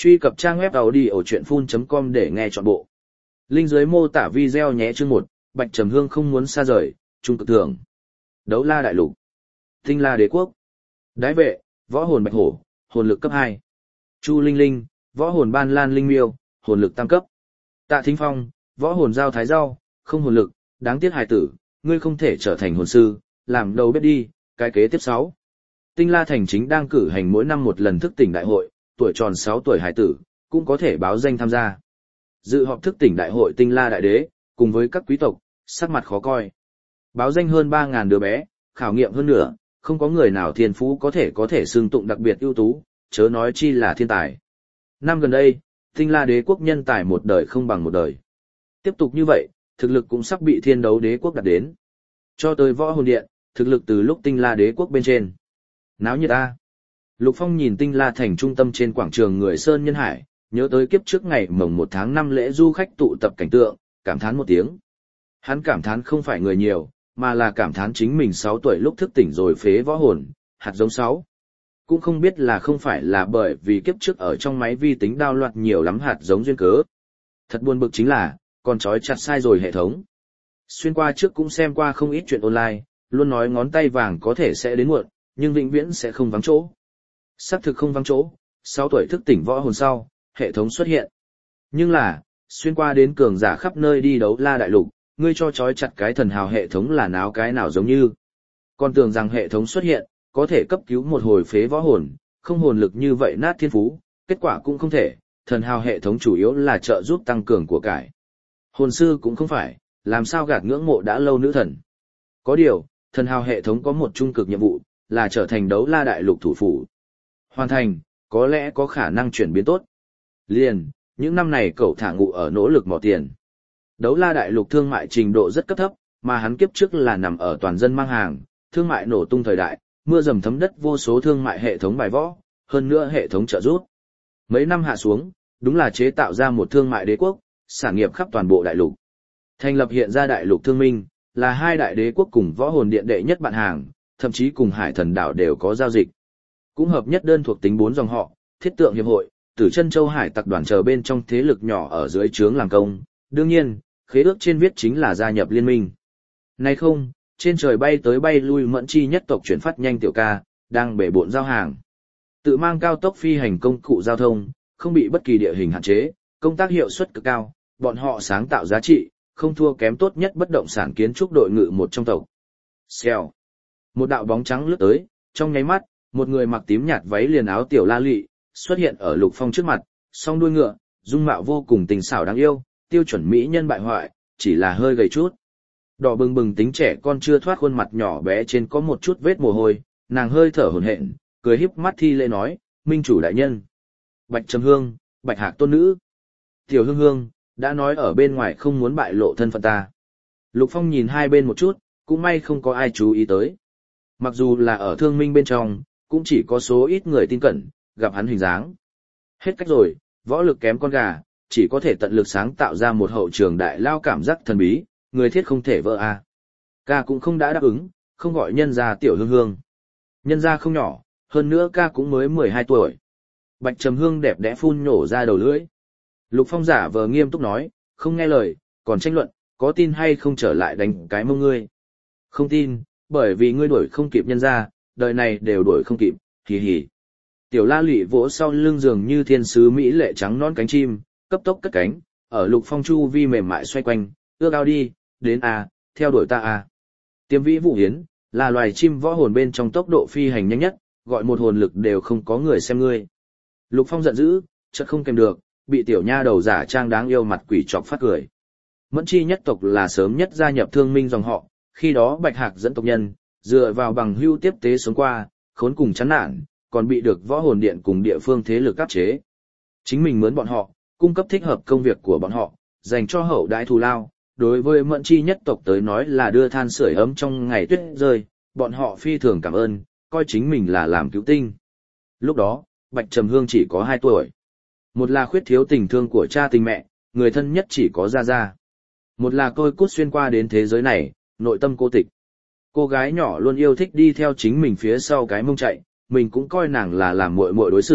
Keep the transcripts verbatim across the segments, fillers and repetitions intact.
Truy cập trang web audiochuyenphun chấm com để nghe trọn bộ. Link dưới mô tả video nhé. Chương một, Bạch Trầm Hương không muốn xa rời, trung cực thưởng. Đấu La đại lục. Tinh La đế quốc. Đái vệ, võ hồn bạch hổ, hồn lực cấp hai. Chu Linh Linh, võ hồn ban lan linh miêu, hồn lực tam cấp. Tạ Thính Phong, võ hồn giao thái rau, không hồn lực, đáng tiếc hài tử, ngươi không thể trở thành hồn sư, làm đầu bếp đi. Cái kế tiếp sáu. Tinh La thành chính đang cử hành mỗi năm một lần thức tỉnh đại hội, tuổi tròn sáu tuổi hài tử cũng có thể báo danh tham gia. Dự họp thức tỉnh đại hội Tinh La đại đế, cùng với các quý tộc, sắc mặt khó coi. Báo danh hơn ba nghìn đứa bé, khảo nghiệm hơn nữa, không có người nào thiên phú có thể có thể xưng tụng đặc biệt ưu tú, chớ nói chi là thiên tài. Năm gần đây, Tinh La đế quốc nhân tài một đời không bằng một đời. Tiếp tục như vậy, thực lực cũng sắp bị Thiên Đấu đế quốc đạt đến. Cho tới võ hồn điện, thực lực từ lúc Tinh La đế quốc bên trên. Náo nhiệt ta. Lục Phong nhìn Tinh La thành trung tâm trên quảng trường người Sơn Nhân Hải, nhớ tới kiếp trước ngày mồng một tháng năm lễ du khách tụ tập cảnh tượng, cảm thán một tiếng. Hắn cảm thán không phải người nhiều, mà là cảm thán chính mình sáu tuổi lúc thức tỉnh rồi phế võ hồn, hạt giống sáu. Cũng không biết là không phải là bởi vì kiếp trước ở trong máy vi tính đao loạt nhiều lắm hạt giống duyên cớ. Thật buồn bực chính là, còn trói chặt sai rồi hệ thống. Xuyên qua trước cũng xem qua không ít chuyện online, luôn nói ngón tay vàng có thể sẽ đến muộn, nhưng vĩnh viễn sẽ không vắng chỗ. Xác thực không vắng chỗ, sáu tuổi thức tỉnh võ hồn sau, hệ thống xuất hiện. Nhưng là, xuyên qua đến cường giả khắp nơi đi đấu la đại lục, ngươi cho trói chặt cái thần hào hệ thống là náo cái nào giống như. Còn tưởng rằng hệ thống xuất hiện, có thể cấp cứu một hồi phế võ hồn, không hồn lực như vậy nát thiên phú, kết quả cũng không thể, thần hào hệ thống chủ yếu là trợ giúp tăng cường của cải. Hồn sư cũng không phải, làm sao gạt ngưỡng mộ đã lâu nữ thần. Có điều, thần hào hệ thống có một trung cực nhiệm vụ, là trở thành đấu la đại lục thủ phủ. Hoàn thành, có lẽ có khả năng chuyển biến tốt. Liền, những năm này cậu thả ngụ ở nỗ lực mò tiền. Đấu la đại lục thương mại trình độ rất cấp thấp, mà hắn kiếp trước là nằm ở toàn dân mang hàng, thương mại nổ tung thời đại, mưa dầm thấm đất vô số thương mại hệ thống bài võ, hơn nữa hệ thống trợ giúp. Mấy năm hạ xuống, đúng là chế tạo ra một thương mại đế quốc, sản nghiệp khắp toàn bộ đại lục. Thành lập hiện ra đại lục thương minh, là hai đại đế quốc cùng võ hồn điện đệ nhất bạn hàng, thậm chí cùng hải thần đảo đều có giao dịch. Cũng hợp nhất đơn thuộc tính bốn dòng họ, thiết tượng hiệp hội, tử chân châu hải tặc đoàn chờ bên trong thế lực nhỏ ở dưới trướng làm công. Đương nhiên, khế ước trên viết chính là gia nhập liên minh. Nay không, trên trời bay tới bay lui mẫn chi nhất tộc chuyển phát nhanh tiểu ca, đang bể bộn giao hàng. Tự mang cao tốc phi hành công cụ giao thông, không bị bất kỳ địa hình hạn chế, công tác hiệu suất cực cao, bọn họ sáng tạo giá trị, không thua kém tốt nhất bất động sản kiến trúc đội ngự một trong tộc. Xèo. Một đạo bóng trắng lướt tới, trong nháy mắt, một người mặc tím nhạt váy liền áo tiểu la lị, xuất hiện ở Lục Phong trước mặt, song đuôi ngựa, dung mạo vô cùng tình xảo đáng yêu, tiêu chuẩn mỹ nhân bại hoại, chỉ là hơi gầy chút. Đỏ bừng bừng tính trẻ con chưa thoát khuôn mặt nhỏ bé trên có một chút vết mồ hôi, nàng hơi thở hổn hển, cười híp mắt thi lễ nói, minh chủ đại nhân. Bạch Trầm Hương, Bạch Hạc tôn nữ. Tiểu Hương Hương, đã nói ở bên ngoài không muốn bại lộ thân phận ta. Lục Phong nhìn hai bên một chút, cũng may không có ai chú ý tới. Mặc dù là ở thương minh bên trong, cũng chỉ có số ít người tin cẩn, gặp hắn hình dáng. Hết cách rồi, võ lực kém con gà, chỉ có thể tận lực sáng tạo ra một hậu trường đại lao cảm giác thần bí, người thiết không thể vỡ a. À. Ca cũng không đã đáp ứng, không gọi nhân gia Tiểu Hương Hương. Nhân gia không nhỏ, hơn nữa ca cũng mới mười hai tuổi. Bạch Trầm Hương đẹp đẽ phun nhổ ra đầu lưỡi. Lục Phong giả vờ nghiêm túc nói, không nghe lời, còn tranh luận, có tin hay không trở lại đánh cái mông ngươi. Không tin, bởi vì ngươi đuổi không kịp nhân gia, đời này đều đuổi không kịp, hì hì. Tiểu La Lụy vỗ sau lưng giường như thiên sứ mỹ lệ trắng non cánh chim, cấp tốc cất cánh, ở Lục Phong chu vi mềm mại xoay quanh, ước ao đi, đến a, theo đuổi ta a. Tiêm Vĩ Vũ Hiến là loài chim võ hồn bên trong tốc độ phi hành nhanh nhất, gọi một hồn lực đều không có người xem ngươi. Lục Phong giận dữ, chợt không kèm được, bị tiểu nha đầu giả trang đáng yêu mặt quỷ chọc phát cười. Mẫn chi nhất tộc là sớm nhất gia nhập thương minh dòng họ, khi đó Bạch Hạc dẫn tộc nhân, dựa vào bằng hưu tiếp tế sống qua, khốn cùng chán nản, còn bị được võ hồn điện cùng địa phương thế lực áp chế. Chính mình mướn bọn họ, cung cấp thích hợp công việc của bọn họ, dành cho hậu đãi thù lao, đối với mẫn chi nhất tộc tới nói là đưa than sưởi ấm trong ngày tuyết rơi, bọn họ phi thường cảm ơn, coi chính mình là làm cứu tinh. Lúc đó, Bạch Trầm Hương chỉ có hai tuổi. Một là khuyết thiếu tình thương của cha tình mẹ, người thân nhất chỉ có Gia Gia. Một là tôi cút xuyên qua đến thế giới này, nội tâm cô tịch. Cô gái nhỏ luôn yêu thích đi theo chính mình phía sau cái mông chạy, mình cũng coi nàng là làm muội muội đối xử,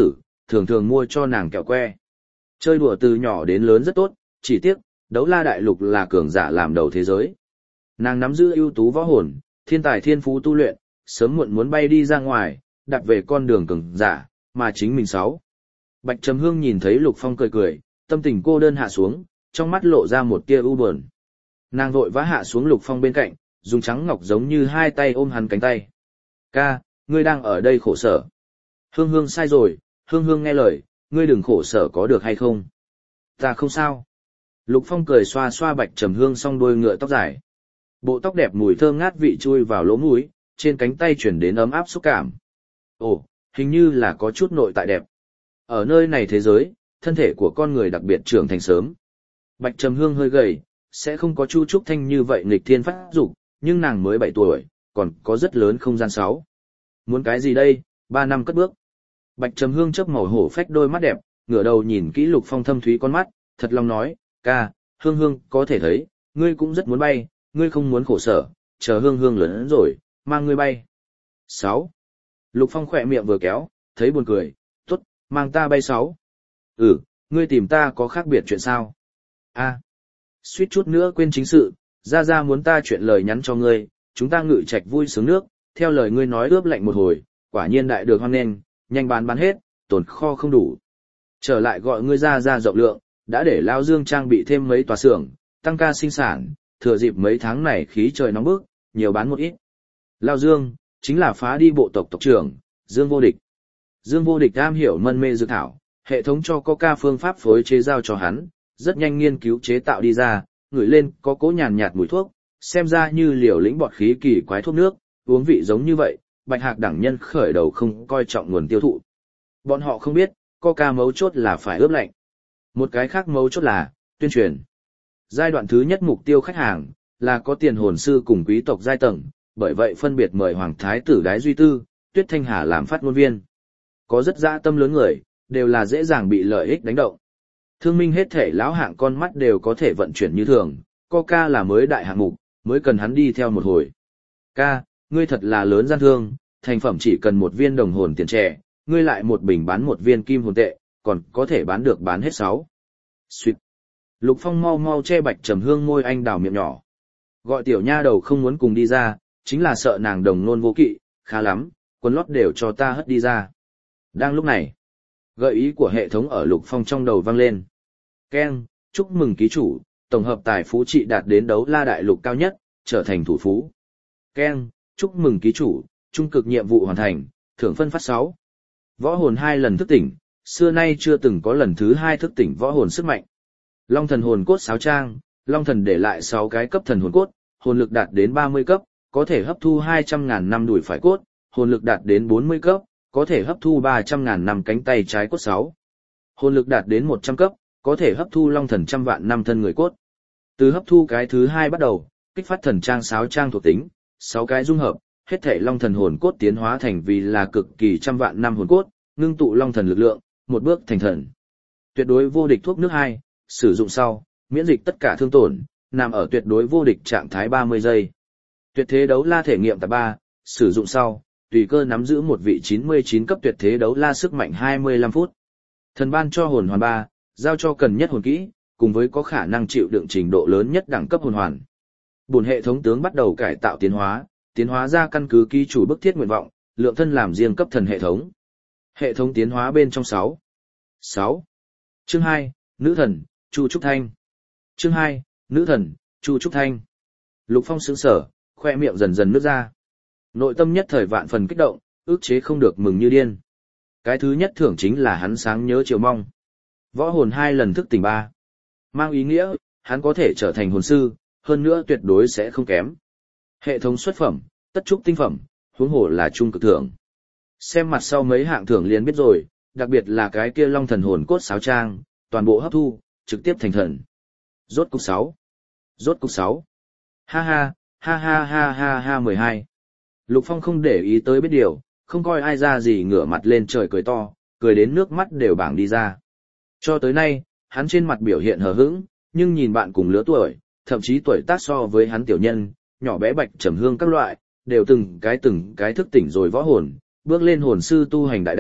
thường thường mua cho nàng kẹo que. Chơi đùa từ nhỏ đến lớn rất tốt, chỉ tiếc, đấu la đại lục là cường giả làm đầu thế giới. Nàng nắm giữ ưu tú võ hồn, thiên tài thiên phú tu luyện, sớm muộn muốn bay đi ra ngoài, đặt về con đường cường giả, mà chính mình sáu. Bạch Trầm Hương nhìn thấy Lục Phong cười cười, tâm tình cô đơn hạ xuống, trong mắt lộ ra một tia u buồn. Nàng vội vã hạ xuống Lục Phong bên cạnh, dùng trắng ngọc giống như hai tay ôm hắn cánh tay. Ca, ngươi đang ở đây khổ sở. Hương Hương sai rồi, Hương Hương nghe lời, ngươi đừng khổ sở có được hay không? Ta không sao. Lục Phong cười xoa xoa Bạch Trầm Hương song đuôi ngựa tóc dài. Bộ tóc đẹp mùi thơm ngát vị chui vào lỗ mũi, trên cánh tay chuyển đến ấm áp xúc cảm. Ồ, hình như là có chút nội tại đẹp. Ở nơi này thế giới, thân thể của con người đặc biệt trưởng thành sớm. Bạch Trầm Hương hơi gầy, sẽ không có Chu Trúc Thanh như vậy nghịch thiên phát dục, nhưng nàng mới bảy tuổi, còn có rất lớn không gian sáu. Muốn cái gì đây, ba năm cất bước. Bạch Trầm Hương chớp màu hổ phách đôi mắt đẹp, ngửa đầu nhìn kỹ Lục Phong thâm thúy con mắt, thật lòng nói, ca, Hương Hương có thể thấy, ngươi cũng rất muốn bay, ngươi không muốn khổ sở, chờ Hương Hương lớn rồi, mang ngươi bay. Sáu. Lục Phong khỏe miệng vừa kéo, thấy buồn cười, tốt, mang ta bay sáu. Ừ, ngươi tìm ta có khác biệt chuyện sao? A. Suýt chút nữa quên chính sự, ra ra muốn ta chuyện lời nhắn cho ngươi, chúng ta ngự trạch vui sướng nước, theo lời ngươi nói ướp lạnh một hồi, quả nhiên đại được hoan nghênh, nhanh bán bán hết, tồn kho không đủ. Trở lại gọi ngươi ra ra rộng lượng, đã để Lao Dương trang bị thêm mấy tòa xưởng, tăng ca sinh sản, thừa dịp mấy tháng này khí trời nóng bức, nhiều bán một ít. Lao Dương, chính là phá đi bộ tộc tộc trưởng, Dương Vô Địch. Dương Vô Địch am hiểu mân mê dược thảo, hệ thống cho Coca phương pháp phối chế giao cho hắn, rất nhanh nghiên cứu chế tạo đi ra, ngửi lên có cố nhàn nhạt mùi thuốc, xem ra như liều lĩnh bọt khí kỳ quái thuốc nước, uống vị giống như vậy, Bạch Hạc đẳng nhân khởi đầu không coi trọng nguồn tiêu thụ. Bọn họ không biết, Coca mấu chốt là phải ướp lạnh. Một cái khác mấu chốt là tuyên truyền. Giai đoạn thứ nhất mục tiêu khách hàng là có tiền hồn sư cùng quý tộc giai tầng, bởi vậy phân biệt mời Hoàng Thái tử Đái Duy Tư, Tuyết Thanh Hà làm phát ngôn viên. Có rất dã tâm lớn người, đều là dễ dàng bị lợi ích đánh động. Thương minh hết thể lão hạng con mắt đều có thể vận chuyển như thường, Coca là mới đại hạng mục, mới cần hắn đi theo một hồi. Ca, ngươi thật là lớn gian thương, thành phẩm chỉ cần một viên đồng hồn tiền trẻ, ngươi lại một bình bán một viên kim hồn tệ, còn có thể bán được bán hết sáu. Xuyệt. Lục Phong mau mau che Bạch Trầm Hương môi anh đào miệng nhỏ. Gọi tiểu nha đầu không muốn cùng đi ra, chính là sợ nàng đồng nôn vô kỵ, khá lắm, quần lót đều cho ta hất đi ra. Đang lúc này, gợi ý của hệ thống ở Lục Phong trong đầu vang lên. Keng, chúc mừng ký chủ, tổng hợp tài phú trị đạt đến đấu la đại lục cao nhất, trở thành thủ phú. Keng, chúc mừng ký chủ, trung cực nhiệm vụ hoàn thành, thưởng phân phát sáu. Võ hồn hai lần thức tỉnh, xưa nay chưa từng có lần thứ hai thức tỉnh võ hồn sức mạnh. Long thần hồn cốt sáu trang, Long thần để lại sáu cái cấp thần hồn cốt, hồn lực đạt đến ba mươi cấp, có thể hấp thu hai trăm ngàn năm đùi phải cốt, hồn lực đạt đến bốn mươi cấp, có thể hấp thu ba trăm ngàn năm cánh tay trái cốt sáu. Hồn lực đạt đến một trăm cấp, có thể hấp thu long thần trăm vạn năm thân người cốt. Từ hấp thu cái thứ hai bắt đầu, kích phát thần trang sáu trang thuộc tính, sáu cái dung hợp, hết thể long thần hồn cốt tiến hóa thành vì là cực kỳ trăm vạn năm hồn cốt, ngưng tụ long thần lực lượng, một bước thành thần. Tuyệt đối vô địch thuốc nước hai, sử dụng sau, miễn dịch tất cả thương tổn, nằm ở tuyệt đối vô địch trạng thái ba mươi giây. Tuyệt thế đấu la thể nghiệm tập ba, sử dụng sau, tùy cơ nắm giữ một vị chín mươi chín cấp tuyệt thế đấu la sức mạnh hai mươi lăm phút. Thần ban cho hồn hoàn ba, giao cho cần nhất hồn kỹ, cùng với có khả năng chịu đựng trình độ lớn nhất đẳng cấp hồn hoàn. Bổn hệ thống tướng bắt đầu cải tạo tiến hóa, tiến hóa ra căn cứ ký chủ bức thiết nguyện vọng, lượng thân làm riêng cấp thần hệ thống. Hệ thống tiến hóa bên trong sáu. sáu. Chương hai, Nữ thần, Chu Trúc Thanh. Chương hai, Nữ thần, Chu Trúc Thanh. Lục Phong sững sờ, khoe miệng dần dần nứt ra. Nội tâm nhất thời vạn phần kích động, ức chế không được mừng như điên. Cái thứ nhất thưởng chính là hắn sáng nhớ chiều mong. Võ hồn hai lần thức tỉnh ba. Mang ý nghĩa, hắn có thể trở thành hồn sư, hơn nữa tuyệt đối sẽ không kém. Hệ thống xuất phẩm, tất trúc tinh phẩm, huống hồ là trung cực thưởng. Xem mặt sau mấy hạng thưởng liền biết rồi, đặc biệt là cái kia long thần hồn cốt sáo trang, toàn bộ hấp thu, trực tiếp thành thần. Rốt cục sáu. Rốt cục sáu. Ha ha, ha ha ha ha ha mười hai. Lục Phong không để ý tới biết điều, không coi ai ra gì ngửa mặt lên trời cười to, cười đến nước mắt đều bảng đi ra. Cho tới nay, hắn trên mặt biểu hiện hờ hững, nhưng nhìn bạn cùng lứa tuổi, thậm chí tuổi tác so với hắn tiểu nhân, nhỏ bé Bạch Trầm Hương các loại, đều từng cái từng cái thức tỉnh rồi võ hồn, bước lên hồn sư tu hành đại đạo,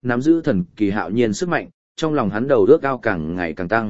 nắm giữ thần kỳ hạo nhiên sức mạnh, trong lòng hắn đầu ước ao càng ngày càng tăng.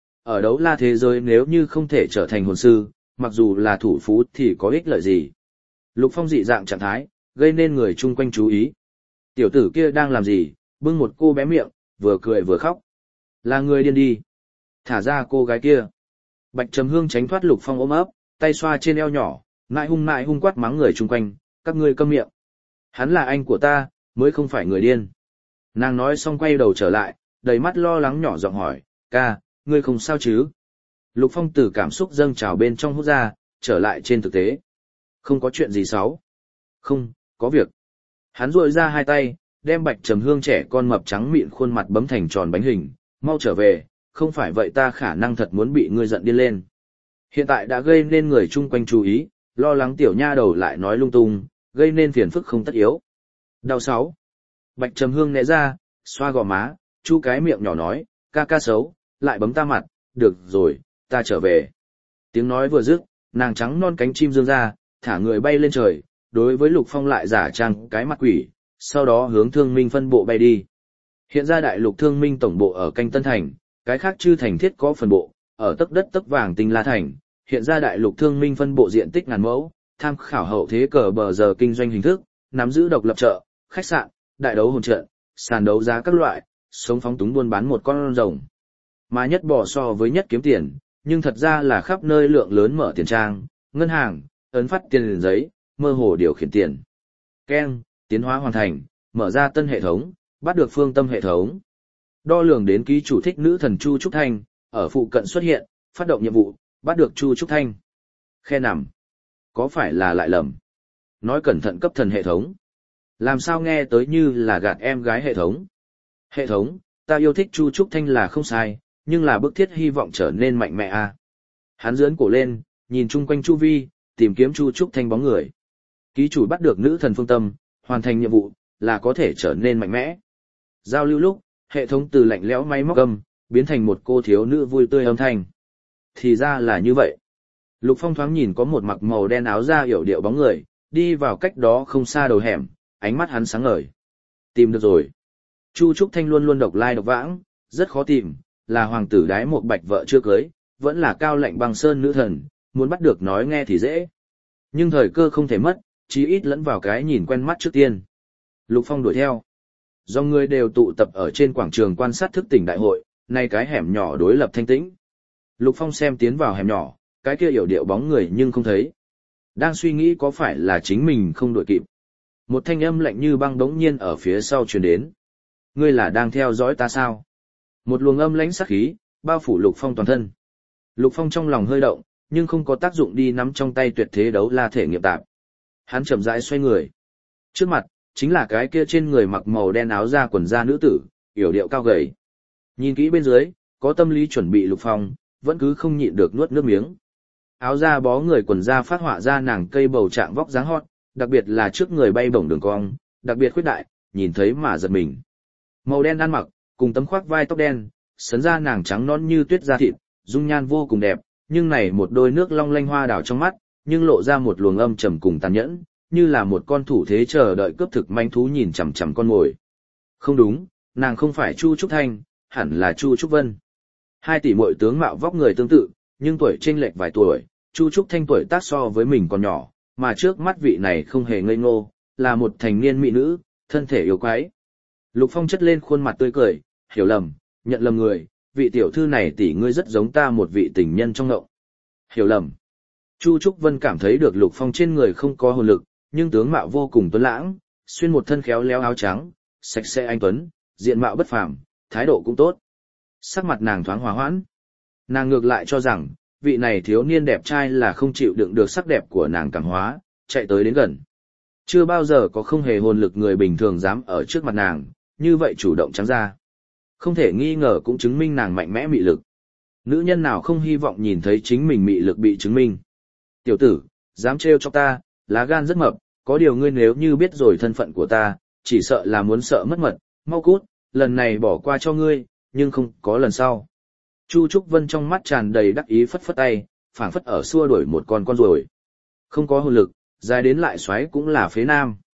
Ở đấu la thế giới nếu như không thể trở thành hồn sư, mặc dù là thủ phú thì có ích lợi gì. Lục Phong dị dạng trạng thái, gây nên người chung quanh chú ý. Tiểu tử kia đang làm gì, bưng một cô bé miệng, vừa cười vừa khóc. Là người điên đi. Thả ra cô gái kia. Bạch Trầm Hương tránh thoát Lục Phong ôm ấp, tay xoa trên eo nhỏ, nại hung nại hung quát mắng người chung quanh, các ngươi câm miệng. Hắn là anh của ta, mới không phải người điên. Nàng nói xong quay đầu trở lại, đầy mắt lo lắng nhỏ giọng hỏi, ca, ngươi không sao chứ? Lục Phong từ cảm xúc dâng trào bên trong hút ra, trở lại trên thực tế. Không có chuyện gì xấu. Không, có việc. Hắn duỗi ra hai tay, đem Bạch Trầm Hương trẻ con mập trắng mịn khuôn mặt bấm thành tròn bánh hình, mau trở về, không phải vậy ta khả năng thật muốn bị ngươi giận điên lên. Hiện tại đã gây nên người chung quanh chú ý, lo lắng tiểu nha đầu lại nói lung tung, gây nên phiền phức không tất yếu. Đau sáu. Bạch Trầm Hương né ra, xoa gò má, chu cái miệng nhỏ nói, ca ca xấu, lại bấm ta mặt, được rồi, ta trở về. Tiếng nói vừa dứt, nàng trắng non cánh chim dương ra, thả người bay lên trời, đối với Lục Phong lại giả trang cái mặt quỷ, sau đó hướng Thương Minh phân bộ bay đi. Hiện ra đại lục Thương Minh tổng bộ ở Canh Tân Thành, cái khác chư thành thiết có phân bộ, ở tấc đất tấc vàng Tinh La Thành, hiện ra đại lục Thương Minh phân bộ diện tích ngàn mẫu, tham khảo hậu thế cờ bờ giờ kinh doanh hình thức, nắm giữ độc lập chợ, khách sạn, đại đấu hồn trận, sàn đấu giá các loại, sống phóng túng buôn bán một con rồng. Mà nhất bỏ so với nhất kiếm tiền, nhưng thật ra là khắp nơi lượng lớn mở tiền trang, ngân hàng, ấn phát tiền giấy, mơ hồ điều khiển tiền. Ken, tiến hóa hoàn thành, mở ra tân hệ thống, bắt được phương tâm hệ thống. Đo lường đến ký chủ thích nữ thần Chu Trúc Thanh, ở phụ cận xuất hiện, phát động nhiệm vụ, bắt được Chu Trúc Thanh. Khe nằm. Có phải là lại lầm? Nói cẩn thận cấp thần hệ thống. Làm sao nghe tới như là gạt em gái hệ thống? Hệ thống, ta yêu thích Chu Trúc Thanh là không sai, nhưng là bức thiết hy vọng trở nên mạnh mẽ à. Hắn dưỡng cổ lên, nhìn chung quanh chu vi, tìm kiếm Chu Trúc Thanh bóng người. Ký chủ bắt được nữ thần phương tâm, hoàn thành nhiệm vụ, là có thể trở nên mạnh mẽ. Giao lưu lúc, hệ thống từ lạnh lẽo máy móc âm, biến thành một cô thiếu nữ vui tươi âm thanh. Thì ra là như vậy. Lục Phong thoáng nhìn có một mặc màu đen áo da yểu điệu bóng người, đi vào cách đó không xa đầu hẻm, ánh mắt hắn sáng ngời. Tìm được rồi. Chu Trúc Thanh luôn luôn độc lai độc vãng, rất khó tìm, là hoàng tử đái một bạch vợ chưa cưới, vẫn là cao lạnh băng sơn nữ thần, muốn bắt được nói nghe thì dễ. Nhưng thời cơ không thể mất, chí ít lẫn vào cái nhìn quen mắt trước tiên. Lục Phong đuổi theo. Do người đều tụ tập ở trên quảng trường quan sát thức tỉnh đại hội, nay cái hẻm nhỏ đối lập thanh tĩnh. Lục Phong xem tiến vào hẻm nhỏ, cái kia yểu điệu bóng người nhưng không thấy. Đang suy nghĩ có phải là chính mình không đuổi kịp. Một thanh âm lạnh như băng đống nhiên ở phía sau truyền đến. Ngươi là đang theo dõi ta sao? Một luồng âm lãnh sắc khí, bao phủ Lục Phong toàn thân. Lục Phong trong lòng hơi động, nhưng không có tác dụng đi nắm trong tay tuyệt thế đấu la thể nghiệm tạp. Hắn chậm rãi xoay người. Trước mặt, chính là cái kia trên người mặc màu đen áo da quần da nữ tử, yểu điệu cao gầy. Nhìn kỹ bên dưới, có tâm lý chuẩn bị Lục Phong, vẫn cứ không nhịn được nuốt nước miếng. Áo da bó người quần da phát họa ra nàng cây bầu trạng vóc dáng hot, đặc biệt là trước người bay bổng đường cong, đặc biệt khuyết đại, nhìn thấy mà giật mình. Màu đen ăn mặc, cùng tấm khoác vai tóc đen, sấn ra nàng trắng nõn như tuyết da thịt, dung nhan vô cùng đẹp, nhưng này một đôi nước long lanh hoa đảo trong mắt, nhưng lộ ra một luồng âm trầm cùng tàn nhẫn, như là một con thủ thế chờ đợi cướp thực manh thú nhìn chằm chằm con mồi. Không đúng, nàng không phải Chu Trúc Thanh, hẳn là Chu Trúc Vân. Hai tỷ muội tướng mạo vóc người tương tự, nhưng tuổi chênh lệch vài tuổi, Chu Trúc Thanh tuổi tác so với mình còn nhỏ, mà trước mắt vị này không hề ngây ngô, là một thành niên mỹ nữ, thân thể yếu quái. Lục Phong chất lên khuôn mặt tươi cười, hiểu lầm, nhận lầm người, vị tiểu thư này tỷ ngươi rất giống ta một vị tình nhân trong ngộng. Hiểu lầm. Chu Trúc Vân cảm thấy được Lục Phong trên người không có hồn lực, nhưng tướng mạo vô cùng tuấn lãng, xuyên một thân khéo léo áo trắng, sạch sẽ anh tuấn, diện mạo bất phàm, thái độ cũng tốt. Sắc mặt nàng thoáng hòa hoãn. Nàng ngược lại cho rằng, vị này thiếu niên đẹp trai là không chịu đựng được sắc đẹp của nàng cảm hóa, chạy tới đến gần. Chưa bao giờ có không hề hồn lực người bình thường dám ở trước mặt nàng, như vậy chủ động trắng ra. Không thể nghi ngờ cũng chứng minh nàng mạnh mẽ mị lực. Nữ nhân nào không hy vọng nhìn thấy chính mình mị lực bị chứng minh. Tiểu tử, dám trêu cho ta, lá gan rất mập, có điều ngươi nếu như biết rồi thân phận của ta, chỉ sợ là muốn sợ mất mật, mau cút, lần này bỏ qua cho ngươi, nhưng không có lần sau. Chu Trúc Vân trong mắt tràn đầy đắc ý phất phất tay, phảng phất ở xua đuổi một con con ruồi. Không có hồn lực, dài đến lại xoáy cũng là phế nam.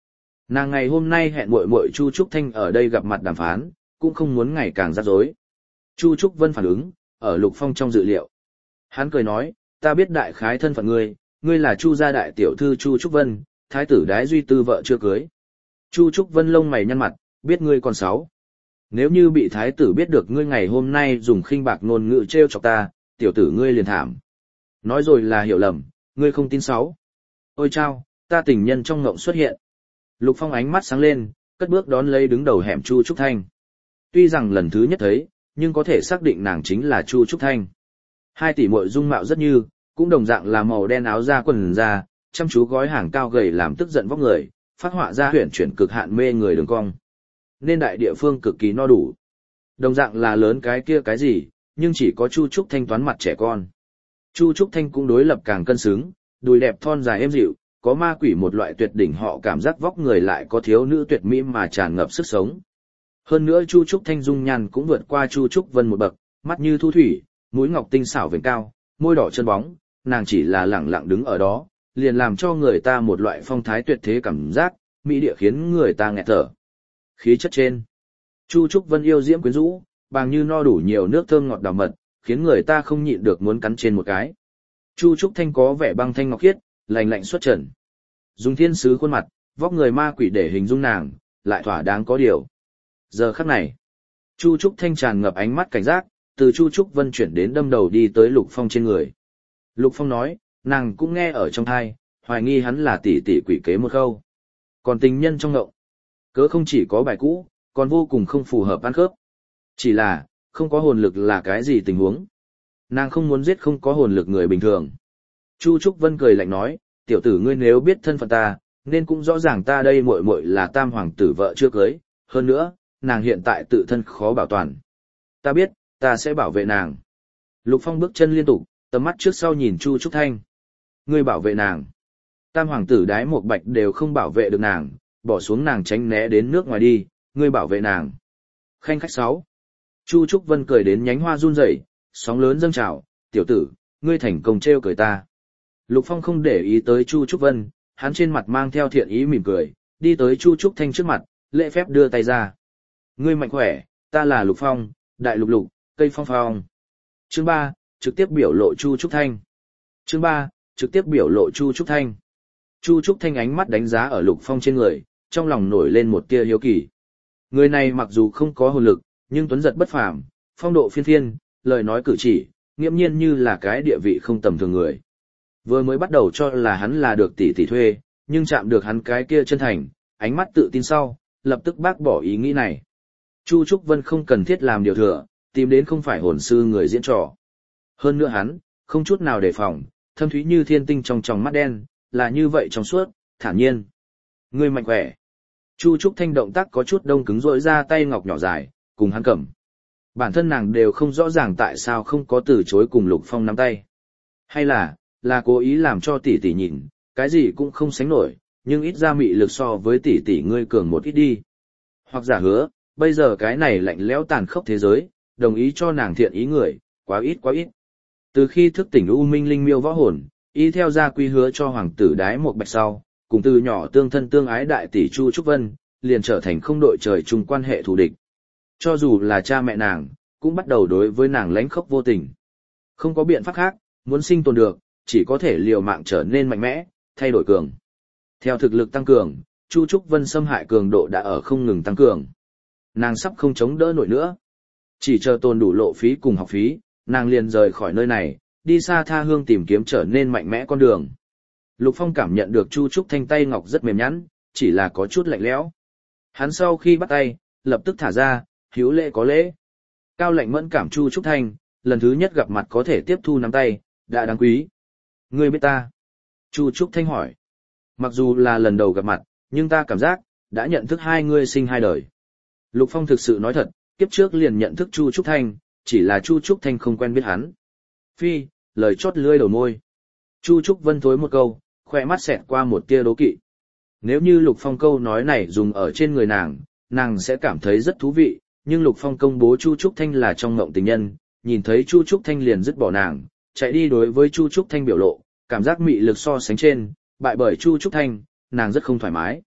Nàng ngày hôm nay hẹn muội muội Chu Trúc Thanh ở đây gặp mặt đàm phán, cũng không muốn ngày càng rắc rối. Chu Trúc Vân phản ứng, ở Lục Phong trong dự liệu. Hắn cười nói, ta biết đại khái thân phận ngươi, ngươi là Chu gia đại tiểu thư Chu Trúc Vân, thái tử Đái Duy Tư vợ chưa cưới. Chu Trúc Vân lông mày nhăn mặt, biết ngươi còn sáu. Nếu như bị thái tử biết được ngươi ngày hôm nay dùng khinh bạc ngôn ngữ trêu chọc ta, tiểu tử ngươi liền thảm. Nói rồi là hiểu lầm, ngươi không tin sáu. Ôi chao, ta tình nhân trong ngộng xuất hiện. Lục Phong ánh mắt sáng lên, cất bước đón lấy đứng đầu hẻm Chu Trúc Thanh. Tuy rằng lần thứ nhất thấy, nhưng có thể xác định nàng chính là Chu Trúc Thanh. Hai tỷ muội dung mạo rất như, cũng đồng dạng là màu đen áo da quần da, chăm chú gói hàng cao gầy làm tức giận vóc người, phát họa ra huyền chuyển cực hạn mê người đường cong. Nên đại địa phương cực kỳ no đủ. Đồng dạng là lớn cái kia cái gì, nhưng chỉ có Chu Trúc Thanh toán mặt trẻ con. Chu Trúc Thanh cũng đối lập càng cân xứng, đùi đẹp thon dài êm dịu, có ma quỷ một loại tuyệt đỉnh họ cảm giác vóc người lại có thiếu nữ tuyệt mỹ mà tràn ngập sức sống. Hơn nữa Chu Trúc Thanh dung nhan cũng vượt qua Chu Trúc Vân một bậc, mắt như thu thủy, mũi ngọc tinh xảo vểnh cao, môi đỏ chân bóng, nàng chỉ là lẳng lặng đứng ở đó, liền làm cho người ta một loại phong thái tuyệt thế cảm giác, mỹ địa khiến người ta nghẹt thở. Khí chất trên, Chu Trúc Vân yêu diễm quyến rũ, bàng như no đủ nhiều nước thơm ngọt đào mật, khiến người ta không nhịn được muốn cắn trên một cái. Chu Trúc Thanh có vẻ băng thanh ngọc khiết, lành lạnh xuất trần. Dùng thiên sứ khuôn mặt, vóc người ma quỷ để hình dung nàng, lại thỏa đáng có điều. Giờ khắc này, Chu Trúc Thanh tràn ngập ánh mắt cảnh giác, từ Chu Trúc Vân chuyển đến đâm đầu đi tới Lục Phong trên người. Lục Phong nói, nàng cũng nghe ở trong thai, hoài nghi hắn là tỷ tỷ quỷ kế một khâu. Còn tình nhân trong ngộng, cớ không chỉ có bài cũ, còn vô cùng không phù hợp ăn khớp. Chỉ là, không có hồn lực là cái gì tình huống. Nàng không muốn giết không có hồn lực người bình thường. Chu Trúc Vân cười lạnh nói, tiểu tử ngươi nếu biết thân phận ta, nên cũng rõ ràng ta đây muội muội là tam hoàng tử vợ chưa cưới, hơn nữa, nàng hiện tại tự thân khó bảo toàn. Ta biết, ta sẽ bảo vệ nàng. Lục Phong bước chân liên tục, tầm mắt trước sau nhìn Chu Trúc Thanh. Ngươi bảo vệ nàng. Tam hoàng tử Đái một Bạch đều không bảo vệ được nàng, bỏ xuống nàng tránh né đến nước ngoài đi, ngươi bảo vệ nàng. Khanh khách sáu. Chu Trúc Vân cười đến nhánh hoa run rẩy, sóng lớn dâng trào, tiểu tử, ngươi thành công trêu cười ta. Lục Phong không để ý tới Chu Trúc Vân, hắn trên mặt mang theo thiện ý mỉm cười, đi tới Chu Trúc Thanh trước mặt, lễ phép đưa tay ra. Ngươi mạnh khỏe, ta là Lục Phong, đại lục lục, cây phong phong. Chương ba, trực tiếp biểu lộ Chu Trúc Thanh. Chương ba, trực tiếp biểu lộ Chu Trúc Thanh. Chu Trúc Thanh ánh mắt đánh giá ở Lục Phong trên người, trong lòng nổi lên một tia hiếu kỳ. Người này mặc dù không có hồn lực, nhưng tuấn giật bất phàm, phong độ phiên phiên, lời nói cử chỉ, nghiễm nhiên như là cái địa vị không tầm thường người. Vừa mới bắt đầu cho là hắn là được tỷ tỷ thuê, nhưng chạm được hắn cái kia chân thành, ánh mắt tự tin sau, lập tức bác bỏ ý nghĩ này. Chu Trúc Vân không cần thiết làm điều thừa, tìm đến không phải hồn sư người diễn trò. Hơn nữa hắn, không chút nào đề phòng, thâm thúy như thiên tinh trong tròng mắt đen, là như vậy trong suốt, thản nhiên. Người mạnh khỏe. Chu Trúc Thanh động tác có chút đông cứng rỗi ra tay ngọc nhỏ dài, cùng hắn cầm. Bản thân nàng đều không rõ ràng tại sao không có từ chối cùng Lục Phong nắm tay. Hay là, là cố ý làm cho tỷ tỷ nhìn, cái gì cũng không sánh nổi, nhưng ít ra mị lực so với tỷ tỷ ngươi cường một ít đi. Hoặc giả hứa, bây giờ cái này lạnh lẽo tàn khốc thế giới, đồng ý cho nàng thiện ý người, quá ít quá ít. Từ khi thức tỉnh U Minh Linh Miêu võ hồn, y theo gia quy hứa cho hoàng tử Đái một Bạch sau, cùng từ nhỏ tương thân tương ái đại tỷ Chu Trúc Vân, liền trở thành không đội trời chung quan hệ thù địch. Cho dù là cha mẹ nàng, cũng bắt đầu đối với nàng lánh khóc vô tình. Không có biện pháp khác, muốn sinh tồn được, chỉ có thể liều mạng trở nên mạnh mẽ, thay đổi cường. Theo thực lực tăng cường, Chu Trúc Vân xâm hại cường độ đã ở không ngừng tăng cường. Nàng sắp không chống đỡ nổi nữa. Chỉ chờ tồn đủ lộ phí cùng học phí, nàng liền rời khỏi nơi này, đi xa tha hương tìm kiếm trở nên mạnh mẽ con đường. Lục Phong cảm nhận được Chu Trúc Thanh tay ngọc rất mềm nhẵn, chỉ là có chút lạnh lẽo. Hắn sau khi bắt tay, lập tức thả ra, hữu lễ có lễ. Cao lạnh mẫn cảm Chu Trúc Thanh, lần thứ nhất gặp mặt có thể tiếp thu nắm tay, đã đáng quý. Ngươi biết ta? Chu Trúc Thanh hỏi. Mặc dù là lần đầu gặp mặt, nhưng ta cảm giác, đã nhận thức hai ngươi sinh hai đời. Lục Phong thực sự nói thật, kiếp trước liền nhận thức Chu Trúc Thanh, chỉ là Chu Trúc Thanh không quen biết hắn. Phi, lời chót lưỡi đầu môi. Chu Trúc Vân thối một câu, khỏe mắt xẹt qua một tia đố kỵ. Nếu như Lục Phong câu nói này dùng ở trên người nàng, nàng sẽ cảm thấy rất thú vị, nhưng Lục Phong công bố Chu Trúc Thanh là trong ngộng tình nhân, nhìn thấy Chu Trúc Thanh liền dứt bỏ nàng, chạy đi đối với Chu Trúc Thanh biểu lộ, cảm giác mị lực so sánh trên, bại bởi Chu Trúc Thanh, nàng rất không thoải mái.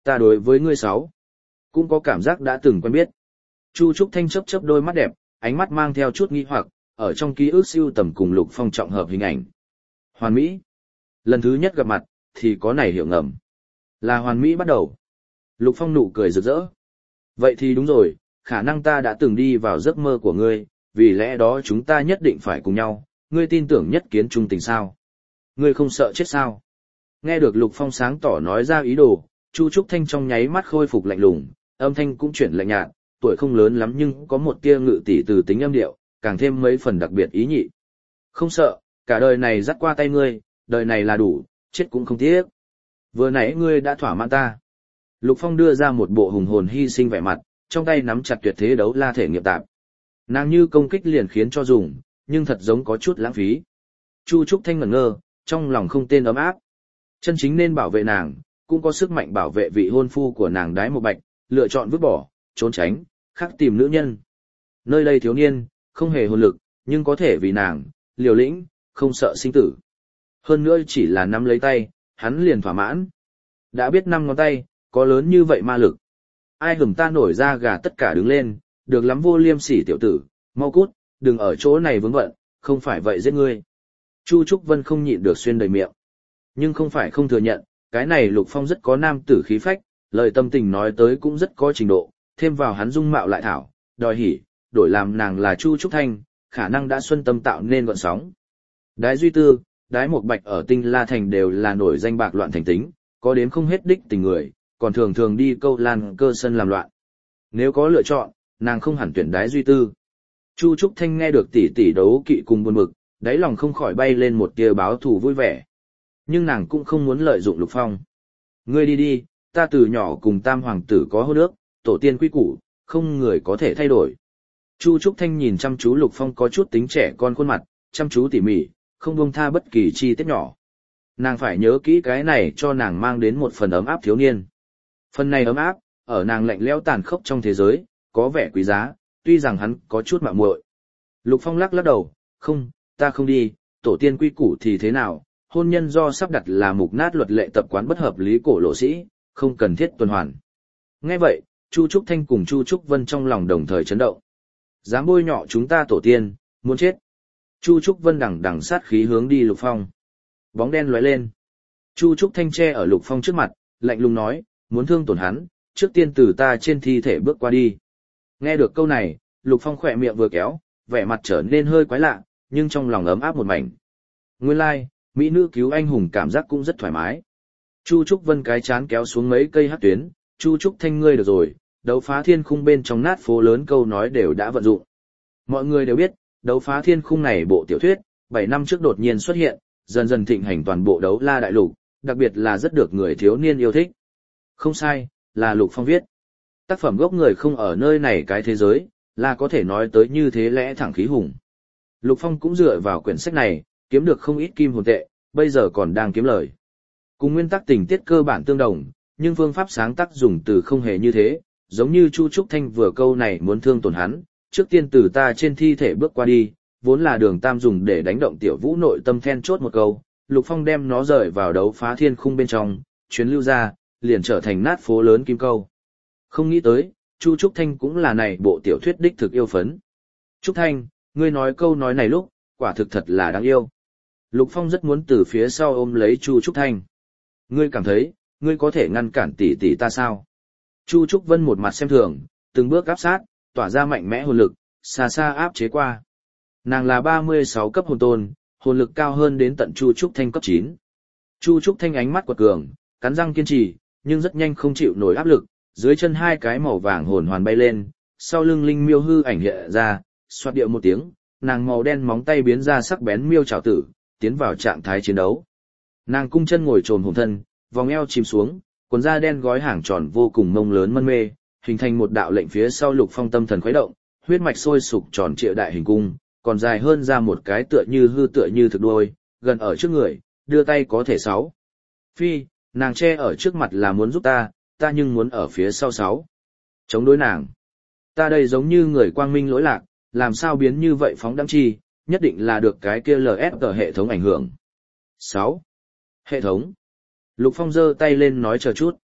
Ta đối với ngươi sáu, cũng có cảm giác đã từng quen biết. Chu Trúc Thanh chớp chớp đôi mắt đẹp, ánh mắt mang theo chút nghi hoặc, ở trong ký ức siêu tầm cùng Lục Phong trọng hợp hình ảnh. Hoàn Mỹ. Lần thứ nhất gặp mặt, thì có này hiểu ngầm. Là Hoàn Mỹ bắt đầu. Lục Phong nụ cười rực rỡ. Vậy thì đúng rồi, khả năng ta đã từng đi vào giấc mơ của ngươi, vì lẽ đó chúng ta nhất định phải cùng nhau, ngươi tin tưởng nhất kiến trung tình sao? Ngươi không sợ chết sao? Nghe được Lục Phong sáng tỏ nói ra ý đồ, Chu Trúc Thanh trong nháy mắt khôi phục lạnh lùng, âm thanh cũng chuyển lạnh nhạt, tuổi không lớn lắm nhưng có một tia ngự tỷ từ tính âm điệu, càng thêm mấy phần đặc biệt ý nhị. Không sợ, cả đời này dắt qua tay ngươi, đời này là đủ, chết cũng không tiếc. Vừa nãy ngươi đã thỏa mãn ta. Lục Phong đưa ra một bộ hùng hồn hy sinh vẻ mặt, trong tay nắm chặt tuyệt thế đấu la thể nghiệp tạp. Nàng như công kích liền khiến cho dùng, nhưng thật giống có chút lãng phí. Chu Trúc Thanh ngẩn ngơ, trong lòng không tên ấm áp. Chân chính nên bảo vệ nàng, cũng có sức mạnh bảo vệ vị hôn phu của nàng Đái Một Bạch, lựa chọn vứt bỏ, trốn tránh, khắc tìm nữ nhân. Nơi đây thiếu niên, không hề hồn lực, nhưng có thể vì nàng, liều lĩnh, không sợ sinh tử. Hơn nữa chỉ là nắm lấy tay, hắn liền thỏa mãn. Đã biết năm ngón tay, có lớn như vậy ma lực. Ai hửm ta nổi ra gà tất cả đứng lên, được lắm vô liêm sỉ tiểu tử, mau cút, đừng ở chỗ này vướng bận, không phải vậy giết ngươi. Chu Trúc Vân không nhịn được xuyên đầy miệng. Nhưng không phải không thừa nhận, cái này Lục Phong rất có nam tử khí phách, lời tâm tình nói tới cũng rất có trình độ, thêm vào hắn dung mạo lại thảo, đòi hỉ, đổi làm nàng là Chu Trúc Thanh, khả năng đã xuân tâm tạo nên gọn sóng. Đái Duy Tư, Đái Một Bạch ở Tinh La Thành đều là nổi danh bạc loạn thành tính, có đến không hết đích tình người, còn thường thường đi câu lan cơ sân làm loạn. Nếu có lựa chọn, nàng không hẳn tuyển Đái Duy Tư. Chu Trúc Thanh nghe được tỷ tỷ đấu kỵ cùng buồn bực, đáy lòng không khỏi bay lên một tia báo thù vui vẻ. Nhưng nàng cũng không muốn lợi dụng Lục Phong. Ngươi đi đi, ta từ nhỏ cùng tam hoàng tử có hôn ước, tổ tiên quy củ, không người có thể thay đổi. Chu Trúc Thanh nhìn chăm chú Lục Phong có chút tính trẻ con khuôn mặt, chăm chú tỉ mỉ, không buông tha bất kỳ chi tiết nhỏ. Nàng phải nhớ kỹ cái này cho nàng mang đến một phần ấm áp thiếu niên. Phần này ấm áp, ở nàng lạnh lẽo tàn khốc trong thế giới, có vẻ quý giá, tuy rằng hắn có chút mạo muội. Lục Phong lắc lắc đầu, không, ta không đi, tổ tiên quy củ thì thế nào, hôn nhân do sắp đặt là mục nát luật lệ tập quán bất hợp lý cổ lộ sĩ, không cần thiết tuần hoàn. Nghe vậy, Chu Trúc Thanh cùng Chu Trúc Vân trong lòng đồng thời chấn động. Dám bôi nhọ chúng ta tổ tiên, muốn chết. Chu Trúc Vân đằng đằng sát khí hướng đi Lục Phong. Bóng đen lóe lên. Chu Trúc Thanh che ở Lục Phong trước mặt, lạnh lùng nói, muốn thương tổn hắn, trước tiên từ ta trên thi thể bước qua đi. Nghe được câu này, Lục Phong khỏe miệng vừa kéo, vẻ mặt trở nên hơi quái lạ, nhưng trong lòng ấm áp một mảnh. Nguyên lai, like, mỹ nữ cứu anh hùng cảm giác cũng rất thoải mái. Chu Trúc Vân cái chán kéo xuống mấy cây hắc tuyến, Chu Trúc Thanh ngươi được rồi, đấu phá thiên khung bên trong nát phố lớn câu nói đều đã vận dụng. Mọi người đều biết, đấu phá thiên khung này bộ tiểu thuyết, bảy năm trước đột nhiên xuất hiện, dần dần thịnh hành toàn bộ đấu la đại lục, đặc biệt là rất được người thiếu niên yêu thích. Không sai, là Lục Phong viết. Tác phẩm gốc người không ở nơi này cái thế giới, là có thể nói tới như thế lẽ thẳng khí hùng. Lục Phong cũng dựa vào quyển sách này, kiếm được không ít kim hồn tệ, bây giờ còn đang kiếm lời. Cùng nguyên tắc tình tiết cơ bản tương đồng, nhưng phương pháp sáng tác dùng từ không hề như thế, giống như Chu Trúc Thanh vừa câu này muốn thương tổn hắn, trước tiên từ ta trên thi thể bước qua đi, vốn là Đường Tam dùng để đánh động Tiểu Vũ nội tâm then chốt một câu, Lục Phong đem nó rời vào đấu phá thiên khung bên trong, chuyến lưu ra, liền trở thành nát phố lớn kim câu. Không nghĩ tới, Chu Trúc Thanh cũng là này bộ tiểu thuyết đích thực yêu phấn. Trúc Thanh, ngươi nói câu nói này lúc, quả thực thật là đáng yêu. Lục Phong rất muốn từ phía sau ôm lấy Chu Trúc Thanh. Ngươi cảm thấy, ngươi có thể ngăn cản tỷ tỷ ta sao? Chu Trúc Vân một mặt xem thường, từng bước áp sát, tỏa ra mạnh mẽ hồn lực, xa xa áp chế qua. Nàng là ba mươi sáu cấp hồn tôn, hồn lực cao hơn đến tận Chu Trúc Thanh cấp chín. Chu Trúc Thanh ánh mắt quật cường, cắn răng kiên trì, nhưng rất nhanh không chịu nổi áp lực, dưới chân hai cái màu vàng hồn hoàn bay lên, sau lưng linh miêu hư ảnh hiện ra, xoát điệu một tiếng, nàng màu đen móng tay biến ra sắc bén miêu trảo tử, tiến vào trạng thái chiến đấu. Nàng cung chân ngồi trồn hồn thân, vòng eo chìm xuống, quần da đen gói hàng tròn vô cùng mông lớn mân mê, hình thành một đạo lệnh phía sau Lục Phong tâm thần khuấy động, huyết mạch sôi sục tròn trịa đại hình cung, còn dài hơn ra một cái tựa như hư tựa như thực đuôi, gần ở trước người, đưa tay có thể sáu. Phi, nàng che ở trước mặt là muốn giúp ta, ta nhưng muốn ở phía sau sáu. Chống đối nàng. Ta đây giống như người quang minh lỗi lạc, làm sao biến như vậy phóng đẳng chi, nhất định là được cái kia lờ ép tờ hệ thống ảnh hưởng. sáu. Hệ thống. Lục Phong giơ tay lên nói chờ chút.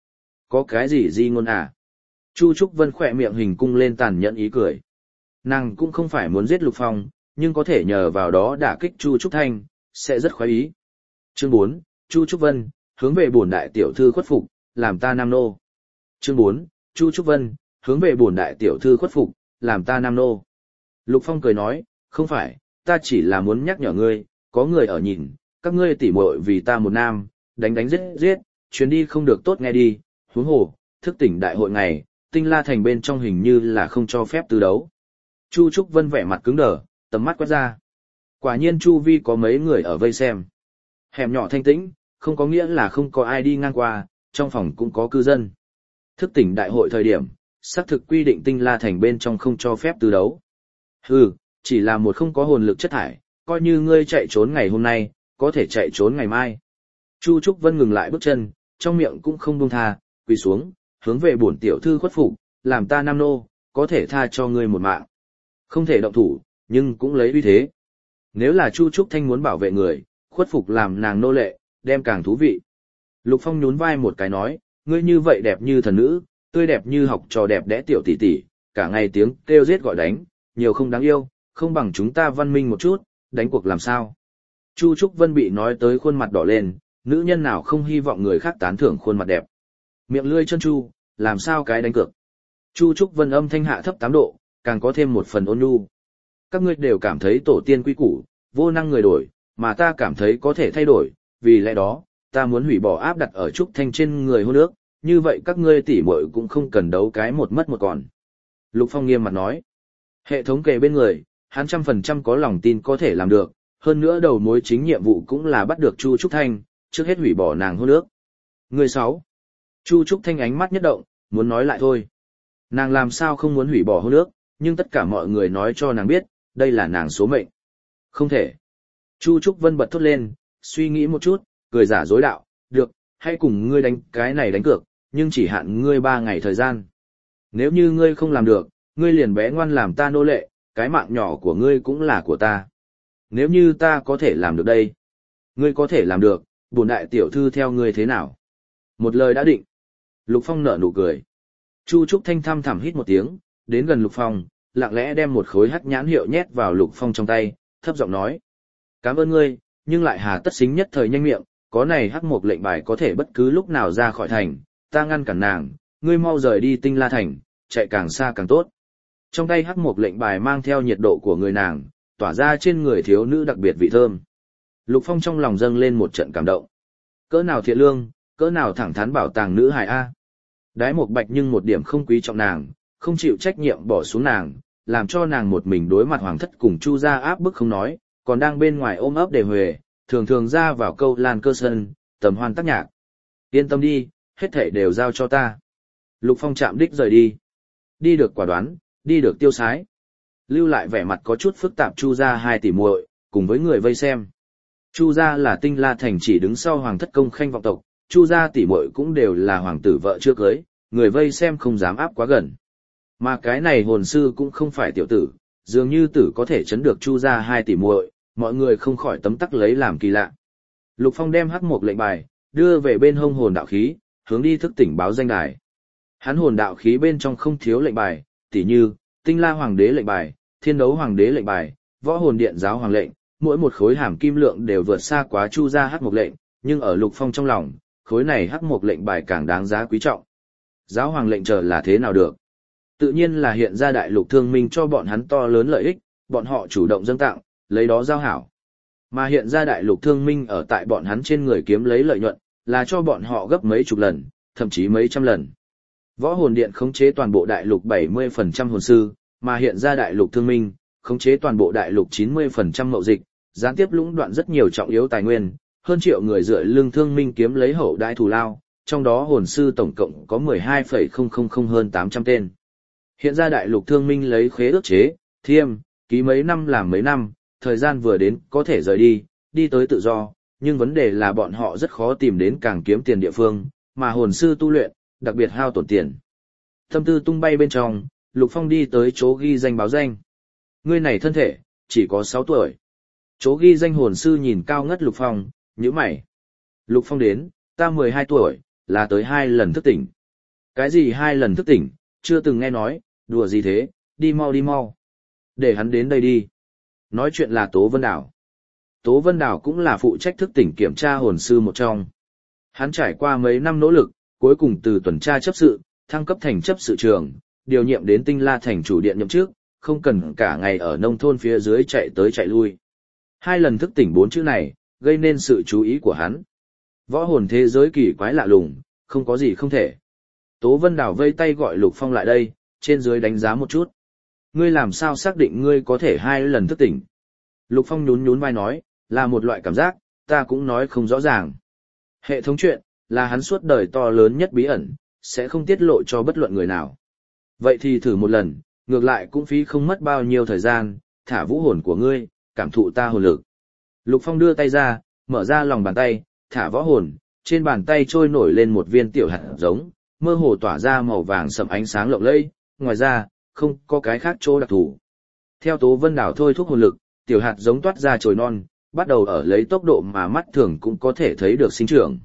Có cái gì di ngôn à? Chu Trúc Vân khỏe miệng hình cung lên tàn nhẫn ý cười. Nàng cũng không phải muốn giết Lục Phong, nhưng có thể nhờ vào đó đả kích Chu Trúc Thanh, sẽ rất khoái ý. Chương bốn, Chu Trúc Vân, hướng về bổn đại tiểu thư khuất phục, làm ta nam nô. Chương bốn, Chu Trúc Vân, hướng về bổn đại tiểu thư khuất phục, làm ta nam nô. Lục Phong cười nói, không phải, ta chỉ là muốn nhắc nhở ngươi, có người ở nhìn, các ngươi tỉ muội vì ta một nam, đánh đánh giết giết, chuyến đi không được tốt nghe đi, huống hồ, thức tỉnh đại hội ngày, Tinh La Thành bên trong hình như là không cho phép tư đấu. Chu Trúc Vân vẻ mặt cứng đờ, tầm mắt quét ra. Quả nhiên chu vi có mấy người ở vây xem. Hẻm nhỏ thanh tĩnh, không có nghĩa là không có ai đi ngang qua, trong phòng cũng có cư dân. Thức tỉnh đại hội thời điểm, xác thực quy định Tinh La Thành bên trong không cho phép tư đấu. Hừ, chỉ là một không có hồn lực chất thải, coi như ngươi chạy trốn ngày hôm nay, có thể chạy trốn ngày mai. Chu Trúc Vân ngừng lại bước chân, trong miệng cũng không buông tha, quỳ xuống, hướng về bổn tiểu thư khuất phục, làm ta nam nô, có thể tha cho ngươi một mạng. Không thể động thủ, nhưng cũng lấy uy thế. Nếu là Chu Trúc Thanh muốn bảo vệ người, khuất phục làm nàng nô lệ, đem càng thú vị. Lục Phong nhún vai một cái nói, ngươi như vậy đẹp như thần nữ, tươi đẹp như học trò đẹp đẽ tiểu tỷ tỷ, cả ngày tiếng kêu giết gọi đánh, nhiều không đáng yêu, không bằng chúng ta văn minh một chút, đánh cuộc làm sao. Chu Trúc Vân bị nói tới khuôn mặt đỏ lên, nữ nhân nào không hy vọng người khác tán thưởng khuôn mặt đẹp. Miệng lươi chân chu, làm sao cái đánh cược. Chu Trúc Vân âm thanh hạ thấp tám độ, càng có thêm một phần ôn nhu. Các ngươi đều cảm thấy tổ tiên quy củ, vô năng người đổi, mà ta cảm thấy có thể thay đổi, vì lẽ đó, ta muốn hủy bỏ áp đặt ở Trúc Thanh trên người hôn ước, như vậy các ngươi tỉ muội cũng không cần đấu cái một mất một còn. Lục Phong nghiêm mặt nói, hệ thống kề bên người, hắn trăm phần trăm có lòng tin có thể làm được, hơn nữa đầu mối chính nhiệm vụ cũng là bắt được Chu Trúc Thanh, trước hết hủy bỏ nàng hôn ước. Người sáu. Chu Trúc Thanh ánh mắt nhất động, muốn nói lại thôi. Nàng làm sao không muốn hủy bỏ hôn ước, nhưng tất cả mọi người nói cho nàng biết, đây là nàng số mệnh. Không thể. Chu Trúc Vân bật thốt lên, suy nghĩ một chút, cười giả dối đạo, được, hãy cùng ngươi đánh cái này đánh cược, nhưng chỉ hạn ngươi ba ngày thời gian. Nếu như ngươi không làm được, ngươi liền bé ngoan làm ta nô lệ, cái mạng nhỏ của ngươi cũng là của ta. Nếu như ta có thể làm được đây, ngươi có thể làm được, bổn đại tiểu thư theo ngươi thế nào? Một lời đã định. Lục Phong nở nụ cười. Chu Trúc Thanh thăm thẳm hít một tiếng, đến gần Lục Phong, lặng lẽ đem một khối hắc nhãn hiệu nhét vào Lục Phong trong tay, thấp giọng nói. Cảm ơn ngươi, nhưng lại hà tất xính nhất thời nhanh miệng, có này hắc mục lệnh bài có thể bất cứ lúc nào ra khỏi thành, ta ngăn cản nàng, ngươi mau rời đi Tinh La Thành, chạy càng xa càng tốt. Trong tay hắc mục lệnh bài mang theo nhiệt độ của người nàng, tỏa ra trên người thiếu nữ đặc biệt vị thơm. Lục Phong trong lòng dâng lên một trận cảm động. Cỡ nào thiện lương, cỡ nào thẳng thắn bảo tàng nữ hài A. Đái một bạch nhưng một điểm không quý trọng nàng, không chịu trách nhiệm bỏ xuống nàng, làm cho nàng một mình đối mặt hoàng thất cùng Chu gia áp bức không nói, còn đang bên ngoài ôm ấp để huề, thường thường ra vào câu lan cơ sân, tầm hoan tác nhạc. Yên tâm đi, hết thảy đều giao cho ta. Lục Phong chạm đích rời đi. Đi được quả đoán, đi được tiêu sái. Lưu lại vẻ mặt có chút phức tạp Chu gia hai tỷ muội, cùng với người vây xem. Chu gia là Tinh La Thành chỉ đứng sau hoàng thất công khanh vọng tộc, Chu gia tỷ muội cũng đều là hoàng tử vợ chưa cưới, người vây xem không dám áp quá gần. Mà cái này hồn sư cũng không phải tiểu tử, dường như tử có thể chấn được Chu gia hai tỷ muội, mọi người không khỏi tấm tắc lấy làm kỳ lạ. Lục Phong đem hắc một lệnh bài, đưa về bên hông hồn đạo khí, hướng đi thức tỉnh báo danh đài. Hắn hồn đạo khí bên trong không thiếu lệnh bài, tỉ như Tinh La Hoàng đế lệnh bài, Thiên Đấu Hoàng đế lệnh bài, Võ Hồn Điện giáo hoàng lệnh, mỗi một khối hàm kim lượng đều vượt xa quá Chu gia hắc một lệnh, nhưng ở Lục Phong trong lòng, khối này hắc một lệnh bài càng đáng giá quý trọng. Giáo hoàng lệnh chờ là thế nào được? Tự nhiên là hiện ra đại lục thương minh cho bọn hắn to lớn lợi ích, bọn họ chủ động dâng tặng, lấy đó giao hảo. Mà hiện ra đại lục thương minh ở tại bọn hắn trên người kiếm lấy lợi nhuận, là cho bọn họ gấp mấy chục lần, thậm chí mấy trăm lần. Võ Hồn Điện khống chế toàn bộ đại lục bảy mươi phần trăm hồn sư, mà hiện ra đại lục thương minh, khống chế toàn bộ đại lục chín mươi phần trăm mậu dịch, gián tiếp lũng đoạn rất nhiều trọng yếu tài nguyên, hơn triệu người dựa lưng thương minh kiếm lấy hậu đại thù lao, trong đó hồn sư tổng cộng có mười hai phẩy không không không hơn tám trăm tên. Hiện ra đại lục thương minh lấy khế ước chế, thiêm, ký mấy năm làm mấy năm, thời gian vừa đến có thể rời đi, đi tới tự do, nhưng vấn đề là bọn họ rất khó tìm đến càng kiếm tiền địa phương, mà hồn sư tu luyện, đặc biệt hao tổn tiền. Tâm tư tung bay bên trong, Lục Phong đi tới chỗ ghi danh báo danh. Ngươi này thân thể, chỉ có sáu tuổi. Chỗ ghi danh hồn sư nhìn cao ngất Lục Phong, nhíu mày. Lục Phong đến, ta mười hai tuổi, là tới hai lần thức tỉnh. Cái gì hai lần thức tỉnh, chưa từng nghe nói, đùa gì thế, đi mau đi mau. Để hắn đến đây đi. Nói chuyện là Tố Vân Đảo. Tố Vân Đảo cũng là phụ trách thức tỉnh kiểm tra hồn sư một trong. Hắn trải qua mấy năm nỗ lực, cuối cùng từ tuần tra chấp sự, thăng cấp thành chấp sự trường, điều nhiệm đến Tinh La thành chủ điện nhậm chức, không cần cả ngày ở nông thôn phía dưới chạy tới chạy lui. Hai lần thức tỉnh bốn chữ này, gây nên sự chú ý của hắn. Võ hồn thế giới kỳ quái lạ lùng, không có gì không thể. Tố Vân Đảo vây tay gọi Lục Phong lại đây, trên dưới đánh giá một chút. Ngươi làm sao xác định ngươi có thể hai lần thức tỉnh? Lục Phong nhún nhún vai nói, là một loại cảm giác, ta cũng nói không rõ ràng. Hệ thống chuyện, là hắn suốt đời to lớn nhất bí ẩn, sẽ không tiết lộ cho bất luận người nào. Vậy thì thử một lần, ngược lại cũng phí không mất bao nhiêu thời gian, thả vũ hồn của ngươi, cảm thụ ta hồn lực. Lục Phong đưa tay ra, mở ra lòng bàn tay, thả võ hồn, trên bàn tay trôi nổi lên một viên tiểu hạt giống, mơ hồ tỏa ra màu vàng sẫm ánh sáng lộng lẫy, ngoài ra, không có cái khác chỗ đặc thù. Theo Tố Vân Đảo thôi thúc hồn lực, tiểu hạt giống toát ra chồi non, bắt đầu ở lấy tốc độ mà mắt thường cũng có thể thấy được sinh trưởng.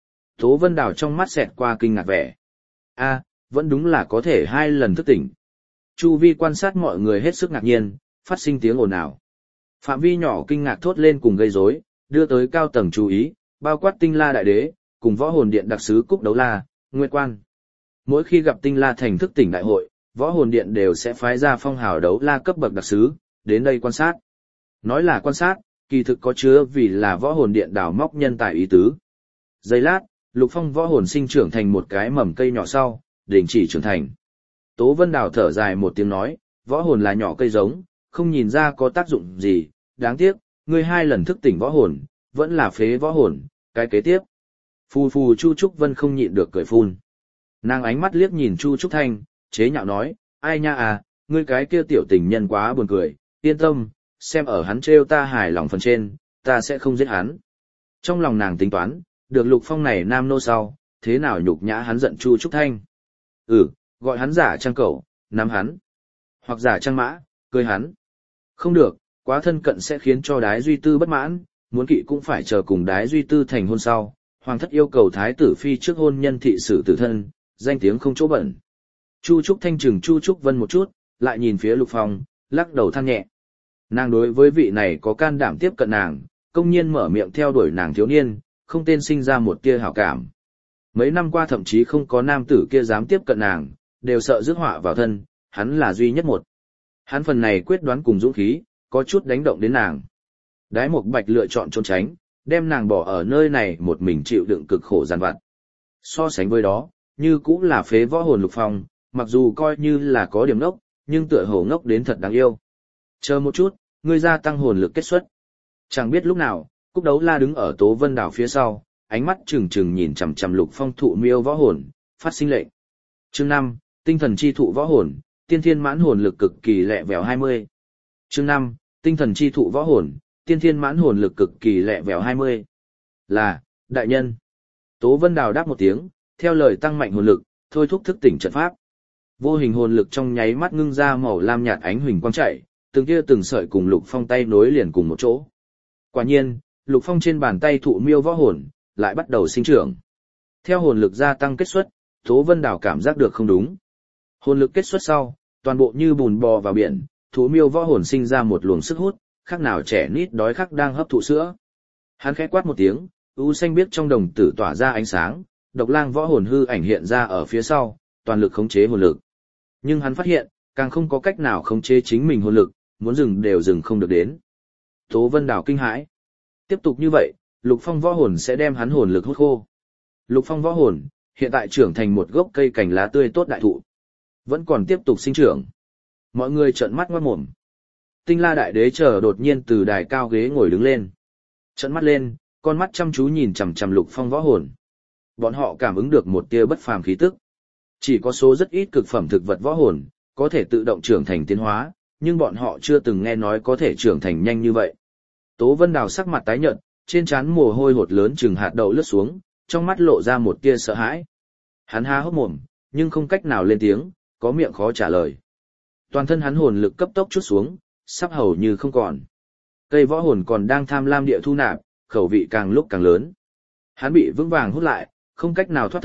Tố Vân Đảo trong mắt xẹt qua kinh ngạc vẻ. A, vẫn đúng là có thể hai lần thức tỉnh. Chu vi quan sát mọi người hết sức ngạc nhiên, phát sinh tiếng ồn ào. Phạm vi nhỏ kinh ngạc thốt lên cùng gây rối, đưa tới cao tầng chú ý, bao quát Tinh La đại đế, cùng võ hồn điện đặc sứ Cúc Đấu La, Nguyệt Quan. Mỗi khi gặp Tinh La thành thức tỉnh đại hội, võ hồn điện đều sẽ phái ra phong hào đấu la cấp bậc đặc sứ, đến đây quan sát. Nói là quan sát, kỳ thực có chứa vì là võ hồn điện đào móc nhân tài ý tứ. Giây lát, Lục Phong võ hồn sinh trưởng thành một cái mầm cây nhỏ sau, đình chỉ trưởng thành. Tố Vân Đào thở dài một tiếng nói, võ hồn là nhỏ cây giống, không nhìn ra có tác dụng gì, đáng tiếc, ngươi hai lần thức tỉnh võ hồn, vẫn là phế võ hồn, cái kế tiếp. Phù phù Chu Trúc Vân không nhịn được cười phun. Nàng ánh mắt liếc nhìn Chu Trúc Thanh, chế nhạo nói, ai nha à, ngươi cái kia tiểu tình nhân quá buồn cười, yên tâm, xem ở hắn trêu ta hài lòng phần trên, ta sẽ không giết hắn. Trong lòng nàng tính toán, được Lục Phong này nam nô sau, thế nào nhục nhã hắn giận Chu Trúc Thanh. Ừ, gọi hắn giả trang cẩu, nắm hắn. Hoặc giả trang mã, cười hắn. Không được, quá thân cận sẽ khiến cho Đái Duy Tư bất mãn, muốn kỵ cũng phải chờ cùng Đái Duy Tư thành hôn sau. Hoàng thất yêu cầu thái tử phi trước hôn nhân thị sử tử thân, danh tiếng không chỗ bẩn. Chu Trúc Thanh chừng Chu Trúc Vân một chút, lại nhìn phía Lục Phong, lắc đầu than nhẹ. Nàng đối với vị này có can đảm tiếp cận nàng, công nhiên mở miệng theo đuổi nàng thiếu niên, không tên sinh ra một tia hảo cảm. Mấy năm qua thậm chí không có nam tử kia dám tiếp cận nàng, đều sợ rước họa vào thân, hắn là duy nhất một. Hắn phần này quyết đoán cùng dũng khí, có chút đánh động đến nàng. Đái Mộc Bạch lựa chọn trốn tránh, đem nàng bỏ ở nơi này một mình chịu đựng cực khổ gian vặt. So sánh với đó, như cũng là phế võ hồn Lục Phong, mặc dù coi như là có điểm ngốc, nhưng tựa hồ ngốc đến thật đáng yêu. Chờ một chút, ngươi gia tăng hồn lực kết xuất. Chẳng biết lúc nào, Cúc Đấu La đứng ở Tố Vân Đảo phía sau, ánh mắt trừng trừng nhìn chằm chằm Lục Phong thụ miêu võ hồn, phát sinh lệnh. Chương năm, tinh thần chi thụ võ hồn, tiên thiên mãn hồn lực cực kỳ lẹ vẻo hai mươi. Chương năm, tinh thần chi thụ võ hồn, tiên thiên mãn hồn lực cực kỳ lẹ vẻo hai mươi. Là, đại nhân. Tố Vân Đào đáp một tiếng, theo lời tăng mạnh hồn lực, thôi thúc thức tỉnh trận pháp. Vô hình hồn lực trong nháy mắt ngưng ra màu lam nhạt ánh huỳnh quang chạy, từng kia từng sợi cùng Lục Phong tay nối liền cùng một chỗ. Quả nhiên, Lục Phong trên bàn tay thụ miêu võ hồn, lại bắt đầu sinh trưởng. Theo hồn lực gia tăng kết xuất, Tố Vân Đào cảm giác được không đúng. Hồn lực kết xuất sau, toàn bộ như bùn bò vào biển, thú miêu võ hồn sinh ra một luồng sức hút, khác nào trẻ nít đói khắc đang hấp thụ sữa. Hắn khẽ quát một tiếng, u xanh biếc trong đồng tử tỏa ra ánh sáng, độc lang võ hồn hư ảnh hiện ra ở phía sau, toàn lực khống chế hồn lực. Nhưng hắn phát hiện, càng không có cách nào khống chế chính mình hồn lực, muốn dừng đều dừng không được đến. Tố Vân Đào kinh hãi. Tiếp tục như vậy, Lục Phong võ hồn sẽ đem hắn hồn lực hút khô. Lục Phong võ hồn, hiện tại trưởng thành một gốc cây cành lá tươi tốt đại thụ. Vẫn còn tiếp tục sinh trưởng. Mọi người trợn mắt ngoát mồm. Tinh La đại đế chờ đột nhiên từ đài cao ghế ngồi đứng lên. Trợn mắt lên, con mắt chăm chú nhìn chằm chằm Lục Phong võ hồn. Bọn họ cảm ứng được một tia bất phàm khí tức. Chỉ có số rất ít cực phẩm thực vật võ hồn, có thể tự động trưởng thành tiến hóa, nhưng bọn họ chưa từng nghe nói có thể trưởng thành nhanh như vậy. Tố Vân Đào sắc mặt tái nhợt, trên trán mồ hôi hột lớn chừng hạt đậu lướt xuống, trong mắt lộ ra một tia sợ hãi. Hắn há hốc mồm, nhưng không cách nào lên tiếng, có miệng khó trả lời. Toàn thân hắn hồn lực cấp tốc trút xuống, sắp hầu như không còn. Cây võ hồn còn đang tham lam địa thu nạp, khẩu vị càng lúc càng lớn. Hắn bị vững vàng hút lại, không cách nào thoát thân,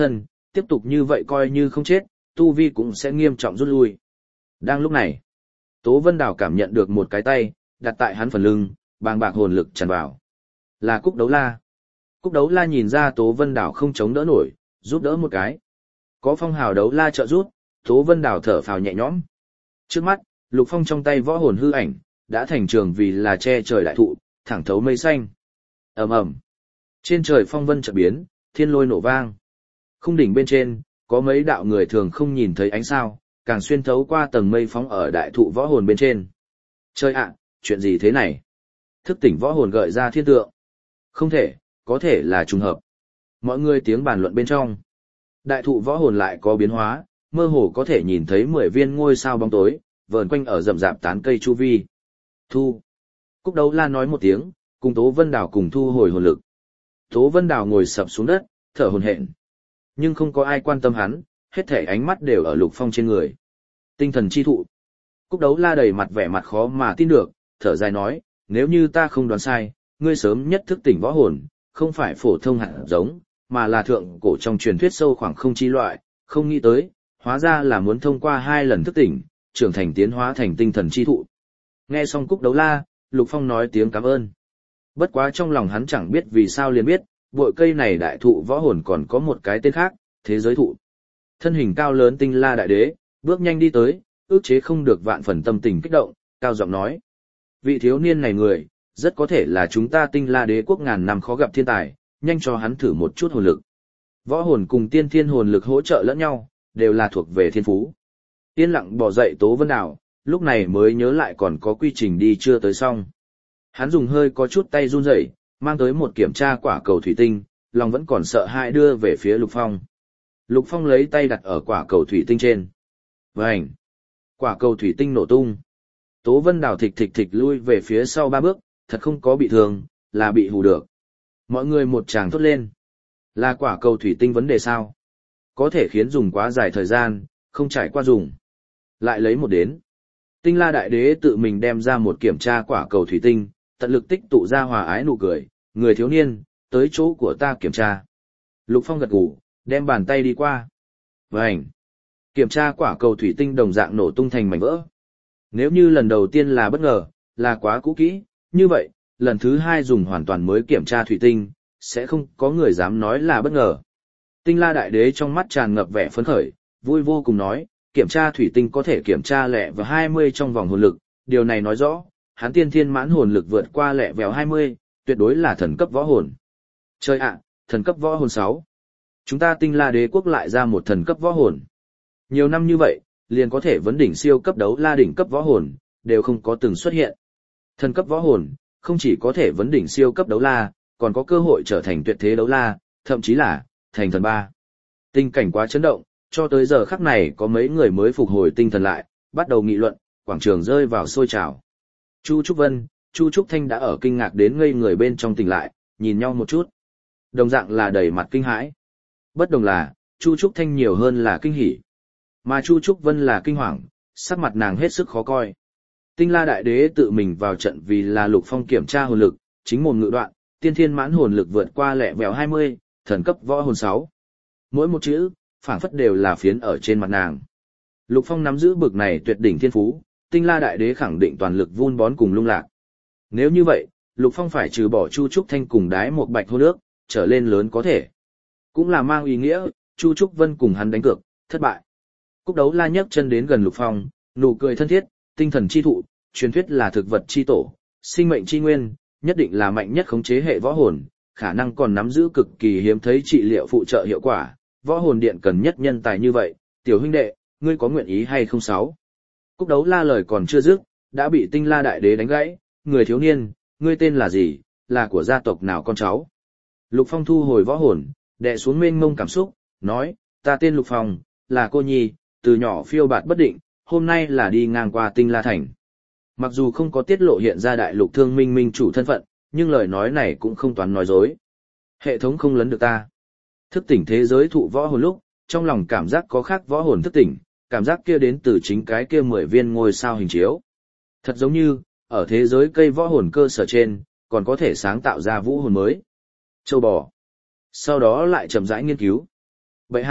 tiếp tục như vậy coi như không chết, tu vi cũng sẽ nghiêm trọng rút lui. Đang lúc này, Tố Vân Đào cảm nhận được một cái tay, đặt tại hắn phần lưng, bàng bạc hồn lực tràn vào. Là Cúc Đấu La. Cúc Đấu La nhìn ra Tố Vân Đào không chống đỡ nổi, giúp đỡ một cái. Có Phong Hào Đấu La trợ giúp, Tố Vân Đào thở phào nhẹ nhõm. Trước mắt, Lục Phong trong tay võ hồn hư ảnh, đã thành trường vì là che trời đại thụ, thẳng thấu mây xanh. Ầm ầm. Trên trời phong vân chợt biến, thiên lôi nổ vang. Khung đỉnh bên trên, có mấy đạo người thường không nhìn thấy ánh sao, càng xuyên thấu qua tầng mây phóng ở đại thụ võ hồn bên trên. Chơi ạ, chuyện gì thế này? Thức tỉnh võ hồn gợi ra thiên tượng. Không thể, có thể là trùng hợp. Mọi người tiếng bàn luận bên trong. Đại thụ võ hồn lại có biến hóa, mơ hồ có thể nhìn thấy mười viên ngôi sao bóng tối, vờn quanh ở rậm rạp tán cây chu vi. Thu. Cúc Đấu La nói một tiếng, cùng Tố Vân Đào cùng thu hồi hồn lực. Tố Vân Đào ngồi sập xuống đất, thở hổn hển. Nhưng không có ai quan tâm hắn, hết thể ánh mắt đều ở Lục Phong trên người. Tinh thần chi thụ. Cúc Đấu La đầy mặt vẻ mặt khó mà tin được, thở dài nói, nếu như ta không đoán sai, ngươi sớm nhất thức tỉnh võ hồn, không phải phổ thông hạt giống, mà là thượng cổ trong truyền thuyết sâu khoảng không chi loại, không nghĩ tới, hóa ra là muốn thông qua hai lần thức tỉnh, trưởng thành tiến hóa thành tinh thần chi thụ. Nghe xong Cúc Đấu La, Lục Phong nói tiếng cảm ơn. Bất quá trong lòng hắn chẳng biết vì sao liền biết, bội cây này đại thụ võ hồn còn có một cái tên khác, thế giới thụ. Thân hình cao lớn Tinh La Đại Đế, bước nhanh đi tới, ước chế không được vạn phần tâm tình kích động, cao giọng nói. Vị thiếu niên này người, rất có thể là chúng ta Tinh La Đế quốc ngàn năm khó gặp thiên tài, nhanh cho hắn thử một chút hồn lực. Võ hồn cùng tiên thiên hồn lực hỗ trợ lẫn nhau, đều là thuộc về thiên phú. Yên lặng bỏ dậy Tố Vân Đào, lúc này mới nhớ lại còn có quy trình đi chưa tới xong. Hắn dùng hơi có chút tay run rẩy, mang tới một kiểm tra quả cầu thủy tinh, lòng vẫn còn sợ hãi đưa về phía Lục Phong. Lục Phong lấy tay đặt ở quả cầu thủy tinh trên. Vành! Quả cầu thủy tinh nổ tung. Tố Vân Đào thịch thịch thịch lui về phía sau ba bước, thật không có bị thương, là bị hù được. Mọi người một tràng thốt lên. Là quả cầu thủy tinh vấn đề sao? Có thể khiến dùng quá dài thời gian, không trải qua dùng. Lại lấy một đến. Tinh La Đại Đế tự mình đem ra một kiểm tra quả cầu thủy tinh, tận lực tích tụ ra hòa ái nụ cười, người thiếu niên, tới chỗ của ta kiểm tra. Lục Phong gật gù, đem bàn tay đi qua. Vành! Kiểm tra quả cầu thủy tinh đồng dạng nổ tung thành mảnh vỡ. Nếu như lần đầu tiên là bất ngờ, là quá cũ kỹ, như vậy, lần thứ hai dùng hoàn toàn mới kiểm tra thủy tinh, sẽ không có người dám nói là bất ngờ. Tinh La Đại Đế trong mắt tràn ngập vẻ phấn khởi, vui vô cùng nói, kiểm tra thủy tinh có thể kiểm tra lẹ vào hai mươi trong vòng hồn lực, điều này nói rõ, hắn tiên thiên mãn hồn lực vượt qua lẹ vèo hai mươi, tuyệt đối là thần cấp võ hồn. Chơi ạ, thần cấp võ hồn sáu. Chúng ta Tinh La Đế quốc lại ra một thần cấp võ hồn. Nhiều năm như vậy, liền có thể vấn đỉnh siêu cấp đấu la đỉnh cấp võ hồn, đều không có từng xuất hiện. Thần cấp võ hồn, không chỉ có thể vấn đỉnh siêu cấp đấu la, còn có cơ hội trở thành tuyệt thế đấu la, thậm chí là thành thần ba. Tình cảnh quá chấn động, cho tới giờ khắc này có mấy người mới phục hồi tinh thần lại, bắt đầu nghị luận, quảng trường rơi vào sôi trào. Chu Trúc Vân, Chu Trúc Thanh đã ở kinh ngạc đến ngây người bên trong tỉnh lại, nhìn nhau một chút. Đồng dạng là đầy mặt kinh hãi. Bất đồng là, Chu Trúc Thanh nhiều hơn là kinh hỉ. Mà Chu Trúc Vân là kinh hoàng, sắc mặt nàng hết sức khó coi. Tinh La Đại Đế tự mình vào trận vì là Lục Phong kiểm tra hồn lực, chính mồm ngự đoạn, tiên thiên mãn hồn lực vượt qua lẹ vèo hai mươi, thần cấp võ hồn sáu. Mỗi một chữ, phảng phất đều là phiến ở trên mặt nàng. Lục Phong nắm giữ bực này tuyệt đỉnh thiên phú, Tinh La Đại Đế khẳng định toàn lực vun bón cùng lung lạc. Nếu như vậy, Lục Phong phải trừ bỏ Chu Trúc Thanh cùng đái một bạch hôn nước, trở lên lớn có thể. Cũng là mang ý nghĩa, Chu Trúc Vân cùng hắn đánh cược, thất bại. Cúc Đấu La nhấc chân đến gần Lục Phong, nụ cười thân thiết, tinh thần chi thụ, truyền thuyết là thực vật chi tổ, sinh mệnh chi nguyên, nhất định là mạnh nhất khống chế hệ võ hồn, khả năng còn nắm giữ cực kỳ hiếm thấy trị liệu phụ trợ hiệu quả, võ hồn điện cần nhất nhân tài như vậy, tiểu huynh đệ, ngươi có nguyện ý hay không sáu? Cúc Đấu La lời còn chưa dứt, đã bị Tinh La Đại Đế đánh gãy, người thiếu niên, ngươi tên là gì, là của gia tộc nào con cháu? Lục Phong thu hồi võ hồn, đè xuống mênh mông cảm xúc, nói, ta tên Lục Phong, là cô nhi, từ nhỏ phiêu bạt bất định, hôm nay là đi ngang qua Tinh La Thành. Mặc dù không có tiết lộ hiện ra đại lục thương minh minh chủ thân phận, nhưng lời nói này cũng không toán nói dối. Hệ thống không lấn được ta. Thức tỉnh thế giới thụ võ hồn lúc, trong lòng cảm giác có khác võ hồn thức tỉnh, cảm giác kia đến từ chính cái kia mười viên ngôi sao hình chiếu. Thật giống như, ở thế giới cây võ hồn cơ sở trên, còn có thể sáng tạo ra vũ hồn mới. Châu bò. Sau đó lại chậm rãi nghiên cứu. Bệ hạ,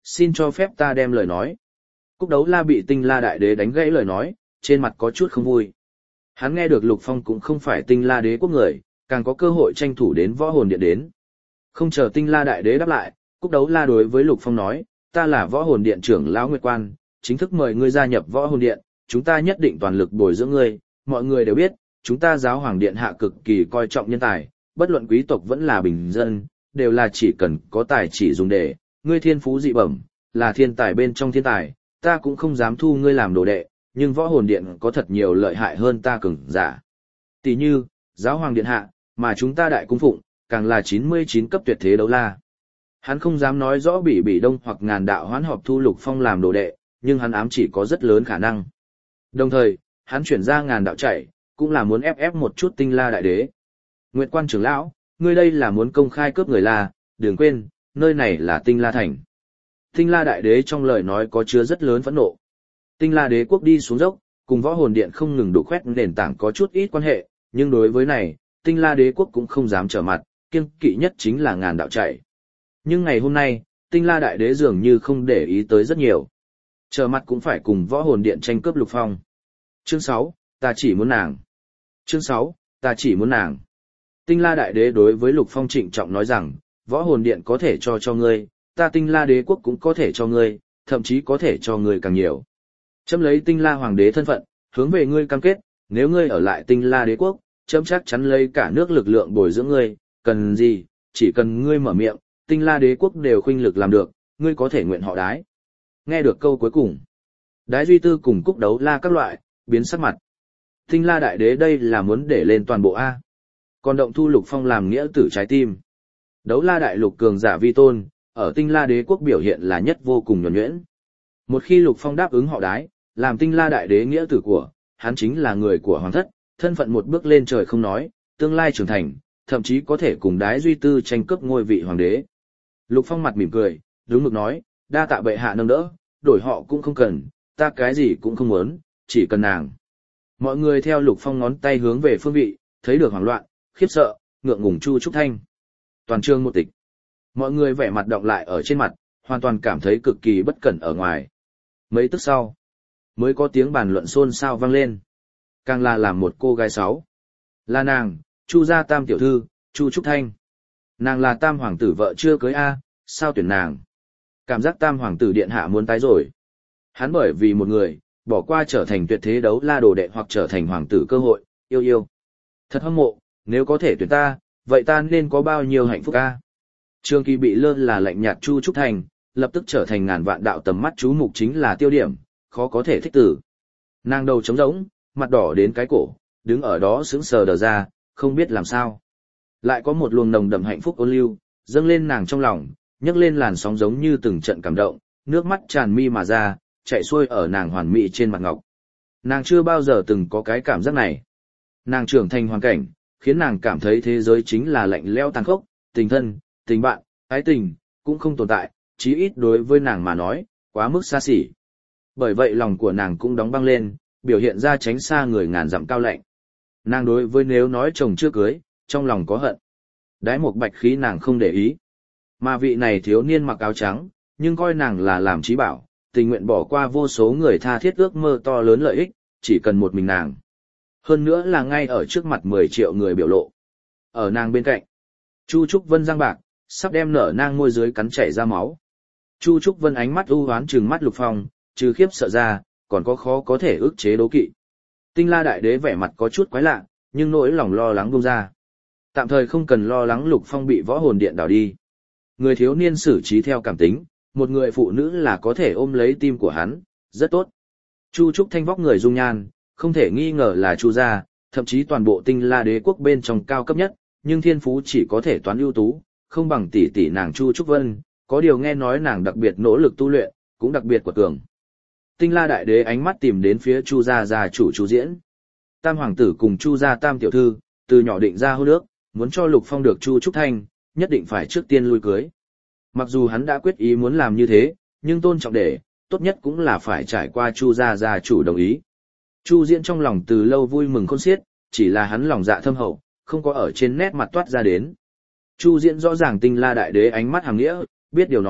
Xin cho phép ta đem lời nói. Cúc Đấu La bị Tinh La Đại Đế đánh gãy lời nói, trên mặt có chút không vui. Hắn nghe được Lục Phong cũng không phải Tinh La Đế quốc người, càng có cơ hội tranh thủ đến Võ Hồn Điện đến. Không chờ Tinh La Đại Đế đáp lại, Cúc Đấu La đối với Lục Phong nói, ta là Võ Hồn Điện trưởng lão Nguyệt Quan, chính thức mời ngươi gia nhập Võ Hồn Điện, chúng ta nhất định toàn lực bồi dưỡng ngươi, mọi người đều biết, chúng ta giáo hoàng điện hạ cực kỳ coi trọng nhân tài, bất luận quý tộc vẫn là bình dân, đều là chỉ cần có tài chỉ dùng để, ngươi thiên phú dị bẩm, là thiên tài bên trong thiên tài, ta cũng không dám thu ngươi làm đồ đệ, nhưng Võ Hồn Điện có thật nhiều lợi hại hơn ta cường giả. Tỷ như, giáo hoàng điện hạ, mà chúng ta đại cung phụng, càng là chín mươi chín cấp tuyệt thế đấu la. Hắn không dám nói rõ Bỉ Bỉ Đông hoặc Ngàn Đạo Hoán họp thu Lục Phong làm đồ đệ, nhưng hắn ám chỉ có rất lớn khả năng. Đồng thời, hắn chuyển ra Ngàn Đạo chạy, cũng là muốn ép ép một chút Tinh La Đại Đế. Nguyệt Quan trưởng lão, ngươi đây là muốn công khai cướp người La, đừng quên, nơi này là Tinh La Thành. Tinh La Đại Đế trong lời nói có chứa rất lớn phẫn nộ. Tinh La Đế quốc đi xuống dốc, cùng Võ Hồn Điện không ngừng đục khoét nền tảng có chút ít quan hệ, nhưng đối với này, Tinh La Đế quốc cũng không dám trở mặt, kiêng kỵ nhất chính là Ngàn Đạo chạy. Nhưng ngày hôm nay, Tinh La Đại Đế dường như không để ý tới rất nhiều. Trở mặt cũng phải cùng Võ Hồn Điện tranh cướp Lục Phong. Chương sáu, ta chỉ muốn nàng. Chương sáu, ta chỉ muốn nàng. Tinh La Đại Đế đối với Lục Phong trịnh trọng nói rằng, Võ Hồn Điện có thể cho cho ngươi, ta Tinh La Đế quốc cũng có thể cho ngươi, thậm chí có thể cho ngươi càng nhiều. Chấm lấy Tinh La Hoàng đế thân phận, hướng về ngươi cam kết, nếu ngươi ở lại Tinh La Đế quốc, chấm chắc chắn lấy cả nước lực lượng bồi dưỡng ngươi, cần gì, chỉ cần ngươi mở miệng, Tinh La Đế quốc đều khuynh lực làm được, ngươi có thể nguyện họ đái. Nghe được câu cuối cùng, Đái Duy Tư cùng Cúc Đấu La các loại, biến sắc mặt. Tinh La Đại Đế đây là muốn để lên toàn bộ A. Còn động thu Lục Phong làm nghĩa tử trái tim. Đấu La Đại Lục cường giả vi tôn, ở Tinh La Đế quốc biểu hiện là nhất vô cùng nhuần nhuyễn. Một khi Lục Phong đáp ứng họ đái, làm Tinh La Đại Đế nghĩa tử của, hắn chính là người của hoàng thất, thân phận một bước lên trời không nói, tương lai trưởng thành, thậm chí có thể cùng Đái Duy Tư tranh cướp ngôi vị hoàng đế. Lục Phong mặt mỉm cười, đúng mực nói, đa tạ bệ hạ nâng đỡ, đổi họ cũng không cần, ta cái gì cũng không muốn, chỉ cần nàng. Mọi người theo Lục Phong ngón tay hướng về phương vị, thấy được hoảng loạn, khiếp sợ, ngượng ngùng Chu Trúc Thanh. Toàn trường một tịch. Mọi người vẻ mặt đọng lại ở trên mặt, hoàn toàn cảm thấy cực kỳ bất cẩn ở ngoài. Mấy tức sau, mới có tiếng bàn luận xôn xao vang lên. Càng là làm một cô gái sáu. Là nàng, Chu gia tam tiểu thư, Chu Trúc Thanh. Nàng là tam hoàng tử vợ chưa cưới A, sao tuyển nàng? Cảm giác tam hoàng tử điện hạ muốn tái rồi. Hắn bởi vì một người, bỏ qua trở thành tuyệt thế đấu la đồ đệ hoặc trở thành hoàng tử cơ hội, yêu yêu. Thật hâm mộ, nếu có thể tuyển ta, vậy ta nên có bao nhiêu hạnh phúc A? Trương Kỳ bị lơ là lạnh nhạt Chu Trúc Thành, lập tức trở thành ngàn vạn đạo tầm mắt chú mục chính là tiêu điểm, khó có thể thích tử. Nàng đầu trống rỗng, mặt đỏ đến cái cổ, đứng ở đó sững sờ đờ ra, không biết làm sao. Lại có một luồng nồng đậm hạnh phúc ôn lưu, dâng lên nàng trong lòng, nhấc lên làn sóng giống như từng trận cảm động, nước mắt tràn mi mà ra, chạy xuôi ở nàng hoàn mỹ trên mặt ngọc. Nàng chưa bao giờ từng có cái cảm giác này. Nàng trưởng thành hoàn cảnh, khiến nàng cảm thấy thế giới chính là lạnh lẽo tàn khốc, tình thân, tình bạn, ái tình, cũng không tồn tại, chí ít đối với nàng mà nói, quá mức xa xỉ. Bởi vậy lòng của nàng cũng đóng băng lên, biểu hiện ra tránh xa người ngàn dặm cao lạnh. Nàng đối với nếu nói chồng chưa cưới, trong lòng có hận. Đái một bạch khí nàng không để ý. Mà vị này thiếu niên mặc áo trắng, nhưng coi nàng là làm trí bảo, tình nguyện bỏ qua vô số người tha thiết ước mơ to lớn lợi ích, chỉ cần một mình nàng. Hơn nữa là ngay ở trước mặt mười triệu người biểu lộ. Ở nàng bên cạnh, Chu Trúc Vân răng bạc, sắp đem nở nang môi dưới cắn chảy ra máu. Chu Trúc Vân ánh mắt u hoán trừng mắt Lục Phong, trừ khiếp sợ ra, còn có khó có thể ức chế đố kỵ. Tinh La Đại Đế vẻ mặt có chút quái lạ, nhưng nỗi lòng lo lắng buông ra. Tạm thời không cần lo lắng Lục Phong bị Võ Hồn Điện đảo đi. Người thiếu niên xử trí theo cảm tính, một người phụ nữ là có thể ôm lấy tim của hắn, rất tốt. Chu Trúc Thanh vóc người dung nhan, không thể nghi ngờ là Chu gia, thậm chí toàn bộ Tinh La Đế quốc bên trong cao cấp nhất, nhưng thiên phú chỉ có thể toán ưu tú, không bằng tỷ tỷ nàng Chu Trúc Vân, có điều nghe nói nàng đặc biệt nỗ lực tu luyện, cũng đặc biệt của cường. Tinh La Đại Đế ánh mắt tìm đến phía Chu gia gia chủ Chu Diễn. Tam hoàng tử cùng Chu gia tam tiểu thư, từ nhỏ định ra hôn ước, muốn cho Lục Phong được Chu Trúc Thanh, nhất định phải trước tiên lui cưới. Mặc dù hắn đã quyết ý muốn làm như thế, nhưng tôn trọng để, tốt nhất cũng là phải trải qua Chu gia gia chủ đồng ý. Chu Diễn trong lòng từ lâu vui mừng khôn xiết, chỉ là hắn lòng dạ thâm hậu, không có ở trên nét mặt toát ra đến. Chu Diễn rõ ràng Tinh La Đại Đế ánh mắt hàm nghĩa, biết điều nói,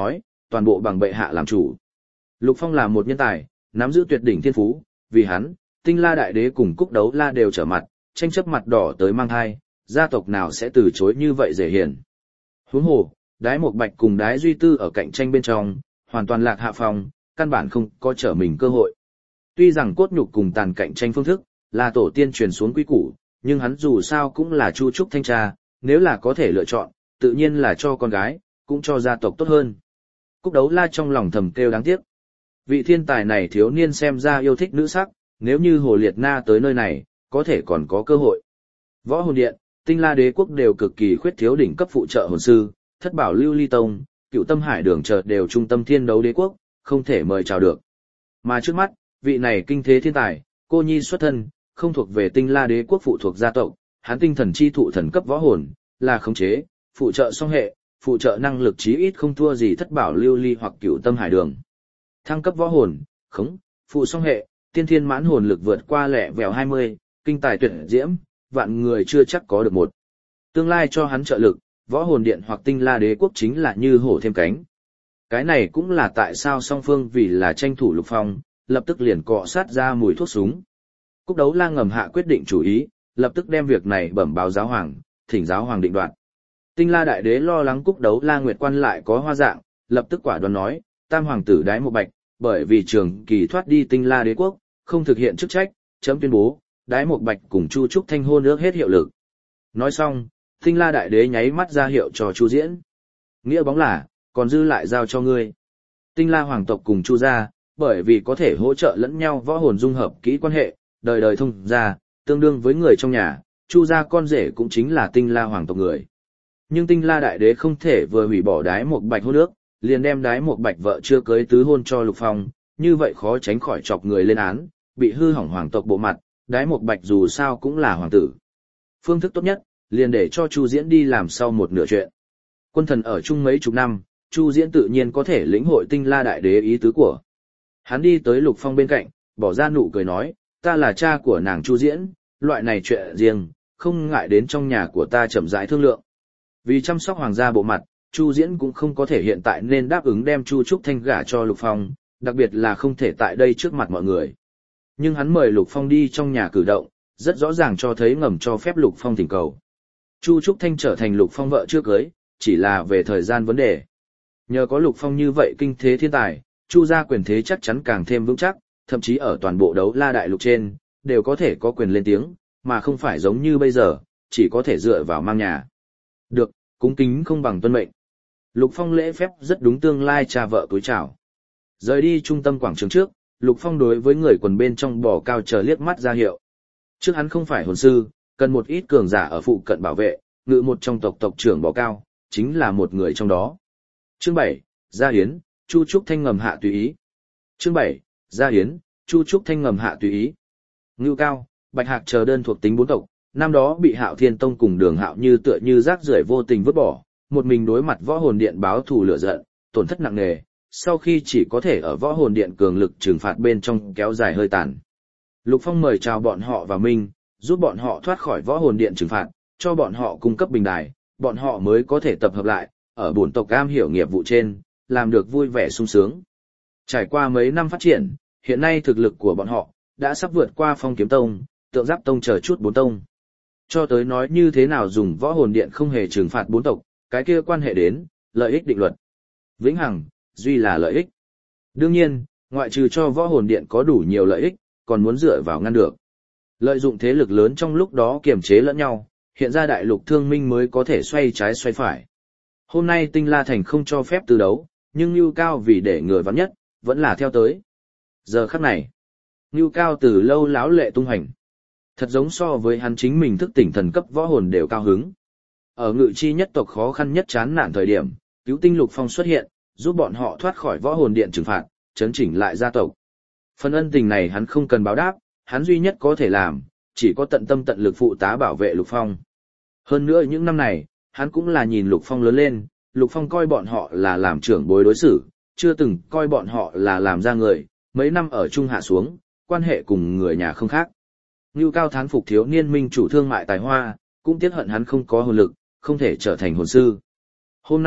toàn bộ bằng bệ hạ làm chủ. Lục Phong là một nhân tài, nắm giữ tuyệt đỉnh thiên phú, vì hắn, Tinh La Đại Đế cùng Cúc Đấu La đều trở mặt, tranh chấp mặt đỏ tới mang thai, gia tộc nào sẽ từ chối như vậy dễ hiền. Huống hồ, Đái Mộc Bạch cùng Đái Duy Tư ở cạnh tranh bên trong, hoàn toàn lạc hạ phòng, căn bản không có trở mình cơ hội. Tuy rằng cốt nhục cùng tàn cạnh tranh phương thức, là tổ tiên truyền xuống quý củ, nhưng hắn dù sao cũng là Chu Trúc Thanh cha, nếu là có thể lựa chọn, tự nhiên là cho con gái, cũng cho gia tộc tốt hơn. Cúc Đấu La trong lòng thầm kêu đáng tiếc. Vị thiên tài này thiếu niên xem ra yêu thích nữ sắc, nếu như Hồ Liệt Na tới nơi này, có thể còn có cơ hội. Võ Hồn Điện, Tinh La Đế quốc đều cực kỳ khuyết thiếu đỉnh cấp phụ trợ hồn sư, Thất Bảo Lưu Ly Tông, Cựu Tâm Hải Đường chợt đều trung tâm thiên đấu đế quốc, không thể mời chào được. Mà trước mắt, vị này kinh thế thiên tài, cô nhi xuất thân, không thuộc về Tinh La Đế quốc phụ thuộc gia tộc, hắn tinh thần chi thụ thần cấp võ hồn, là khống chế, phụ trợ song hệ, phụ trợ năng lực chí ít không thua gì Thất Bảo Lưu Ly hoặc Cựu Tâm Hải Đường. Thăng cấp võ hồn, khống, phụ song hệ, tiên thiên mãn hồn lực vượt qua lẻ vèo hai mươi, kinh tài tuyệt diễm, vạn người chưa chắc có được một. Tương lai cho hắn trợ lực, Võ Hồn Điện hoặc Tinh La Đế quốc chính là như hổ thêm cánh. Cái này cũng là tại sao song phương vì là tranh thủ Lục Phong, lập tức liền cọ sát ra mùi thuốc súng. Cúc Đấu La ngầm hạ quyết định chủ ý, lập tức đem việc này bẩm báo giáo hoàng, thỉnh giáo hoàng định đoạt. Tinh La Đại Đế lo lắng Cúc Đấu La Nguyệt Quan lại có hoa dạng, lập tức quả đoán nói, Tam hoàng tử Đái Mộc Bạch, bởi vì trường kỳ thoát đi Tinh La Đế quốc, không thực hiện chức trách, chấm tuyên bố, Đái Mộc Bạch cùng Chu Trúc Thanh hôn ước hết hiệu lực. Nói xong, Tinh La Đại Đế nháy mắt ra hiệu cho Chu Diễn. Nghĩa bóng là, còn dư lại giao cho ngươi. Tinh La hoàng tộc cùng Chu gia, bởi vì có thể hỗ trợ lẫn nhau võ hồn dung hợp kỹ quan hệ, đời đời thông gia, tương đương với người trong nhà, Chu gia con rể cũng chính là Tinh La hoàng tộc người. Nhưng Tinh La Đại Đế không thể vừa hủy bỏ Đái Mộc Bạch hôn ước, liền đem Đái Mộc Bạch vợ chưa cưới tứ hôn cho Lục Phong, như vậy khó tránh khỏi chọc người lên án, bị hư hỏng hoàng tộc bộ mặt, Đái Mộc Bạch dù sao cũng là hoàng tử. Phương thức tốt nhất, liền để cho Chu Diễn đi làm sau một nửa chuyện. Quân thần ở chung mấy chục năm, Chu Diễn tự nhiên có thể lĩnh hội Tinh La Đại Đế ý tứ của. Hắn đi tới Lục Phong bên cạnh, bỏ ra nụ cười nói, ta là cha của nàng Chu Diễn, loại này chuyện riêng, không ngại đến trong nhà của ta chậm rãi thương lượng. Vì chăm sóc hoàng gia bộ mặt, Chu Diễn cũng không có thể hiện tại nên đáp ứng đem Chu Trúc Thanh gả cho Lục Phong, đặc biệt là không thể tại đây trước mặt mọi người. Nhưng hắn mời Lục Phong đi trong nhà cử động, rất rõ ràng cho thấy ngầm cho phép Lục Phong thỉnh cầu. Chu Trúc Thanh trở thành Lục Phong vợ chưa cưới, chỉ là về thời gian vấn đề. Nhờ có Lục Phong như vậy kinh thế thiên tài, Chu gia quyền thế chắc chắn càng thêm vững chắc, thậm chí ở toàn bộ Đấu La đại lục trên, đều có thể có quyền lên tiếng, mà không phải giống như bây giờ, chỉ có thể dựa vào mang nhà. Được, cúng kính không bằng tuân mệnh. Lục Phong lễ phép rất đúng tương lai cha vợ túi chào. Rời đi trung tâm quảng trường trước, Lục Phong đối với người quần bên trong bò cao chờ liếc mắt ra hiệu. Trước hắn không phải hồn sư, cần một ít cường giả ở phụ cận bảo vệ, ngự một trong tộc tộc trưởng bò cao, chính là một người trong đó. Chương bảy, Gia Hiến, Chu Trúc Thanh ngầm hạ tùy ý. Chương bảy, Gia Hiến, Chu Trúc Thanh ngầm hạ tùy ý. Ngưu Cao, Bạch Hạc chờ đơn thuộc tính bốn tộc, năm đó bị Hạo Thiên Tông cùng Đường Hạo như tựa như rác rưởi vô tình vứt bỏ, một mình đối mặt Võ Hồn Điện báo thù lửa giận, tổn thất nặng nề, sau khi chỉ có thể ở Võ Hồn Điện cường lực trừng phạt bên trong kéo dài hơi tàn. Lục Phong mời chào bọn họ vào Minh, giúp bọn họ thoát khỏi Võ Hồn Điện trừng phạt, cho bọn họ cung cấp bình đài, bọn họ mới có thể tập hợp lại, ở bổn tộc am hiểu nghiệp vụ trên, làm được vui vẻ sung sướng. Trải qua mấy năm phát triển, hiện nay thực lực của bọn họ đã sắp vượt qua Phong Kiếm Tông, Tượng Giáp Tông chờ chút bốn tông. Cho tới nói như thế nào dùng Võ Hồn Điện không hề trừng phạt bốn tộc, cái kia quan hệ đến lợi ích định luật. Vĩnh hằng, duy là lợi ích. Đương nhiên, ngoại trừ cho Võ Hồn Điện có đủ nhiều lợi ích, còn muốn dựa vào ngăn được. Lợi dụng thế lực lớn trong lúc đó kiềm chế lẫn nhau, hiện ra đại lục thương minh mới có thể xoay trái xoay phải. Hôm nay Tinh La Thành không cho phép tư đấu, nhưng Ngưu Cao vì để người vắn nhất, vẫn là theo tới. Giờ khắc này, Ngưu Cao từ lâu láo lệ tung hành. Thật giống so với hắn chính mình thức tỉnh thần cấp võ hồn đều cao hứng. Ở Ngự Chi nhất tộc khó khăn nhất chán nản thời điểm, Cứu Tinh Lục Phong xuất hiện, giúp bọn họ thoát khỏi Võ Hồn Điện trừng phạt, chấn chỉnh lại gia tộc. Phần ân tình này hắn không cần báo đáp, hắn duy nhất có thể làm, chỉ có tận tâm tận lực phụ tá bảo vệ Lục Phong. Hơn nữa những năm này, hắn cũng là nhìn Lục Phong lớn lên, Lục Phong coi bọn họ là làm trưởng bối đối xử, chưa từng coi bọn họ là làm ra người, mấy năm ở chung hạ xuống, quan hệ cùng người nhà không khác. Ngưu Cao thán phục thiếu niên minh chủ thương mại tài hoa, cũng tiếc hận hắn không có hồn lực, không thể trở thành hồn sư. Hôm nay,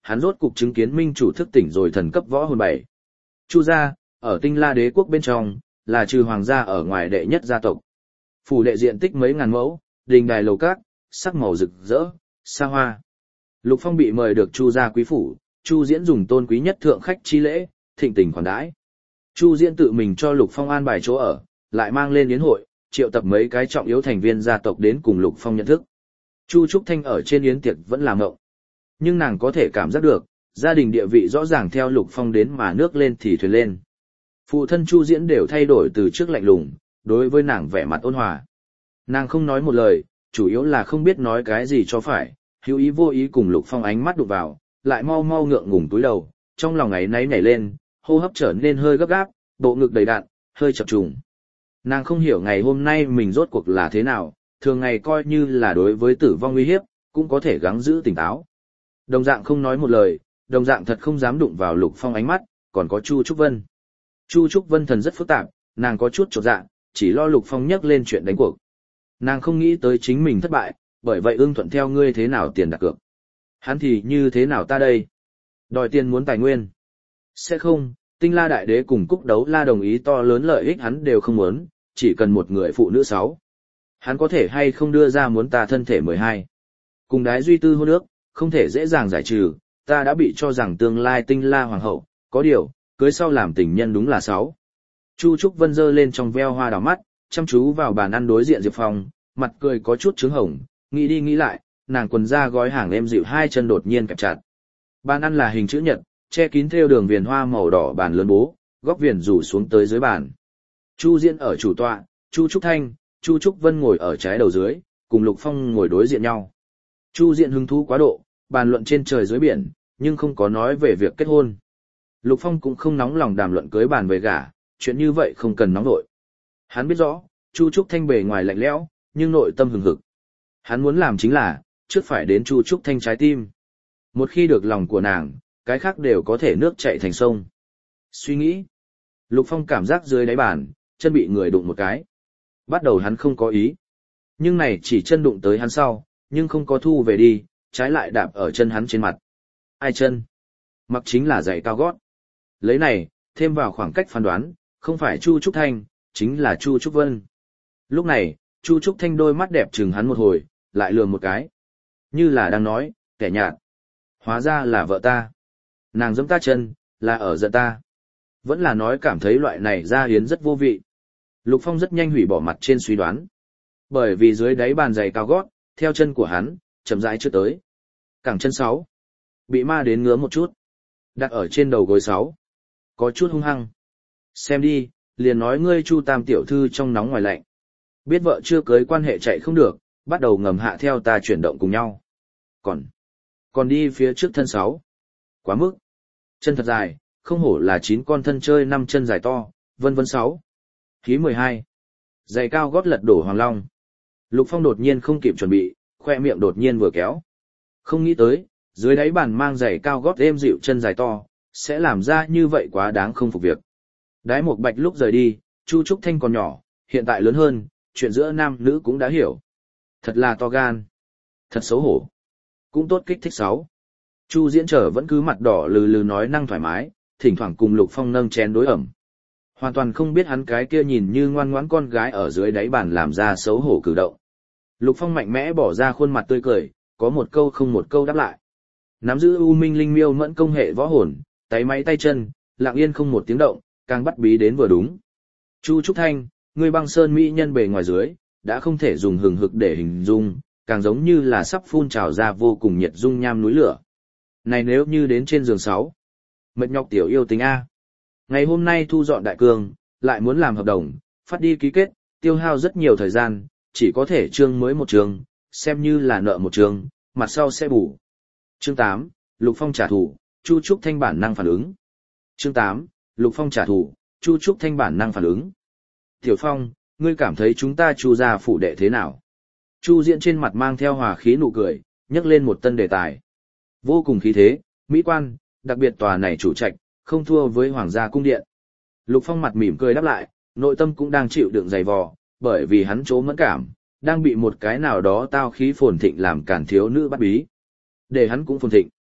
hắn rốt cục chứng kiến minh chủ thức tỉnh rồi thần cấp võ hồn bảy. Chu gia, ở Tinh La Đế quốc bên trong, là trừ hoàng gia ở ngoài đệ nhất gia tộc. Phủ đệ diện tích mấy ngàn mẫu, đình đài lầu các, sắc màu rực rỡ, xa hoa. Lục Phong bị mời được Chu gia quý phủ, Chu Diễn dùng tôn quý nhất thượng khách chi lễ, thịnh tình khoản đãi. Chu Diễn tự mình cho Lục Phong an bài chỗ ở, lại mang lên yến hội, triệu tập mấy cái trọng yếu thành viên gia tộc đến cùng Lục Phong nhận thức. Chu Trúc Thanh ở trên yến tiệc vẫn làm ngộng. Nhưng nàng có thể cảm giác được, gia đình địa vị rõ ràng theo Lục Phong đến mà nước lên thì thuyền lên. Phụ thân Chu Diễn đều thay đổi từ trước lạnh lùng, đối với nàng vẻ mặt ôn hòa. Nàng không nói một lời, chủ yếu là không biết nói cái gì cho phải, hữu ý vô ý cùng Lục Phong ánh mắt đụng vào, lại mau mau ngượng ngùng túi đầu, trong lòng ấy náy nhảy lên, hô hấp trở nên hơi gấp gáp, bộ ngực đầy đặn, hơi chập trùng. Nàng không hiểu ngày hôm nay mình rốt cuộc là thế nào, thường ngày coi như là đối với tử vong uy hiếp, cũng có thể gắng giữ tỉnh táo. Đồng dạng không nói một lời, đồng dạng thật không dám đụng vào Lục Phong ánh mắt, còn có Chu Trúc Vân. Chu Trúc Vân thần rất phức tạp, nàng có chút chột dạ, chỉ lo Lục Phong nhắc lên chuyện đánh cuộc. Nàng không nghĩ tới chính mình thất bại, bởi vậy ưng thuận theo ngươi thế nào tiền đặt cược. Hắn thì như thế nào ta đây? Đòi tiền muốn tài nguyên. Sẽ không, Tinh La Đại Đế cùng Cúc Đấu La đồng ý to lớn lợi ích hắn đều không muốn, chỉ cần một người phụ nữ sáu. Hắn có thể hay không đưa ra muốn ta thân thể mười hai. Cùng đái duy tư hôn ước, không thể dễ dàng giải trừ, ta đã bị cho rằng tương lai Tinh La Hoàng hậu, có điều, cưới sau làm tình nhân đúng là sáu. Chu Trúc Vân giơ lên trong veo hoa đào mắt, chăm chú vào bàn ăn đối diện Diệp Phong, mặt cười có chút trướng hồng, nghĩ đi nghĩ lại, nàng quần da gói hàng êm dịu hai chân đột nhiên kẹp chặt. Bàn ăn là hình chữ nhật, che kín thêu đường viền hoa màu đỏ bàn lớn bố, góc viền rủ xuống tới dưới bàn. Chu Diễn ở chủ tọa, Chu Trúc Thanh, Chu Trúc Vân ngồi ở trái đầu dưới, cùng Lục Phong ngồi đối diện nhau. Chu Diễn hứng thú quá độ, bàn luận trên trời dưới biển, nhưng không có nói về việc kết hôn. Lục Phong cũng không nóng lòng đàm luận cưới bàn về gả, chuyện như vậy không cần nóng nội. Hắn biết rõ, Chu Trúc Thanh bề ngoài lạnh lẽo, nhưng nội tâm hừng hực. Hắn muốn làm chính là, trước phải đến Chu Trúc Thanh trái tim. Một khi được lòng của nàng, cái khác đều có thể nước chảy thành sông. Suy nghĩ. Lục Phong cảm giác dưới đáy bàn, chân bị người đụng một cái. Bắt đầu hắn không có ý. Nhưng này chỉ chân đụng tới hắn sau, nhưng không có thu về đi, trái lại đạp ở chân hắn trên mặt. Ai chân? Mặc chính là giày cao gót. Lấy này, thêm vào khoảng cách phán đoán, không phải Chu Trúc Thanh, chính là Chu Trúc Vân. Lúc này, Chu Trúc Thanh đôi mắt đẹp chừng hắn một hồi, lại lườm một cái. Như là đang nói, kẻ nhạt. Hóa ra là vợ ta. Nàng giẫm ta chân, là ở giận ta. Vẫn là nói cảm thấy loại này ra hiến rất vô vị. Lục Phong rất nhanh hủy bỏ mặt trên suy đoán. Bởi vì dưới đáy bàn giày cao gót, theo chân của hắn, chậm rãi chưa tới. Cẳng chân sáu. Bị ma đến ngứa một chút. Đặt ở trên đầu gối sáu. Có chút hung hăng. Xem đi, liền nói ngươi Chu Tam tiểu thư trong nóng ngoài lạnh. Biết vợ chưa cưới quan hệ chạy không được, bắt đầu ngầm hạ theo ta chuyển động cùng nhau. Còn, còn đi phía trước thân sáu. Quá mức. Chân thật dài, không hổ là chín con thân chơi năm chân dài to, vân vân sáu. Khí mười hai. Giày cao gót lật đổ Hoàng Long. Lục Phong đột nhiên không kịp chuẩn bị, khoe miệng đột nhiên vừa kéo. Không nghĩ tới, dưới đáy bàn mang giày cao gót êm dịu chân dài to, sẽ làm ra như vậy quá đáng không phục việc. Đái Một Bạch lúc rời đi, Chu Trúc Thanh còn nhỏ, hiện tại lớn hơn, chuyện giữa nam nữ cũng đã hiểu. Thật là to gan. Thật xấu hổ. Cũng tốt kích thích sáu. Chu Diễn Trở vẫn cứ mặt đỏ lừ lừ nói năng thoải mái, thỉnh thoảng cùng Lục Phong nâng chén đối ẩm. Hoàn toàn không biết hắn cái kia nhìn như ngoan ngoãn con gái ở dưới đáy bàn làm ra xấu hổ cử động. Lục Phong mạnh mẽ bỏ ra khuôn mặt tươi cười, có một câu không một câu đáp lại. Nắm giữ U Minh Linh Miêu mẫn công hệ võ hồn, tay máy tay chân, lặng yên không một tiếng động, càng bắt bí đến vừa đúng. Chu Trúc Thanh, người băng sơn mỹ nhân bề ngoài dưới, đã không thể dùng hừng hực để hình dung, càng giống như là sắp phun trào ra vô cùng nhiệt dung nham núi lửa. Này nếu như đến trên giường sáu, mệt nhọc tiểu yêu tính A. Ngày hôm nay thu dọn đại cương, lại muốn làm hợp đồng, phát đi ký kết, tiêu hao rất nhiều thời gian, chỉ có thể chương mới một chương, xem như là nợ một chương, mặt sau sẽ bù. Chương tám, Lục Phong trả thù, Chu Trúc Thanh bản năng phản ứng. Chương tám, Lục Phong trả thù, Chu Trúc Thanh bản năng phản ứng. Tiểu Phong, ngươi cảm thấy chúng ta Chu gia phủ đệ thế nào? Chu Diễn trên mặt mang theo hòa khí nụ cười, nhấc lên một tân đề tài. Vô cùng khí thế, mỹ quan, đặc biệt tòa này chủ trạch, không thua với hoàng gia cung điện. Lục Phong mặt mỉm cười đáp lại, nội tâm cũng đang chịu đựng dày vò, bởi vì hắn chỗ mẫn cảm, đang bị một cái nào đó tao khí phồn thịnh làm cản thiếu nữ bắt bí. Để hắn cũng phồn thịnh.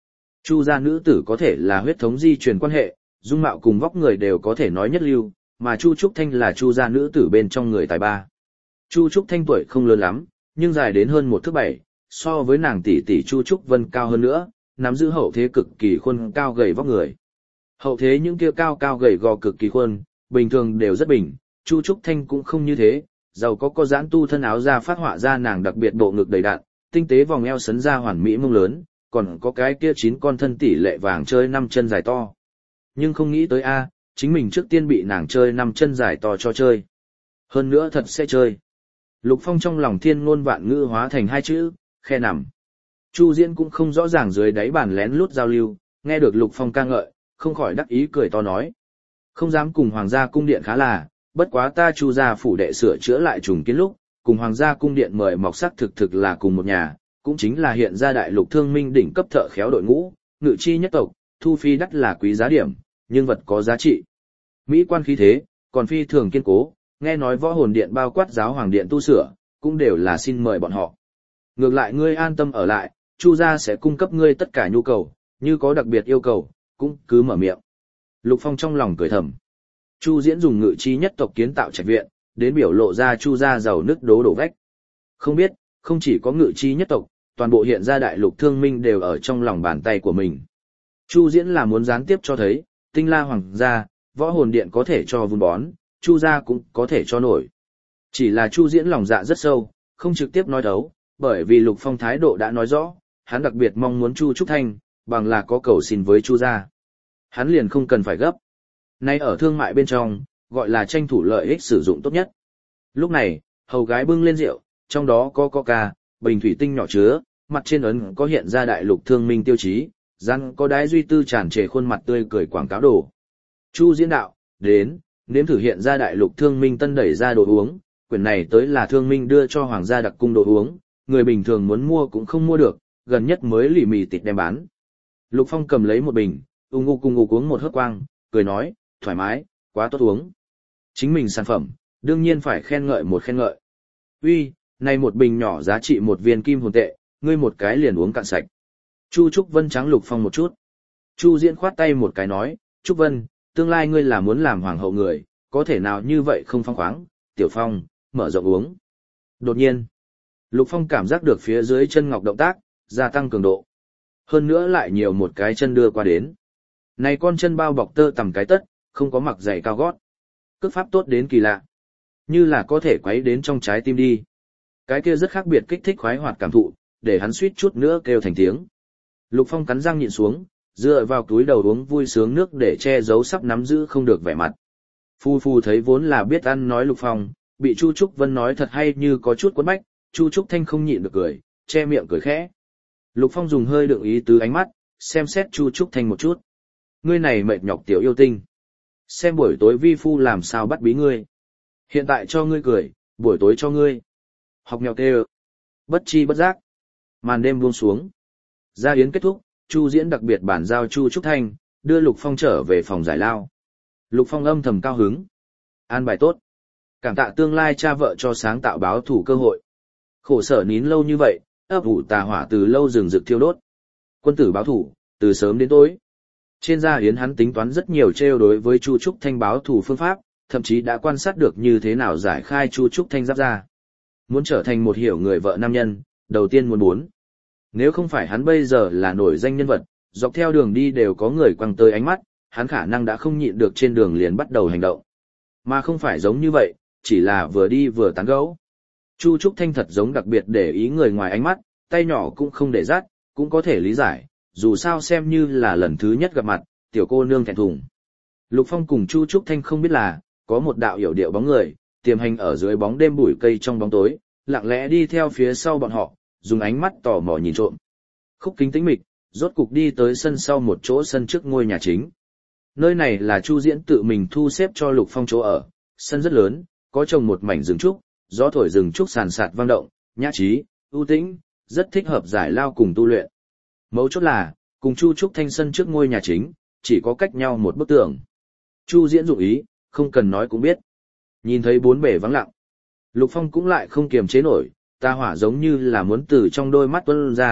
Chu gia nữ tử có thể là huyết thống di truyền quan hệ, dung mạo cùng vóc người đều có thể nói nhất lưu, mà Chu Trúc Thanh là Chu gia nữ tử bên trong người tài ba. Chu Trúc Thanh tuổi không lớn lắm, nhưng dài đến hơn một thước bảy, so với nàng tỷ tỷ Chu Trúc Vân cao hơn nữa, nắm giữ hậu thế cực kỳ khuôn cao gầy vóc người. Hậu thế những kia cao cao gầy gò cực kỳ khuôn, bình thường đều rất bình, Chu Trúc Thanh cũng không như thế, giàu có có giãn tu thân áo ra phát họa ra nàng đặc biệt bộ ngực đầy đặn, tinh tế vòng eo sấn ra hoàn mỹ mông lớn, còn có cái kia chín con thân tỷ lệ vàng chơi năm chân dài to. Nhưng không nghĩ tới a, chính mình trước tiên bị nàng chơi năm chân dài to cho chơi. Hơn nữa thật sẽ chơi. Lục Phong trong lòng thiên ngôn vạn ngữ hóa thành hai chữ, khe nằm. Chu Diễn cũng không rõ ràng dưới đáy bàn lén lút giao lưu, nghe được Lục Phong ca ngợi, không khỏi đắc ý cười to nói. Không dám cùng hoàng gia cung điện khá là, bất quá ta Chu gia phủ đệ sửa chữa lại trùng kiến lúc, cùng hoàng gia cung điện mời mọc sắc thực thực là cùng một nhà, cũng chính là hiện ra đại lục thương minh đỉnh cấp thợ khéo đội ngũ, ngự chi nhất tộc, thu phi đắt là quý giá điểm, nhưng vật có giá trị. Mỹ quan khí thế, còn phi thường kiên cố, nghe nói võ hồn điện bao quát giáo hoàng điện tu sửa, cũng đều là xin mời bọn họ. Ngược lại ngươi an tâm ở lại, Chu gia sẽ cung cấp ngươi tất cả nhu cầu, như có đặc biệt yêu cầu, cũng cứ mở miệng. Lục Phong trong lòng cười thầm. Chu Diễn dùng ngự chi nhất tộc kiến tạo trạch viện, đến biểu lộ ra Chu gia giàu nứt đố đổ vách. Không biết, không chỉ có ngự chi nhất tộc, toàn bộ hiện ra đại lục thương minh đều ở trong lòng bàn tay của mình. Chu Diễn là muốn gián tiếp cho thấy, tinh la hoàng gia, võ hồn điện có thể cho vun bón, Chu gia cũng có thể cho nổi. Chỉ là Chu Diễn lòng dạ rất sâu, không trực tiếp nói đấu, bởi vì Lục Phong thái độ đã nói rõ, hắn đặc biệt mong muốn Chu Trúc Thanh, bằng là có cầu xin với Chu gia. Hắn liền không cần phải gấp. Nay ở thương mại bên trong, gọi là tranh thủ lợi ích sử dụng tốt nhất. Lúc này, hầu gái bưng lên rượu, trong đó có coca, bình thủy tinh nhỏ chứa, mặt trên ấn có hiện ra đại lục thương minh tiêu chí, răng có đái duy tư tràn trề khuôn mặt tươi cười quảng cáo đồ. Chu Diễn đạo, đến, nếm thử hiện ra đại lục thương minh tân đẩy ra đồ uống, quyển này tới là thương minh đưa cho hoàng gia đặc cung đồ uống, người bình thường muốn mua cũng không mua được, gần nhất mới lì mì tịt đem bán. Lục Phong cầm lấy một bình, ung ngu cùng ngủ uống một hớp quang, cười nói, thoải mái, quá tốt uống. Chính mình sản phẩm, đương nhiên phải khen ngợi một khen ngợi. Uy, này một bình nhỏ giá trị một viên kim hồn tệ, ngươi một cái liền uống cạn sạch. Chu Trúc Vân trắng Lục Phong một chút. Chu Diễn khoát tay một cái nói, Trúc Vân, tương lai ngươi là muốn làm hoàng hậu người, có thể nào như vậy không phong khoáng, Tiểu Phong, mở rộng uống. Đột nhiên, Lục Phong cảm giác được phía dưới chân ngọc động tác, gia tăng cường độ. Hơn nữa lại nhiều một cái chân đưa qua đến. Này con chân bao bọc tơ tằm cái tất, không có mặc giày cao gót. Cước pháp tốt đến kỳ lạ. Như là có thể quấy đến trong trái tim đi. Cái kia rất khác biệt kích thích khoái hoạt cảm thụ, để hắn suýt chút nữa kêu thành tiếng. Lục Phong cắn răng nhịn xuống, dựa vào túi đầu uống vui sướng nước để che giấu sắp nắm giữ không được vẻ mặt. Phu Phu thấy vốn là biết ăn nói Lục Phong, bị Chu Trúc Vân nói thật hay như có chút quấn bách, Chu Trúc Thanh không nhịn được cười, che miệng cười khẽ. Lục Phong dùng hơi đựng ý tứ ánh mắt, xem xét Chu Trúc Thanh một chút. Ngươi này mệt nhọc tiểu yêu tinh. Xem buổi tối vi phu làm sao bắt bí ngươi. Hiện tại cho ngươi cười, buổi tối cho ngươi. Học nhọc tê bất chi bất giác. Màn đêm buông xuống. Gia yến kết thúc, Chu Diễn đặc biệt bản giao Chu Trúc Thanh, đưa Lục Phong trở về phòng giải lao. Lục Phong âm thầm cao hứng. An bài tốt. Cảm tạ tương lai cha vợ cho sáng tạo báo thủ cơ hội. Khổ sở nín lâu như vậy, ấp ủ tà hỏa từ lâu rừng rực thiêu đốt. Quân tử báo thủ, từ sớm đến tối. Trên gia yến hắn tính toán rất nhiều trêu đối với Chu Trúc Thanh báo thủ phương pháp, thậm chí đã quan sát được như thế nào giải khai Chu Trúc Thanh giáp ra. Muốn trở thành một hiểu người vợ nam nhân, đầu tiên muốn muốn. Nếu không phải hắn bây giờ là nổi danh nhân vật, dọc theo đường đi đều có người quăng tới ánh mắt, hắn khả năng đã không nhịn được trên đường liền bắt đầu hành động. Mà không phải giống như vậy, chỉ là vừa đi vừa tán gẫu. Chu Trúc Thanh thật giống đặc biệt để ý người ngoài ánh mắt, tay nhỏ cũng không để rát, cũng có thể lý giải, dù sao xem như là lần thứ nhất gặp mặt, tiểu cô nương thẹn thùng. Lục Phong cùng Chu Trúc Thanh không biết là, có một đạo hiểu điệu bóng người, tiềm hành ở dưới bóng đêm bụi cây trong bóng tối, lặng lẽ đi theo phía sau bọn họ, dùng ánh mắt tò mò nhìn trộm. Khúc kính tĩnh mịch, rốt cục đi tới sân sau một chỗ sân trước ngôi nhà chính. Nơi này là Chu Diễn tự mình thu xếp cho Lục Phong chỗ ở, sân rất lớn, có trồng một mảnh rừng trúc, gió thổi rừng trúc sàn sạt vang động, nhã trí, ưu tĩnh, rất thích hợp giải lao cùng tu luyện. Mấu chốt là, cùng Chu Trúc Thanh sân trước ngôi nhà chính, chỉ có cách nhau một bức tường. Chu Diễn dụng ý, không cần nói cũng biết. Nhìn thấy bốn bể vắng lặng, Lục Phong cũng lại không kiềm chế nổi, ta hỏa giống như là muốn từ trong đôi mắt tuôn ra,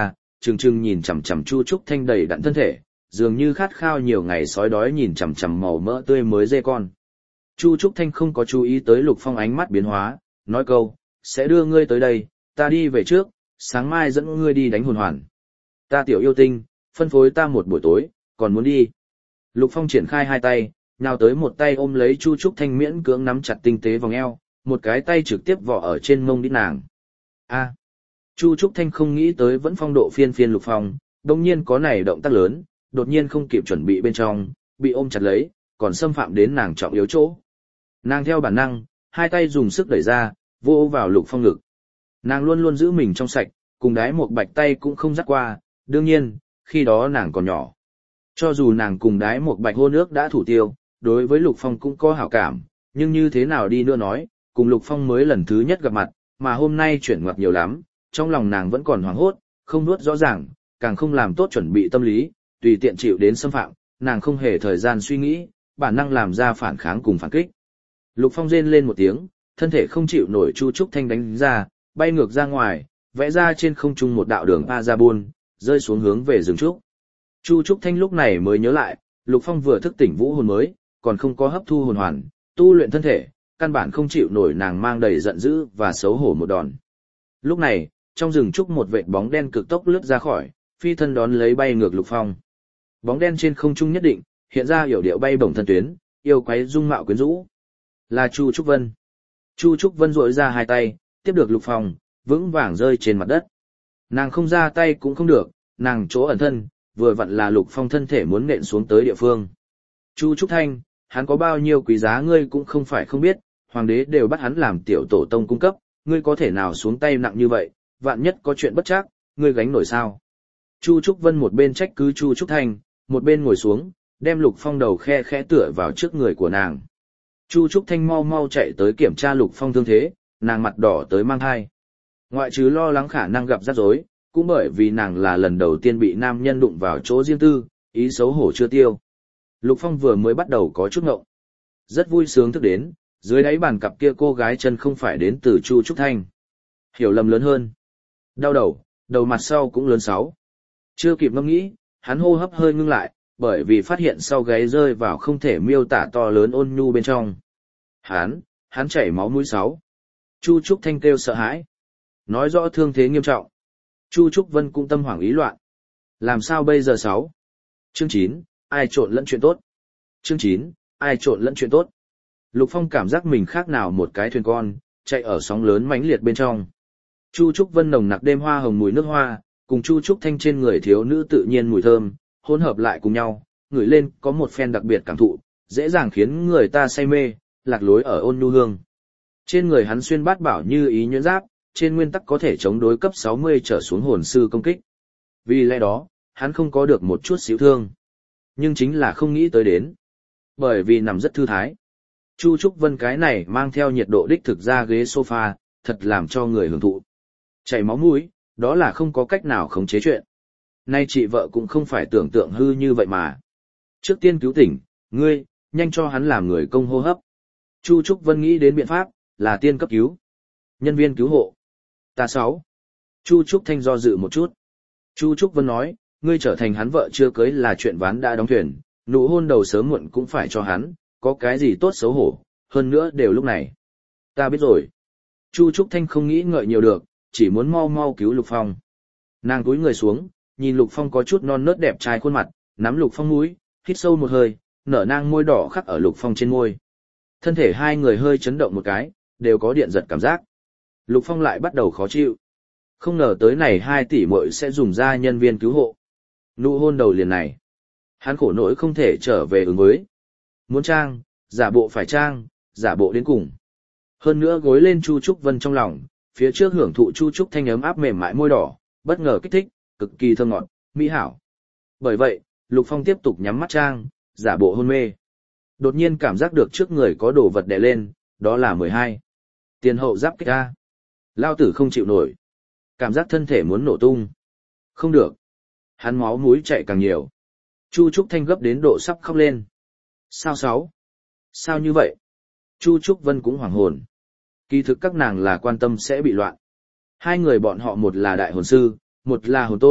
trừng trừng nhìn chằm chằm Chu Trúc Thanh đầy đặn thân thể, dường như khát khao nhiều ngày sói đói nhìn chằm chằm màu mỡ tươi mới dê con. Chu Trúc Thanh không có chú ý tới Lục Phong ánh mắt biến hóa, nói câu, sẽ đưa ngươi tới đây, ta đi về trước, sáng mai dẫn ngươi đi đánh hồn hoàn. Ta tiểu yêu tinh, phân phối ta một buổi tối, còn muốn đi. Lục Phong triển khai hai tay, nào tới một tay ôm lấy Chu Trúc Thanh miễn cưỡng nắm chặt tinh tế vòng eo, một cái tay trực tiếp vỏ ở trên mông đít nàng. A. Chu Trúc Thanh không nghĩ tới vẫn phong độ phiên phiên Lục Phong, đồng nhiên có này động tác lớn, đột nhiên không kịp chuẩn bị bên trong, bị ôm chặt lấy, còn xâm phạm đến nàng trọng yếu chỗ. Nàng theo bản năng, hai tay dùng sức đẩy ra, vô vào Lục Phong ngực. Nàng luôn luôn giữ mình trong sạch, cùng đái một bạch tay cũng không dắt qua, đương nhiên, khi đó nàng còn nhỏ. Cho dù nàng cùng đái một bạch hôn ước đã thủ tiêu, đối với Lục Phong cũng có hảo cảm, nhưng như thế nào đi nữa nói, cùng Lục Phong mới lần thứ nhất gặp mặt, mà hôm nay chuyển ngoặt nhiều lắm, trong lòng nàng vẫn còn hoảng hốt, không nuốt rõ ràng, càng không làm tốt chuẩn bị tâm lý, tùy tiện chịu đến xâm phạm, nàng không hề thời gian suy nghĩ, bản năng làm ra phản kháng cùng phản kích. Lục Phong rên lên một tiếng, thân thể không chịu nổi Chu Trúc Thanh đánh ra, bay ngược ra ngoài, vẽ ra trên không trung một đạo đường pa ra buôn, rơi xuống hướng về rừng trúc. Chu Trúc Thanh lúc này mới nhớ lại, Lục Phong vừa thức tỉnh vũ hồn mới, còn không có hấp thu hồn hoàn, tu luyện thân thể, căn bản không chịu nổi nàng mang đầy giận dữ và xấu hổ một đòn. Lúc này, trong rừng trúc một vệt bóng đen cực tốc lướt ra khỏi, phi thân đón lấy bay ngược Lục Phong. Bóng đen trên không trung nhất định, hiện ra hiểu điệu bay bổng thân tuyến, yêu quái dung mạo quyến rũ. Là Chu Trúc Vân. Chu Trúc Vân rỗi ra hai tay, tiếp được Lục Phong, vững vàng rơi trên mặt đất. Nàng không ra tay cũng không được, nàng chỗ ẩn thân, vừa vặn là Lục Phong thân thể muốn nện xuống tới địa phương. Chu Trúc Thanh, hắn có bao nhiêu quý giá ngươi cũng không phải không biết, hoàng đế đều bắt hắn làm tiểu tổ tông cung cấp, ngươi có thể nào xuống tay nặng như vậy, vạn nhất có chuyện bất trắc, ngươi gánh nổi sao? Chu Trúc Vân một bên trách cứ Chu Trúc Thanh, một bên ngồi xuống, đem Lục Phong đầu khe khẽ tựa vào trước người của nàng. Chu Trúc Thanh mau mau chạy tới kiểm tra Lục Phong thương thế, nàng mặt đỏ tới mang hai. Ngoại trừ lo lắng khả năng gặp rắc rối, cũng bởi vì nàng là lần đầu tiên bị nam nhân đụng vào chỗ riêng tư, ý xấu hổ chưa tiêu. Lục Phong vừa mới bắt đầu có chút ngộng. Rất vui sướng thức đến, dưới đáy bàn cặp kia cô gái chân không phải đến từ Chu Trúc Thanh. Hiểu lầm lớn hơn. Đau đầu, đầu mặt sau cũng lớn sáu. Chưa kịp ngẫm nghĩ, hắn hô hấp hơi ngưng lại, bởi vì phát hiện sau gáy rơi vào không thể miêu tả to lớn ôn nhu bên trong. Hắn, hắn chảy máu mũi sáu. Chu Trúc Thanh kêu sợ hãi. Nói rõ thương thế nghiêm trọng. Chu Trúc Vân cũng tâm hoảng ý loạn. Làm sao bây giờ sáu? Chương chín, ai trộn lẫn chuyện tốt? Chương chín, ai trộn lẫn chuyện tốt? Lục Phong cảm giác mình khác nào một cái thuyền con, chạy ở sóng lớn mãnh liệt bên trong. Chu Trúc Vân nồng nặc đêm hoa hồng mùi nước hoa, cùng Chu Trúc Thanh trên người thiếu nữ tự nhiên mùi thơm, hỗn hợp lại cùng nhau, ngửi lên có một phen đặc biệt cảm thụ, dễ dàng khiến người ta say mê, lạc lối ở ôn nhu hương. Trên người hắn xuyên bát bảo như ý nhuyễn giáp, trên nguyên tắc có thể chống đối cấp sáu mươi trở xuống hồn sư công kích. Vì lẽ đó, hắn không có được một chút xíu thương. Nhưng chính là không nghĩ tới đến. Bởi vì nằm rất thư thái. Chu Trúc Vân cái này mang theo nhiệt độ đích thực ra ghế sofa, thật làm cho người hưởng thụ. Chảy máu mũi, đó là không có cách nào khống chế chuyện. Nay chị vợ cũng không phải tưởng tượng hư như vậy mà. Trước tiên cứu tỉnh, ngươi, nhanh cho hắn làm người công hô hấp. Chu Trúc Vân nghĩ đến biện pháp, là tiên cấp cứu. Nhân viên cứu hộ. Ta sáu. Chu Trúc Thanh do dự một chút. Chu Trúc Vân nói, ngươi trở thành hắn vợ chưa cưới là chuyện ván đã đóng thuyền, nụ hôn đầu sớm muộn cũng phải cho hắn, có cái gì tốt xấu hổ, hơn nữa đều lúc này. Ta biết rồi. Chu Trúc Thanh không nghĩ ngợi nhiều được, chỉ muốn mau mau cứu Lục Phong. Nàng cúi người xuống, nhìn Lục Phong có chút non nớt đẹp trai khuôn mặt, nắm Lục Phong mũi, hít sâu một hơi, nở nang môi đỏ khắc ở Lục Phong trên môi. Thân thể hai người hơi chấn động một cái, đều có điện giật cảm giác. Lục Phong lại bắt đầu khó chịu. Không ngờ tới này hai tỷ muội sẽ dùng ra nhân viên cứu hộ. Nụ hôn đầu liền này. Hắn khổ nỗi không thể trở về ứng với. Muốn trang, giả bộ phải trang, giả bộ đến cùng. Hơn nữa gối lên Chu Trúc Vân trong lòng, phía trước hưởng thụ Chu Trúc Thanh ấm áp mềm mại môi đỏ, bất ngờ kích thích, cực kỳ thơm ngọt, mỹ hảo. Bởi vậy, Lục Phong tiếp tục nhắm mắt trang, giả bộ hôn mê. Đột nhiên cảm giác được trước người có đồ vật đè lên, đó là mười hai. Tiền hậu giáp kích A. Lao tử không chịu nổi. Cảm giác thân thể muốn nổ tung. Không được. Hắn máu mũi chạy càng nhiều. Chu Trúc Thanh gấp đến độ sắp khóc lên. Sao sáu? Sao như vậy? Chu Trúc Vân cũng hoảng hồn. Kỳ thực các nàng là quan tâm sẽ bị loạn. Hai người bọn họ một là đại hồn sư, một là hồn tôn,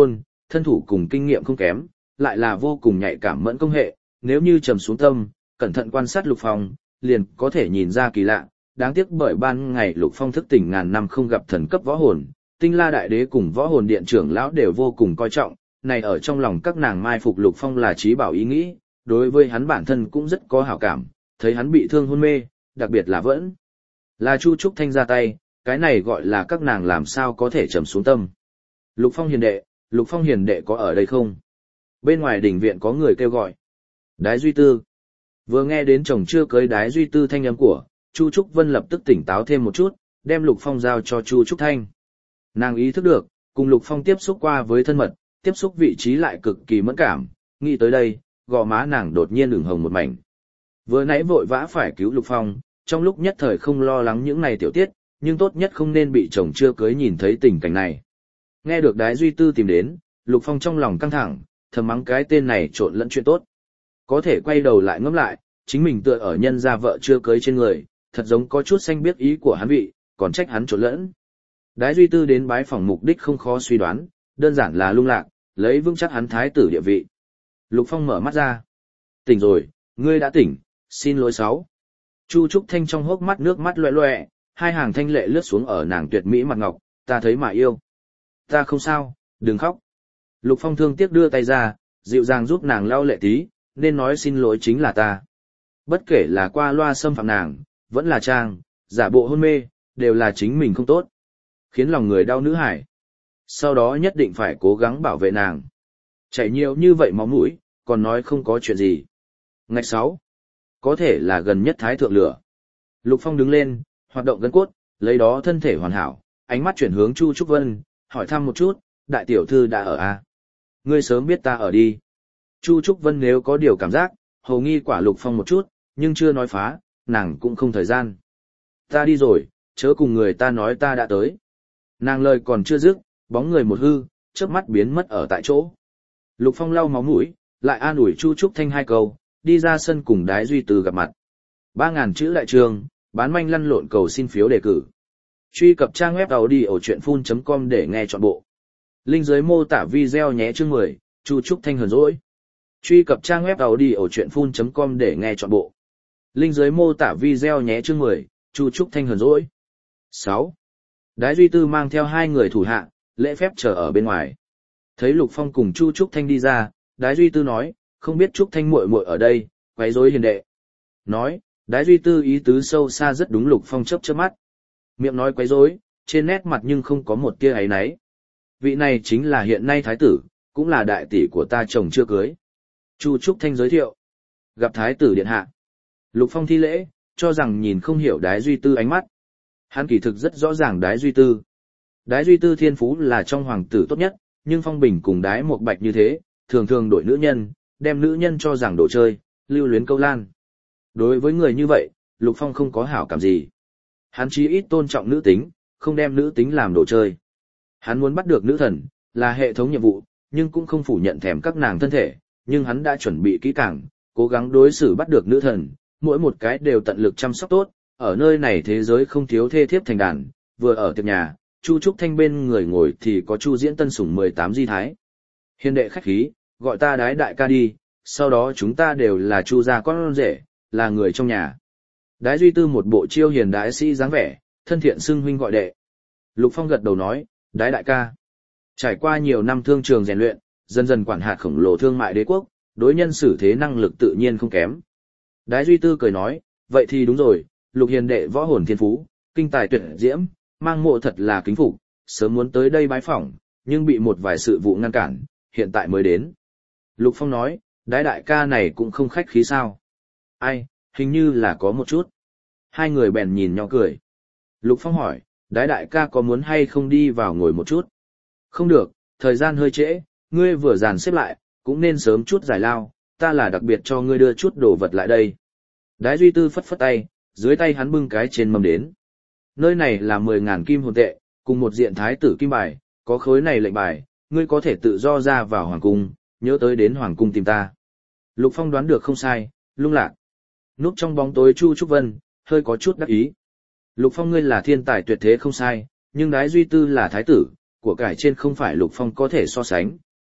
thân thủ cùng kinh nghiệm không kém, lại là vô cùng nhạy cảm mẫn công hệ, nếu như trầm xuống tâm, cẩn thận quan sát Lục Phong, liền có thể nhìn ra kỳ lạ, đáng tiếc bởi ban ngày Lục Phong thức tỉnh ngàn năm không gặp thần cấp võ hồn, Tinh La Đại Đế cùng võ hồn điện trưởng lão đều vô cùng coi trọng, này ở trong lòng các nàng mai phục Lục Phong là trí bảo ý nghĩ, đối với hắn bản thân cũng rất có hảo cảm, thấy hắn bị thương hôn mê, đặc biệt là vẫn là Chu Trúc Thanh ra tay, cái này gọi là các nàng làm sao có thể trầm xuống tâm. Lục Phong hiền đệ, Lục Phong hiền đệ có ở đây không? Bên ngoài đình viện có người kêu gọi. Đái Duy Tư. Vừa nghe đến chồng chưa cưới Đái Duy Tư thanh âm của, Chu Trúc Vân lập tức tỉnh táo thêm một chút, đem Lục Phong giao cho Chu Trúc Thanh. Nàng ý thức được, cùng Lục Phong tiếp xúc qua với thân mật, tiếp xúc vị trí lại cực kỳ mẫn cảm, nghĩ tới đây, gò má nàng đột nhiên ửng hồng một mảnh. Vừa nãy vội vã phải cứu Lục Phong, trong lúc nhất thời không lo lắng những này tiểu tiết, nhưng tốt nhất không nên bị chồng chưa cưới nhìn thấy tình cảnh này. Nghe được Đái Duy Tư tìm đến, Lục Phong trong lòng căng thẳng, thầm mắng cái tên này trộn lẫn chuyện tốt. Có thể quay đầu lại ngẫm lại, chính mình tựa ở nhân gia vợ chưa cưới trên người, thật giống có chút xanh biết ý của hắn vị, còn trách hắn trộn lẫn. Đái Duy Tư đến bái phỏng mục đích không khó suy đoán, đơn giản là lung lạc, lấy vững chắc hắn thái tử địa vị. Lục Phong mở mắt ra. Tỉnh rồi, ngươi đã tỉnh, xin lỗi sáu. Chu Trúc Thanh trong hốc mắt nước mắt loẹ loẹ, hai hàng thanh lệ lướt xuống ở nàng tuyệt mỹ mặt ngọc, ta thấy mà yêu. Ta không sao, đừng khóc. Lục Phong thương tiếc đưa tay ra, dịu dàng giúp nàng lau lệ tí, nên nói xin lỗi chính là ta. Bất kể là qua loa xâm phạm nàng, vẫn là trang, giả bộ hôn mê, đều là chính mình không tốt. Khiến lòng người đau nữ hải. Sau đó nhất định phải cố gắng bảo vệ nàng. Chảy nhiều như vậy máu mũi, còn nói không có chuyện gì. Ngạch sáu. Có thể là gần nhất thái thượng lửa. Lục Phong đứng lên, hoạt động gân cốt, lấy đó thân thể hoàn hảo, ánh mắt chuyển hướng Chu Trúc Vân, hỏi thăm một chút, đại tiểu thư đã ở à? Ngươi sớm biết ta ở đi. Chu Trúc Vân nếu có điều cảm giác, hầu nghi quả Lục Phong một chút, nhưng chưa nói phá, nàng cũng không thời gian. Ta đi rồi, chớ cùng người ta nói ta đã tới. Nàng lời còn chưa dứt, bóng người một hư, chớp mắt biến mất ở tại chỗ. Lục Phong lau máu mũi, lại an ủi Chu Trúc Thanh hai câu, đi ra sân cùng Đái Duy Tư gặp mặt. Ba ngàn chữ đại trường, bán manh lăn lộn cầu xin phiếu đề cử. Truy cập trang web audiochuyenphun chấm com để nghe trọn bộ. Link dưới mô tả video nhé chương mười, Chu Trúc Thanh hờn dỗi. Truy cập trang web audiochuyenphun chấm com để nghe trọn bộ. Link dưới mô tả video nhé chương mười, Chu Trúc Thanh hờn dỗi. sáu. Đái Duy Tư mang theo hai người thủ hạ, lễ phép chờ ở bên ngoài. Thấy Lục Phong cùng Chu Trúc Thanh đi ra, Đái Duy Tư nói, không biết Trúc Thanh muội muội ở đây, quấy rối hiền đệ. Nói, Đái Duy Tư ý tứ sâu xa rất đúng. Lục Phong chớp chớp mắt. Miệng nói quấy rối, trên nét mặt nhưng không có một tia áy náy. Vị này chính là hiện nay thái tử, cũng là đại tỷ của ta chồng chưa cưới. Chu Trúc Thanh giới thiệu. Gặp thái tử điện hạ. Lục Phong thi lễ, cho rằng nhìn không hiểu Đái Duy Tư ánh mắt. Hắn kỳ thực rất rõ ràng Đái Duy Tư. Đái Duy Tư thiên phú là trong hoàng tử tốt nhất, nhưng Phong Bình cùng Đái Một Bạch như thế, thường thường đổi nữ nhân, đem nữ nhân cho rằng đồ chơi, lưu luyến câu lan. Đối với người như vậy, Lục Phong không có hảo cảm gì. Hắn chí ít tôn trọng nữ tính, không đem nữ tính làm đồ chơi. Hắn muốn bắt được nữ thần, là hệ thống nhiệm vụ, nhưng cũng không phủ nhận thèm các nàng thân thể, nhưng hắn đã chuẩn bị kỹ càng, cố gắng đối xử bắt được nữ thần, mỗi một cái đều tận lực chăm sóc tốt, ở nơi này thế giới không thiếu thê thiếp thành đàn, vừa ở tiệc nhà, Chu Trúc Thanh bên người ngồi thì có Chu Diễn Tân sủng mười tám di thái. Hiền đệ khách khí, gọi ta Đái đại ca đi, sau đó chúng ta đều là Chu gia con rể, là người trong nhà. Đái Duy Tư một bộ chiêu hiền đại sĩ dáng vẻ, thân thiện xưng huynh gọi đệ. Lục Phong gật đầu nói, Đái đại ca. Trải qua nhiều năm thương trường rèn luyện, dần dần quản hạt khổng lồ thương mại đế quốc, đối nhân xử thế năng lực tự nhiên không kém. Đái Duy Tư cười nói, vậy thì đúng rồi, Lục hiền đệ võ hồn thiên phú, kinh tài tuyệt diễm, mang mộ thật là kính phục, sớm muốn tới đây bái phỏng, nhưng bị một vài sự vụ ngăn cản, hiện tại mới đến. Lục Phong nói, Đái đại ca này cũng không khách khí sao. Ai, hình như là có một chút. Hai người bèn nhìn nhau cười. Lục Phong hỏi, Đái đại ca có muốn hay không đi vào ngồi một chút? Không được, thời gian hơi trễ, ngươi vừa dàn xếp lại, cũng nên sớm chút giải lao, ta là đặc biệt cho ngươi đưa chút đồ vật lại đây. Đái Duy Tư phất phất tay, dưới tay hắn bưng cái trên mâm đến. Nơi này là mười ngàn kim hồn tệ, cùng một diện thái tử kim bài, có khối này lệnh bài, ngươi có thể tự do ra vào hoàng cung, nhớ tới đến hoàng cung tìm ta. Lục Phong đoán được không sai, lung lạc. Núp trong bóng tối Chu Trúc Vân, hơi có chút đắc ý. Lục Phong ngươi là thiên tài tuyệt thế không sai, nhưng Đái Duy Tư là thái tử, của cải trên không phải Lục Phong có thể so sánh,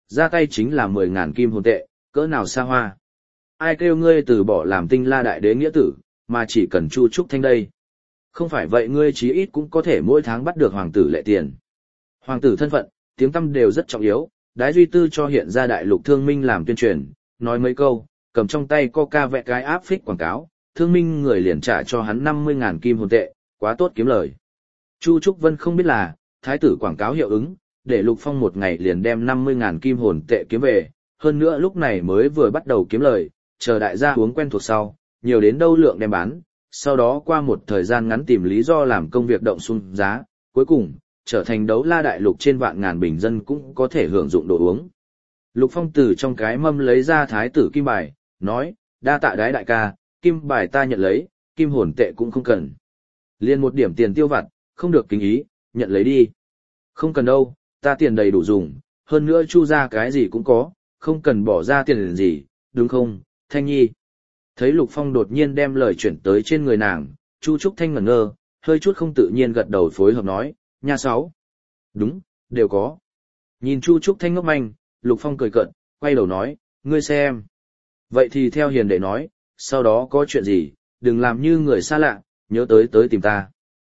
ra tay chính là mười ngàn kim hồn tệ, cỡ nào xa hoa. Ai kêu ngươi từ bỏ làm Tinh La đại đế nghĩa tử, mà chỉ cần Chu Trúc Thanh đây. Không phải vậy ngươi chí ít cũng có thể mỗi tháng bắt được hoàng tử lệ tiền. Hoàng tử thân phận, tiếng tăm đều rất trọng yếu, Đái Duy Tư cho hiện ra đại lục thương minh làm tuyên truyền, nói mấy câu, cầm trong tay coca vẽ cái áp phích quảng cáo, thương minh người liền trả cho hắn năm mươi ngàn kim hồn tệ, quá tốt kiếm lời. Chu Trúc Vân không biết là, thái tử quảng cáo hiệu ứng, để Lục Phong một ngày liền đem năm mươi ngàn kim hồn tệ kiếm về, hơn nữa lúc này mới vừa bắt đầu kiếm lời, chờ đại gia uống quen thuộc sau, nhiều đến đâu lượng đem bán, sau đó qua một thời gian ngắn tìm lý do làm công việc động xuống giá, cuối cùng, trở thành đấu la đại lục trên vạn ngàn bình dân cũng có thể hưởng dụng đồ uống. Lục Phong từ trong cái mâm lấy ra thái tử kim bài, nói, đa tạ Đái đại ca, kim bài ta nhận lấy, kim hồn tệ cũng không cần. Liên một điểm tiền tiêu vặt, không được kính ý, nhận lấy đi. Không cần đâu, ta tiền đầy đủ dùng, hơn nữa Chu ra cái gì cũng có, không cần bỏ ra tiền gì, đúng không, Thanh Nhi? Thấy Lục Phong đột nhiên đem lời chuyển tới trên người nàng, Chu Trúc Thanh ngẩn ngơ, hơi chút không tự nhiên gật đầu phối hợp nói, nha sáu. Đúng, đều có. Nhìn Chu Trúc Thanh ngốc manh, Lục Phong cười cợt, quay đầu nói, ngươi xem. Vậy thì theo hiền đệ nói, sau đó có chuyện gì, đừng làm như người xa lạ, nhớ tới tới tìm ta.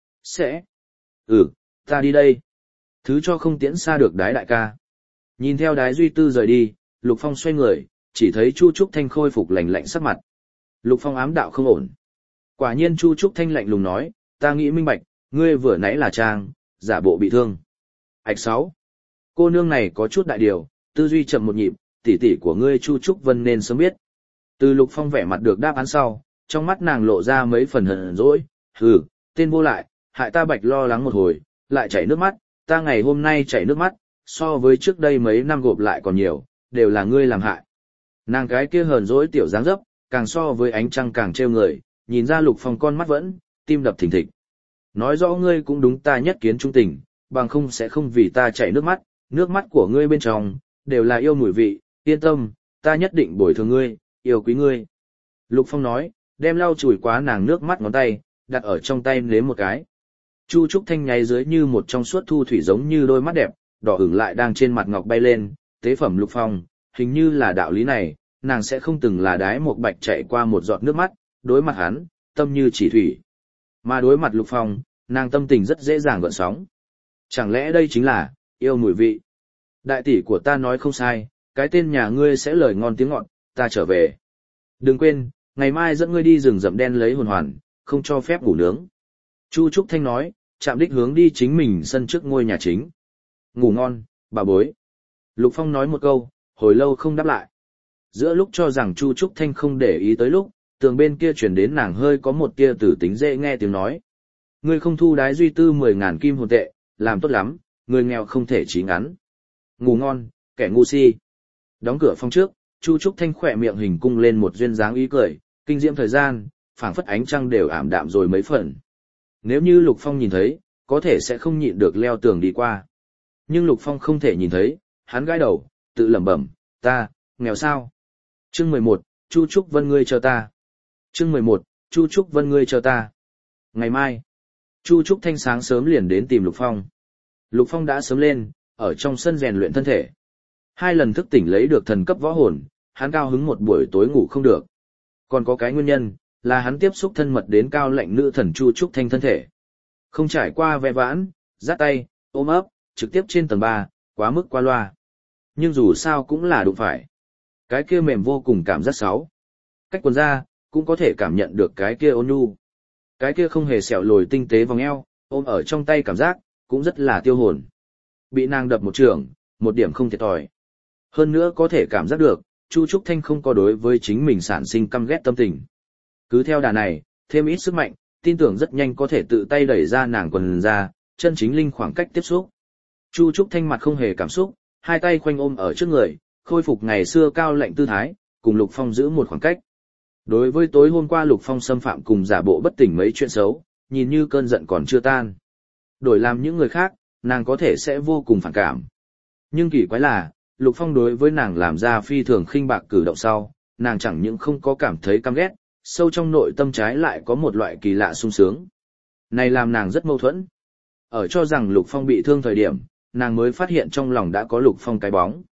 Sẽ. Ừ, ta đi đây. Thứ cho không tiễn xa được Đái đại ca. Nhìn theo Đái Duy Tư rời đi, Lục Phong xoay người, chỉ thấy Chu Trúc Thanh khôi phục lạnh lạnh sắc mặt. Lục Phong ám đạo không ổn. Quả nhiên Chu Trúc Thanh lạnh lùng nói, ta nghĩ minh bạch, ngươi vừa nãy là trang, giả bộ bị thương. Ảch sáu. Cô nương này có chút đại điều, tư duy chậm một nhịp, tỷ tỷ của ngươi Chu Trúc Vân nên sớm biết. Từ Lục Phong vẻ mặt được đáp án sau, trong mắt nàng lộ ra mấy phần hờn dỗi, hừ, tên vô lại, hại ta bạch lo lắng một hồi, lại chảy nước mắt, ta ngày hôm nay chảy nước mắt, so với trước đây mấy năm gộp lại còn nhiều, đều là ngươi làm hại. Nàng cái kia hờn dỗi tiểu dáng dấp, càng so với ánh trăng càng trêu người, nhìn ra Lục Phong con mắt vẫn, tim đập thình thịch. Nói rõ ngươi cũng đúng ta nhất kiến trung tình, bằng không sẽ không vì ta chảy nước mắt, nước mắt của ngươi bên trong, đều là yêu mùi vị, yên tâm, ta nhất định bồi thường ngươi, yêu quý ngươi. Lục Phong nói, đem lau chùi quá nàng nước mắt ngón tay, đặt ở trong tay nếm một cái. Chu Trúc Thanh nháy dưới như một trong suốt thu thủy giống như đôi mắt đẹp, đỏ ửng lại đang trên mặt ngọc bay lên, tế phẩm Lục Phong, hình như là đạo lý này, nàng sẽ không từng là đái một bạch chạy qua một giọt nước mắt, đối mặt hắn, tâm như chỉ thủy. Mà đối mặt Lục Phong, nàng tâm tình rất dễ dàng gợn sóng. Chẳng lẽ đây chính là, yêu mùi vị? Đại tỷ của ta nói không sai, cái tên nhà ngươi sẽ lời ngon tiếng ngọt, ta trở về. Đừng quên, ngày mai dẫn ngươi đi rừng rậm đen lấy hồn hoàn, không cho phép ngủ nướng. Chu Trúc Thanh nói, chạm đích hướng đi chính mình sân trước ngôi nhà chính. Ngủ ngon, bà bối. Lục Phong nói một câu, hồi lâu không đáp lại. Giữa lúc cho rằng Chu Trúc Thanh không để ý tới lúc, tường bên kia chuyển đến nàng hơi có một tia tử tính dễ nghe tiếng nói. Ngươi không thu Đái Duy Tư mười ngàn kim hồn tệ, làm tốt lắm, người nghèo không thể chí ngắn. Ngủ ngon, kẻ ngu si. Đóng cửa phòng trước, Chu Trúc Thanh khỏe miệng hình cung lên một duyên dáng ý cười, kinh diễm thời gian, phảng phất ánh trăng đều ảm đạm rồi mấy phần. Nếu như Lục Phong nhìn thấy, có thể sẽ không nhịn được leo tường đi qua. Nhưng Lục Phong không thể nhìn thấy, hắn gãi đầu, tự lẩm bẩm, ta, nghèo sao? Chương mười một, Chu Trúc Vân ngươi chờ ta. Chương mười một, Chu Trúc Vân ngươi chờ ta. Ngày mai, Chu Trúc Thanh sáng sớm liền đến tìm Lục Phong. Lục Phong đã sớm lên, ở trong sân rèn luyện thân thể. Hai lần thức tỉnh lấy được thần cấp võ hồn, hắn cao hứng một buổi tối ngủ không được. Còn có cái nguyên nhân, là hắn tiếp xúc thân mật đến cao lệnh nữ thần Chu Trúc Thanh thân thể. Không trải qua ve vãn, dắt tay, ôm ấp, trực tiếp trên tầng ba, quá mức qua loa. Nhưng dù sao cũng là đụng phải. Cái kia mềm vô cùng cảm giác sáu. Cách quần ra, cũng có thể cảm nhận được cái kia ôn nhu. Cái kia không hề sẹo lồi tinh tế vòng eo, ôm ở trong tay cảm giác, cũng rất là tiêu hồn. Bị nàng đập một trường, một điểm không thiệt thòi. Hơn nữa có thể cảm giác được, Chu Trúc Thanh không có đối với chính mình sản sinh căm ghét tâm tình. Cứ theo đà này, thêm ít sức mạnh, tin tưởng rất nhanh có thể tự tay đẩy ra nàng quần ra, chân chính linh khoảng cách tiếp xúc. Chu Trúc Thanh mặt không hề cảm xúc, hai tay khoanh ôm ở trước người, khôi phục ngày xưa cao lạnh tư thái, cùng Lục Phong giữ một khoảng cách. Đối với tối hôm qua Lục Phong xâm phạm cùng giả bộ bất tỉnh mấy chuyện xấu, nhìn như cơn giận còn chưa tan. Đổi làm những người khác, nàng có thể sẽ vô cùng phản cảm. Nhưng kỳ quái là, Lục Phong đối với nàng làm ra phi thường khinh bạc cử động sau, nàng chẳng những không có cảm thấy căm ghét, sâu trong nội tâm trái lại có một loại kỳ lạ sung sướng. Này làm nàng rất mâu thuẫn. Ở cho rằng Lục Phong bị thương thời điểm, nàng mới phát hiện trong lòng đã có Lục Phong cái bóng.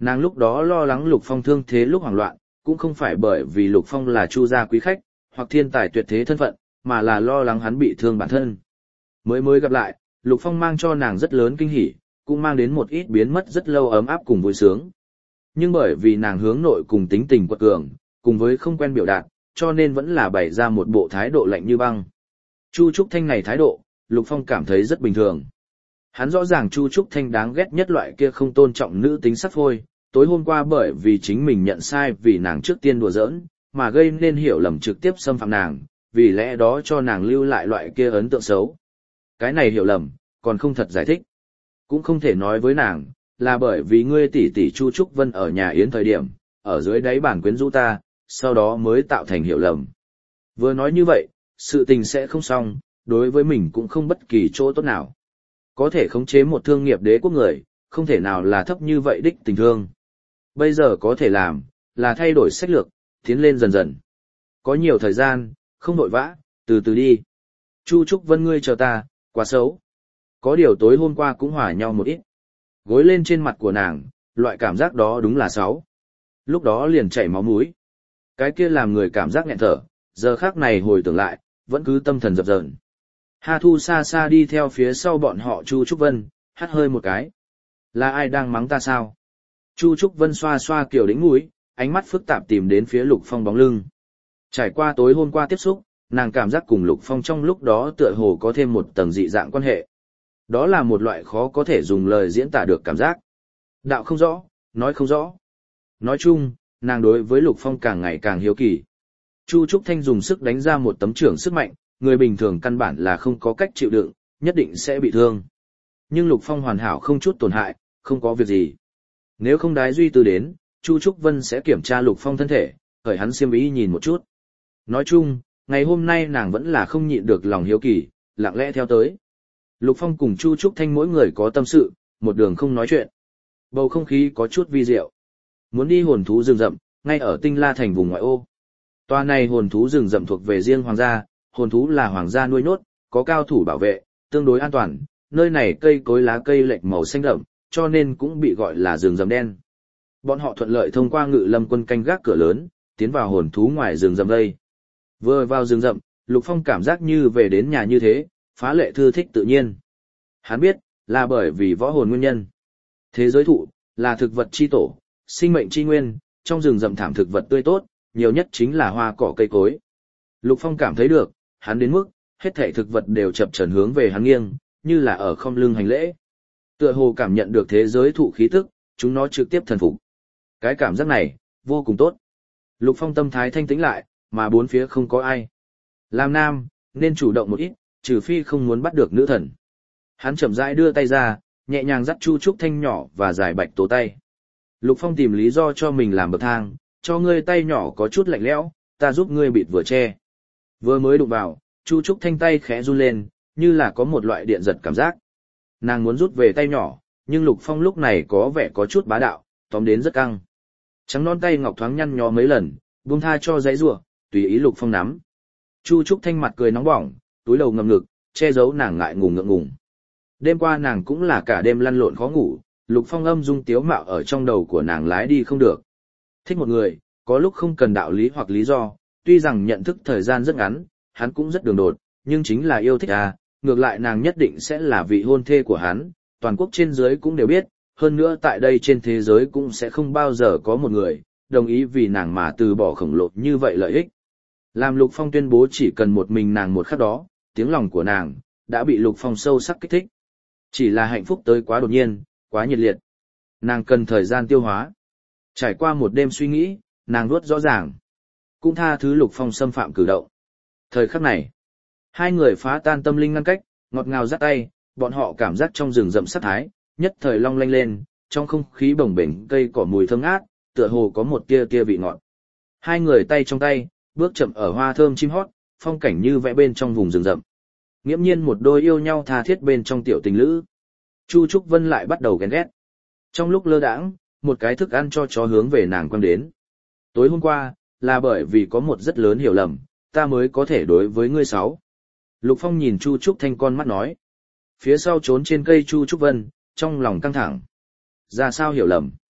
Nàng lúc đó lo lắng Lục Phong thương thế lúc hoảng loạn, cũng không phải bởi vì Lục Phong là Chu gia quý khách, hoặc thiên tài tuyệt thế thân phận, mà là lo lắng hắn bị thương bản thân. Mới mới gặp lại, Lục Phong mang cho nàng rất lớn kinh hỉ, cũng mang đến một ít biến mất rất lâu ấm áp cùng vui sướng. Nhưng bởi vì nàng hướng nội cùng tính tình quật cường, cùng với không quen biểu đạt, cho nên vẫn là bày ra một bộ thái độ lạnh như băng. Chu Trúc Thanh này thái độ, Lục Phong cảm thấy rất bình thường. Hắn rõ ràng Chu Trúc Thanh đáng ghét nhất loại kia không tôn trọng nữ tính sắc phôi, tối hôm qua bởi vì chính mình nhận sai vì nàng trước tiên đùa giỡn, mà gây nên hiểu lầm trực tiếp xâm phạm nàng, vì lẽ đó cho nàng lưu lại loại kia ấn tượng xấu. Cái này hiểu lầm, còn không thật giải thích. Cũng không thể nói với nàng, là bởi vì ngươi tỷ tỷ Chu Trúc Vân ở nhà yến thời điểm, ở dưới đáy bàn quyến rũ ta, sau đó mới tạo thành hiểu lầm. Vừa nói như vậy, sự tình sẽ không xong, đối với mình cũng không bất kỳ chỗ tốt nào. Có thể khống chế một thương nghiệp đế quốc người, không thể nào là thấp như vậy đích tình thương. Bây giờ có thể làm, là thay đổi sách lược, tiến lên dần dần. Có nhiều thời gian, không vội vã, từ từ đi. Chu Trúc Vân ngươi chờ ta, quá xấu. Có điều tối hôm qua cũng hòa nhau một ít. Gối lên trên mặt của nàng, loại cảm giác đó đúng là xấu. Lúc đó liền chảy máu mũi. Cái kia làm người cảm giác nghẹn thở, giờ khác này hồi tưởng lại, vẫn cứ tâm thần dập dờn. Hà Thu xa xa đi theo phía sau bọn họ Chu Trúc Vân, hắt hơi một cái. Là ai đang mắng ta sao? Chu Trúc Vân xoa xoa kiểu đỉnh mũi, ánh mắt phức tạp tìm đến phía Lục Phong bóng lưng. Trải qua tối hôm qua tiếp xúc, nàng cảm giác cùng Lục Phong trong lúc đó tựa hồ có thêm một tầng dị dạng quan hệ. Đó là một loại khó có thể dùng lời diễn tả được cảm giác. Đạo không rõ, nói không rõ. Nói chung, nàng đối với Lục Phong càng ngày càng hiếu kỳ. Chu Trúc Thanh dùng sức đánh ra một tấm trưởng sức mạnh, người bình thường căn bản là không có cách chịu đựng, nhất định sẽ bị thương. Nhưng Lục Phong hoàn hảo không chút tổn hại, không có việc gì. Nếu không đái duy tư đến, Chu Trúc Vân sẽ kiểm tra Lục Phong thân thể, khởi hắn xiêm y nhìn một chút. Nói chung, ngày hôm nay nàng vẫn là không nhịn được lòng hiếu kỳ, lặng lẽ theo tới. Lục Phong cùng Chu Trúc Thanh mỗi người có tâm sự, một đường không nói chuyện. Bầu không khí có chút vi diệu. Muốn đi hồn thú rừng rậm, ngay ở Tinh La thành vùng ngoại ô. Tòa này hồn thú rừng rậm thuộc về riêng hoàng gia, hồn thú là hoàng gia nuôi nhốt, có cao thủ bảo vệ, tương đối an toàn. Nơi này cây cối lá cây lệch màu xanh đậm, cho nên cũng bị gọi là rừng rậm đen. Bọn họ thuận lợi thông qua ngự lâm quân canh gác cửa lớn, tiến vào hồn thú ngoài rừng rậm đây. Vừa vào rừng rậm, Lục Phong cảm giác như về đến nhà như thế, phá lệ thư thích tự nhiên. Hắn biết, là bởi vì võ hồn nguyên nhân. Thế giới thụ, là thực vật chi tổ, sinh mệnh chi nguyên, trong rừng rậm thảm thực vật tươi tốt, nhiều nhất chính là hoa cỏ cây cối. Lục Phong cảm thấy được, hắn đến mức, hết thảy thực vật đều chập chờn hướng về hắn nghiêng, như là ở không lưng hành lễ. Tựa hồ cảm nhận được thế giới thụ khí tức, chúng nó trực tiếp thần phục. Cái cảm giác này, vô cùng tốt. Lục Phong tâm thái thanh tĩnh lại, mà bốn phía không có ai. Làm nam, nên chủ động một ít, trừ phi không muốn bắt được nữ thần. Hắn chậm rãi đưa tay ra, nhẹ nhàng dắt Chu Trúc Thanh nhỏ và giải bạch tố tay. Lục Phong tìm lý do cho mình làm bậc thang, cho ngươi tay nhỏ có chút lạnh lẽo, ta giúp ngươi bịt vừa che. Vừa mới đụng vào, Chu Trúc Thanh tay khẽ run lên, như là có một loại điện giật cảm giác. Nàng muốn rút về tay nhỏ, nhưng Lục Phong lúc này có vẻ có chút bá đạo, tóm đến rất căng. Trắng non tay ngọc thoáng nhăn nhó mấy lần, buông tha cho dãy rủa, tùy ý Lục Phong nắm. Chu Trúc Thanh mặt cười nóng bỏng, túi đầu ngầm ngực, che giấu nàng ngại ngùng ngượng ngùng. Đêm qua nàng cũng là cả đêm lăn lộn khó ngủ, Lục Phong âm dung tiếu mạo ở trong đầu của nàng lái đi không được. Thích một người, có lúc không cần đạo lý hoặc lý do, tuy rằng nhận thức thời gian rất ngắn, hắn cũng rất đường đột, nhưng chính là yêu thích à, ngược lại nàng nhất định sẽ là vị hôn thê của hắn, toàn quốc trên dưới cũng đều biết, hơn nữa tại đây trên thế giới cũng sẽ không bao giờ có một người, đồng ý vì nàng mà từ bỏ khổng lồ như vậy lợi ích. Làm Lục Phong tuyên bố chỉ cần một mình nàng một khắc đó, tiếng lòng của nàng, đã bị Lục Phong sâu sắc kích thích. Chỉ là hạnh phúc tới quá đột nhiên, quá nhiệt liệt. Nàng cần thời gian tiêu hóa. Trải qua một đêm suy nghĩ, nàng nuốt rõ ràng. Cũng tha thứ Lục Phong xâm phạm cử động. Thời khắc này, hai người phá tan tâm linh ngăn cách, ngọt ngào dắt tay, bọn họ cảm giác trong rừng rậm sát thái, nhất thời long lanh lên, trong không khí bồng bềnh cây cỏ mùi thơm ngát, tựa hồ có một tia tia vị ngọt. Hai người tay trong tay, bước chậm ở hoa thơm chim hót, phong cảnh như vẽ bên trong vùng rừng rậm. Nghiễm nhiên một đôi yêu nhau tha thiết bên trong tiểu tình lữ. Chu Trúc Vân lại bắt đầu ghen ghét. Trong lúc lơ đãng, một cái thức ăn cho chó hướng về nàng quăng đến. Tối hôm qua, là bởi vì có một rất lớn hiểu lầm, ta mới có thể đối với ngươi sáu. Lục Phong nhìn Chu Trúc Thanh con mắt nói. Phía sau trốn trên cây Chu Trúc Vân, trong lòng căng thẳng. Ra sao hiểu lầm?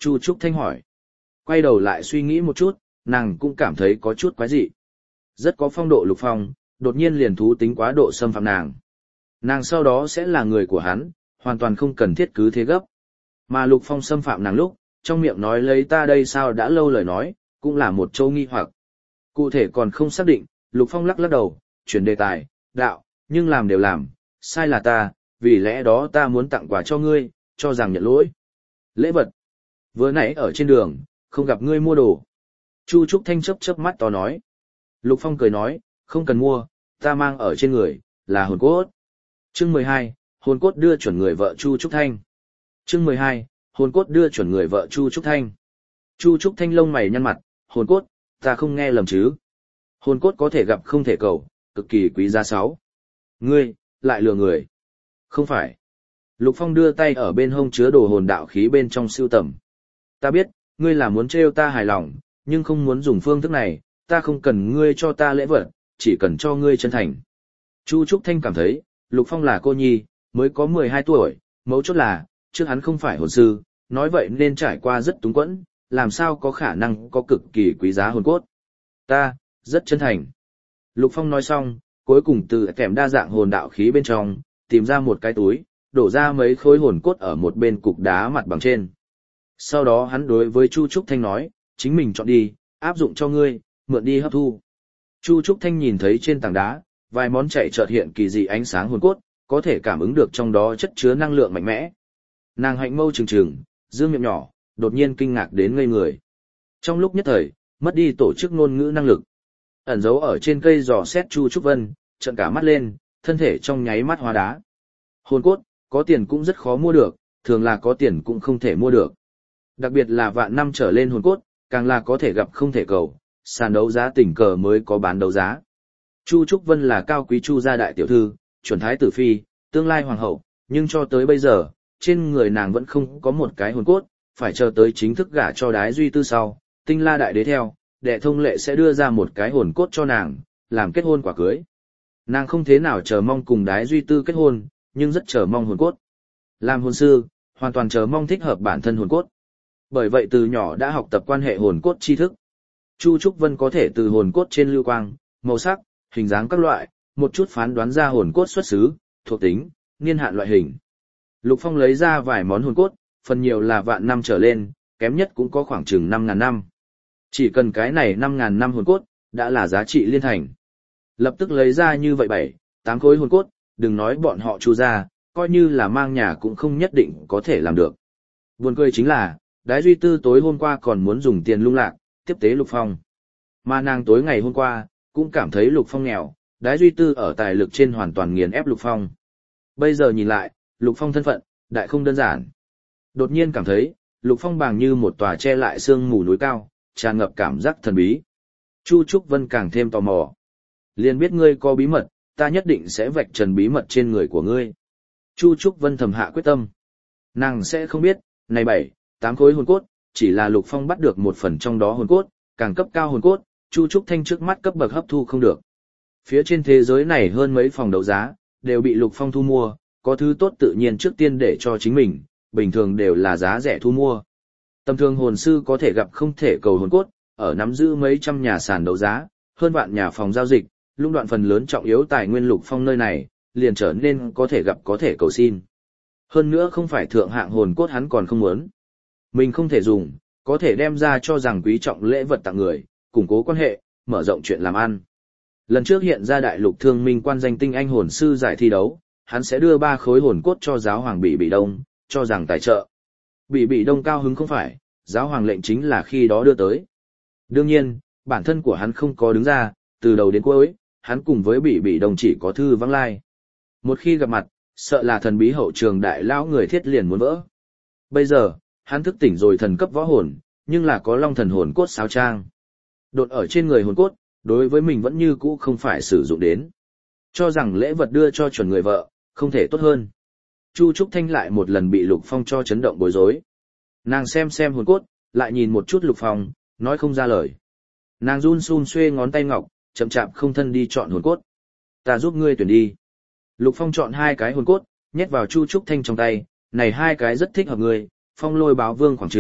Chu Trúc Thanh hỏi. Quay đầu lại suy nghĩ một chút, nàng cũng cảm thấy có chút quái dị. Rất có phong độ Lục Phong, đột nhiên liền thú tính quá độ xâm phạm nàng. Nàng sau đó sẽ là người của hắn, hoàn toàn không cần thiết cứ thế gấp. Mà Lục Phong xâm phạm nàng lúc, trong miệng nói lấy ta đây sao đã lâu lời nói, cũng là một châu nghi hoặc. Cụ thể còn không xác định, Lục Phong lắc lắc đầu, chuyển đề tài, đạo, nhưng làm đều làm, sai là ta, vì lẽ đó ta muốn tặng quà cho ngươi, cho rằng nhận lỗi. Lễ vật. Vừa nãy ở trên đường, không gặp ngươi mua đồ. Chu Trúc Thanh chớp chớp mắt to nói. Lục Phong cười nói, không cần mua, ta mang ở trên người, là hồn cốt. Chương mười hai, hồn cốt đưa chuẩn người vợ Chu Trúc Thanh. Chương mười hai, hồn cốt đưa chuẩn người vợ Chu Trúc Thanh. Chu Trúc Thanh lông mày nhăn mặt, hồn cốt, ta không nghe lầm chứ. Hồn cốt có thể gặp không thể cầu, cực kỳ quý giá sáu. Ngươi, lại lừa người. Không phải. Lục Phong đưa tay ở bên hông chứa đồ hồn đạo khí bên trong siêu tầm. Ta biết, ngươi là muốn trêu ta hài lòng, nhưng không muốn dùng phương thức này, ta không cần ngươi cho ta lễ vật, chỉ cần cho ngươi chân thành. Chu Trúc Thanh cảm thấy, Lục Phong là cô nhi, mới có mười hai tuổi, mấu chốt là, trước hắn không phải hồn sư, nói vậy nên trải qua rất túng quẫn, làm sao có khả năng có cực kỳ quý giá hồn cốt. Ta, rất chân thành. Lục Phong nói xong, cuối cùng từ kèm đa dạng hồn đạo khí bên trong, tìm ra một cái túi, đổ ra mấy khối hồn cốt ở một bên cục đá mặt bằng trên. Sau đó hắn đối với Chu Trúc Thanh nói, chính mình chọn đi, áp dụng cho ngươi, mượn đi hấp thu. Chu Trúc Thanh nhìn thấy trên tảng đá, vài món chạy chợt hiện kỳ dị ánh sáng hồn cốt, có thể cảm ứng được trong đó chất chứa năng lượng mạnh mẽ. Nàng hạnh mâu trừng trừng, dương miệng nhỏ, đột nhiên kinh ngạc đến ngây người. Trong lúc nhất thời, mất đi tổ chức ngôn ngữ năng lực. Ẩn giấu ở trên cây dò xét Chu Trúc Vân, trợn cả mắt lên, thân thể trong nháy mắt hóa đá. Hồn cốt, có tiền cũng rất khó mua được, thường là có tiền cũng không thể mua được. Đặc biệt là vạn năm trở lên hồn cốt, càng là có thể gặp không thể cầu, sàn đấu giá tình cờ mới có bán đấu giá. Chu Trúc Vân là cao quý Chu gia đại tiểu thư, chuẩn thái tử phi, tương lai hoàng hậu, nhưng cho tới bây giờ, trên người nàng vẫn không có một cái hồn cốt, phải chờ tới chính thức gả cho Đái Duy Tư sau, Tinh La đại đế theo, đệ thông lệ sẽ đưa ra một cái hồn cốt cho nàng, làm kết hôn quả cưới. Nàng không thế nào chờ mong cùng Đái Duy Tư kết hôn, nhưng rất chờ mong hồn cốt. Làm hồn sư, hoàn toàn chờ mong thích hợp bản thân hồn cốt. Bởi vậy từ nhỏ đã học tập quan hệ hồn cốt tri thức. Chu Trúc Vân có thể từ hồn cốt trên lưu quang, màu sắc, hình dáng các loại, một chút phán đoán ra hồn cốt xuất xứ, thuộc tính, niên hạn loại hình. Lục Phong lấy ra vài món hồn cốt, phần nhiều là vạn năm trở lên, kém nhất cũng có khoảng chừng năm ngàn năm. Chỉ cần cái này năm ngàn năm hồn cốt, đã là giá trị liên thành. Lập tức lấy ra như vậy bảy, tám khối hồn cốt, đừng nói bọn họ Chu ra, coi như là mang nhà cũng không nhất định có thể làm được. Buồn cười chính là, Đái Duy Tư tối hôm qua còn muốn dùng tiền lung lạc, tiếp tế Lục Phong. Mà nàng tối ngày hôm qua, cũng cảm thấy Lục Phong nghèo, Đái Duy Tư ở tài lực trên hoàn toàn nghiền ép Lục Phong. Bây giờ nhìn lại, Lục Phong thân phận, đại không đơn giản. Đột nhiên cảm thấy, Lục Phong bàng như một tòa che lại sương mù núi cao, tràn ngập cảm giác thần bí. Chu Trúc Vân càng thêm tò mò. Liền biết ngươi có bí mật, ta nhất định sẽ vạch trần bí mật trên người của ngươi. Chu Trúc Vân thầm hạ quyết tâm. Nàng sẽ không biết, này bảy, tám khối hồn cốt, chỉ là Lục Phong bắt được một phần trong đó hồn cốt, càng cấp cao hồn cốt, Chu Trúc Thanh trước mắt cấp bậc hấp thu không được. Phía trên thế giới này hơn mấy phòng đấu giá, đều bị Lục Phong thu mua, có thứ tốt tự nhiên trước tiên để cho chính mình, bình thường đều là giá rẻ thu mua. Tầm thường hồn sư có thể gặp không thể cầu hồn cốt, ở nắm giữ mấy trăm nhà sàn đấu giá, hơn vạn nhà phòng giao dịch, lũng đoạn phần lớn trọng yếu tài nguyên Lục Phong nơi này, liền trở nên có thể gặp có thể cầu xin. Hơn nữa không phải thượng hạng hồn cốt hắn còn không muốn. Mình không thể dùng, có thể đem ra cho rằng quý trọng lễ vật tặng người, củng cố quan hệ, mở rộng chuyện làm ăn. Lần trước hiện ra đại lục thương minh quan danh tinh anh hồn sư giải thi đấu, hắn sẽ đưa ba khối hồn cốt cho giáo hoàng Bỉ Bỉ Đông, cho rằng tài trợ. Bỉ Bỉ Đông cao hứng không phải, giáo hoàng lệnh chính là khi đó đưa tới. Đương nhiên, bản thân của hắn không có đứng ra, từ đầu đến cuối, hắn cùng với Bỉ Bỉ Đông chỉ có thư vắng lai. Một khi gặp mặt, sợ là thần bí hậu trường đại lão người thiết liền muốn vỡ. Bây giờ, hắn thức tỉnh rồi thần cấp võ hồn, nhưng là có long thần hồn cốt sáo trang. Đột ở trên người hồn cốt, đối với mình vẫn như cũ không phải sử dụng đến. Cho rằng lễ vật đưa cho chuẩn người vợ, không thể tốt hơn. Chu Trúc Thanh lại một lần bị Lục Phong cho chấn động bối rối. Nàng xem xem hồn cốt, lại nhìn một chút Lục Phong, nói không ra lời. Nàng run xun xuê ngón tay ngọc, chậm chạp không thân đi chọn hồn cốt. Ta giúp ngươi tuyển đi. Lục Phong chọn hai cái hồn cốt, nhét vào Chu Trúc Thanh trong tay, này hai cái rất thích hợp ngươi, Phong Lôi Báo Vương khoảng trường,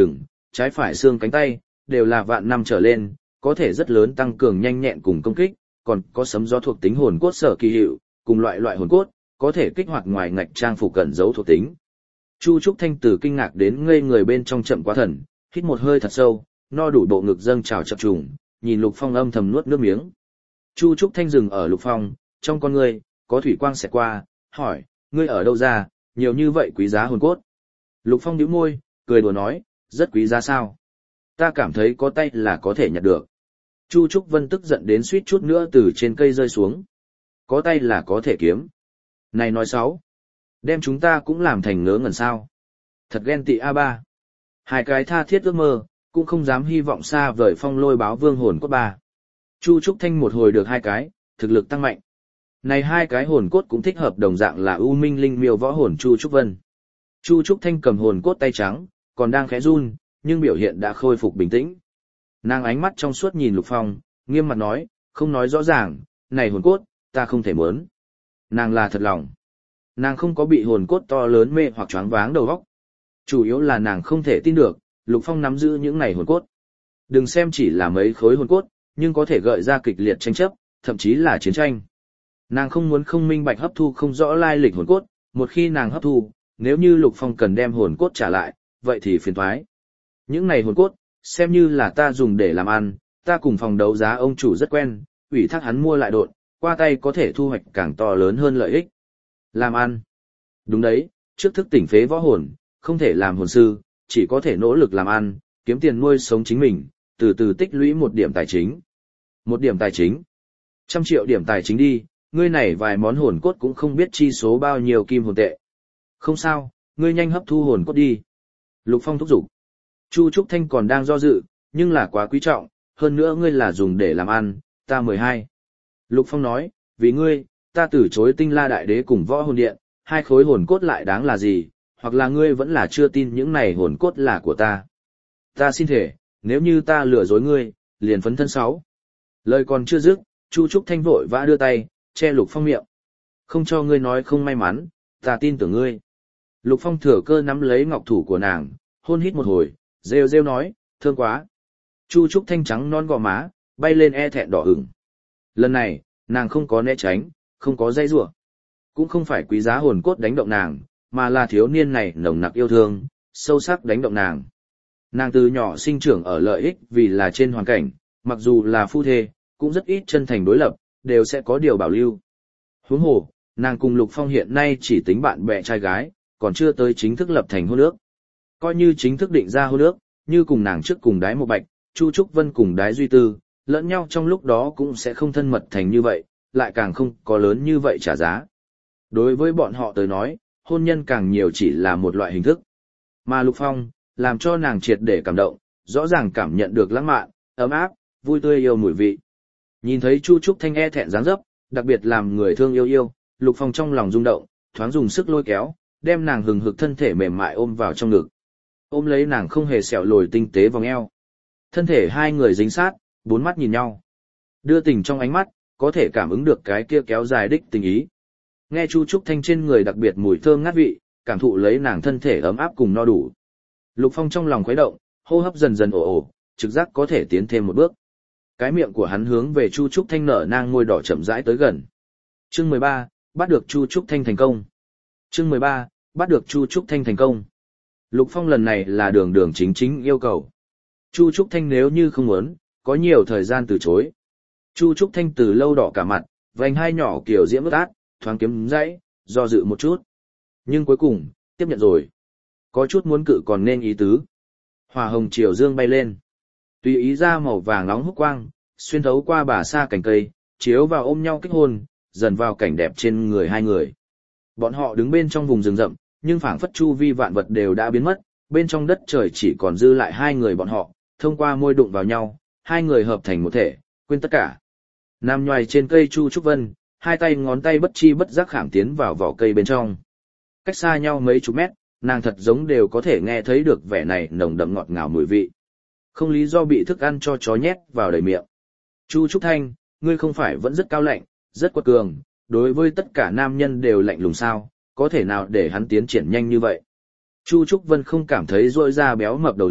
trái phải xương cánh tay, đều là vạn năm trở lên, có thể rất lớn tăng cường nhanh nhẹn cùng công kích, còn có sấm gió thuộc tính hồn cốt sở kỳ hiệu, cùng loại loại hồn cốt, có thể kích hoạt ngoài ngạch trang phục cẩn giấu thuộc tính. Chu Trúc Thanh từ kinh ngạc đến ngây người bên trong chậm quá thần, hít một hơi thật sâu, no đủ bộ ngực dâng trào chập trùng, nhìn Lục Phong âm thầm nuốt nước miếng. Chu Trúc Thanh dừng ở Lục Phong, trong con ngươi có thủy quang xẹt qua, hỏi, ngươi ở đâu ra, nhiều như vậy quý giá hồn cốt. Lục Phong nhíu môi, cười đùa nói, rất quý giá sao? Ta cảm thấy có tay là có thể nhặt được. Chu Trúc Vân tức giận đến suýt chút nữa từ trên cây rơi xuống. Có tay là có thể kiếm. Này nói xấu. Đem chúng ta cũng làm thành ngớ ngẩn sao. Thật ghen tị a ba. Hai cái tha thiết ước mơ, cũng không dám hy vọng xa vời phong lôi báo vương hồn cốt ba. Chu Trúc Thanh một hồi được hai cái, thực lực tăng mạnh. Này hai cái hồn cốt cũng thích hợp đồng dạng là U Minh Linh Miêu võ hồn Chu Trúc Vân. Chu Trúc Thanh cầm hồn cốt tay trắng, còn đang khẽ run, nhưng biểu hiện đã khôi phục bình tĩnh. Nàng ánh mắt trong suốt nhìn Lục Phong, nghiêm mặt nói, không nói rõ ràng, này hồn cốt, ta không thể muốn. Nàng là thật lòng. Nàng không có bị hồn cốt to lớn mê hoặc choáng váng đầu óc. Chủ yếu là nàng không thể tin được, Lục Phong nắm giữ những này hồn cốt. Đừng xem chỉ là mấy khối hồn cốt, nhưng có thể gợi ra kịch liệt tranh chấp, thậm chí là chiến tranh. Nàng không muốn không minh bạch hấp thu không rõ lai lịch hồn cốt, một khi nàng hấp thu, nếu như Lục Phong cần đem hồn cốt trả lại, vậy thì phiền toái. Những này hồn cốt, xem như là ta dùng để làm ăn, ta cùng phòng đấu giá ông chủ rất quen, ủy thác hắn mua lại đột, qua tay có thể thu hoạch càng to lớn hơn lợi ích. Làm ăn. Đúng đấy, trước thức tỉnh phế võ hồn, không thể làm hồn sư, chỉ có thể nỗ lực làm ăn, kiếm tiền nuôi sống chính mình, từ từ tích lũy một điểm tài chính. Một điểm tài chính. Trăm triệu điểm tài chính đi, ngươi này vài món hồn cốt cũng không biết chi số bao nhiêu kim hồn tệ. Không sao, ngươi nhanh hấp thu hồn cốt đi. Lục Phong thúc giục. Chu Trúc Thanh còn đang do dự, nhưng là quá quý trọng, hơn nữa ngươi là dùng để làm ăn, ta mười hai. Lục Phong nói, vì ngươi, ta từ chối Tinh La Đại Đế cùng võ hồn điện, hai khối hồn cốt lại đáng là gì, hoặc là ngươi vẫn là chưa tin những này hồn cốt là của ta. Ta xin thể, nếu như ta lừa dối ngươi, liền phấn thân sáu. Lời còn chưa dứt, Chu Trúc Thanh vội vã đưa tay, che Lục Phong miệng. Không cho ngươi nói không may mắn, ta tin tưởng ngươi. Lục Phong thừa cơ nắm lấy ngọc thủ của nàng, hôn hít một hồi, rêu rêu nói, thương quá. Chu Trúc Thanh trắng non gò má, bay lên e thẹn đỏ ửng. Lần này, nàng không có né tránh, không có dây rủa, cũng không phải quý giá hồn cốt đánh động nàng, mà là thiếu niên này nồng nặc yêu thương, sâu sắc đánh động nàng. Nàng từ nhỏ sinh trưởng ở lợi ích vì là trên hoàn cảnh, mặc dù là phu thê, cũng rất ít chân thành đối lập, đều sẽ có điều bảo lưu. Huống hồ, nàng cùng Lục Phong hiện nay chỉ tính bạn bè trai gái, còn chưa tới chính thức lập thành hôn ước. Coi như chính thức định ra hôn ước, như cùng nàng trước cùng Đái Một Bạch, Chu Trúc Vân cùng Đái Duy Tư, lẫn nhau trong lúc đó cũng sẽ không thân mật thành như vậy, lại càng không có lớn như vậy trả giá. Đối với bọn họ tới nói, hôn nhân càng nhiều chỉ là một loại hình thức. Mà Lục Phong, làm cho nàng triệt để cảm động, rõ ràng cảm nhận được lãng mạn, ấm áp, vui tươi yêu mùi vị. Nhìn thấy Chu Trúc Thanh e thẹn dáng dấp, đặc biệt làm người thương yêu yêu, Lục Phong trong lòng rung động, thoáng dùng sức lôi kéo, đem nàng hừng hực thân thể mềm mại ôm vào trong ngực. Ôm lấy nàng không hề sẹo lồi tinh tế vòng eo. Thân thể hai người dính sát, bốn mắt nhìn nhau. Đưa tình trong ánh mắt, có thể cảm ứng được cái kia kéo dài đích tình ý. Nghe Chu Trúc Thanh trên người đặc biệt mùi thơm ngát vị, cảm thụ lấy nàng thân thể ấm áp cùng no đủ. Lục Phong trong lòng khuấy động, hô hấp dần dần ồ ồ, trực giác có thể tiến thêm một bước. Cái miệng của hắn hướng về Chu Trúc Thanh nở nang môi đỏ chậm rãi tới gần. Chương mười ba, bắt được Chu Trúc Thanh thành công. Chương mười ba, bắt được Chu Trúc Thanh thành công. Lục Phong lần này là đường đường chính chính yêu cầu. Chu Trúc Thanh nếu như không muốn, có nhiều thời gian từ chối. Chu Trúc Thanh từ lâu đỏ cả mặt, vành hai nhỏ kiểu diễm ướt át, thoáng kiếm dãy, do dự một chút. Nhưng cuối cùng, tiếp nhận rồi. Có chút muốn cự còn nên ý tứ. Hỏa hồng chiều dương bay lên. Tùy ý ra màu vàng nóng húc quang, xuyên thấu qua bả xa cành cây, chiếu vào ôm nhau kích hôn, dần vào cảnh đẹp trên người hai người. Bọn họ đứng bên trong vùng rừng rậm, nhưng phảng phất chu vi vạn vật đều đã biến mất, bên trong đất trời chỉ còn dư lại hai người bọn họ, thông qua môi đụng vào nhau, hai người hợp thành một thể, quên tất cả. Nằm nhoài trên cây Chu Trúc Vân, hai tay ngón tay bất chi bất giác khảm tiến vào vỏ cây bên trong. Cách xa nhau mấy chục mét, nàng thật giống đều có thể nghe thấy được vẻ này nồng đậm ngọt ngào mùi vị. Không lý do bị thức ăn cho chó nhét vào đầy miệng. Chu Trúc Thanh, ngươi không phải vẫn rất cao lạnh, rất quật cường, đối với tất cả nam nhân đều lạnh lùng sao, có thể nào để hắn tiến triển nhanh như vậy. Chu Trúc Vân không cảm thấy rỗi ra béo mập đầu lưỡi,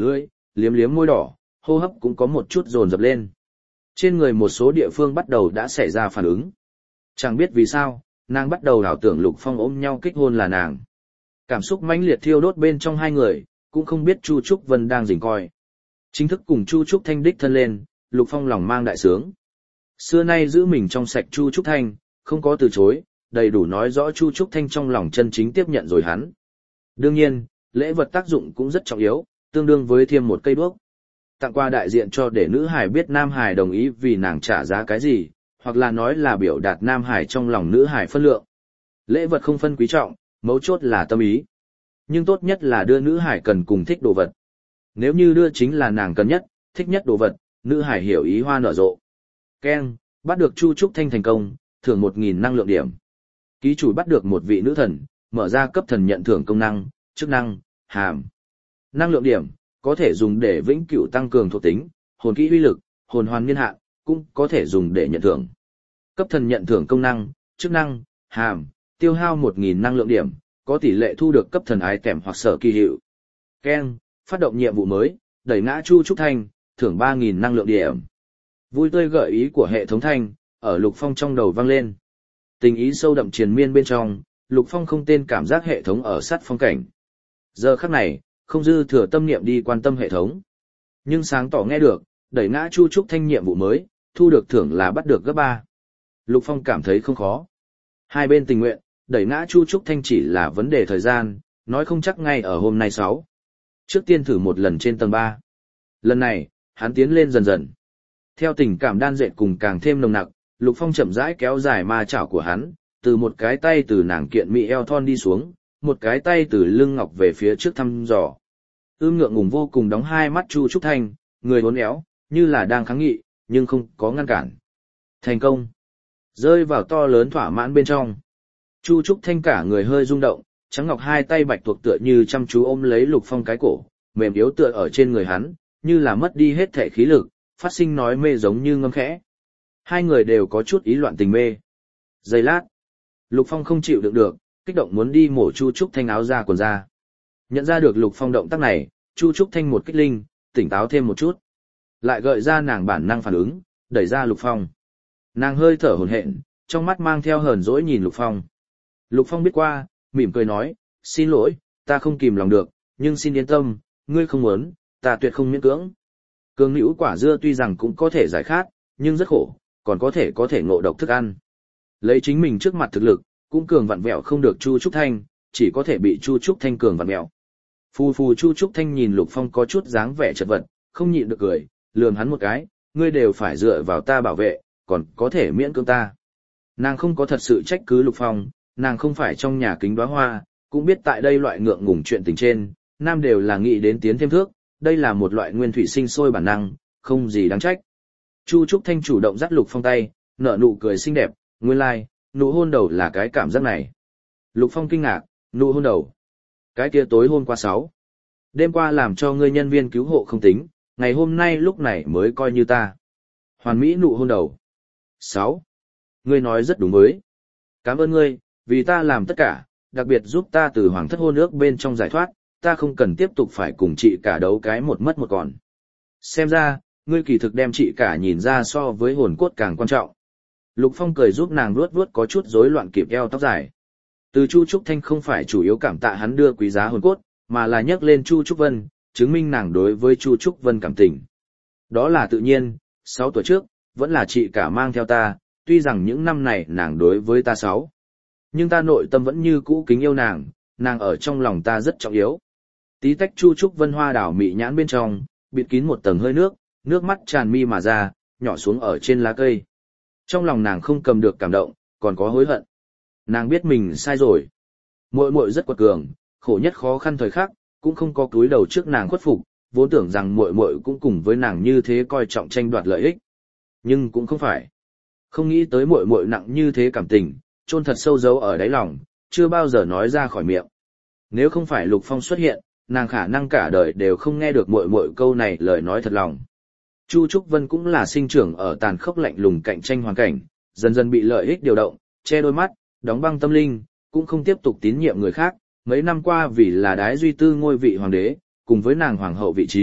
liếm liếm môi đỏ, hô hấp cũng có một chút dồn dập lên. Trên người một số địa phương bắt đầu đã xảy ra phản ứng. Chẳng biết vì sao, nàng bắt đầu ảo tưởng Lục Phong ôm nhau kích hôn là nàng. Cảm xúc mãnh liệt thiêu đốt bên trong hai người, cũng không biết Chu Trúc Vân đang rình coi. Chính thức cùng Chu Trúc Thanh đích thân lên, Lục Phong lòng mang đại sướng. Xưa nay giữ mình trong sạch Chu Trúc Thanh, không có từ chối, đầy đủ nói rõ Chu Trúc Thanh trong lòng chân chính tiếp nhận rồi hắn. Đương nhiên, lễ vật tác dụng cũng rất trọng yếu, tương đương với thêm một cây đuốc. Tặng qua đại diện cho để nữ hải biết nam hải đồng ý vì nàng trả giá cái gì, hoặc là nói là biểu đạt nam hải trong lòng nữ hải phân lượng. Lễ vật không phân quý trọng, mấu chốt là tâm ý. Nhưng tốt nhất là đưa nữ hải cần cùng thích đồ vật. Nếu như đưa chính là nàng cần nhất, thích nhất đồ vật, nữ hải hiểu ý hoa nở rộ. Keng, bắt được Chu Trúc Thanh thành công, thưởng một nghìn năng lượng điểm. Ký chủ bắt được một vị nữ thần, mở ra cấp thần nhận thưởng công năng, chức năng, hàm. Năng lượng điểm, có thể dùng để vĩnh cửu tăng cường thuộc tính, hồn kỹ uy lực, hồn hoàn niên hạn, cũng có thể dùng để nhận thưởng. Cấp thần nhận thưởng công năng, chức năng, hàm, tiêu hao một nghìn năng lượng điểm, có tỷ lệ thu được cấp thần ái tẻm hoặc sở kỳ hiệu. Keng, phát động nhiệm vụ mới, đẩy ngã Chu Trúc Thanh, thưởng ba nghìn năng lượng điểm. Vui tươi gợi ý của hệ thống thanh, ở Lục Phong trong đầu vang lên. Tình ý sâu đậm triền miên bên trong, Lục Phong không tên cảm giác hệ thống ở sát phong cảnh. Giờ khắc này, không dư thừa tâm niệm đi quan tâm hệ thống. Nhưng sáng tỏ nghe được, đẩy ngã Chu Trúc Thanh nhiệm vụ mới, thu được thưởng là bắt được gấp ba. Lục Phong cảm thấy không khó. Hai bên tình nguyện, đẩy ngã Chu Trúc Thanh chỉ là vấn đề thời gian, nói không chắc ngay ở hôm nay sáu. Trước tiên thử một lần trên tầng ba. Lần này, hắn tiến lên dần dần. Theo tình cảm đan dệt cùng càng thêm nồng nặc, Lục Phong chậm rãi kéo dài ma chảo của hắn, từ một cái tay từ nàng kiện mỹ eo thon đi xuống, một cái tay từ lưng ngọc về phía trước thăm dò. Ưm ngượng ngùng vô cùng đóng hai mắt Chu Trúc Thanh, người uốn éo, như là đang kháng nghị, nhưng không có ngăn cản. Thành công. Rơi vào to lớn thỏa mãn bên trong. Chu Trúc Thanh cả người hơi rung động, trắng ngọc hai tay bạch tuộc tựa như chăm chú ôm lấy Lục Phong cái cổ, mềm yếu tựa ở trên người hắn, như là mất đi hết thể khí lực, phát sinh nói mê giống như ngâm khẽ. Hai người đều có chút ý loạn tình mê. Giây lát, Lục Phong không chịu đựng được, kích động muốn đi mổ Chu Trúc Thanh áo ra quần ra. Nhận ra được Lục Phong động tác này, Chu Trúc Thanh một kích linh, tỉnh táo thêm một chút. Lại gợi ra nàng bản năng phản ứng, đẩy ra Lục Phong. Nàng hơi thở hổn hển, trong mắt mang theo hờn dỗi nhìn Lục Phong. Lục Phong biết qua, mỉm cười nói, xin lỗi, ta không kìm lòng được, nhưng xin yên tâm, ngươi không muốn, ta tuyệt không miễn cưỡng. Cường hữu quả dưa tuy rằng cũng có thể giải khát, nhưng rất khổ, còn có thể có thể ngộ độc thức ăn. Lấy chính mình trước mặt thực lực, cũng cường vặn vẹo không được Chu Trúc Thanh, chỉ có thể bị Chu Trúc Thanh cường vặn vẹo. Phù phù Chu Trúc Thanh nhìn Lục Phong có chút dáng vẻ chật vật, không nhịn được cười, lườm hắn một cái, ngươi đều phải dựa vào ta bảo vệ, còn có thể miễn cưỡng ta. Nàng không có thật sự trách cứ Lục Phong, nàng không phải trong nhà kính đóa hoa, cũng biết tại đây loại ngượng ngùng chuyện tình trên, nam đều là nghĩ đến tiến thêm thước, đây là một loại nguyên thủy sinh sôi bản năng, không gì đáng trách. Chu Trúc Thanh chủ động dắt Lục Phong tay, nở nụ cười xinh đẹp, nguyên lai, like, nụ hôn đầu là cái cảm giác này. Lục Phong kinh ngạc, nụ hôn đầu. Cái kia tối hôm qua sáu. Đêm qua làm cho ngươi nhân viên cứu hộ không tính, ngày hôm nay lúc này mới coi như ta. Hoàn mỹ nụ hôn đầu. sáu. Ngươi nói rất đúng với. Cảm ơn ngươi, vì ta làm tất cả, đặc biệt giúp ta từ hoàng thất hôn ước bên trong giải thoát, ta không cần tiếp tục phải cùng chị cả đấu cái một mất một còn. Xem ra, ngươi kỳ thực đem chị cả nhìn ra so với hồn cốt càng quan trọng. Lục Phong cười giúp nàng vuốt vuốt có chút rối loạn kịp eo tóc dài. Từ Chu Trúc Thanh không phải chủ yếu cảm tạ hắn đưa quý giá hồn cốt, mà là nhắc lên Chu Trúc Vân, chứng minh nàng đối với Chu Trúc Vân cảm tình. Đó là tự nhiên, sáu tuổi trước, vẫn là chị cả mang theo ta, tuy rằng những năm này nàng đối với ta sáu. Nhưng ta nội tâm vẫn như cũ kính yêu nàng, nàng ở trong lòng ta rất trọng yếu. Tí tách Chu Trúc Vân hoa đảo mị nhãn bên trong, bịt kín một tầng hơi nước, nước mắt tràn mi mà ra, nhỏ xuống ở trên lá cây. Trong lòng nàng không cầm được cảm động, còn có hối hận. Nàng biết mình sai rồi. Muội muội rất quật cường, khổ nhất khó khăn thời khắc, cũng không có cúi đầu trước nàng khuất phục, vốn tưởng rằng muội muội cũng cùng với nàng như thế coi trọng tranh đoạt lợi ích. Nhưng cũng không phải. Không nghĩ tới muội muội nặng như thế cảm tình, chôn thật sâu giấu ở đáy lòng, chưa bao giờ nói ra khỏi miệng. Nếu không phải Lục Phong xuất hiện, nàng khả năng cả đời đều không nghe được muội muội câu này lời nói thật lòng. Chu Trúc Vân cũng là sinh trưởng ở tàn khốc lạnh lùng cạnh tranh hoàn cảnh, dần dần bị lợi ích điều động, che đôi mắt, đóng băng tâm linh, cũng không tiếp tục tín nhiệm người khác. Mấy năm qua vì là đái duy tư ngôi vị hoàng đế, cùng với nàng hoàng hậu vị trí,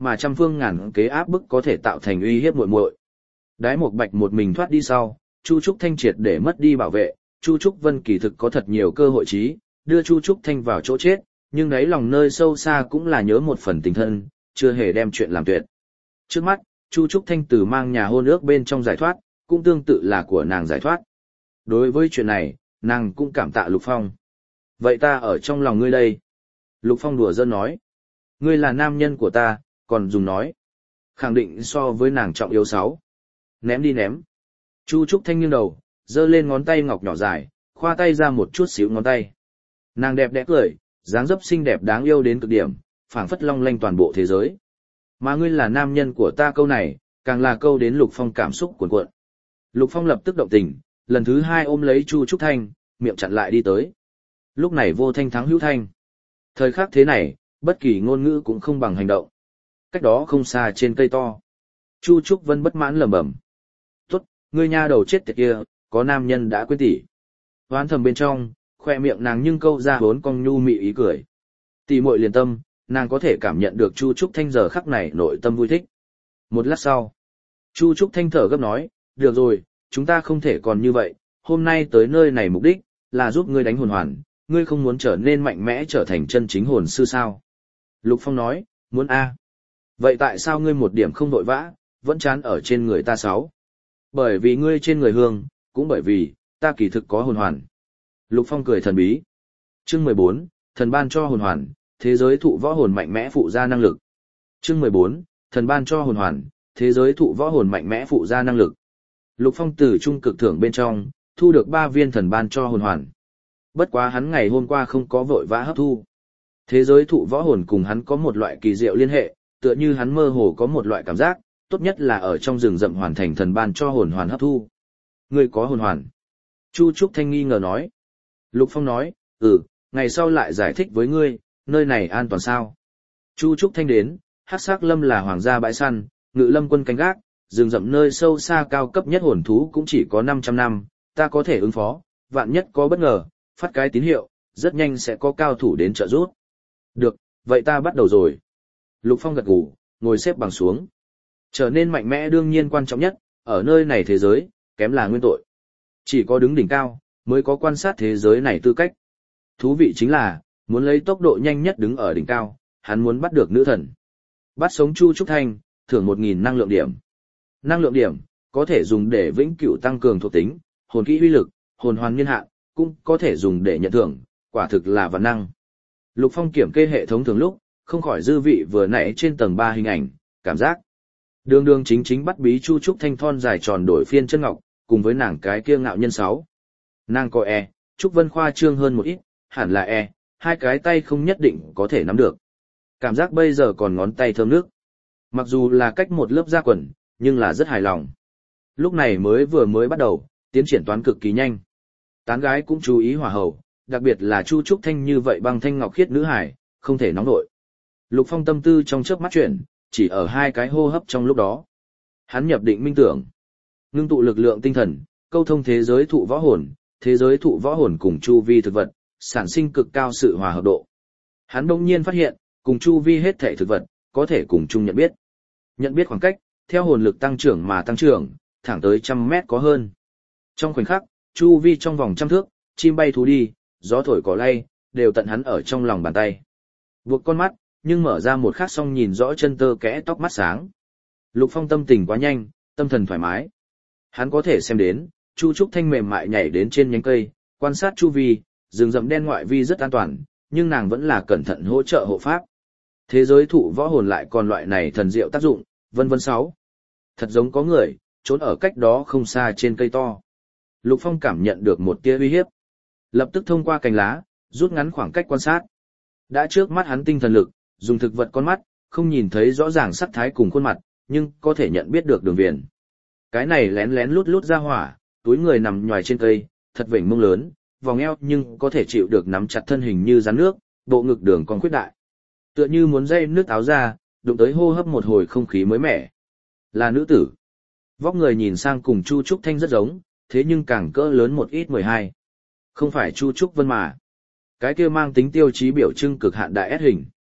mà trăm phương ngàn kế áp bức có thể tạo thành uy hiếp muội muội. Đái Mộc Bạch một mình thoát đi sau, Chu Trúc Thanh triệt để mất đi bảo vệ, Chu Trúc Vân kỳ thực có thật nhiều cơ hội trí, đưa Chu Trúc Thanh vào chỗ chết, nhưng đáy lòng nơi sâu xa cũng là nhớ một phần tình thân, chưa hề đem chuyện làm tuyệt. Trước mắt, Chu Trúc Thanh từ mang nhà hôn ước bên trong giải thoát, cũng tương tự là của nàng giải thoát. Đối với chuyện này, nàng cũng cảm tạ Lục Phong. Vậy ta ở trong lòng ngươi đây. Lục Phong đùa giỡn nói. Ngươi là nam nhân của ta, còn dùng nói. Khẳng định so với nàng trọng yếu sáu. Ném đi ném. Chu Trúc Thanh nghiêng đầu, giơ lên ngón tay ngọc nhỏ dài, khoa tay ra một chút xíu ngón tay. Nàng đẹp đẽ cười, dáng dấp xinh đẹp đáng yêu đến cực điểm, phảng phất long lanh toàn bộ thế giới. Mà ngươi là nam nhân của ta câu này, càng là câu đến Lục Phong cảm xúc cuồn cuộn. Lục Phong lập tức động tình, lần thứ hai ôm lấy Chu Trúc Thanh, miệng chặn lại đi tới. Lúc này vô thanh thắng hữu thanh. Thời khắc thế này, bất kỳ ngôn ngữ cũng không bằng hành động. Cách đó không xa trên cây to. Chu Trúc Vân bất mãn lẩm bẩm. Tốt, ngươi nha đầu chết tiệt kia, có nam nhân đã quên tỷ. Hoán thầm bên trong, khoe miệng nàng nhưng câu ra bốn cong nhu mị ý cười. Tỷ muội liền tâm, nàng có thể cảm nhận được Chu Trúc Thanh giờ khắc này nội tâm vui thích. Một lát sau, Chu Trúc Thanh thở gấp nói, được rồi, chúng ta không thể còn như vậy, hôm nay tới nơi này mục đích, là giúp ngươi đánh hồn hoàn, ngươi không muốn trở nên mạnh mẽ trở thành chân chính hồn sư sao. Lục Phong nói, muốn a. Vậy tại sao ngươi một điểm không vội vã, vẫn chán ở trên người ta sáu? Bởi vì ngươi trên người hương, cũng bởi vì, ta kỳ thực có hồn hoàn. Lục Phong cười thần bí. Chương mười bốn, thần ban cho hồn hoàn, thế giới thụ võ hồn mạnh mẽ phụ ra năng lực. Chương mười bốn, thần ban cho hồn hoàn, thế giới thụ võ hồn mạnh mẽ phụ ra năng lực. Lục Phong từ trung cực thưởng bên trong, thu được ba viên thần ban cho hồn hoàn. Bất quá hắn ngày hôm qua không có vội vã hấp thu. Thế giới thụ võ hồn cùng hắn có một loại kỳ diệu liên hệ, tựa như hắn mơ hồ có một loại cảm giác, tốt nhất là ở trong rừng rậm hoàn thành thần ban cho hồn hoàn hấp thu. Ngươi có hồn hoàn? Chu Trúc Thanh nghi ngờ nói. Lục Phong nói, ừ, ngày sau lại giải thích với ngươi, nơi này an toàn sao? Chu Trúc Thanh đến, Hắc Sắc Lâm là hoàng gia bãi săn, Ngự Lâm quân canh gác, rừng rậm nơi sâu xa cao cấp nhất hồn thú cũng chỉ có năm trăm năm, ta có thể ứng phó, vạn nhất có bất ngờ, phát cái tín hiệu, rất nhanh sẽ có cao thủ đến trợ giúp. Được, vậy ta bắt đầu rồi. Lục Phong gật gù, ngồi xếp bằng xuống. Trở nên mạnh mẽ đương nhiên quan trọng nhất, ở nơi này thế giới, kém là nguyên tội. Chỉ có đứng đỉnh cao, mới có quan sát thế giới này tư cách. Thú vị chính là, muốn lấy tốc độ nhanh nhất đứng ở đỉnh cao, hắn muốn bắt được nữ thần. Bắt sống Chu Trúc Thanh, thưởng một nghìn năng lượng điểm. Năng lượng điểm, có thể dùng để vĩnh cửu tăng cường thuộc tính, hồn kỹ uy lực, hồn hoàn niên hạn, cũng có thể dùng để nhận thưởng, quả thực là vạn năng. Lục Phong kiểm kê hệ thống thường lúc, không khỏi dư vị vừa nãy trên tầng ba hình ảnh, cảm giác. Đường đường chính chính bắt bí Chu Trúc Thanh thon dài tròn đổi phiên chân ngọc, cùng với nàng cái kia ngạo nhân sáu. Nàng có E, Trúc Vân khoa trương hơn một ít, hẳn là E, hai cái tay không nhất định có thể nắm được. Cảm giác bây giờ còn ngón tay thơm nước. Mặc dù là cách một lớp da quần, nhưng là rất hài lòng. Lúc này mới vừa mới bắt đầu, tiến triển toán cực kỳ nhanh. Tán gái cũng chú ý hỏa hầu, đặc biệt là Chu Trúc Thanh như vậy bằng thanh ngọc khiết nữ hải, không thể nóng nổi. Lục Phong tâm tư trong chớp mắt chuyển, chỉ ở hai cái hô hấp trong lúc đó. Hắn nhập định minh tưởng, ngưng tụ lực lượng tinh thần, câu thông thế giới thụ võ hồn, thế giới thụ võ hồn cùng chu vi thực vật, sản sinh cực cao sự hòa hợp độ. Hắn đột nhiên phát hiện, cùng chu vi hết thể thực vật, có thể cùng chung nhận biết. Nhận biết khoảng cách, theo hồn lực tăng trưởng mà tăng trưởng, thẳng tới trăm mét có hơn. Trong khoảnh khắc, chu vi trong vòng trăm thước, chim bay thú đi, gió thổi cỏ lay, đều tận hắn ở trong lòng bàn tay. Buộc con mắt, nhưng mở ra một khắc xong nhìn rõ chân tơ kẽ tóc mắt sáng. Lục Phong tâm tình quá nhanh, tâm thần thoải mái. Hắn có thể xem đến, Chu Trúc Thanh mềm mại nhảy đến trên nhánh cây, quan sát chu vi, rừng rậm đen ngoại vi rất an toàn, nhưng nàng vẫn là cẩn thận hỗ trợ hộ pháp. Thế giới thụ võ hồn lại còn loại này thần diệu tác dụng, vân vân sáu. Thật giống có người, trốn ở cách đó không xa trên cây to. Lục Phong cảm nhận được một tia uy hiếp. Lập tức thông qua cành lá, rút ngắn khoảng cách quan sát. Đã trước mắt hắn tinh thần lực, dùng thực vật con mắt, không nhìn thấy rõ ràng sắc thái cùng khuôn mặt, nhưng có thể nhận biết được đường viền. Cái này lén lén lút lút ra hỏa, túi người nằm nhòi trên cây, thật vểnh mông lớn, vòng eo nhưng có thể chịu được nắm chặt thân hình như rắn nước, bộ ngực đường còn khuyết đại. Tựa như muốn dây nước áo ra, đụng tới hô hấp một hồi không khí mới mẻ. Là nữ tử. Vóc người nhìn sang cùng Chu Trúc Thanh rất giống, thế nhưng càng cỡ lớn một ít mười hai. Không phải Chu Trúc Vân mà. Cái kia mang tính tiêu chí biểu trưng cực hạn đại S hình.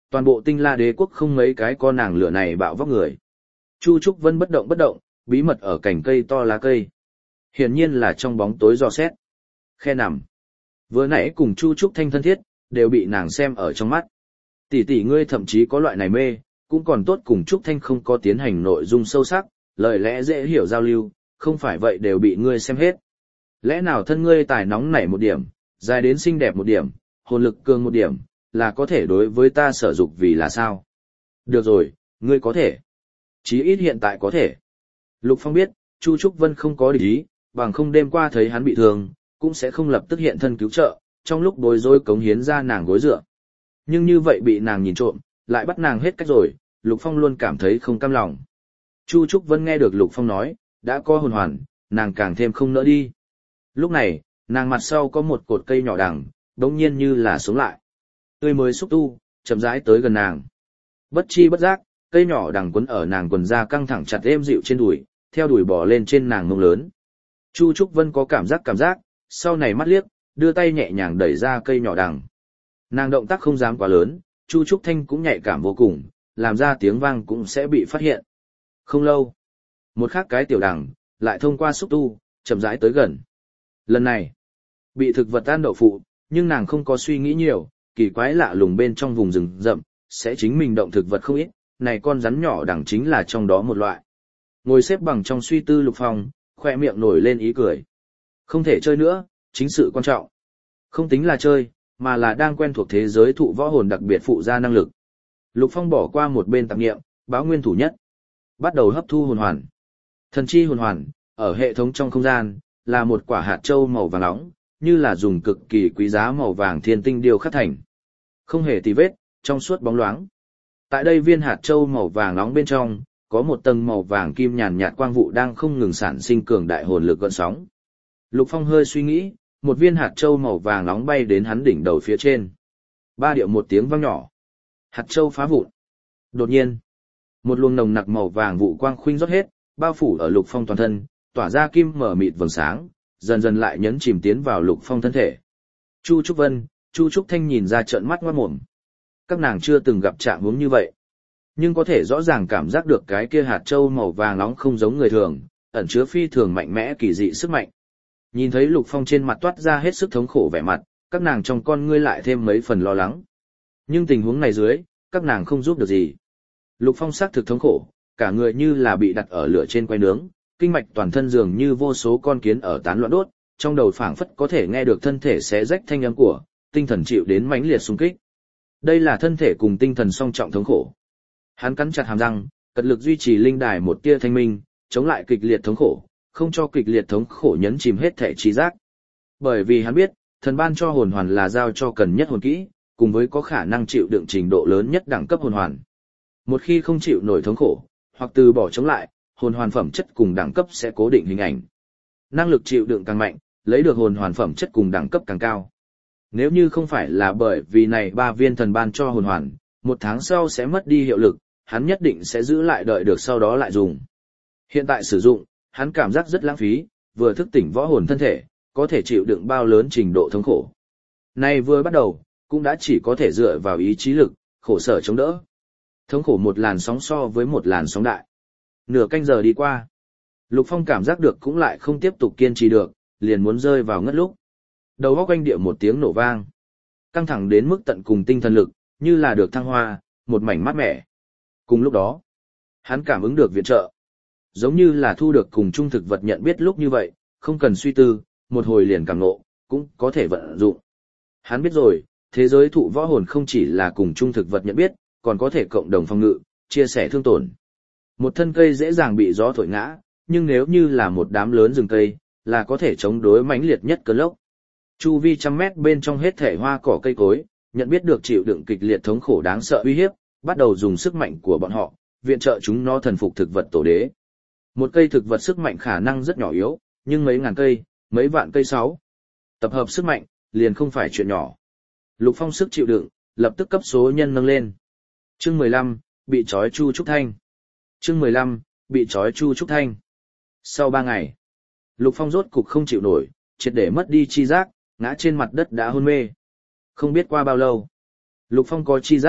toàn bộ Tinh La Đế quốc không mấy cái con nàng lửa này bạo vóc người. Chu Trúc Vân bất động bất động, bí mật ở cành cây to lá cây. Hiển nhiên là trong bóng tối dò xét. Khe nằm. Vừa nãy cùng Chu Trúc Thanh thân thiết, đều bị nàng xem ở trong mắt. Tỷ tỷ ngươi thậm chí có loại này mê, cũng còn tốt cùng Trúc Thanh không có tiến hành nội dung sâu sắc, lời lẽ dễ hiểu giao lưu, không phải vậy đều bị ngươi xem hết. Lẽ nào thân ngươi tài nóng nảy một điểm, dài đến xinh đẹp một điểm, hồn lực cường một điểm, là có thể đối với ta sở dục vì là sao? Được rồi, ngươi có thể. Chí ít hiện tại có thể. Lục Phong biết, Chu Trúc Vân không có địch ý, bằng không đêm qua thấy hắn bị thương, cũng sẽ không lập tức hiện thân cứu trợ, trong lúc bối rối cống hiến ra nàng gối dựa. Nhưng như vậy bị nàng nhìn trộm, lại bắt nàng hết cách rồi, Lục Phong luôn cảm thấy không cam lòng. Chu Trúc Vân nghe được Lục Phong nói, đã có hồn hoàn, nàng càng thêm không nỡ đi. Lúc này, nàng mặt sau có một cột cây nhỏ đằng, đống nhiên như là sống lại. Tươi mới xúc tu, chậm rãi tới gần nàng. Bất chi bất giác, cây nhỏ đằng quấn ở nàng quần da căng thẳng chặt êm dịu trên đùi, theo đùi bò lên trên nàng mông lớn. Chu Trúc Vân có cảm giác cảm giác, sau này mắt liếc, đưa tay nhẹ nhàng đẩy ra cây nhỏ đằng. Nàng động tác không dám quá lớn, Chu Trúc Thanh cũng nhạy cảm vô cùng, làm ra tiếng vang cũng sẽ bị phát hiện. Không lâu, một khác cái tiểu đằng, lại thông qua xúc tu, chậm rãi tới gần. Lần này, bị thực vật ăn đậu phụ, nhưng nàng không có suy nghĩ nhiều, kỳ quái lạ lùng bên trong vùng rừng rậm, sẽ chính mình động thực vật không ít, này con rắn nhỏ đằng chính là trong đó một loại. Ngồi xếp bằng trong suy tư Lục Phong, khoe miệng nổi lên ý cười. Không thể chơi nữa, chính sự quan trọng. Không tính là chơi, mà là đang quen thuộc thế giới thụ võ hồn đặc biệt phụ ra năng lực. Lục Phong bỏ qua một bên tạp nghiệm, báo nguyên thủ nhất. Bắt đầu hấp thu hồn hoàn. Thần chi hồn hoàn, ở hệ thống trong không gian, là một quả hạt châu màu vàng nóng, như là dùng cực kỳ quý giá màu vàng thiên tinh điêu khắc thành. Không hề tì vết, trong suốt bóng loáng. Tại đây viên hạt châu màu vàng nóng bên trong, có một tầng màu vàng kim nhàn nhạt quang vụ đang không ngừng sản sinh cường đại hồn lực gợn sóng. Lục Phong hơi suy nghĩ, một viên hạt châu màu vàng nóng bay đến hắn đỉnh đầu phía trên. Ba điệu một tiếng vang nhỏ. Hạt châu phá vụn. Đột nhiên, một luồng nồng nặc màu vàng vụ quang khuynh rót hết, bao phủ ở Lục Phong toàn thân, tỏa ra kim mở mịt vầng sáng, dần dần lại nhấn chìm tiến vào Lục Phong thân thể. Chu Trúc Vân, Chu Trúc Thanh nhìn ra trợn mắt ngoát mồm. Các nàng chưa từng gặp trạng huống như vậy, nhưng có thể rõ ràng cảm giác được cái kia hạt châu màu vàng nóng không giống người thường, ẩn chứa phi thường mạnh mẽ kỳ dị sức mạnh. Nhìn thấy Lục Phong trên mặt toát ra hết sức thống khổ vẻ mặt, các nàng trong con ngươi lại thêm mấy phần lo lắng. Nhưng tình huống này dưới, các nàng không giúp được gì. Lục Phong xác thực thống khổ, cả người như là bị đặt ở lửa trên quay nướng, kinh mạch toàn thân dường như vô số con kiến ở tán loạn đốt, trong đầu phảng phất có thể nghe được thân thể xé rách thanh âm của, tinh thần chịu đến mãnh liệt xung kích. Đây là thân thể cùng tinh thần song trọng thống khổ. Hắn cắn chặt hàm răng, cật lực duy trì linh đài một tia thanh minh, chống lại kịch liệt thống khổ, không cho kịch liệt thống khổ nhấn chìm hết thể trí giác. Bởi vì hắn biết, thần ban cho hồn hoàn là giao cho cần nhất hồn kỹ, cùng với có khả năng chịu đựng trình độ lớn nhất đẳng cấp hồn hoàn. Một khi không chịu nổi thống khổ, hoặc từ bỏ chống lại, hồn hoàn phẩm chất cùng đẳng cấp sẽ cố định hình ảnh. Năng lực chịu đựng càng mạnh, lấy được hồn hoàn phẩm chất cùng đẳng cấp càng cao. Nếu như không phải là bởi vì này ba viên thần ban cho hồn hoàn, một tháng sau sẽ mất đi hiệu lực, hắn nhất định sẽ giữ lại đợi được sau đó lại dùng. Hiện tại sử dụng, hắn cảm giác rất lãng phí, vừa thức tỉnh võ hồn thân thể, có thể chịu đựng bao lớn trình độ thống khổ. Này vừa bắt đầu, cũng đã chỉ có thể dựa vào ý chí lực, khổ sở chống đỡ. Thống khổ một làn sóng so với một làn sóng đại. Nửa canh giờ đi qua. Lục Phong cảm giác được cũng lại không tiếp tục kiên trì được, liền muốn rơi vào ngất lúc. Đầu óc quanh địa một tiếng nổ vang. Căng thẳng đến mức tận cùng tinh thần lực, như là được thăng hoa, một mảnh mát mẻ. Cùng lúc đó, hắn cảm ứng được viện trợ. Giống như là thu được cùng chung thực vật nhận biết lúc như vậy, không cần suy tư, một hồi liền cảm ngộ, cũng có thể vận dụng. Hắn biết rồi, thế giới thụ võ hồn không chỉ là cùng chung thực vật nhận biết, còn có thể cộng đồng phòng ngự, chia sẻ thương tổn. Một thân cây dễ dàng bị gió thổi ngã, nhưng nếu như là một đám lớn rừng cây, là có thể chống đối mãnh liệt nhất cơn lốc. Chu vi trăm mét bên trong hết thể hoa cỏ cây cối, nhận biết được chịu đựng kịch liệt thống khổ đáng sợ uy hiếp, bắt đầu dùng sức mạnh của bọn họ, viện trợ chúng nó thần phục thực vật tổ đế. Một cây thực vật sức mạnh khả năng rất nhỏ yếu, nhưng mấy ngàn cây, mấy vạn cây sáu. Tập hợp sức mạnh, liền không phải chuyện nhỏ. Lục Phong sức chịu đựng, lập tức cấp số nhân nâng lên. Chương mười lăm, bị trói Chu Trúc Thanh. Chương mười lăm, bị trói Chu Trúc Thanh. Sau ba ngày, Lục Phong rốt cục không chịu nổi, triệt để mất đi chi giác, ngã trên mặt đất đã hôn mê. Không biết qua bao lâu, Lục Phong có chi giác,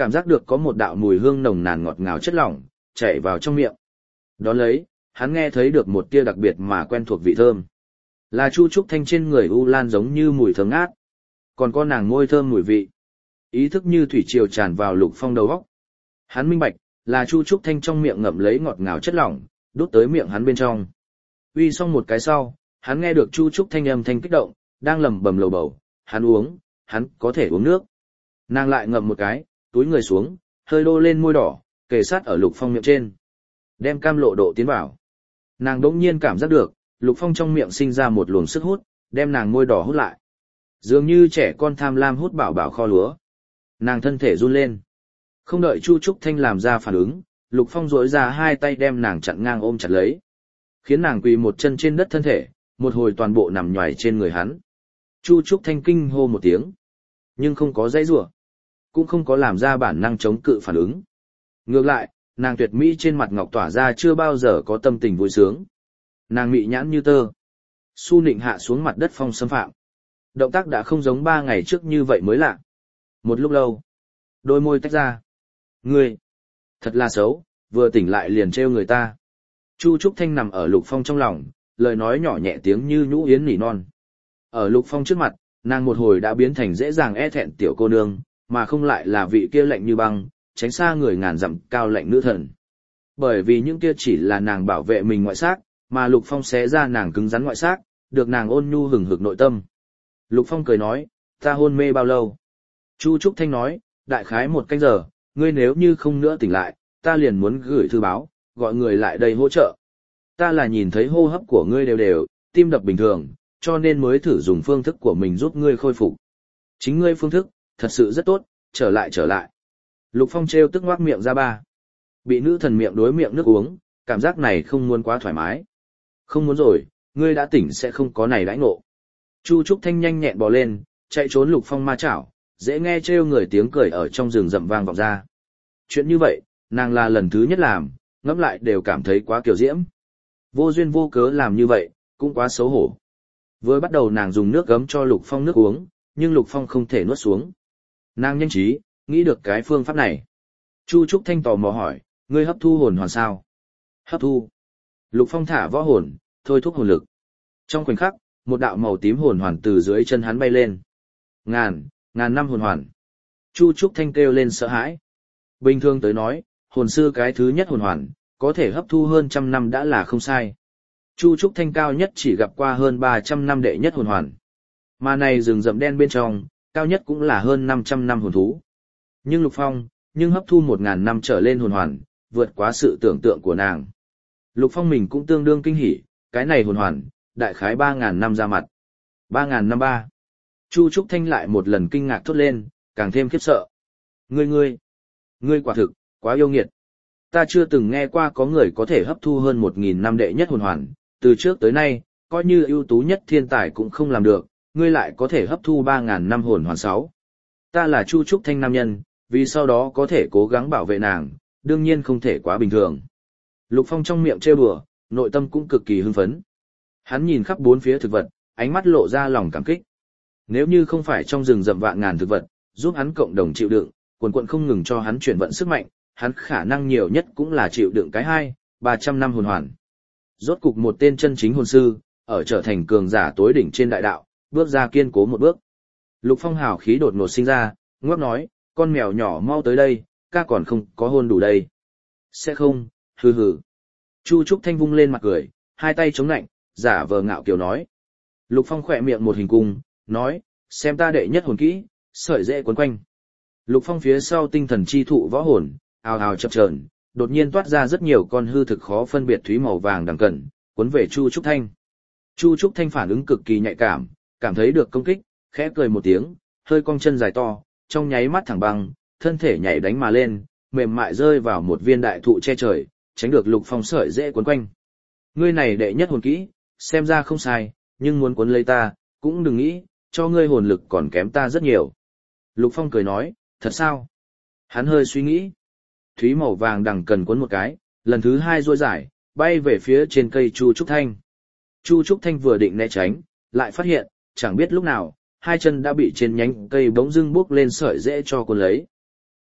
cảm giác được có một đạo mùi hương nồng nàn ngọt ngào chất lỏng, chảy vào trong miệng. Đón lấy, hắn nghe thấy được một tia đặc biệt mà quen thuộc vị thơm. Là Chu Trúc Thanh trên người U Lan giống như mùi thơm ngát. Còn có nàng môi thơm mùi vị. Ý thức như thủy triều tràn vào Lục Phong đầu óc. Hắn minh bạch, là Chu Trúc Thanh trong miệng ngậm lấy ngọt ngào chất lỏng, đút tới miệng hắn bên trong. Uy xong một cái sau, hắn nghe được Chu Trúc Thanh âm thanh kích động, đang lẩm bẩm lầu bầu, hắn uống, hắn có thể uống nước. Nàng lại ngậm một cái, túi người xuống, hơi đô lên môi đỏ, kề sát ở Lục Phong miệng trên. Đem cam lộ độ tiến vào. Nàng đỗng nhiên cảm giác được, Lục Phong trong miệng sinh ra một luồng sức hút, đem nàng môi đỏ hút lại. Dường như trẻ con tham lam hút bảo bảo kho lúa. Nàng thân thể run lên. Không đợi Chu Trúc Thanh làm ra phản ứng, Lục Phong duỗi ra hai tay đem nàng chặn ngang ôm chặt lấy. Khiến nàng quỳ một chân trên đất thân thể, một hồi toàn bộ nằm nhoài trên người hắn. Chu Trúc Thanh kinh hô một tiếng. Nhưng không có dãy rủa, cũng không có làm ra bản năng chống cự phản ứng. Ngược lại, nàng tuyệt mỹ trên mặt ngọc tỏa ra chưa bao giờ có tâm tình vui sướng. Nàng mị nhãn như tơ. Su nịnh hạ xuống mặt đất Phong xâm phạm. Động tác đã không giống ba ngày trước như vậy mới lạ. Một lúc lâu, đôi môi tách ra. Ngươi, thật là xấu, vừa tỉnh lại liền trêu người ta. Chu Trúc Thanh nằm ở Lục Phong trong lòng, lời nói nhỏ nhẹ tiếng như nhũ yến nỉ non. Ở Lục Phong trước mặt, nàng một hồi đã biến thành dễ dàng e thẹn tiểu cô nương, mà không lại là vị kia lạnh như băng, tránh xa người ngàn dặm cao lạnh nữ thần. Bởi vì những kia chỉ là nàng bảo vệ mình ngoại xác, mà Lục Phong xé ra nàng cứng rắn ngoại xác, được nàng ôn nhu hừng hực nội tâm. Lục Phong cười nói, ta hôn mê bao lâu? Chu Trúc Thanh nói, đại khái một canh giờ, ngươi nếu như không nữa tỉnh lại, ta liền muốn gửi thư báo, gọi người lại đây hỗ trợ. Ta là nhìn thấy hô hấp của ngươi đều đều, tim đập bình thường, cho nên mới thử dùng phương thức của mình giúp ngươi khôi phục. Chính ngươi phương thức, thật sự rất tốt, trở lại trở lại. Lục Phong trêu tức ngoác miệng ra ba. Bị nữ thần miệng đối miệng nước uống, cảm giác này không muốn quá thoải mái. Không muốn rồi, ngươi đã tỉnh sẽ không có này đãi ngộ. Chu Trúc Thanh nhanh nhẹn bò lên, chạy trốn Lục Phong ma chảo, dễ nghe trêu người tiếng cười ở trong rừng rậm vang vọng ra. Chuyện như vậy, nàng là lần thứ nhất làm, ngẫm lại đều cảm thấy quá kiều diễm. Vô duyên vô cớ làm như vậy, cũng quá xấu hổ. Vừa bắt đầu nàng dùng nước gấm cho Lục Phong nước uống, nhưng Lục Phong không thể nuốt xuống. Nàng nhanh trí, nghĩ được cái phương pháp này. Chu Trúc Thanh tò mò hỏi, ngươi hấp thu hồn hoàn sao? Hấp thu. Lục Phong thả võ hồn, thôi thúc hồn lực. Trong khoảnh khắc, một đạo màu tím hồn hoàn từ dưới chân hắn bay lên. Ngàn, ngàn năm hồn hoàn. Chu Trúc Thanh kêu lên sợ hãi. Bình thường tới nói, hồn sư cái thứ nhất hồn hoàn, có thể hấp thu hơn trăm năm đã là không sai. Chu Trúc Thanh cao nhất chỉ gặp qua hơn ba trăm năm đệ nhất hồn hoàn. Mà này rừng rậm đen bên trong, cao nhất cũng là hơn năm trăm năm hồn thú. Nhưng Lục Phong, nhưng hấp thu một ngàn năm trở lên hồn hoàn, vượt quá sự tưởng tượng của nàng. Lục Phong mình cũng tương đương kinh hỉ, cái này hồn hoàn, đại khái ba ngàn năm ra mặt. ba ngàn năm ba. Chu Trúc Thanh lại một lần kinh ngạc thốt lên, càng thêm khiếp sợ. Ngươi ngươi, ngươi quả thực, quá yêu nghiệt. Ta chưa từng nghe qua có người có thể hấp thu hơn một nghìn năm đệ nhất hồn hoàn, từ trước tới nay, coi như ưu tú nhất thiên tài cũng không làm được, ngươi lại có thể hấp thu ba ngàn năm hồn hoàn sáu. Ta là Chu Trúc Thanh nam nhân, vì sau đó có thể cố gắng bảo vệ nàng, đương nhiên không thể quá bình thường. Lục Phong trong miệng trêu đùa, nội tâm cũng cực kỳ hưng phấn. Hắn nhìn khắp bốn phía thực vật, ánh mắt lộ ra lòng cảm kích. Nếu như không phải trong rừng rậm vạn ngàn thực vật, giúp hắn cộng đồng chịu đựng, quần quận không ngừng cho hắn chuyển vận sức mạnh, hắn khả năng nhiều nhất cũng là chịu đựng cái hai, ba trăm năm hồn hoàn. Rốt cục một tên chân chính hồn sư, ở trở thành cường giả tối đỉnh trên đại đạo, bước ra kiên cố một bước. Lục Phong hào khí đột ngột sinh ra, ngoắc nói, con mèo nhỏ mau tới đây, ca còn không có hôn đủ đây. Sẽ không, hừ hừ. Chu Trúc Thanh vung lên mặt cười, hai tay chống nạnh, giả vờ ngạo kiều nói. Lục Phong khỏe miệng một hình cung, nói, xem ta đệ nhất hồn kỹ, sợi dễ quấn quanh. Lục Phong phía sau tinh thần chi thụ võ hồn, ào ào chập chờn, đột nhiên toát ra rất nhiều con hư thực khó phân biệt thúy màu vàng đằng cẩn, cuốn về Chu Trúc Thanh. Chu Trúc Thanh phản ứng cực kỳ nhạy cảm, cảm thấy được công kích, khẽ cười một tiếng, hơi cong chân dài to, trong nháy mắt thẳng băng, thân thể nhảy đánh mà lên, mềm mại rơi vào một viên đại thụ che trời, tránh được Lục Phong sợi dễ quấn quanh. Ngươi này đệ nhất hồn kỹ, xem ra không sai, nhưng muốn cuốn lấy ta, cũng đừng nghĩ, cho ngươi hồn lực còn kém ta rất nhiều. Lục Phong cười nói, thật sao? Hắn hơi suy nghĩ. Thúy màu vàng đằng cần cuốn một cái, lần thứ hai duỗi giải, bay về phía trên cây Chu Trúc Thanh. Chu Trúc Thanh vừa định né tránh, lại phát hiện, chẳng biết lúc nào, hai chân đã bị trên nhánh cây bỗng dưng bước lên sợi dễ cho cuốn lấy.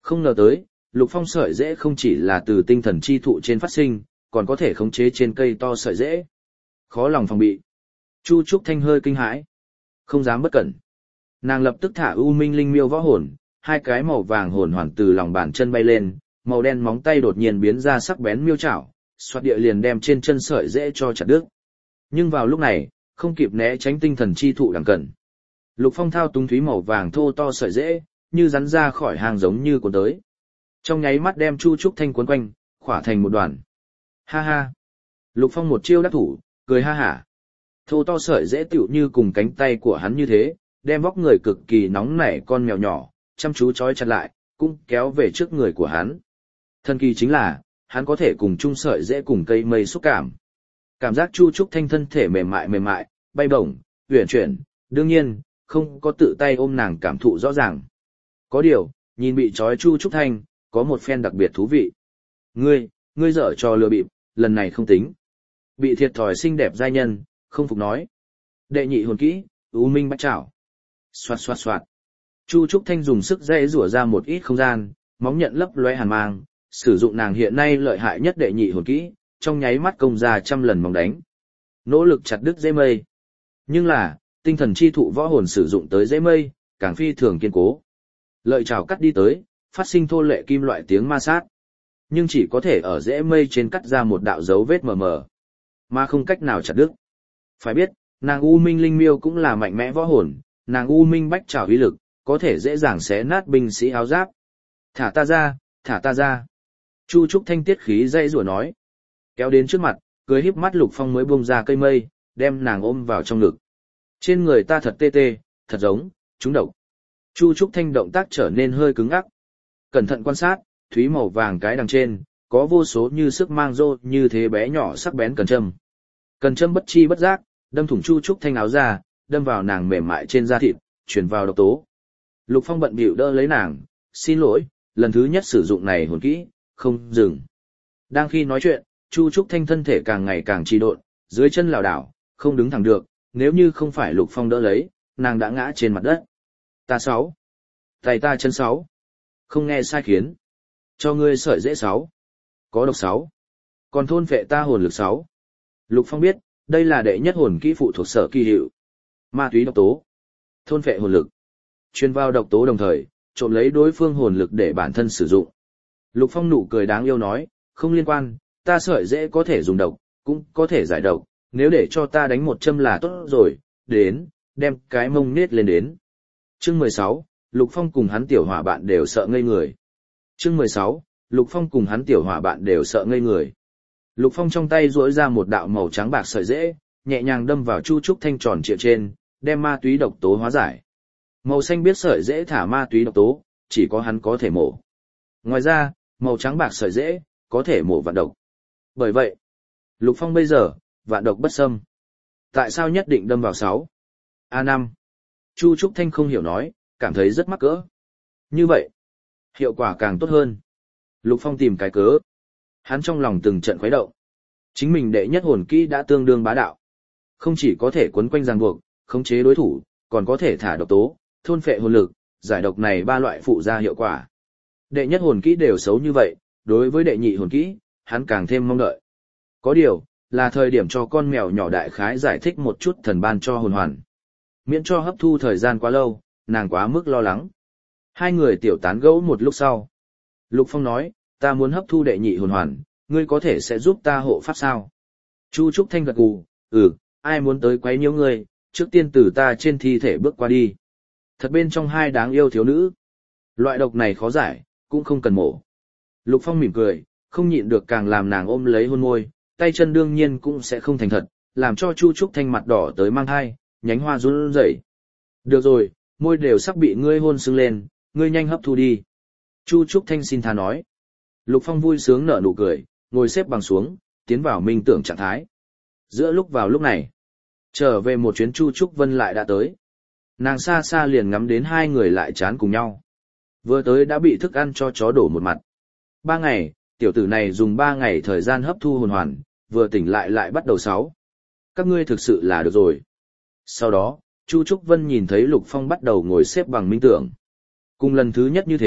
Không ngờ tới, Lục Phong sợi rễ không chỉ là từ tinh thần chi thụ trên phát sinh, còn có thể khống chế trên cây to sợi rễ. Khó lòng phòng bị. Chu Trúc Thanh hơi kinh hãi, không dám bất cẩn. Nàng lập tức thả U Minh Linh Miêu võ hồn, hai cái màu vàng hồn hoàn từ lòng bàn chân bay lên, màu đen móng tay đột nhiên biến ra sắc bén miêu chảo, xoạt địa liền đem trên chân sợi rễ cho chặt đứt. Nhưng vào lúc này, không kịp né tránh tinh thần chi thụ đằng cẩn. Lục Phong thao túng thúy màu vàng thô to sợi rễ, như rắn ra khỏi hang giống như cuốn tới. Trong nháy mắt đem Chu Trúc Thanh cuốn quanh, khỏa thành một đoàn. Ha ha. Lục Phong một chiêu đắc thủ, cười ha hả. Thô to sợi rễ tựu như cùng cánh tay của hắn như thế, đem vóc người cực kỳ nóng nảy con mèo nhỏ, chăm chú trói chặt lại, cũng kéo về trước người của hắn. Thần kỳ chính là, hắn có thể cùng chung sợi rễ cùng cây mây xúc cảm. Cảm giác Chu Trúc Thanh thân thể mềm mại mềm mại, bay bổng, uyển chuyển, đương nhiên, không có tự tay ôm nàng cảm thụ rõ ràng. Có điều, nhìn bị trói Chu Trúc Thanh, có một phen đặc biệt thú vị. Ngươi, ngươi dở trò lừa bịp, lần này không tính. Bị thiệt thòi xinh đẹp giai nhân, không phục nói. Đệ nhị hồn kỹ, U Minh Bách Trảo. Xoạt xoạt xoạt. Chu Trúc Thanh dùng sức dễ rủa ra một ít không gian, móng nhận lấp lóe hàn mang, sử dụng nàng hiện nay lợi hại nhất đệ nhị hồn kỹ, trong nháy mắt công ra trăm lần móng đánh. Nỗ lực chặt đứt dễ mây. Nhưng là, tinh thần chi thụ võ hồn sử dụng tới dễ mây, càng phi thường kiên cố. Lợi chảo cắt đi tới, phát sinh thô lệ kim loại tiếng ma sát. Nhưng chỉ có thể ở rễ mây trên cắt ra một đạo dấu vết mờ mờ, mà không cách nào chặt đứt. Phải biết, nàng U Minh Linh Miêu cũng là mạnh mẽ võ hồn, nàng U Minh Bách Trảo uy lực, có thể dễ dàng xé nát binh sĩ áo giáp. Thả ta ra, thả ta ra. Chu Trúc Thanh tiết khí dây rủa nói. Kéo đến trước mặt, cười híp mắt Lục Phong mới buông ra cây mây, đem nàng ôm vào trong ngực. Trên người ta thật tê tê, thật giống, trúng độc. Chu Trúc Thanh động tác trở nên hơi cứng ngắc. Cẩn thận quan sát, thúy màu vàng cái đằng trên, có vô số như sức mang rô như thế bé nhỏ sắc bén cần châm. Cần châm bất chi bất giác, đâm thủng Chu Trúc Thanh áo ra, đâm vào nàng mềm mại trên da thịt, truyền vào độc tố. Lục Phong bận bịu đỡ lấy nàng, xin lỗi, lần thứ nhất sử dụng này hồn kỹ, không dừng. Đang khi nói chuyện, Chu Trúc Thanh thân thể càng ngày càng trì độn, dưới chân lảo đảo, không đứng thẳng được, nếu như không phải Lục Phong đỡ lấy, nàng đã ngã trên mặt đất. Ta sáu. Tay ta chân sáu. Không nghe sai khiến. Cho ngươi sợi dễ sáu. Có độc sáu. Còn thôn phệ ta hồn lực sáu. Lục Phong biết, đây là đệ nhất hồn kỹ phụ thuộc sở kỳ hiệu. Ma túy độc tố. Thôn phệ hồn lực. Truyền vào độc tố đồng thời, trộm lấy đối phương hồn lực để bản thân sử dụng. Lục Phong nụ cười đáng yêu nói, không liên quan, ta sợi dễ có thể dùng độc, cũng có thể giải độc, nếu để cho ta đánh một châm là tốt rồi, đến, đem cái mông nết lên đến. Chương mười sáu, Lục Phong cùng hắn tiểu hỏa bạn đều sợ ngây người. Chương mười sáu, Lục Phong cùng hắn tiểu hỏa bạn đều sợ ngây người. Lục Phong trong tay duỗi ra một đạo màu trắng bạc sợi dễ, nhẹ nhàng đâm vào Chu Trúc Thanh tròn trịa trên, đem ma túy độc tố hóa giải. Màu xanh biết sợi dễ thả ma túy độc tố, chỉ có hắn có thể mổ. Ngoài ra, màu trắng bạc sợi dễ, có thể mổ vạn độc. Bởi vậy, Lục Phong bây giờ, vạn độc bất xâm. Tại sao nhất định đâm vào sáu? A năm. Chu Trúc Thanh không hiểu nói, cảm thấy rất mắc cỡ. Như vậy, hiệu quả càng tốt hơn. Lục Phong tìm cái cớ. Hắn trong lòng từng trận khuấy động. Chính mình đệ nhất hồn kỹ đã tương đương bá đạo. Không chỉ có thể quấn quanh ràng buộc, khống chế đối thủ, còn có thể thả độc tố, thôn phệ hồn lực, giải độc này ba loại phụ ra hiệu quả. Đệ nhất hồn kỹ đều xấu như vậy, đối với đệ nhị hồn kỹ, hắn càng thêm mong đợi. Có điều, là thời điểm cho con mèo nhỏ đại khái giải thích một chút thần ban cho hồn hoàn. Miễn cho hấp thu thời gian quá lâu, nàng quá mức lo lắng. Hai người tiểu tán gẫu một lúc sau. Lục Phong nói, ta muốn hấp thu đệ nhị hồn hoàn, ngươi có thể sẽ giúp ta hộ pháp sao? Chu Trúc Thanh gật gù, ừ, ai muốn tới quấy nhiễu ngươi, trước tiên từ ta trên thi thể bước qua đi. Thật bên trong hai đáng yêu thiếu nữ. Loại độc này khó giải, cũng không cần mổ. Lục Phong mỉm cười, không nhịn được càng làm nàng ôm lấy hôn môi, tay chân đương nhiên cũng sẽ không thành thật, làm cho Chu Trúc Thanh mặt đỏ tới mang hai, nhánh hoa run rẩy. Được rồi, môi đều sắp bị ngươi hôn sưng lên, ngươi nhanh hấp thu đi. Chu Trúc Thanh xin tha nói. Lục Phong vui sướng nở nụ cười, ngồi xếp bằng xuống, tiến vào minh tưởng trạng thái. Giữa lúc vào lúc này, trở về một chuyến Chu Trúc Vân lại đã tới. Nàng xa xa liền ngắm đến hai người lại chán cùng nhau. Vừa tới đã bị thức ăn cho chó đổ một mặt. Ba ngày, tiểu tử này dùng ba ngày thời gian hấp thu hồn hoàn, vừa tỉnh lại lại bắt đầu sáu. Các ngươi thực sự là được rồi. Sau đó, Chu Trúc Vân nhìn thấy Lục Phong bắt đầu ngồi xếp bằng minh tưởng. Cùng lần thứ nhất như thế,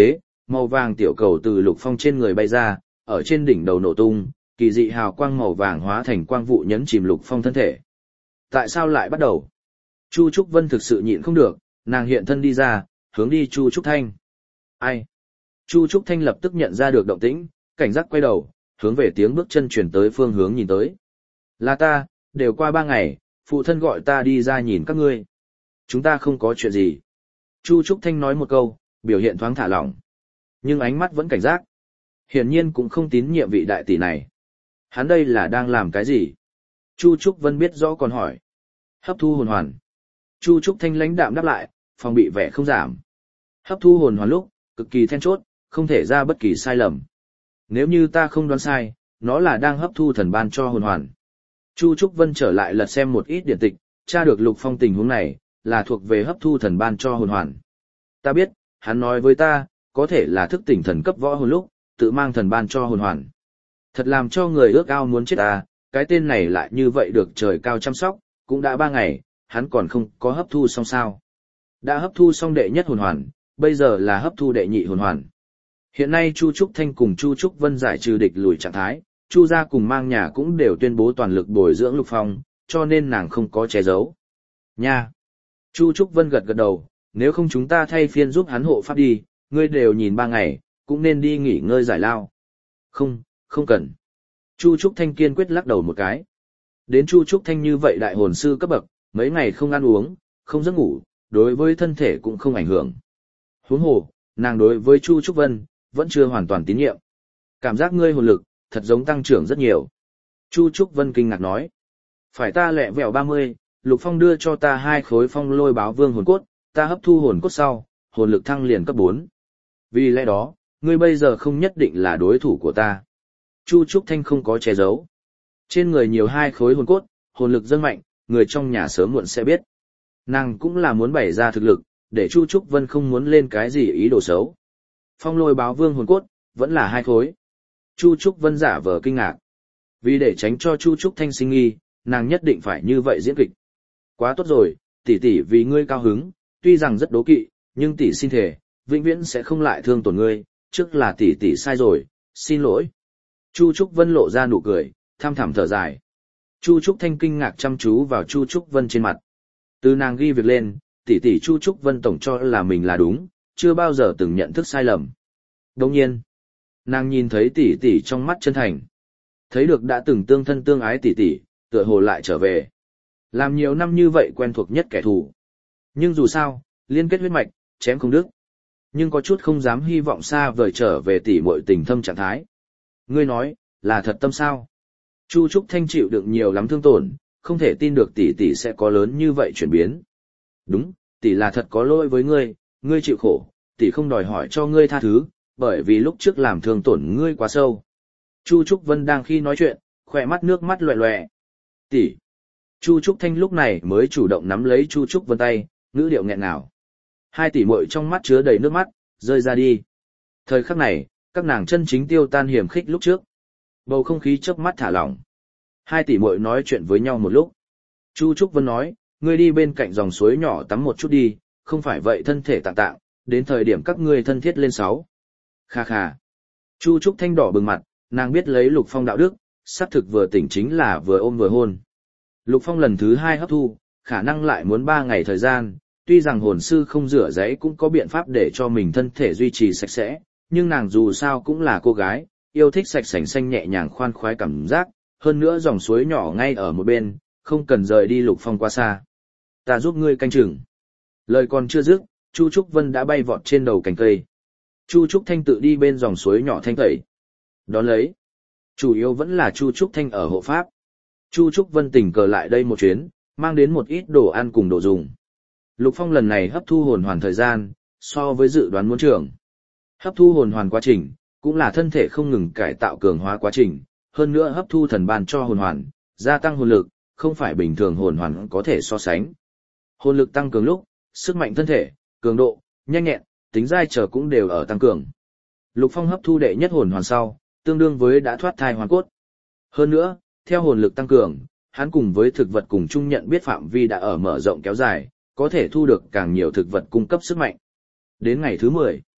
Màu vàng tiểu cầu từ Lục Phong trên người bay ra, ở trên đỉnh đầu nổ tung, kỳ dị hào quang màu vàng hóa thành quang vụ nhấn chìm Lục Phong thân thể. Tại sao lại bắt đầu? Chu Trúc Vân thực sự nhịn không được, nàng hiện thân đi ra, hướng đi Chu Trúc Thanh. Ai? Chu Trúc Thanh lập tức nhận ra được động tĩnh, cảnh giác quay đầu, hướng về tiếng bước chân chuyển tới phương hướng nhìn tới. Là ta, đều qua ba ngày, phụ thân gọi ta đi ra nhìn các ngươi. Chúng ta không có chuyện gì. Chu Trúc Thanh nói một câu, biểu hiện thoáng thả lỏng. Nhưng ánh mắt vẫn cảnh giác. Hiển nhiên cũng không tín nhiệm vị đại tỷ này. Hắn đây là đang làm cái gì? Chu Trúc Vân biết rõ còn hỏi. Hấp thu hồn hoàn. Chu Trúc Thanh lãnh đạm đáp lại, phòng bị vẻ không giảm. Hấp thu hồn hoàn lúc, cực kỳ then chốt, không thể ra bất kỳ sai lầm. Nếu như ta không đoán sai, nó là đang hấp thu thần ban cho hồn hoàn. Chu Trúc Vân trở lại lật xem một ít điển tịch, tra được Lục Phong tình huống này, là thuộc về hấp thu thần ban cho hồn hoàn. Ta biết, hắn nói với ta, có thể là thức tỉnh thần cấp võ hồn lúc, tự mang thần ban cho hồn hoàn. Thật làm cho người ước ao muốn chết ta, cái tên này lại như vậy được trời cao chăm sóc, cũng đã ba ngày, hắn còn không có hấp thu xong sao. Đã hấp thu xong đệ nhất hồn hoàn, bây giờ là hấp thu đệ nhị hồn hoàn. Hiện nay Chu Trúc Thanh cùng Chu Trúc Vân giải trừ địch lùi trạng thái, Chu gia cùng mang nhà cũng đều tuyên bố toàn lực bồi dưỡng Lục Phong, cho nên nàng không có che giấu. Nha! Chu Trúc Vân gật gật đầu, nếu không chúng ta thay phiên giúp hắn hộ pháp đi, ngươi đều nhìn ba ngày, cũng nên đi nghỉ ngơi giải lao. Không, không cần. Chu Trúc Thanh kiên quyết lắc đầu một cái. Đến Chu Trúc Thanh như vậy đại hồn sư cấp bậc, mấy ngày không ăn uống, không giấc ngủ, đối với thân thể cũng không ảnh hưởng. Huống hồ, nàng đối với Chu Trúc Vân, vẫn chưa hoàn toàn tín nhiệm. Cảm giác ngươi hồn lực, thật giống tăng trưởng rất nhiều. Chu Trúc Vân kinh ngạc nói. Phải ta lẹ vẹo ba mươi, Lục Phong đưa cho ta hai khối phong lôi báo vương hồn cốt, ta hấp thu hồn cốt sau, hồn lực thăng liền cấp bốn. Vì lẽ đó, ngươi bây giờ không nhất định là đối thủ của ta. Chu Trúc Thanh không có che giấu. Trên người nhiều hai khối hồn cốt, hồn lực dâng mạnh, người trong nhà sớm muộn sẽ biết. Nàng cũng là muốn bày ra thực lực, để Chu Trúc Vân không muốn lên cái gì ý đồ xấu. Phong lôi báo vương hồn cốt, vẫn là hai khối. Chu Trúc Vân giả vờ kinh ngạc. Vì để tránh cho Chu Trúc Thanh sinh nghi, nàng nhất định phải như vậy diễn kịch. Quá tốt rồi, tỷ tỷ vì ngươi cao hứng, tuy rằng rất đố kỵ, nhưng tỷ xin thề, vĩnh viễn sẽ không lại thương tổn ngươi, trước là tỷ tỷ sai rồi, xin lỗi. Chu Trúc Vân lộ ra nụ cười, tham thảm thở dài. Chu Trúc Thanh kinh ngạc chăm chú vào Chu Trúc Vân trên mặt. Từ nàng ghi việc lên, tỷ tỷ Chu Trúc Vân tổng cho là mình là đúng, chưa bao giờ từng nhận thức sai lầm. Đồng nhiên, nàng nhìn thấy tỷ tỷ trong mắt chân thành. Thấy được đã từng tương thân tương ái tỷ tỷ, tựa hồ lại trở về. Làm nhiều năm như vậy quen thuộc nhất kẻ thù. Nhưng dù sao, liên kết huyết mạch, chém không đứt. Nhưng có chút không dám hy vọng xa vời trở về tỷ muội tình thâm trạng thái. Ngươi nói, là thật tâm sao? Chu Trúc Thanh chịu đựng nhiều lắm thương tổn, không thể tin được tỷ tỷ sẽ có lớn như vậy chuyển biến. Đúng, tỷ là thật có lỗi với ngươi, ngươi chịu khổ, tỷ không đòi hỏi cho ngươi tha thứ, bởi vì lúc trước làm thương tổn ngươi quá sâu. Chu Trúc Vân đang khi nói chuyện, khỏe mắt nước mắt loẹ loẹ. Tỷ. Chu Trúc Thanh lúc này mới chủ động nắm lấy Chu Trúc Vân tay, ngữ điệu nghẹn ngào. Hai tỷ muội trong mắt chứa đầy nước mắt, rơi ra đi. Thời khắc này, các nàng chân chính tiêu tan hiểm khích lúc trước. Bầu không khí chớp mắt thả lỏng. Hai tỷ muội nói chuyện với nhau một lúc. Chu Trúc Vân nói, ngươi đi bên cạnh dòng suối nhỏ tắm một chút đi, không phải vậy thân thể tạng tạng, đến thời điểm các ngươi thân thiết lên sáu. Kha kha. Chu Trúc Thanh đỏ bừng mặt, nàng biết lấy Lục Phong đạo đức, xác thực vừa tỉnh chính là vừa ôm vừa hôn. Lục Phong lần thứ hai hấp thu, khả năng lại muốn ba ngày thời gian, tuy rằng hồn sư không rửa giấy cũng có biện pháp để cho mình thân thể duy trì sạch sẽ, nhưng nàng dù sao cũng là cô gái, yêu thích sạch sành xanh nhẹ nhàng khoan khoái cảm giác, hơn nữa dòng suối nhỏ ngay ở một bên, không cần rời đi Lục Phong quá xa. Ta giúp ngươi canh chừng. Lời còn chưa dứt, Chu Trúc Vân đã bay vọt trên đầu cành cây. Chu Trúc Thanh tự đi bên dòng suối nhỏ thanh tẩy. Đón lấy, chủ yếu vẫn là Chu Trúc Thanh ở hộ pháp. Chu Trúc Vân tình cờ lại đây một chuyến, mang đến một ít đồ ăn cùng đồ dùng. Lục Phong lần này hấp thu hồn hoàn thời gian, so với dự đoán muốn trưởng. Hấp thu hồn hoàn quá trình, cũng là thân thể không ngừng cải tạo cường hóa quá trình, hơn nữa hấp thu thần ban cho hồn hoàn, gia tăng hồn lực, không phải bình thường hồn hoàn có thể so sánh. Hồn lực tăng cường lúc, sức mạnh thân thể, cường độ, nhanh nhẹn, tính dai trở cũng đều ở tăng cường. Lục Phong hấp thu đệ nhất hồn hoàn sau, tương đương với đã thoát thai hoàn cốt. Hơn nữa, theo hồn lực tăng cường, hắn cùng với thực vật cùng chung nhận biết phạm vi đã ở mở rộng kéo dài, có thể thu được càng nhiều thực vật cung cấp sức mạnh. Đến ngày thứ mười,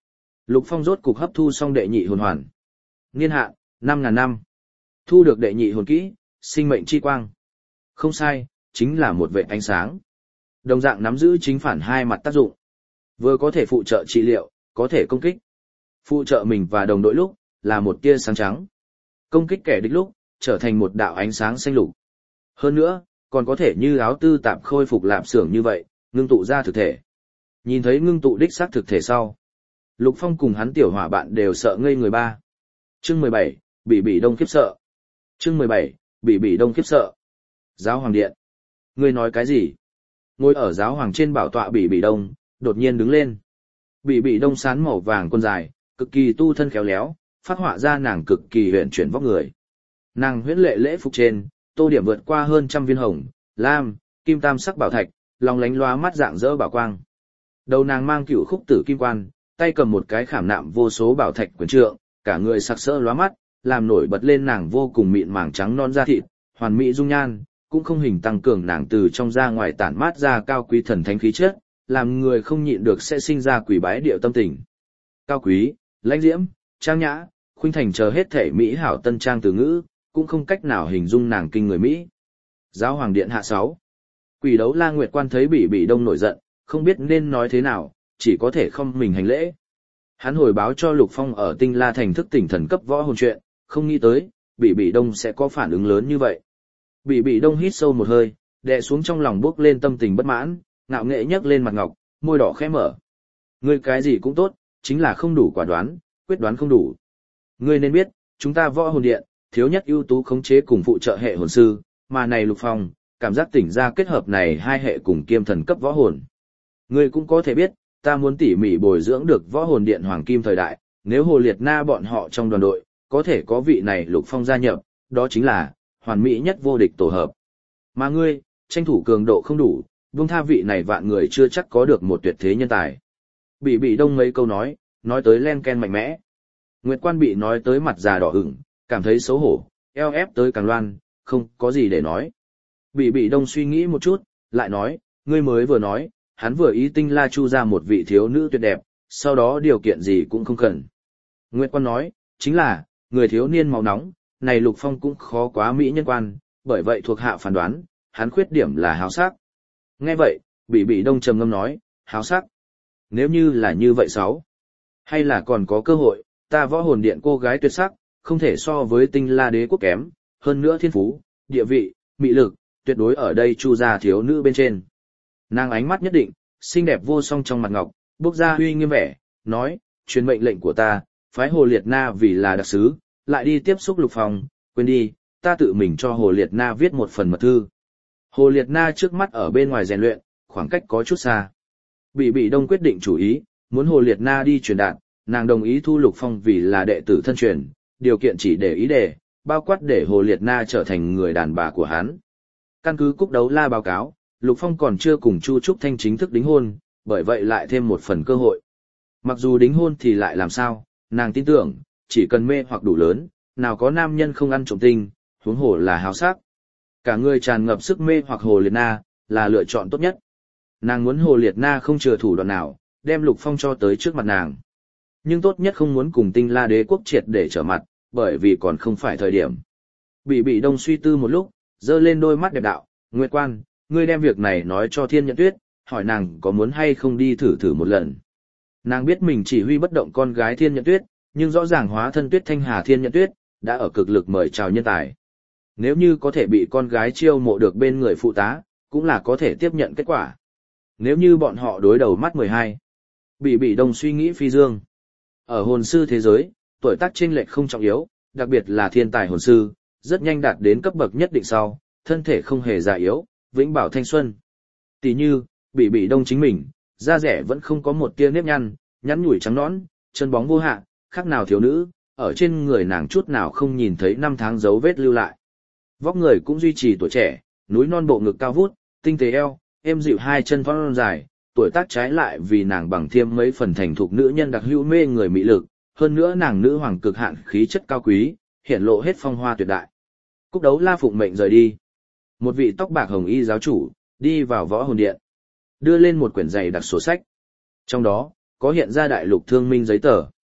Lục Phong rốt cục hấp thu xong đệ nhị hồn hoàn. Niên hạn, năm ngàn năm. Thu được đệ nhị hồn kỹ, sinh mệnh chi quang. Không sai, chính là một vệt ánh sáng. Đồng dạng nắm giữ chính phản hai mặt tác dụng. Vừa có thể phụ trợ trị liệu, có thể công kích. Phụ trợ mình và đồng đội lúc, là một tia sáng trắng. Công kích kẻ địch lúc, trở thành một đạo ánh sáng xanh lục. Hơn nữa, còn có thể như áo tư tạp khôi phục lạp xưởng như vậy, ngưng tụ ra thực thể. Nhìn thấy ngưng tụ đích xác thực thể sau. Lục Phong cùng hắn tiểu hỏa bạn đều sợ ngây người ba. Chương mười bảy, bị bị đông khiếp sợ. Chương mười bảy, bị bị đông khiếp sợ. Giáo hoàng điện. Ngươi nói cái gì? Ngồi ở giáo hoàng trên bảo tọa bị bị đông, đột nhiên đứng lên. Bị bị đông sán màu vàng quần dài, cực kỳ tu thân khéo léo, phát họa ra nàng cực kỳ huyền chuyển vóc người. Nàng huyễn lệ lễ phục trên, tô điểm vượt qua hơn trăm viên hồng, lam, kim tam sắc bảo thạch, lòng lánh loá mắt dạng dỡ bảo quang. Đầu nàng mang cửu khúc tử kim quan, tay cầm một cái khảm nạm vô số bảo thạch quyền trượng, cả người sặc sỡ lóa mắt, làm nổi bật lên nàng vô cùng mịn màng trắng non da thịt, hoàn mỹ dung nhan, cũng không hình tăng cường nàng từ trong ra ngoài tản mát ra cao quý thần thánh khí chất, làm người không nhịn được sẽ sinh ra quỷ bái điệu tâm tình. Cao quý, lãnh diễm, trang nhã, khuynh thành chờ hết thể mỹ hảo tân trang từ ngữ, cũng không cách nào hình dung nàng kinh người Mỹ. Giáo hoàng điện hạ sáu. Quỷ đấu La Nguyệt Quan thấy Bỉ Bỉ Đông nổi giận, không biết nên nói thế nào, chỉ có thể không mình hành lễ. Hắn hồi báo cho Lục Phong ở Tinh La thành thức tỉnh thần cấp võ hồn chuyện, không nghĩ tới, Bỉ Bỉ Đông sẽ có phản ứng lớn như vậy. Bỉ Bỉ Đông hít sâu một hơi, đè xuống trong lòng bước lên tâm tình bất mãn, ngạo nghễ nhấc lên mặt ngọc, môi đỏ khẽ mở. Ngươi cái gì cũng tốt, chính là không đủ quả đoán, quyết đoán không đủ. Ngươi nên biết, chúng ta võ hồn điện, thiếu nhất ưu tú khống chế cùng phụ trợ hệ hồn sư, mà này Lục Phong, cảm giác tỉnh ra kết hợp này hai hệ cùng kiêm thần cấp võ hồn. Ngươi cũng có thể biết, ta muốn tỉ mỉ bồi dưỡng được võ hồn điện hoàng kim thời đại, nếu Hồ Liệt Na bọn họ trong đoàn đội, có thể có vị này Lục Phong gia nhập, đó chính là hoàn mỹ nhất vô địch tổ hợp. Mà ngươi, tranh thủ cường độ không đủ, buông tha vị này vạn người chưa chắc có được một tuyệt thế nhân tài. Bị bị đông mấy câu nói, nói tới len ken mạnh mẽ. Nguyệt Quan bị nói tới mặt già đỏ ửng, cảm thấy xấu hổ, eo ép tới càng loan, không có gì để nói. Bị bị đông suy nghĩ một chút, lại nói, ngươi mới vừa nói, hắn vừa ý Tinh La chu ra một vị thiếu nữ tuyệt đẹp, sau đó điều kiện gì cũng không cần. Nguyệt Quan nói, chính là, người thiếu niên máu nóng, này Lục Phong cũng khó quá mỹ nhân quan, bởi vậy thuộc hạ phán đoán, hắn khuyết điểm là háo sắc. Nghe vậy, bị bị đông trầm ngâm nói, háo sắc. Nếu như là như vậy sáu, hay là còn có cơ hội, ta võ hồn điện cô gái tuyệt sắc, không thể so với Tinh La đế quốc kém, hơn nữa thiên phú, địa vị, mị lực, tuyệt đối ở đây chu gia thiếu nữ bên trên. Nàng ánh mắt nhất định, xinh đẹp vô song trong mặt ngọc, bốc ra uy nghiêm vẻ, nói, truyền mệnh lệnh của ta, phái Hồ Liệt Na vì là đặc sứ, lại đi tiếp xúc Lục Phong, quên đi, ta tự mình cho Hồ Liệt Na viết một phần mật thư. Hồ Liệt Na trước mắt ở bên ngoài rèn luyện, khoảng cách có chút xa. Bị bị đông quyết định chủ ý, muốn Hồ Liệt Na đi truyền đạt, nàng đồng ý thu Lục Phong vì là đệ tử thân truyền, điều kiện chỉ để ý đề, bao quát để Hồ Liệt Na trở thành người đàn bà của hắn. Căn cứ Cúc Đấu La báo cáo, Lục Phong còn chưa cùng Chu Trúc Thanh chính thức đính hôn, bởi vậy lại thêm một phần cơ hội. Mặc dù đính hôn thì lại làm sao, nàng tin tưởng, chỉ cần mê hoặc đủ lớn, nào có nam nhân không ăn trộm tinh, huống hồ là háo sắc. Cả người tràn ngập sức mê hoặc Hồ Liệt Na, là lựa chọn tốt nhất. Nàng muốn Hồ Liệt Na không chừa thủ đoạn nào, đem Lục Phong cho tới trước mặt nàng. Nhưng tốt nhất không muốn cùng Tinh La đế quốc triệt để trở mặt, bởi vì còn không phải thời điểm. Bị bị đông suy tư một lúc, giơ lên đôi mắt đẹp đạo, Nguyệt Quan, ngươi đem việc này nói cho Thiên Nhận Tuyết, hỏi nàng có muốn hay không đi thử thử một lần. Nàng biết mình chỉ huy bất động con gái Thiên Nhận Tuyết, nhưng rõ ràng hóa thân Tuyết Thanh Hà Thiên Nhận Tuyết, đã ở cực lực mời chào nhân tài. Nếu như có thể bị con gái chiêu mộ được bên người phụ tá, cũng là có thể tiếp nhận kết quả. Nếu như bọn họ đối đầu mắt mười hai. Bị bị đông suy nghĩ phi dương. Ở hồn sư thế giới, tuổi tác chênh lệch không trọng yếu, đặc biệt là thiên tài hồn sư, rất nhanh đạt đến cấp bậc nhất định sau, thân thể không hề già yếu, vĩnh bảo thanh xuân. Tỷ như, bị bị đông chính mình, da rẻ vẫn không có một tia nếp nhăn, nhắn nhủi trắng nõn, chân bóng vô hạ, khác nào thiếu nữ, ở trên người nàng chút nào không nhìn thấy năm tháng dấu vết lưu lại. Vóc người cũng duy trì tuổi trẻ, núi non bộ ngực cao vút, tinh tế eo, êm dịu hai chân thon dài, tuổi tác trái lại vì nàng bằng thêm mấy phần thành thục nữ nhân đặc hữu mê người mỹ lực, hơn nữa nàng nữ hoàng cực hạn khí chất cao quý, hiển lộ hết phong hoa tuyệt đại. Cúc Đấu La phụng mệnh rời đi. Một vị tóc bạc hồng y giáo chủ đi vào võ hồn điện, đưa lên một quyển dày đặc sổ sách. Trong đó có hiện ra đại lục thương minh giấy tờ,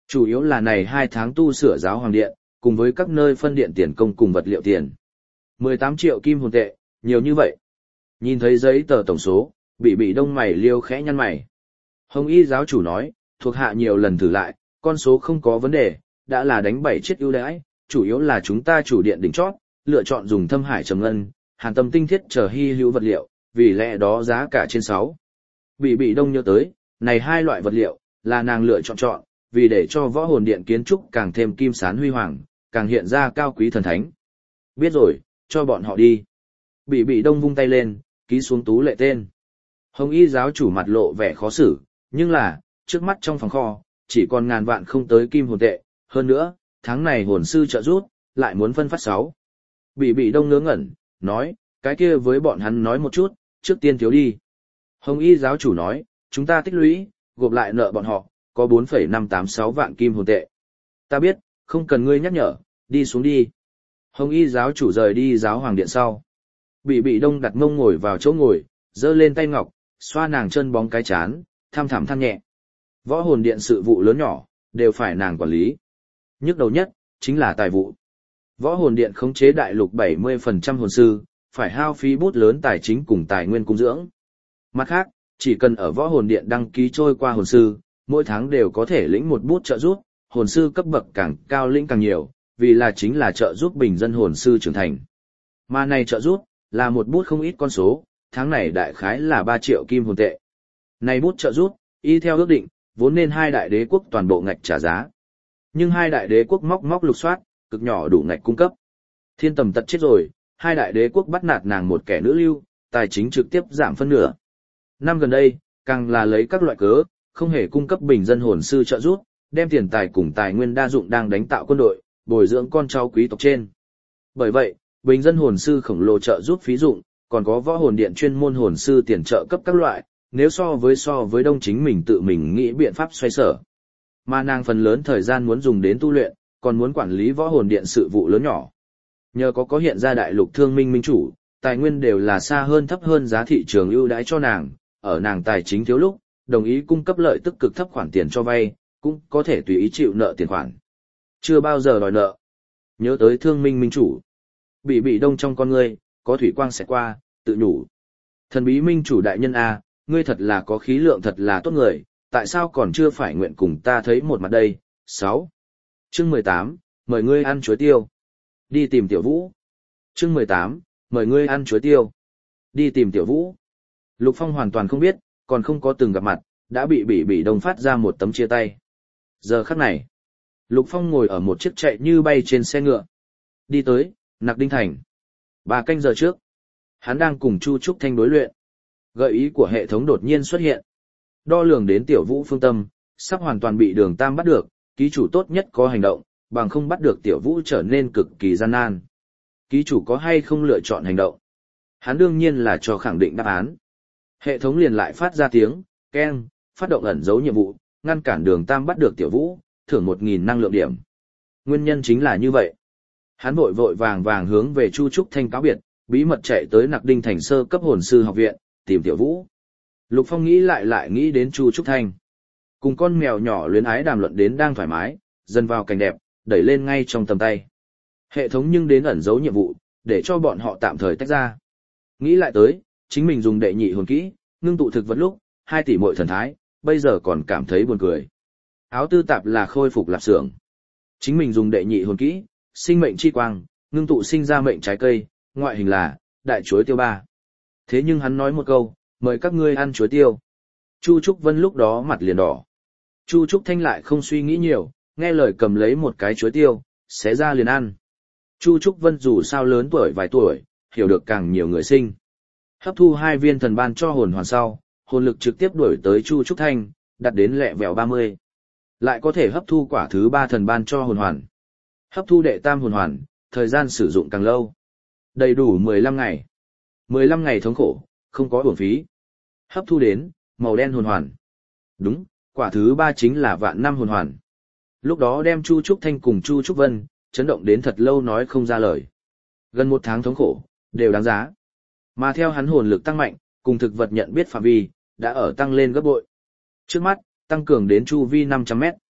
Chủ yếu là này hai tháng tu sửa giáo hoàng điện, cùng với các nơi phân điện tiền công cùng vật liệu tiền. mười tám triệu kim hồn tệ, nhiều như vậy. Nhìn thấy giấy tờ tổng số, bị bị đông mày liêu khẽ nhăn mày. Hồng y giáo chủ nói, thuộc hạ nhiều lần thử lại, con số không có vấn đề, đã là đánh bảy chiếc ưu đãi, chủ yếu là chúng ta chủ điện đỉnh chót, lựa chọn dùng thâm hải trầm ngân, hàn tâm tinh thiết chờ hy hữu vật liệu, vì lẽ đó giá cả trên sáu. Bị bị đông nhớ tới, này hai loại vật liệu, là nàng lựa chọn chọn, vì để cho võ hồn điện kiến trúc càng thêm kim sán huy hoàng, càng hiện ra cao quý thần thánh. Biết rồi, cho bọn họ đi. Bị bị đông vung tay lên, ký xuống tú lệ tên. Hồng y giáo chủ mặt lộ vẻ khó xử, nhưng là, trước mắt trong phòng kho, chỉ còn ngàn vạn không tới kim hồn tệ, hơn nữa, tháng này hồn sư trợ rút, lại muốn phân phát sáu. Bị bị đông ngớ ngẩn, nói, cái kia với bọn hắn nói một chút, trước tiên thiếu đi. Hồng y giáo chủ nói, chúng ta tích lũy, gộp lại nợ bọn họ, có bốn phẩy năm tám sáu vạn kim hồn tệ. Ta biết, không cần ngươi nhắc nhở, đi xuống đi. Hồng y giáo chủ rời đi giáo hoàng điện sau. Bị bị đông đặt mông ngồi vào chỗ ngồi, giơ lên tay ngọc, xoa nàng chân bóng cái chán, tham thảm than nhẹ. Võ hồn điện sự vụ lớn nhỏ, đều phải nàng quản lý. Nhức đầu nhất, chính là tài vụ. Võ hồn điện khống chế đại lục bảy mươi phần trăm hồn sư, phải hao phí bút lớn tài chính cùng tài nguyên cung dưỡng. Mặt khác, chỉ cần ở võ hồn điện đăng ký trôi qua hồn sư, mỗi tháng đều có thể lĩnh một bút trợ giúp, hồn sư cấp bậc càng cao lĩnh càng nhiều, vì là chính là trợ giúp bình dân hồn sư trưởng thành. Mà này trợ giúp, là một bút không ít con số, tháng này đại khái là ba triệu kim hồn tệ. Này bút trợ giúp, y theo ước định, vốn nên hai đại đế quốc toàn bộ ngạch trả giá. Nhưng hai đại đế quốc móc móc lục soát, cực nhỏ đủ ngạch cung cấp. Thiên tầm tật chết rồi, hai đại đế quốc bắt nạt nàng một kẻ nữ lưu, tài chính trực tiếp giảm phân nửa. Năm gần đây, càng là lấy các loại cớ, không hề cung cấp bình dân hồn sư trợ giúp, đem tiền tài cùng tài nguyên đa dụng đang đánh tạo quân đội, bồi dưỡng con cháu quý tộc trên. Bởi vậy, bình dân hồn sư khổng lồ trợ giúp phí dụng, còn có võ hồn điện chuyên môn hồn sư tiền trợ cấp các loại, nếu so với so với đông chính mình tự mình nghĩ biện pháp xoay sở. Mà nàng phần lớn thời gian muốn dùng đến tu luyện, còn muốn quản lý võ hồn điện sự vụ lớn nhỏ. Nhờ có có hiện ra đại lục thương minh minh chủ, tài nguyên đều là xa hơn thấp hơn giá thị trường ưu đãi cho nàng, ở nàng tài chính thiếu lúc, đồng ý cung cấp lợi tức cực thấp khoản tiền cho vay, cũng có thể tùy ý chịu nợ tiền khoản. Chưa bao giờ đòi nợ. Nhớ tới thương minh minh chủ. Bị bị đông trong con ngươi, có thủy quang xẹt qua, tự nhủ. Thần bí minh chủ đại nhân A, ngươi thật là có khí lượng thật là tốt người, tại sao còn chưa phải nguyện cùng ta thấy một mặt đây? sáu. Chương mười tám, mời ngươi ăn chuối tiêu. Đi tìm Tiểu Vũ. Chương mười tám, mời ngươi ăn chuối tiêu. Đi tìm Tiểu Vũ. Lục Phong hoàn toàn không biết, còn không có từng gặp mặt, đã bị bị bị đông phát ra một tấm chia tay. Giờ khắc này, Lục Phong ngồi ở một chiếc chạy như bay trên xe ngựa. Đi tới, Nặc Đinh Thành. Ba canh giờ trước, hắn đang cùng Chu Trúc Thanh đối luyện. Gợi ý của hệ thống đột nhiên xuất hiện. Đo lường đến Tiểu Vũ phương tâm, sắp hoàn toàn bị Đường Tam bắt được, ký chủ tốt nhất có hành động, bằng không bắt được Tiểu Vũ trở nên cực kỳ gian nan. Ký chủ có hay không lựa chọn hành động? Hắn đương nhiên là cho khẳng định đáp án. Hệ thống liền lại phát ra tiếng, keng, phát động ẩn dấu nhiệm vụ, ngăn cản Đường Tam bắt được Tiểu Vũ, thưởng một nghìn năng lượng điểm. Nguyên nhân chính là như vậy. Hắn vội vội vàng vàng hướng về Chu Trúc Thanh cáo biệt, bí mật chạy tới Nặc Đinh Thành sơ cấp hồn sư học viện, tìm Tiểu Vũ. Lục Phong nghĩ lại lại nghĩ đến Chu Trúc Thanh. Cùng con mèo nhỏ luyến ái đàm luận đến đang thoải mái, dần vào cảnh đẹp, đẩy lên ngay trong tầm tay. Hệ thống nhưng đến ẩn dấu nhiệm vụ, để cho bọn họ tạm thời tách ra. Nghĩ lại tới, chính mình dùng đệ nhị hồn kỹ, ngưng tụ thực vật lúc, hai tỷ muội thần thái, bây giờ còn cảm thấy buồn cười. Áo tư tạp là khôi phục lạp xưởng. Chính mình dùng đệ nhị hồn kỹ, sinh mệnh chi quang, ngưng tụ sinh ra mệnh trái cây, ngoại hình là đại chuối tiêu ba. Thế nhưng hắn nói một câu, mời các ngươi ăn chuối tiêu. Chu Trúc Vân lúc đó mặt liền đỏ. Chu Trúc Thanh lại không suy nghĩ nhiều, nghe lời cầm lấy một cái chuối tiêu, xé ra liền ăn. Chu Trúc Vân dù sao lớn tuổi vài tuổi, hiểu được càng nhiều người sinh. Hấp thu hai viên thần ban cho hồn hoàn sau, hồn lực trực tiếp đuổi tới Chu Trúc Thanh, đặt đến lẹ vẹo ba mươi. Lại có thể hấp thu quả thứ ba thần ban cho hồn hoàn. Hấp thu đệ tam hồn hoàn, thời gian sử dụng càng lâu. Đầy đủ mười lăm ngày. mười lăm ngày thống khổ, không có uổng phí. Hấp thu đến, màu đen hồn hoàn. Đúng, quả thứ ba chính là vạn năm hồn hoàn. Lúc đó đem Chu Trúc Thanh cùng Chu Trúc Vân, chấn động đến thật lâu nói không ra lời. Gần một tháng thống khổ, đều đáng giá. Mà theo hắn hồn lực tăng mạnh, cùng thực vật nhận biết phạm vi, đã ở tăng lên gấp bội. Trước mắt, tăng cường đến chu vi năm trăm mét.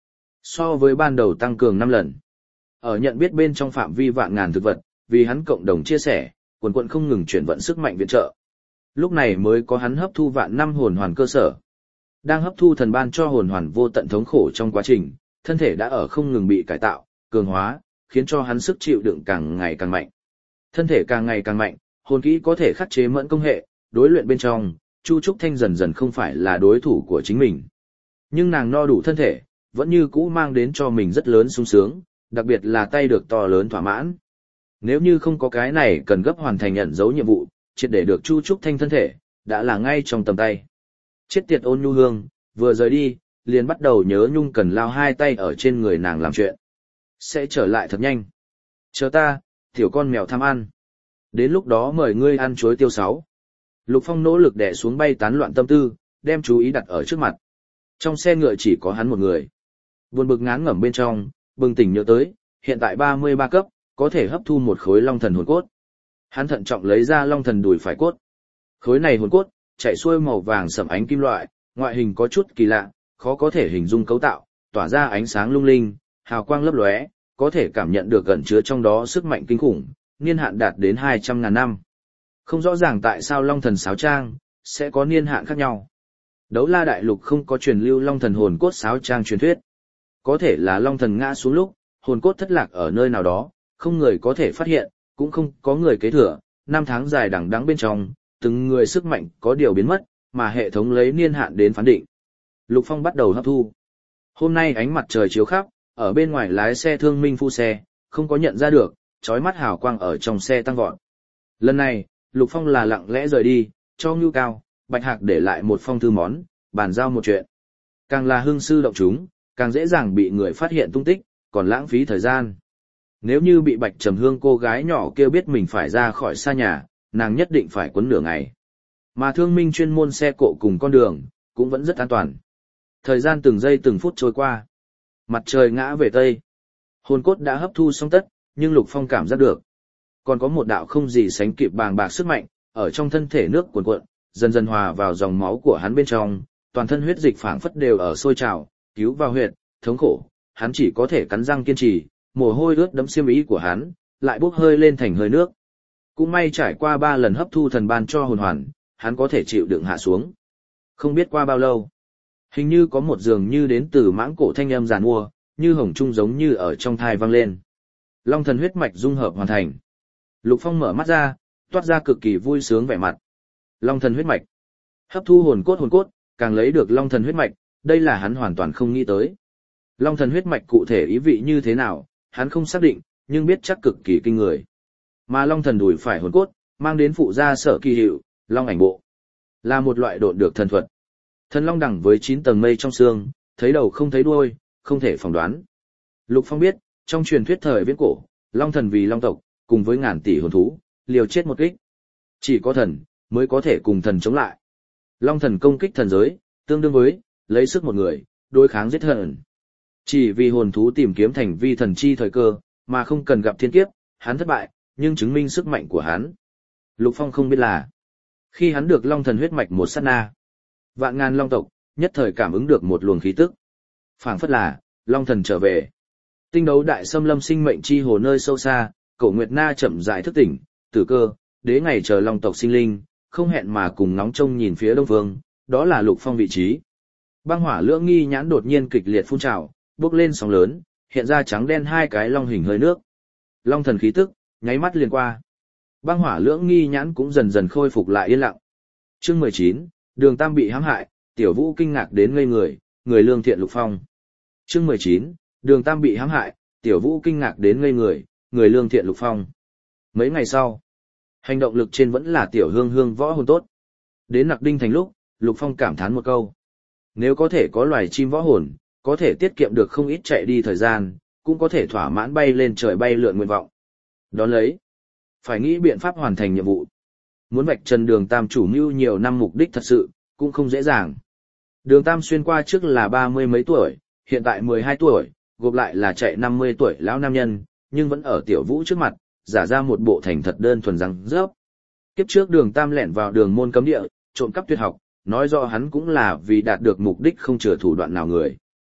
so với ban đầu tăng cường năm lần. Ở nhận biết bên trong phạm vi vạn ngàn thực vật, vì hắn cộng đồng chia sẻ, quần quận không ngừng chuyển vận sức mạnh viện trợ. Lúc này mới có hắn hấp thu vạn năm hồn hoàn cơ sở. Đang hấp thu thần ban cho hồn hoàn vô tận thống khổ trong quá trình, thân thể đã ở không ngừng bị cải tạo, cường hóa, khiến cho hắn sức chịu đựng càng ngày càng mạnh. Thân thể càng ngày càng mạnh, hồn kỹ có thể khắc chế mẫn công hệ, đối luyện bên trong, Chu Trúc Thanh dần dần không phải là đối thủ của chính mình. Nhưng nàng no đủ thân thể, vẫn như cũ mang đến cho mình rất lớn sung sướng, đặc biệt là tay được to lớn thỏa mãn. Nếu như không có cái này cần gấp hoàn thành nhận dấu nhiệm vụ, triệt để được Chu Trúc Thanh thân thể, đã là ngay trong tầm tay. Chết tiệt Ôn Nhu Hương, vừa rời đi, liền bắt đầu nhớ nhung cần lao hai tay ở trên người nàng làm chuyện. Sẽ trở lại thật nhanh. Chờ ta, tiểu con mèo tham ăn. Đến lúc đó mời ngươi ăn chuối tiêu sáu. Lục Phong nỗ lực đè xuống bay tán loạn tâm tư, đem chú ý đặt ở trước mặt. Trong xe ngựa chỉ có hắn một người. Buồn bực ngán ngẩm bên trong, bừng tỉnh nhớ tới, hiện tại ba mươi ba cấp, có thể hấp thu một khối long thần hồn cốt. Hắn thận trọng lấy ra long thần đùi phải cốt. Khối này hồn cốt, chạy xuôi màu vàng sẫm ánh kim loại, ngoại hình có chút kỳ lạ, khó có thể hình dung cấu tạo, tỏa ra ánh sáng lung linh, hào quang lấp lóe, có thể cảm nhận được gần chứa trong đó sức mạnh kinh khủng, niên hạn đạt đến hai trăm ngàn năm. Không rõ ràng tại sao long thần sáo trang sẽ có niên hạn khác nhau. Đấu La đại lục không có truyền lưu long thần hồn cốt sáo trang truyền thuyết. Có thể là long thần ngã xuống lúc, hồn cốt thất lạc ở nơi nào đó, không người có thể phát hiện, cũng không có người kế thừa, năm tháng dài đằng đẵng bên trong, từng người sức mạnh có điều biến mất, mà hệ thống lấy niên hạn đến phán định. Lục Phong bắt đầu hấp thu. Hôm nay ánh mặt trời chiếu khắp, ở bên ngoài lái xe Thương Minh phu xe, không có nhận ra được, chói mắt hào quang ở trong xe tăng vọt. Lần này, Lục Phong là lặng lẽ rời đi, cho Ngưu Cao, Bạch Hạc để lại một phong thư món, bàn giao một chuyện. Càng là hưng sư động chúng, càng dễ dàng bị người phát hiện tung tích, còn lãng phí thời gian. Nếu như bị Bạch Trầm Hương cô gái nhỏ kia biết mình phải ra khỏi xa nhà, nàng nhất định phải quấn nửa ngày. Mà Thương Minh chuyên môn xe cộ cùng con đường, cũng vẫn rất an toàn. Thời gian từng giây từng phút trôi qua. Mặt trời ngã về Tây. Hồn cốt đã hấp thu xong tất, nhưng Lục Phong cảm giác được. Còn có một đạo không gì sánh kịp bàng bạc sức mạnh, ở trong thân thể nước cuồn cuộn, dần dần hòa vào dòng máu của hắn bên trong, toàn thân huyết dịch phảng phất đều ở sôi trào, cứu vào huyệt, thống khổ, hắn chỉ có thể cắn răng kiên trì, mồ hôi ướt đẫm xiêm y của hắn, lại bốc hơi lên thành hơi nước. Cũng may trải qua ba lần hấp thu thần ban cho hồn hoàn, hắn có thể chịu đựng hạ xuống. Không biết qua bao lâu, hình như có một dường như đến từ mãng cổ thanh âm giàn mua, như hồng trung giống như ở trong thai vang lên. Long thần huyết mạch dung hợp hoàn thành. Lục Phong mở mắt ra, toát ra cực kỳ vui sướng vẻ mặt. Long thần huyết mạch. Hấp thu hồn cốt hồn cốt, càng lấy được long thần huyết mạch, đây là hắn hoàn toàn không nghĩ tới. Long thần huyết mạch cụ thể ý vị như thế nào, hắn không xác định, nhưng biết chắc cực kỳ kinh người. Mà long thần đùi phải hồn cốt, mang đến phụ gia sở kỳ hiệu, long ảnh bộ. Là một loại độn được thần thuật. Thần long đẳng với chín tầng mây trong xương, thấy đầu không thấy đuôi, không thể phỏng đoán. Lục Phong biết, trong truyền thuyết thời viễn cổ, long thần vì long tộc, cùng với ngàn tỷ hồn thú, liều chết một kích. Chỉ có thần, mới có thể cùng thần chống lại. Long thần công kích thần giới, tương đương với, lấy sức một người, đối kháng giết thần. Chỉ vì hồn thú tìm kiếm thành vi thần chi thời cơ, mà không cần gặp thiên kiếp, hắn thất bại, nhưng chứng minh sức mạnh của hắn. Lục Phong không biết là, khi hắn được long thần huyết mạch một sát na, vạn ngàn long tộc, nhất thời cảm ứng được một luồng khí tức. Phảng phất là, long thần trở về. Tinh đấu đại xâm lâm sinh mệnh chi hồ nơi sâu xa, Cổ Nguyệt Na chậm rãi thức tỉnh, Tử Cơ, đế ngày chờ long tộc sinh linh, không hẹn mà cùng nóng trông nhìn phía đông phương, đó là Lục Phong vị trí. Băng hỏa lưỡng nghi nhãn đột nhiên kịch liệt phun trào, bốc lên sóng lớn, hiện ra trắng đen hai cái long hình hơi nước. Long thần khí tức, nháy mắt liền qua. Băng hỏa lưỡng nghi nhãn cũng dần dần khôi phục lại yên lặng. Chương mười chín, Đường Tam bị hãm hại, Tiểu Vũ kinh ngạc đến ngây người, người lương thiện Lục Phong. Chương mười chín, Đường Tam bị hãm hại, Tiểu Vũ kinh ngạc đến ngây người, người lương thiện Lục Phong. Mấy ngày sau, hành động lực trên vẫn là Tiểu Hương Hương võ hồn tốt. Đến Nặc Đinh thành lúc, Lục Phong cảm thán một câu. Nếu có thể có loài chim võ hồn, có thể tiết kiệm được không ít chạy đi thời gian, cũng có thể thỏa mãn bay lên trời bay lượn nguyện vọng. Đón lấy, phải nghĩ biện pháp hoàn thành nhiệm vụ. Muốn vạch trần Đường Tam chủ mưu nhiều năm mục đích thật sự, cũng không dễ dàng. Đường Tam xuyên qua trước là ba mươi mấy tuổi, hiện tại mười hai tuổi, gộp lại là chạy năm mươi tuổi lão nam nhân, nhưng vẫn ở Tiểu Vũ trước mặt, giả ra một bộ thành thật đơn thuần răng rớp. Kiếp trước Đường Tam lẻn vào đường môn cấm địa, trộm cắp tuyệt học, nói rõ hắn cũng là vì đạt được mục đích không chừa thủ đoạn nào người.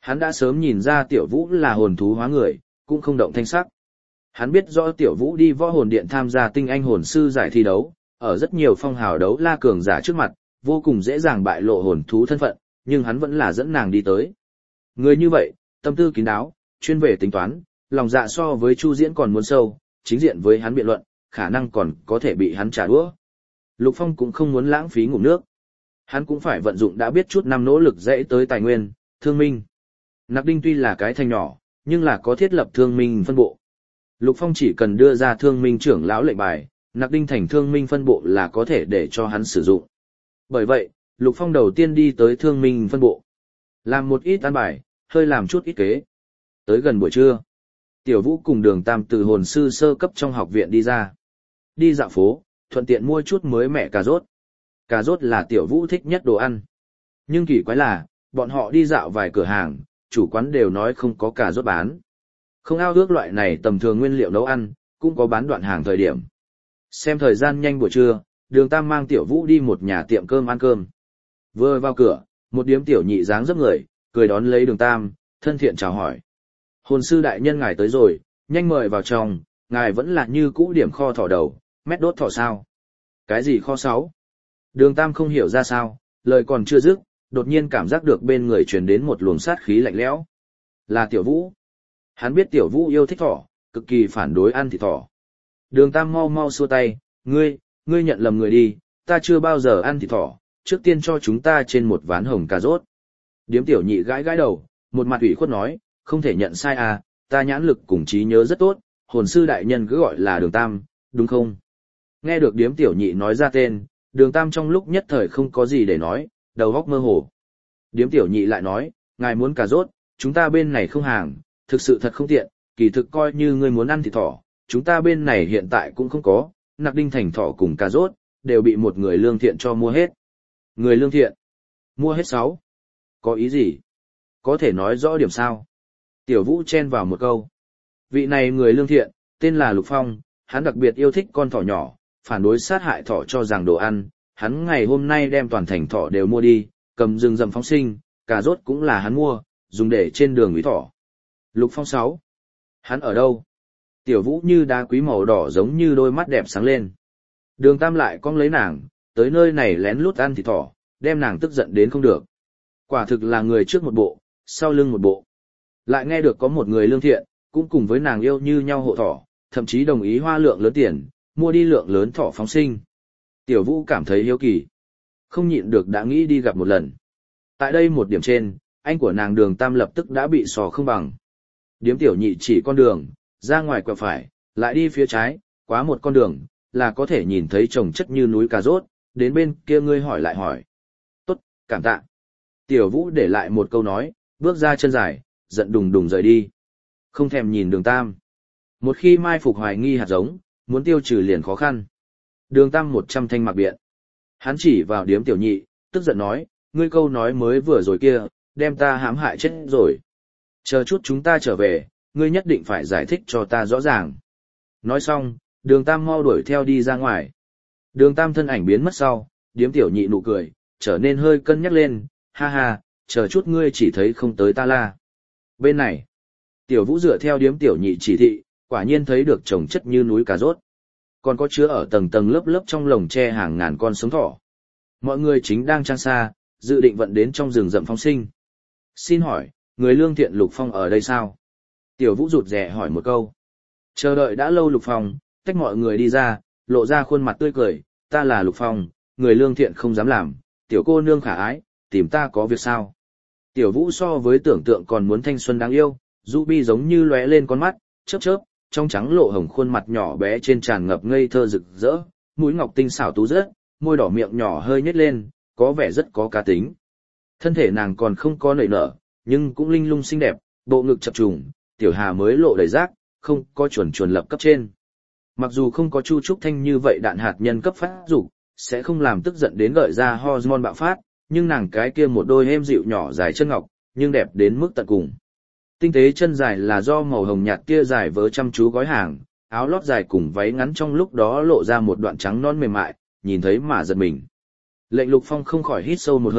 Hắn đã sớm nhìn ra Tiểu Vũ là hồn thú hóa người, cũng không động thanh sắc. Hắn biết rõ Tiểu Vũ đi võ hồn điện tham gia tinh anh hồn sư giải thi đấu, ở rất nhiều phong hào đấu la cường giả trước mặt, vô cùng dễ dàng bại lộ hồn thú thân phận, nhưng hắn vẫn là dẫn nàng đi tới. Người như vậy, tâm tư kín đáo, chuyên về tính toán, lòng dạ so với Chu Diễn còn muốn sâu, chính diện với hắn biện luận, khả năng còn có thể bị hắn trả đũa. Lục Phong cũng không muốn lãng phí ngụm nước. Hắn cũng phải vận dụng đã biết chút năm nỗ lực dễ tới tài nguyên, thương minh. Nặc Đinh tuy là cái thành nhỏ, nhưng là có thiết lập thương minh phân bộ. Lục Phong chỉ cần đưa ra thương minh trưởng lão lệnh bài, Nặc Đinh thành thương minh phân bộ là có thể để cho hắn sử dụng. Bởi vậy, Lục Phong đầu tiên đi tới thương minh phân bộ. Làm một ít an bài, hơi làm chút ít kế. Tới gần buổi trưa, Tiểu Vũ cùng Đường Tam từ hồn sư sơ cấp trong học viện đi ra. Đi dạo phố, thuận tiện mua chút mới mẻ cà rốt. Cà rốt là Tiểu Vũ thích nhất đồ ăn. Nhưng kỳ quái là, bọn họ đi dạo vài cửa hàng, chủ quán đều nói không có cà rốt bán. Không ao ước loại này tầm thường nguyên liệu nấu ăn, cũng có bán đoạn hàng thời điểm. Xem thời gian nhanh buổi trưa, Đường Tam mang Tiểu Vũ đi một nhà tiệm cơm ăn cơm. Vừa vào cửa, một điếm tiểu nhị dáng dấp người, cười đón lấy Đường Tam, thân thiện chào hỏi. Hồn sư đại nhân ngài tới rồi, nhanh mời vào trong, ngài vẫn là như cũ điểm kho thỏ đầu, mét đốt thỏ sao. Cái gì kho sáu? Đường Tam không hiểu ra sao, lời còn chưa dứt, đột nhiên cảm giác được bên người truyền đến một luồng sát khí lạnh lẽo. Là Tiểu Vũ. Hắn biết Tiểu Vũ yêu thích thỏ, cực kỳ phản đối ăn thịt thỏ. Đường Tam mau mau xua tay, ngươi, ngươi nhận lầm người đi, ta chưa bao giờ ăn thịt thỏ, trước tiên cho chúng ta trên một ván hồng cà rốt. Điếm tiểu nhị gãi gãi đầu, một mặt ủy khuất nói, không thể nhận sai à, ta nhãn lực cùng trí nhớ rất tốt, hồn sư đại nhân cứ gọi là Đường Tam, đúng không? Nghe được điếm tiểu nhị nói ra tên, Đường Tam trong lúc nhất thời không có gì để nói, đầu óc mơ hồ. Điếm tiểu nhị lại nói, ngài muốn cà rốt, chúng ta bên này không hàng, thực sự thật không tiện, kỳ thực coi như ngươi muốn ăn thịt thỏ, chúng ta bên này hiện tại cũng không có, Nặc Đinh thành thỏ cùng cà rốt, đều bị một người lương thiện cho mua hết. Người lương thiện? Mua hết sáu? Có ý gì? Có thể nói rõ điểm sao? Tiểu Vũ chen vào một câu. Vị này người lương thiện, tên là Lục Phong, hắn đặc biệt yêu thích con thỏ nhỏ, phản đối sát hại thỏ cho rằng đồ ăn, hắn ngày hôm nay đem toàn thành thỏ đều mua đi, cầm rừng rậm phóng sinh, cà rốt cũng là hắn mua, dùng để trên đường ủy thỏ. Lục Phong sáu. Hắn ở đâu? Tiểu Vũ như đá quý màu đỏ giống như đôi mắt đẹp sáng lên. Đường Tam lại cong lấy nàng, tới nơi này lén lút ăn thịt thỏ, đem nàng tức giận đến không được. Quả thực là người trước một bộ, sau lưng một bộ. Lại nghe được có một người lương thiện, cũng cùng với nàng yêu như nhau hộ thỏ, thậm chí đồng ý hoa lượng lớn tiền, mua đi lượng lớn thỏ phóng sinh. Tiểu Vũ cảm thấy hiếu kỳ. Không nhịn được đã nghĩ đi gặp một lần. Tại đây một điểm trên, anh của nàng Đường Tam lập tức đã bị sò không bằng. Điếm tiểu nhị chỉ con đường, ra ngoài quẹo phải, lại đi phía trái, quá một con đường, là có thể nhìn thấy trồng chất như núi cà rốt, đến bên kia ngươi hỏi lại hỏi. Tốt, cảm tạ. Tiểu Vũ để lại một câu nói, bước ra chân dài, giận đùng đùng rời đi. Không thèm nhìn Đường Tam. Một khi mai phục hoài nghi hạt giống, muốn tiêu trừ liền khó khăn. Đường Tam một trăm thanh mặc biện. Hắn chỉ vào điếm tiểu nhị, tức giận nói, ngươi câu nói mới vừa rồi kia, đem ta hãm hại chết rồi. Chờ chút chúng ta trở về, ngươi nhất định phải giải thích cho ta rõ ràng. Nói xong, Đường Tam mau đuổi theo đi ra ngoài. Đường Tam thân ảnh biến mất sau, điếm tiểu nhị nụ cười, trở nên hơi cân nhắc lên, ha ha, chờ chút ngươi chỉ thấy không tới ta la. Bên này, Tiểu Vũ dựa theo điếm tiểu nhị chỉ thị, quả nhiên thấy được trồng chất như núi cà rốt. Còn có chứa ở tầng tầng lớp lớp trong lồng tre hàng ngàn con sống thỏ. Mọi người chính đang trang xa, dự định vận đến trong rừng rậm phóng sinh. Xin hỏi, người lương thiện Lục Phong ở đây sao? Tiểu Vũ rụt rè hỏi một câu. Chờ đợi đã lâu Lục Phong, tách mọi người đi ra, lộ ra khuôn mặt tươi cười, ta là Lục Phong, người lương thiện không dám làm, tiểu cô nương khả ái, tìm ta có việc sao? Tiểu Vũ so với tưởng tượng còn muốn thanh xuân đáng yêu, Ruby giống như lóe lên con mắt, chớp chớp, trong trắng lộ hồng khuôn mặt nhỏ bé trên tràn ngập ngây thơ rực rỡ, mũi ngọc tinh xảo tú rớt, môi đỏ miệng nhỏ hơi nhếch lên, có vẻ rất có cá tính. Thân thể nàng còn không có nảy nở, nhưng cũng linh lung xinh đẹp, bộ ngực chập trùng, tiểu hà mới lộ đầy rác, không có chuẩn chuẩn lập cấp trên. Mặc dù không có Chu Trúc Thanh như vậy đạn hạt nhân cấp phát dục, sẽ không làm tức giận đến gợi ra hormone bạo phát, nhưng nàng cái kia một đôi êm dịu nhỏ dài chân ngọc, nhưng đẹp đến mức tận cùng. Tinh tế chân dài là do màu hồng nhạt kia dài vớ chăm chú gói hàng, áo lót dài cùng váy ngắn trong lúc đó lộ ra một đoạn trắng non mềm mại, nhìn thấy mà giật mình. Lệnh Lục Phong không khỏi hít sâu một hơi,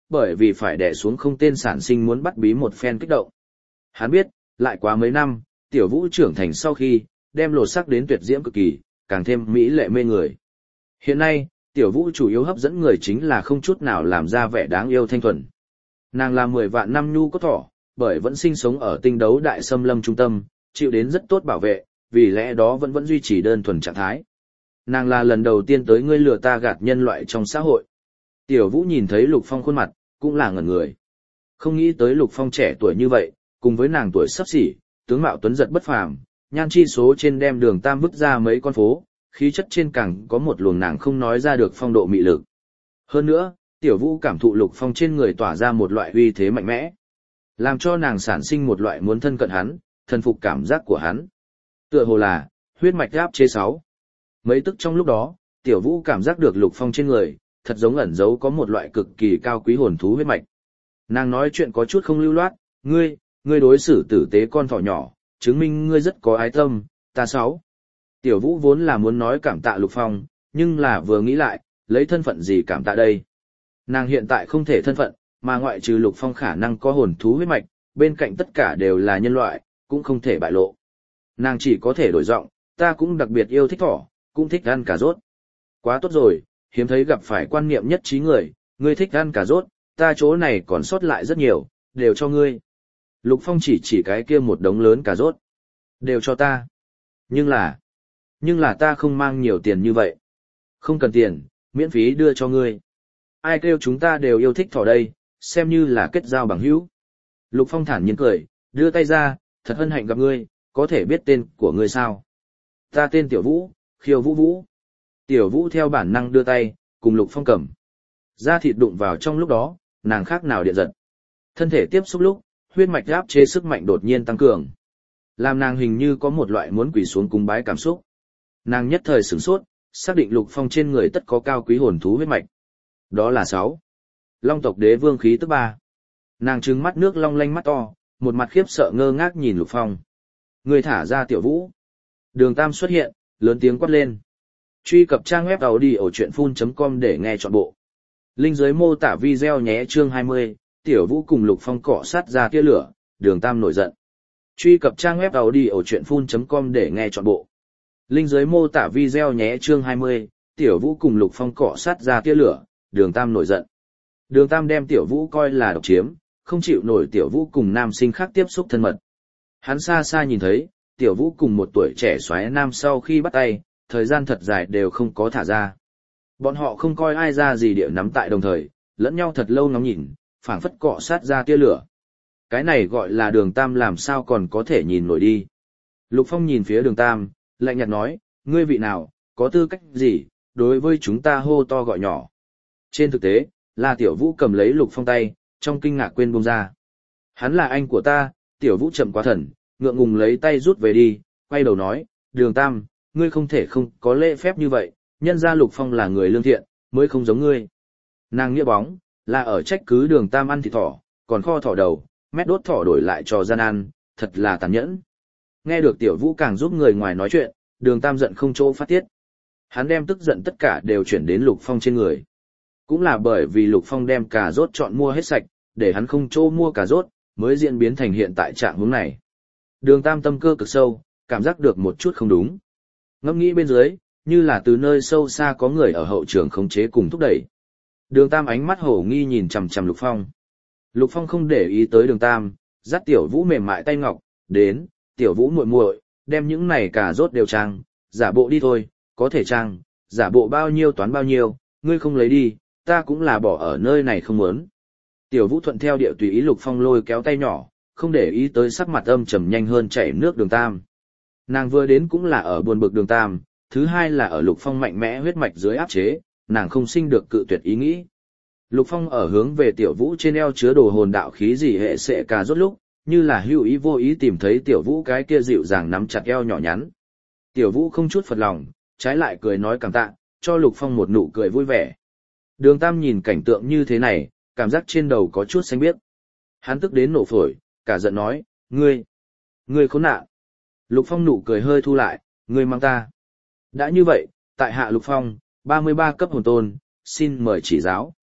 bởi vì phải đè xuống không tên sản sinh muốn bắt bí một phen kích động. Hắn biết, lại quá mấy năm, tiểu vũ trưởng thành sau khi, đem lột sắc đến tuyệt diễm cực kỳ, càng thêm mỹ lệ mê người. Hiện nay, tiểu vũ chủ yếu hấp dẫn người chính là không chút nào làm ra vẻ đáng yêu thanh thuần. Nàng là mười vạn năm nhu cốt thỏ, bởi vẫn sinh sống ở tinh đấu đại xâm lâm trung tâm, chịu đến rất tốt bảo vệ, vì lẽ đó vẫn vẫn duy trì đơn thuần trạng thái. Nàng là lần đầu tiên tới ngươi lừa ta gạt nhân loại trong xã hội. Tiểu vũ nhìn thấy Lục Phong khuôn mặt, cũng là ngẩn người. Không nghĩ tới Lục Phong trẻ tuổi như vậy, cùng với nàng tuổi sắp xỉ, tướng mạo tuấn giật bất phàm, nhan chi số trên đem Đường Tam vứt ra mấy con phố, khí chất trên càng có một luồng nàng không nói ra được phong độ mị lực. Hơn nữa, tiểu vũ cảm thụ Lục Phong trên người tỏa ra một loại uy thế mạnh mẽ, làm cho nàng sản sinh một loại muốn thân cận hắn, thân phục cảm giác của hắn. Tựa hồ là huyết mạch áp chế sáu. Mấy tức trong lúc đó, tiểu vũ cảm giác được Lục Phong trên người, thật giống ẩn giấu có một loại cực kỳ cao quý hồn thú huyết mạch. Nàng nói chuyện có chút không lưu loát, ngươi, ngươi đối xử tử tế con thỏ nhỏ, chứng minh ngươi rất có ái tâm, ta sáu. Tiểu vũ vốn là muốn nói cảm tạ Lục Phong, nhưng là vừa nghĩ lại, lấy thân phận gì cảm tạ đây. Nàng hiện tại không thể thân phận, mà ngoại trừ Lục Phong khả năng có hồn thú huyết mạch, bên cạnh tất cả đều là nhân loại, cũng không thể bại lộ. Nàng chỉ có thể đổi giọng, ta cũng đặc biệt yêu thích thỏ, cũng thích ăn cà rốt. Quá tốt rồi, hiếm thấy gặp phải quan niệm nhất trí người, ngươi thích ăn cà rốt, ta chỗ này còn sót lại rất nhiều, đều cho ngươi. Lục Phong chỉ chỉ cái kia một đống lớn cà rốt. Đều cho ta. Nhưng là, nhưng là ta không mang nhiều tiền như vậy. Không cần tiền, miễn phí đưa cho ngươi. Ai kêu chúng ta đều yêu thích thỏ đây, xem như là kết giao bằng hữu. Lục Phong thản nhiên cười, đưa tay ra, thật hân hạnh gặp ngươi, có thể biết tên của ngươi sao? Ta tên Tiểu Vũ, Khiêu Vũ Vũ. Tiểu Vũ theo bản năng đưa tay, cùng Lục Phong cầm. Da thịt đụng vào trong lúc đó, nàng khác nào điện giật. Thân thể tiếp xúc lúc, huyết mạch áp chế sức mạnh đột nhiên tăng cường. Làm nàng hình như có một loại muốn quỳ xuống cung bái cảm xúc. Nàng nhất thời sửng sốt, xác định Lục Phong trên người tất có cao quý hồn thú huyết mạch. Đó là sáu. Long tộc đế vương khí tức ba. Nàng trừng mắt nước long lanh mắt to, một mặt khiếp sợ ngơ ngác nhìn Lục Phong. Người thả ra Tiểu Vũ. Đường Tam xuất hiện, lớn tiếng quát lên. Truy cập trang web audiochuyenphun chấm com để nghe trọn bộ. Link dưới mô tả video nhé. Chương hai mươi, Tiểu Vũ cùng Lục Phong cọ sát ra tia lửa, Đường Tam nổi giận. Truy cập trang web audiochuyenphun chấm com để nghe trọn bộ. Link dưới mô tả video nhé. Chương hai mươi, Tiểu Vũ cùng Lục Phong cọ sát ra tia lửa, Đường Tam nổi giận. Đường Tam đem Tiểu Vũ coi là độc chiếm, không chịu nổi Tiểu Vũ cùng nam sinh khác tiếp xúc thân mật. Hắn xa xa nhìn thấy, Tiểu Vũ cùng một tuổi trẻ xoáy nam sau khi bắt tay, thời gian thật dài đều không có thả ra. Bọn họ không coi ai ra gì địa nắm tại đồng thời, lẫn nhau thật lâu ngóng nhìn, phảng phất cọ sát ra tia lửa. Cái này gọi là Đường Tam làm sao còn có thể nhìn nổi đi. Lục Phong nhìn phía Đường Tam, lạnh nhạt nói, ngươi vị nào, có tư cách gì, đối với chúng ta hô to gọi nhỏ. Trên thực tế, là Tiểu Vũ cầm lấy Lục Phong tay, trong kinh ngạc quên buông ra. Hắn là anh của ta. Tiểu Vũ chậm quá thần, ngượng ngùng lấy tay rút về đi, quay đầu nói, Đường Tam, ngươi không thể không có lễ phép như vậy, nhân ra Lục Phong là người lương thiện, mới không giống ngươi. Nàng nghĩa bóng, là ở trách cứ Đường Tam ăn thịt thỏ, còn kho thỏ đầu, mét đốt thỏ đổi lại cho gian ăn, thật là tàn nhẫn. Nghe được Tiểu Vũ càng giúp người ngoài nói chuyện, Đường Tam giận không chỗ phát tiết. Hắn đem tức giận tất cả đều chuyển đến Lục Phong trên người. Cũng là bởi vì Lục Phong đem cà rốt chọn mua hết sạch, để hắn không chỗ mua cà rốt, mới diễn biến thành hiện tại trạng huống này. Đường Tam tâm cơ cực sâu, cảm giác được một chút không đúng. Ngẫm nghĩ bên dưới, như là từ nơi sâu xa có người ở hậu trường khống chế cùng thúc đẩy. Đường Tam ánh mắt hổ nghi nhìn chằm chằm Lục Phong. Lục Phong không để ý tới Đường Tam, dắt Tiểu Vũ mềm mại tay ngọc, đến, Tiểu Vũ muội muội, đem những này cà rốt đều trang, giả bộ đi thôi, có thể trang, giả bộ bao nhiêu toán bao nhiêu, ngươi không lấy đi, ta cũng là bỏ ở nơi này không muốn. Tiểu Vũ thuận theo địa tùy ý Lục Phong lôi kéo tay nhỏ, không để ý tới sắc mặt âm trầm nhanh hơn chảy nước Đường Tam. Nàng vừa đến cũng là ở buồn bực Đường Tam, thứ hai là ở Lục Phong mạnh mẽ huyết mạch dưới áp chế, nàng không sinh được cự tuyệt ý nghĩ. Lục Phong ở hướng về Tiểu Vũ trên eo chứa đồ hồn đạo khí gì hệ sệ cà rốt lúc, như là hữu ý vô ý tìm thấy Tiểu Vũ cái kia dịu dàng nắm chặt eo nhỏ nhắn. Tiểu Vũ không chút phật lòng, trái lại cười nói cảm tạ, cho Lục Phong một nụ cười vui vẻ. Đường Tam nhìn cảnh tượng như thế này, cảm giác trên đầu có chút xanh biếc. Hắn tức đến nổ phổi, cả giận nói, ngươi, ngươi khốn nạn. Lục Phong nụ cười hơi thu lại, ngươi mang ta. Đã như vậy, tại hạ Lục Phong, ba mươi ba cấp hồn tôn, xin mời chỉ giáo.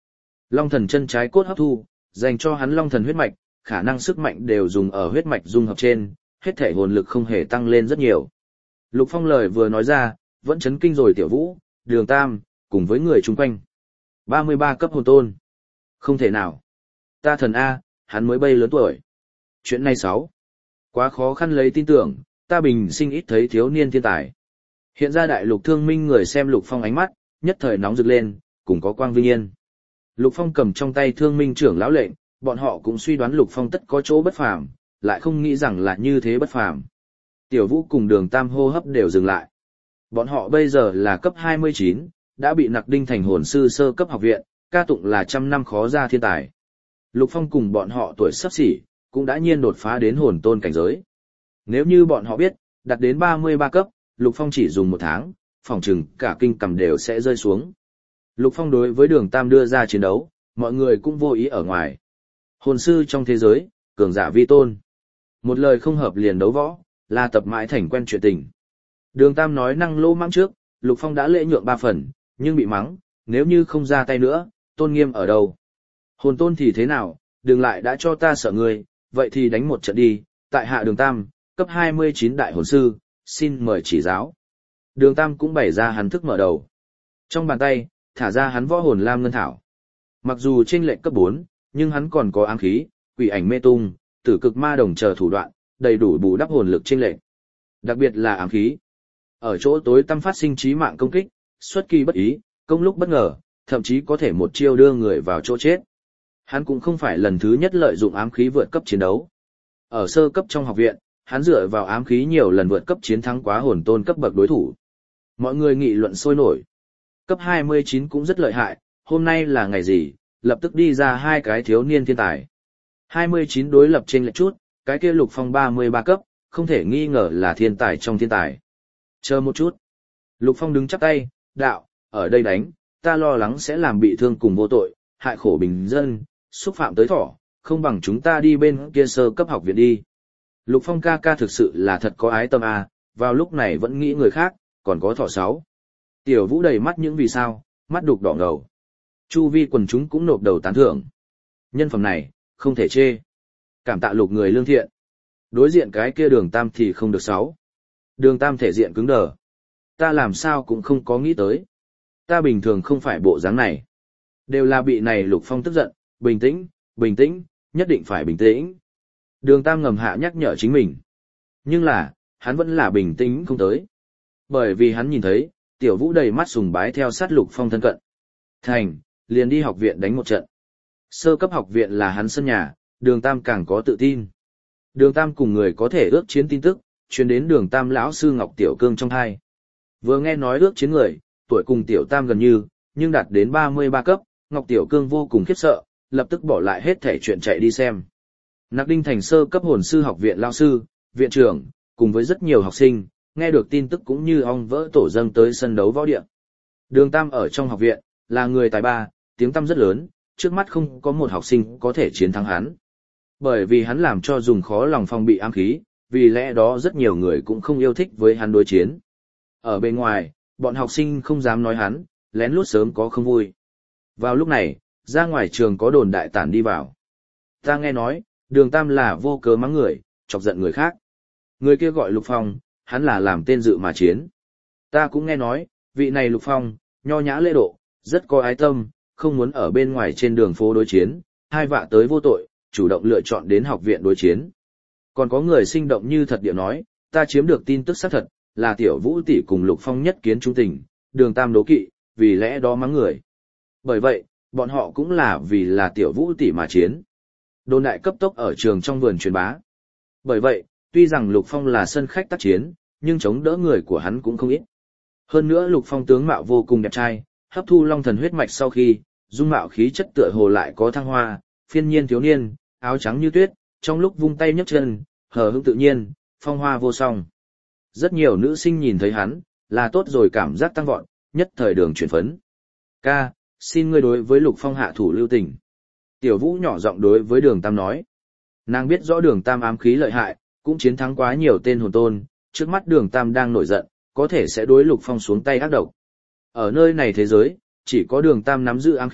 Long thần chân trái cốt hấp thu, dành cho hắn long thần huyết mạch, khả năng sức mạnh đều dùng ở huyết mạch dung hợp trên, hết thể hồn lực không hề tăng lên rất nhiều. Lục Phong lời vừa nói ra, vẫn chấn kinh rồi Tiểu Vũ, Đường Tam, cùng với người chung quanh. ba mươi ba cấp hồn tôn. Không thể nào. Ta thần A, hắn mới bay lớn tuổi. Chuyện này sáu. Quá khó khăn lấy tin tưởng, ta bình sinh ít thấy thiếu niên thiên tài. Hiện ra đại lục thương minh người xem Lục Phong ánh mắt, nhất thời nóng rực lên, cùng có quang vinh yên. Lục Phong cầm trong tay thương minh trưởng lão lệnh, bọn họ cũng suy đoán Lục Phong tất có chỗ bất phàm, lại không nghĩ rằng là như thế bất phàm. Tiểu Vũ cùng Đường Tam hô hấp đều dừng lại. Bọn họ bây giờ là cấp hai mươi chín, đã bị nặc đinh thành hồn sư sơ cấp học viện, ca tụng là trăm năm khó ra thiên tài. Lục Phong cùng bọn họ tuổi sắp xỉ, cũng đã nhiên đột phá đến hồn tôn cảnh giới. Nếu như bọn họ biết, đạt đến ba mươi ba cấp, Lục Phong chỉ dùng một tháng, phòng trừng cả kinh cầm đều sẽ rơi xuống. Lục Phong đối với Đường Tam đưa ra chiến đấu, mọi người cũng vô ý ở ngoài. Hồn sư trong thế giới, cường giả vi tôn. Một lời không hợp liền đấu võ, là tập mãi thành quen chuyện tình. Đường Tam nói năng lô mãng trước, Lục Phong đã lễ nhượng ba phần, nhưng bị mắng, nếu như không ra tay nữa, tôn nghiêm ở đâu? Hồn tôn thì thế nào, đừng lại đã cho ta sợ người, vậy thì đánh một trận đi, tại hạ Đường Tam, cấp hai mươi chín đại hồn sư, xin mời chỉ giáo. Đường Tam cũng bày ra hắn thức mở đầu. Trong bàn tay, thả ra hắn võ hồn lam ngân thảo. Mặc dù chênh lệch cấp bốn, nhưng hắn còn có ám khí, quỷ ảnh mê tung, tử cực ma đồng chờ thủ đoạn, đầy đủ bù đắp hồn lực chênh lệch. Đặc biệt là ám khí. Ở chỗ tối tăm phát sinh chí mạng công kích, xuất kỳ bất ý, công lúc bất ngờ, thậm chí có thể một chiêu đưa người vào chỗ chết. Hắn cũng không phải lần thứ nhất lợi dụng ám khí vượt cấp chiến đấu. Ở sơ cấp trong học viện, hắn dựa vào ám khí nhiều lần vượt cấp chiến thắng quá hồn tôn cấp bậc đối thủ. Mọi người nghị luận sôi nổi. Cấp hai mươi chín cũng rất lợi hại, hôm nay là ngày gì, lập tức đi ra hai cái thiếu niên thiên tài. hai mươi chín đối lập trên lệch chút, cái kia Lục Phong ba mươi ba cấp, không thể nghi ngờ là thiên tài trong thiên tài. Chờ một chút. Lục Phong đứng chắp tay, đạo, ở đây đánh, ta lo lắng sẽ làm bị thương cùng vô tội, hại khổ bình dân, xúc phạm tới thỏ, không bằng chúng ta đi bên kia sơ cấp học viện đi. Lục Phong ca ca thực sự là thật có ái tâm à, vào lúc này vẫn nghĩ người khác, còn có thỏ sáu. Tiểu Vũ đầy mắt những vì sao, mắt đục đỏ ngầu. Chu vi quần chúng cũng nộp đầu tán thưởng. Nhân phẩm này, không thể chê. Cảm tạ Lục người lương thiện. Đối diện cái kia Đường Tam thì không được sáu. Đường Tam thể diện cứng đờ. Ta làm sao cũng không có nghĩ tới. Ta bình thường không phải bộ dáng này. Đều là bị này Lục Phong tức giận, bình tĩnh, bình tĩnh, nhất định phải bình tĩnh. Đường Tam ngầm hạ nhắc nhở chính mình. Nhưng là, hắn vẫn là bình tĩnh không tới. Bởi vì hắn nhìn thấy, Tiểu Vũ đầy mắt sùng bái theo sát Lục Phong thân cận. Thành, liền đi học viện đánh một trận. Sơ cấp học viện là hắn sân nhà, Đường Tam càng có tự tin. Đường Tam cùng người có thể ước chiến tin tức, truyền đến Đường Tam lão sư Ngọc Tiểu Cương trong hai. Vừa nghe nói ước chiến người, tuổi cùng Tiểu Tam gần như, nhưng đạt đến ba mươi ba cấp, Ngọc Tiểu Cương vô cùng khiếp sợ, lập tức bỏ lại hết thể chuyện chạy đi xem. Nặc Đinh thành sơ cấp hồn sư học viện lão sư, viện trưởng, cùng với rất nhiều học sinh, nghe được tin tức cũng như ong vỡ tổ dâng tới sân đấu võ địa. Đường Tam ở trong học viện, là người tài ba, tiếng tăm rất lớn, trước mắt không có một học sinh có thể chiến thắng hắn. Bởi vì hắn làm cho dùng khó lòng phòng bị ám khí, vì lẽ đó rất nhiều người cũng không yêu thích với hắn đối chiến. Ở bên ngoài, bọn học sinh không dám nói hắn, lén lút sớm có không vui. Vào lúc này, ra ngoài trường có đồn đại tản đi vào. Ta nghe nói, Đường Tam là vô cớ mắng người, chọc giận người khác. Người kia gọi Lục Phong, hắn là làm tên dự mà chiến. Ta cũng nghe nói, vị này Lục Phong, nho nhã lễ độ, rất có ái tâm, không muốn ở bên ngoài trên đường phố đối chiến, hai vạ tới vô tội, chủ động lựa chọn đến học viện đối chiến. Còn có người sinh động như thật địa nói, ta chiếm được tin tức xác thật, là Tiểu Vũ tỷ cùng Lục Phong nhất kiến trung tình, Đường Tam đố kỵ, vì lẽ đó mắng người. Bởi vậy, bọn họ cũng là vì là Tiểu Vũ tỷ mà chiến. Đồn đại cấp tốc ở trường trong vườn truyền bá. Bởi vậy, tuy rằng Lục Phong là sân khách tác chiến, nhưng chống đỡ người của hắn cũng không ít. Hơn nữa Lục Phong tướng mạo vô cùng đẹp trai, hấp thu long thần huyết mạch sau khi, dung mạo khí chất tựa hồ lại có thăng hoa, phiên nhiên thiếu niên, áo trắng như tuyết, trong lúc vung tay nhấc chân, hờ hững tự nhiên, phong hoa vô song. Rất nhiều nữ sinh nhìn thấy hắn, là tốt rồi cảm giác tăng vọt, nhất thời đường chuyển phấn. Ca, xin ngươi đối với Lục Phong hạ thủ lưu tình. Tiểu Vũ nhỏ giọng đối với Đường Tam nói. Nàng biết rõ Đường Tam ám khí lợi hại, cũng chiến thắng quá nhiều tên hồn tôn, trước mắt Đường Tam đang nổi giận, có thể sẽ đối Lục Phong xuống tay ác độc. Ở nơi này thế giới, chỉ có Đường Tam nắm giữ ám khí,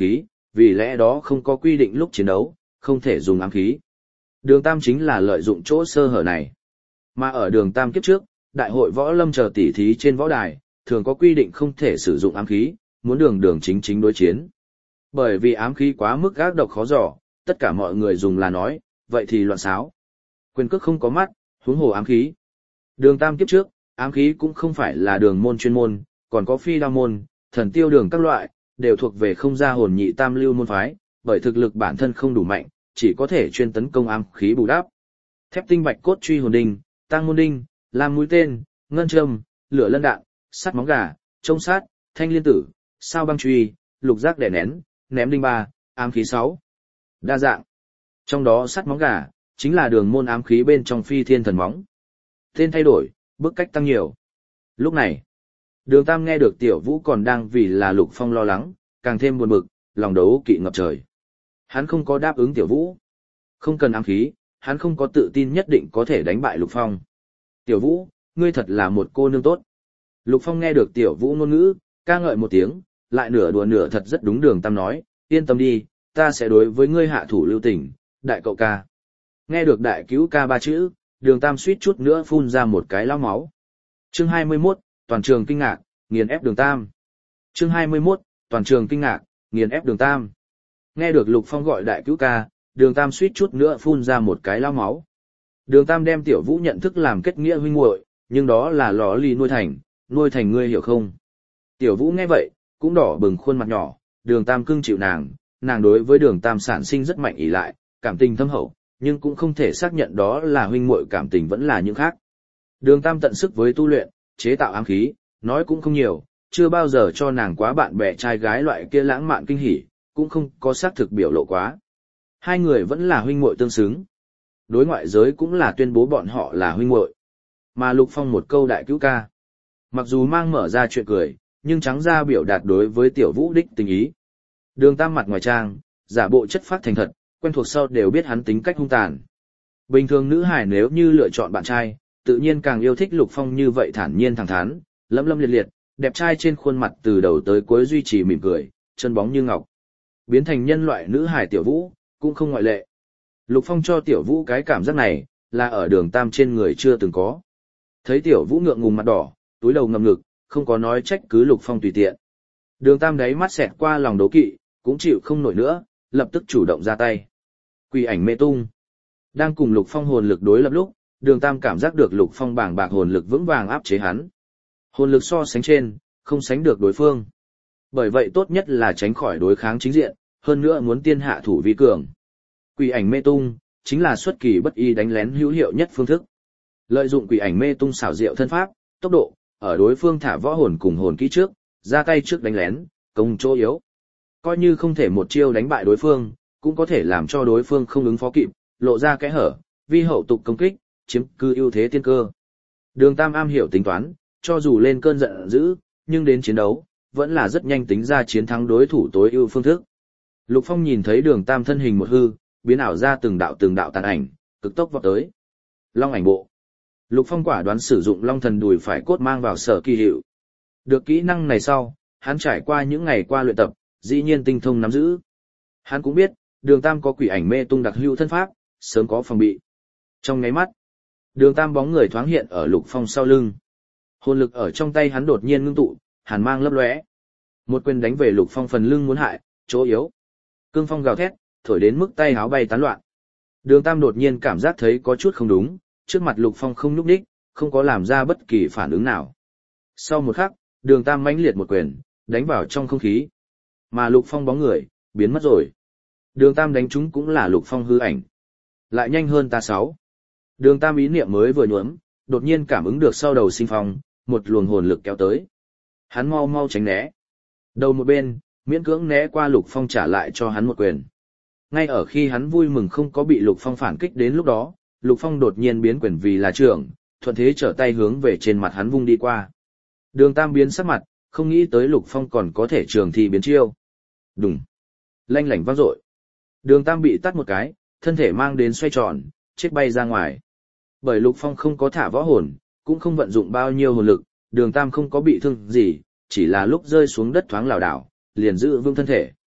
vì lẽ đó không có quy định lúc chiến đấu, không thể dùng ám khí. Đường Tam chính là lợi dụng chỗ sơ hở này. Mà ở đường Tam kiếp trước, đại hội võ lâm chờ tỉ thí trên võ đài, thường có quy định không thể sử dụng ám khí, muốn đường đường chính chính đối chiến. Bởi vì ám khí quá mức gác độc khó dò, tất cả mọi người dùng là nói, vậy thì loạn xáo. Quyền cước không có mắt, huống hồ ám khí. Đường Tam kiếp trước, ám khí cũng không phải là đường môn chuyên môn, còn có phi đao môn, thần tiêu đường các loại, đều thuộc về không gia hồn nhị tam lưu môn phái, bởi thực lực bản thân không đủ mạnh, chỉ có thể chuyên tấn công ám khí bù đắp. Thép tinh bạch cốt truy hồn đinh, tang môn đinh, lam mũi tên, ngân châm, lửa lân đạn, sắt móng gà, trông sát, thanh liên tử, sao băng truy, lục giác đè nén, ném đinh ba, ám khí sáu. Đa dạng. Trong đó sắt móng gà chính là đường môn ám khí bên trong phi thiên thần móng. Tên thay đổi, bước cách tăng nhiều. Lúc này, Đường Tam nghe được Tiểu Vũ còn đang vì là Lục Phong lo lắng, càng thêm buồn bực, lòng đấu kỵ ngập trời. Hắn không có đáp ứng Tiểu Vũ. Không cần ám khí, hắn không có tự tin nhất định có thể đánh bại Lục Phong. Tiểu Vũ, ngươi thật là một cô nương tốt. Lục Phong nghe được Tiểu Vũ ngôn ngữ, ca ngợi một tiếng, lại nửa đùa nửa thật rất đúng Đường Tam nói, yên tâm đi, ta sẽ đối với ngươi hạ thủ lưu tình, đại cậu ca. Nghe được đại cứu ca ba chữ, Đường Tam suýt chút nữa phun ra một cái lao máu. Chương hai mươi mốt, toàn trường kinh ngạc, nghiền ép Đường Tam. Chương hai mươi mốt, toàn trường kinh ngạc, nghiền ép Đường Tam. Nghe được Lục Phong gọi đại cứu ca, Đường Tam suýt chút nữa phun ra một cái lao máu. Đường Tam đem Tiểu Vũ nhận thức làm kết nghĩa huynh muội, nhưng đó là lò lì nuôi thành, nuôi thành ngươi hiểu không? Tiểu Vũ nghe vậy, cũng đỏ bừng khuôn mặt nhỏ, Đường Tam cưng chịu nàng, nàng đối với Đường Tam sản sinh rất mạnh ỷ lại, cảm tình thâm hậu, nhưng cũng không thể xác nhận đó là huynh muội cảm tình vẫn là những khác. Đường Tam tận sức với tu luyện, chế tạo ám khí, nói cũng không nhiều, chưa bao giờ cho nàng quá bạn bè trai gái loại kia lãng mạn kinh hỉ, cũng không có xác thực biểu lộ quá. Hai người vẫn là huynh muội tương xứng. Đối ngoại giới cũng là tuyên bố bọn họ là huynh muội. Mà Lục Phong một câu đại cứu ca, mặc dù mang mở ra chuyện cười, nhưng trắng ra biểu đạt đối với Tiểu Vũ đích tình ý. Đường Tam mặt ngoài trang, giả bộ chất phác thành thật, quen thuộc sau đều biết hắn tính cách hung tàn. Bình thường nữ hải nếu như lựa chọn bạn trai, tự nhiên càng yêu thích Lục Phong như vậy thản nhiên thẳng thắn, lẫm lâm liệt liệt, đẹp trai trên khuôn mặt từ đầu tới cuối duy trì mỉm cười, chân bóng như ngọc. Biến thành nhân loại nữ hải Tiểu Vũ, cũng không ngoại lệ. Lục Phong cho Tiểu Vũ cái cảm giác này, là ở Đường Tam trên người chưa từng có. Thấy Tiểu Vũ ngượng ngùng mặt đỏ, túi đầu ngậm ngực, không có nói trách cứ Lục Phong tùy tiện. Đường Tam đáy mắt xẹt qua lòng đố kỵ, cũng chịu không nổi nữa, lập tức chủ động ra tay. Quỷ ảnh mê tung. Đang cùng Lục Phong hồn lực đối lập lúc, Đường Tam cảm giác được Lục Phong bàng bạc hồn lực vững vàng áp chế hắn. Hồn lực so sánh trên, không sánh được đối phương. Bởi vậy tốt nhất là tránh khỏi đối kháng chính diện, hơn nữa muốn tiên hạ thủ vi cường. Quỷ ảnh mê tung, chính là xuất kỳ bất ý đánh lén hữu hiệu nhất phương thức. Lợi dụng quỷ ảnh mê tung xảo diệu thân pháp, tốc độ, ở đối phương thả võ hồn cùng hồn kỹ trước, ra tay trước đánh lén, công chỗ yếu. Coi như không thể một chiêu đánh bại đối phương, cũng có thể làm cho đối phương không ứng phó kịp, lộ ra kẽ hở, vi hậu tục công kích, chiếm cứ ưu thế tiên cơ. Đường Tam am hiểu tính toán, cho dù lên cơn giận dữ, nhưng đến chiến đấu, vẫn là rất nhanh tính ra chiến thắng đối thủ tối ưu phương thức. Lục Phong nhìn thấy Đường Tam thân hình một hư, biến ảo ra từng đạo từng đạo tàn ảnh, cực tốc vọt tới. Long ảnh bộ. Lục Phong quả đoán sử dụng Long thần đùi phải cốt mang vào sở kỳ hiệu. Được kỹ năng này sau, hắn trải qua những ngày qua luyện tập, dĩ nhiên tinh thông nắm giữ. Hắn cũng biết, Đường Tam có quỷ ảnh mê tung đặc hữu thân pháp, sớm có phòng bị. Trong nháy mắt, Đường Tam bóng người thoáng hiện ở Lục Phong sau lưng. Hồn lực ở trong tay hắn đột nhiên ngưng tụ, hàn mang lấp lóe. Một quyền đánh về Lục Phong phần lưng muốn hại, chỗ yếu. Cương phong gào thét, thổi đến mức tay áo bay tán loạn. Đường Tam đột nhiên cảm giác thấy có chút không đúng, trước mặt Lục Phong không nhúc nhích, không có làm ra bất kỳ phản ứng nào. Sau một khắc, Đường Tam mãnh liệt một quyền, đánh vào trong không khí. Mà Lục Phong bóng người, biến mất rồi. Đường Tam đánh trúng cũng là Lục Phong hư ảnh. Lại nhanh hơn ta sáu. Đường Tam ý niệm mới vừa nhuốm, đột nhiên cảm ứng được sau đầu sinh phong, một luồng hồn lực kéo tới. Hắn mau mau tránh né. Đầu một bên, miễn cưỡng né qua Lục Phong trả lại cho hắn một quyền. Ngay ở khi hắn vui mừng không có bị Lục Phong phản kích đến lúc đó, Lục Phong đột nhiên biến quyền vì là trưởng, thuận thế trở tay hướng về trên mặt hắn vung đi qua. Đường Tam biến sắc mặt, không nghĩ tới Lục Phong còn có thể trường thi biến chiêu. Đùng. Lanh lảnh vang dội. Đường Tam bị tát một cái, thân thể mang đến xoay tròn, chết bay ra ngoài. Bởi Lục Phong không có thả võ hồn, cũng không vận dụng bao nhiêu hồn lực, Đường Tam không có bị thương gì, chỉ là lúc rơi xuống đất thoáng lảo đảo, liền giữ vững thân thể.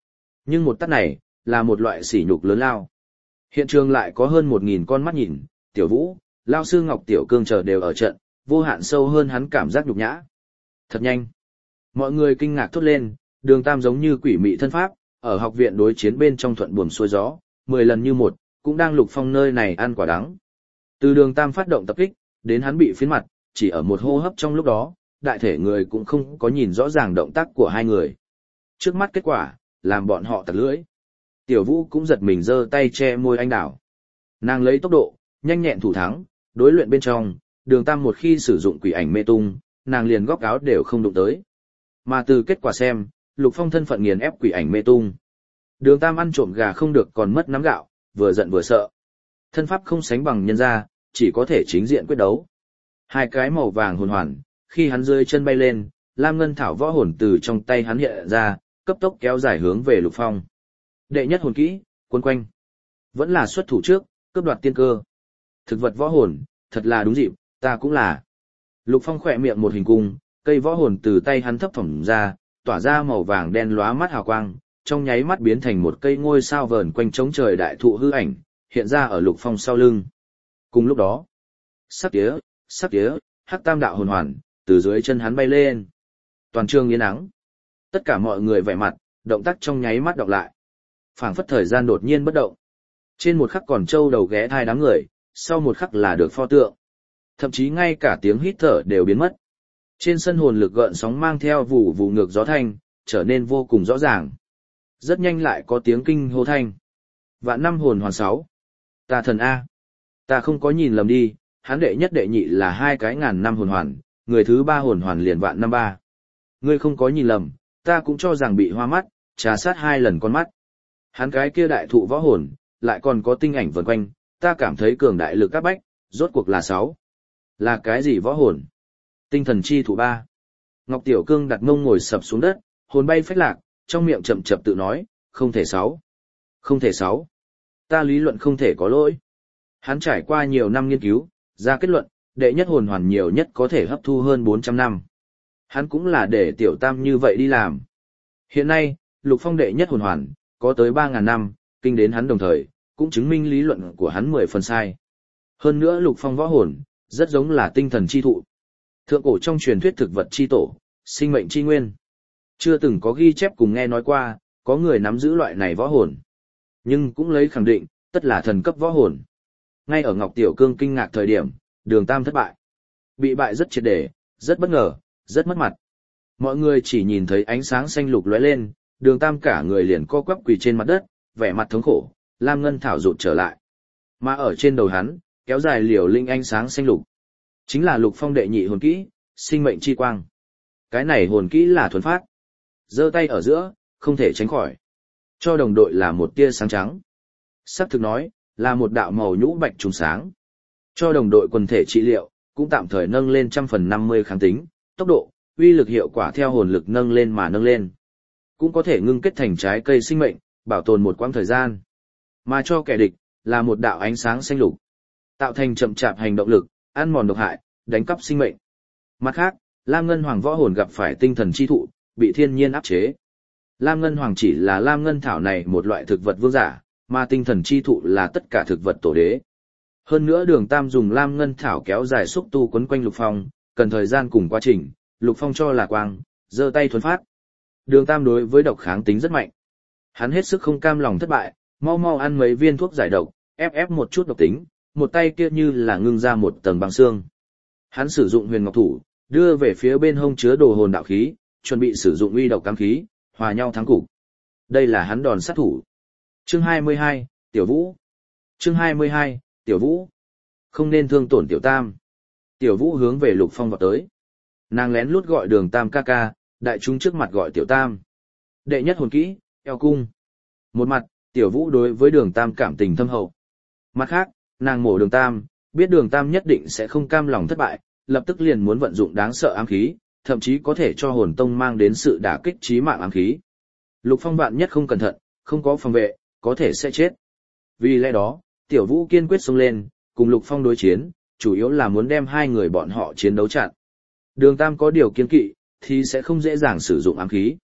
Nhưng một tát này, là một loại sỉ nhục lớn lao. Hiện trường lại có hơn một nghìn con mắt nhìn, Tiểu Vũ, Lao sư Ngọc Tiểu Cương chờ đều ở trận, vô hạn sâu hơn hắn cảm giác nhục nhã. Thật nhanh. Mọi người kinh ngạc thốt lên, Đường Tam giống như quỷ mị thân pháp, ở học viện đối chiến bên trong thuận buồm xuôi gió, mười lần như một, cũng đang Lục Phong nơi này ăn quả đắng. Từ Đường Tam phát động tập kích, đến hắn bị phiến mặt, chỉ ở một hô hấp trong lúc đó, đại thể người cũng không có nhìn rõ ràng động tác của hai người. Trước mắt kết quả, làm bọn họ tặc lưỡi. Tiểu Vũ cũng giật mình giơ tay che môi anh đảo. Nàng lấy tốc độ, nhanh nhẹn thủ thắng, đối luyện bên trong, Đường Tam một khi sử dụng quỷ ảnh mê tung, nàng liền góc áo đều không đụng tới. Mà từ kết quả xem, Lục Phong thân phận nghiền ép quỷ ảnh mê tung. Đường Tam ăn trộm gà không được còn mất nắm gạo, vừa giận vừa sợ. Thân pháp không sánh bằng nhân gia, chỉ có thể chính diện quyết đấu. Hai cái màu vàng hồn hoàn, khi hắn rơi chân bay lên, Lam Ngân Thảo võ hồn từ trong tay hắn hiện ra, cấp tốc kéo dài hướng về Lục Phong. Đệ nhất hồn kỹ, quân quanh. Vẫn là xuất thủ trước, cướp đoạt tiên cơ. Thực vật võ hồn, thật là đúng dịp, ta cũng là. Lục Phong khỏe miệng một hình cung, cây võ hồn từ tay hắn thấp thỏm ra, tỏa ra màu vàng đen lóa mắt hào quang, trong nháy mắt biến thành một cây ngôi sao vờn quanh trống trời đại thụ hư ảnh, hiện ra ở Lục Phong sau lưng. Cùng lúc đó, sắc tía, sắc tía, hắc tam đạo hồn hoàn, từ dưới chân hắn bay lên. Toàn trường yên ắng. Tất cả mọi người vẻ mặt, động tác trong nháy mắt đọc lại. Phảng phất thời gian đột nhiên bất động. Trên một khắc còn trâu đầu ghé thai đám người, sau một khắc là được pho tượng. Thậm chí ngay cả tiếng hít thở đều biến mất. Trên sân hồn lực gợn sóng mang theo vụ vụ ngược gió thanh, trở nên vô cùng rõ ràng. Rất nhanh lại có tiếng kinh hô thanh. Vạn năm hồn hoàn sáu. Ta thần A. Ta không có nhìn lầm đi, hắn đệ nhất đệ nhị là hai cái ngàn năm hồn hoàn, người thứ ba hồn hoàn liền vạn năm ba. Ngươi không có nhìn lầm, ta cũng cho rằng bị hoa mắt, trà sát hai lần con mắt. Hắn cái kia đại thụ võ hồn, lại còn có tinh ảnh vần quanh, ta cảm thấy cường đại lực các bách, rốt cuộc là sáu. Là cái gì võ hồn? Tinh thần chi thụ ba. Ngọc Tiểu Cương đặt mông ngồi sập xuống đất, hồn bay phách lạc, trong miệng chậm chậm tự nói, không thể sáu. Không thể sáu. Ta lý luận không thể có lỗi. Hắn trải qua nhiều năm nghiên cứu, ra kết luận, đệ nhất hồn hoàn nhiều nhất có thể hấp thu hơn bốn trăm năm. Hắn cũng là để Tiểu Tam như vậy đi làm. Hiện nay, Lục Phong đệ nhất hồn hoàn, có tới ba ngàn năm, kinh đến hắn đồng thời, cũng chứng minh lý luận của hắn mười phần sai. Hơn nữa Lục Phong võ hồn, rất giống là tinh thần chi thụ. Thượng cổ trong truyền thuyết thực vật chi tổ, sinh mệnh chi nguyên. Chưa từng có ghi chép cùng nghe nói qua, có người nắm giữ loại này võ hồn. Nhưng cũng lấy khẳng định, tất là thần cấp võ hồn. Ngay ở Ngọc Tiểu Cương kinh ngạc thời điểm, Đường Tam thất bại. Bị bại rất triệt để, rất bất ngờ, rất mất mặt. Mọi người chỉ nhìn thấy ánh sáng xanh lục lóe lên, Đường Tam cả người liền co quắp quỳ trên mặt đất, vẻ mặt thống khổ, Lam Ngân Thảo rụt trở lại. Mà ở trên đầu hắn, kéo dài liều linh ánh sáng xanh lục. Chính là Lục Phong đệ nhị hồn kỹ, sinh mệnh chi quang. Cái này hồn kỹ là thuần phát. Giơ tay ở giữa, không thể tránh khỏi. Cho đồng đội là một tia sáng trắng. Sắp thực nói, là một đạo màu nhũ bạch trùng sáng. Cho đồng đội quần thể trị liệu, cũng tạm thời nâng lên trăm phần năm mươi kháng tính, tốc độ, uy lực hiệu quả theo hồn lực nâng lên mà nâng lên. Cũng có thể ngưng kết thành trái cây sinh mệnh, bảo tồn một quãng thời gian. Mà cho kẻ địch, là một đạo ánh sáng xanh lục. Tạo thành chậm chạp hành động lực, ăn mòn độc hại, đánh cắp sinh mệnh. Mặt khác, Lam Ngân Hoàng võ hồn gặp phải tinh thần chi thụ, bị thiên nhiên áp chế. Lam Ngân Hoàng chỉ là Lam Ngân Thảo này một loại thực vật vương giả, mà tinh thần chi thụ là tất cả thực vật tổ đế. Hơn nữa Đường Tam dùng Lam Ngân Thảo kéo dài xúc tu quấn quanh Lục Phong, cần thời gian cùng quá trình, Lục Phong cho là quang, giơ tay thuần phát. Đường Tam đối với độc kháng tính rất mạnh. Hắn hết sức không cam lòng thất bại, mau mau ăn mấy viên thuốc giải độc, ép ép một chút độc tính, một tay kia như là ngưng ra một tầng băng xương. Hắn sử dụng huyền ngọc thủ, đưa về phía bên hông chứa đồ hồn đạo khí, chuẩn bị sử dụng uy độc cám khí, hòa nhau thắng cục. Đây là hắn đòn sát thủ. Chương hai mươi hai, Tiểu Vũ. Chương hai mươi hai, Tiểu Vũ. Không nên thương tổn Tiểu Tam. Tiểu Vũ hướng về Lục Phong vào tới. Nàng lén lút gọi Đường Tam ca ca, đại chúng trước mặt gọi Tiểu Tam. Đệ nhất hồn kỹ, eo cung. Một mặt, Tiểu Vũ đối với Đường Tam cảm tình thâm hậu. Mặt khác, nàng mổ Đường Tam, biết Đường Tam nhất định sẽ không cam lòng thất bại, lập tức liền muốn vận dụng đáng sợ ám khí, thậm chí có thể cho hồn tông mang đến sự đả kích chí mạng ám khí. Lục Phong vạn nhất không cẩn thận, không có phòng vệ, có thể sẽ chết. Vì lẽ đó, Tiểu Vũ kiên quyết xông lên, cùng Lục Phong đối chiến, chủ yếu là muốn đem hai người bọn họ chiến đấu chặn. Đường Tam có điều kiên kỵ, thì sẽ không dễ dàng sử dụng ám khí.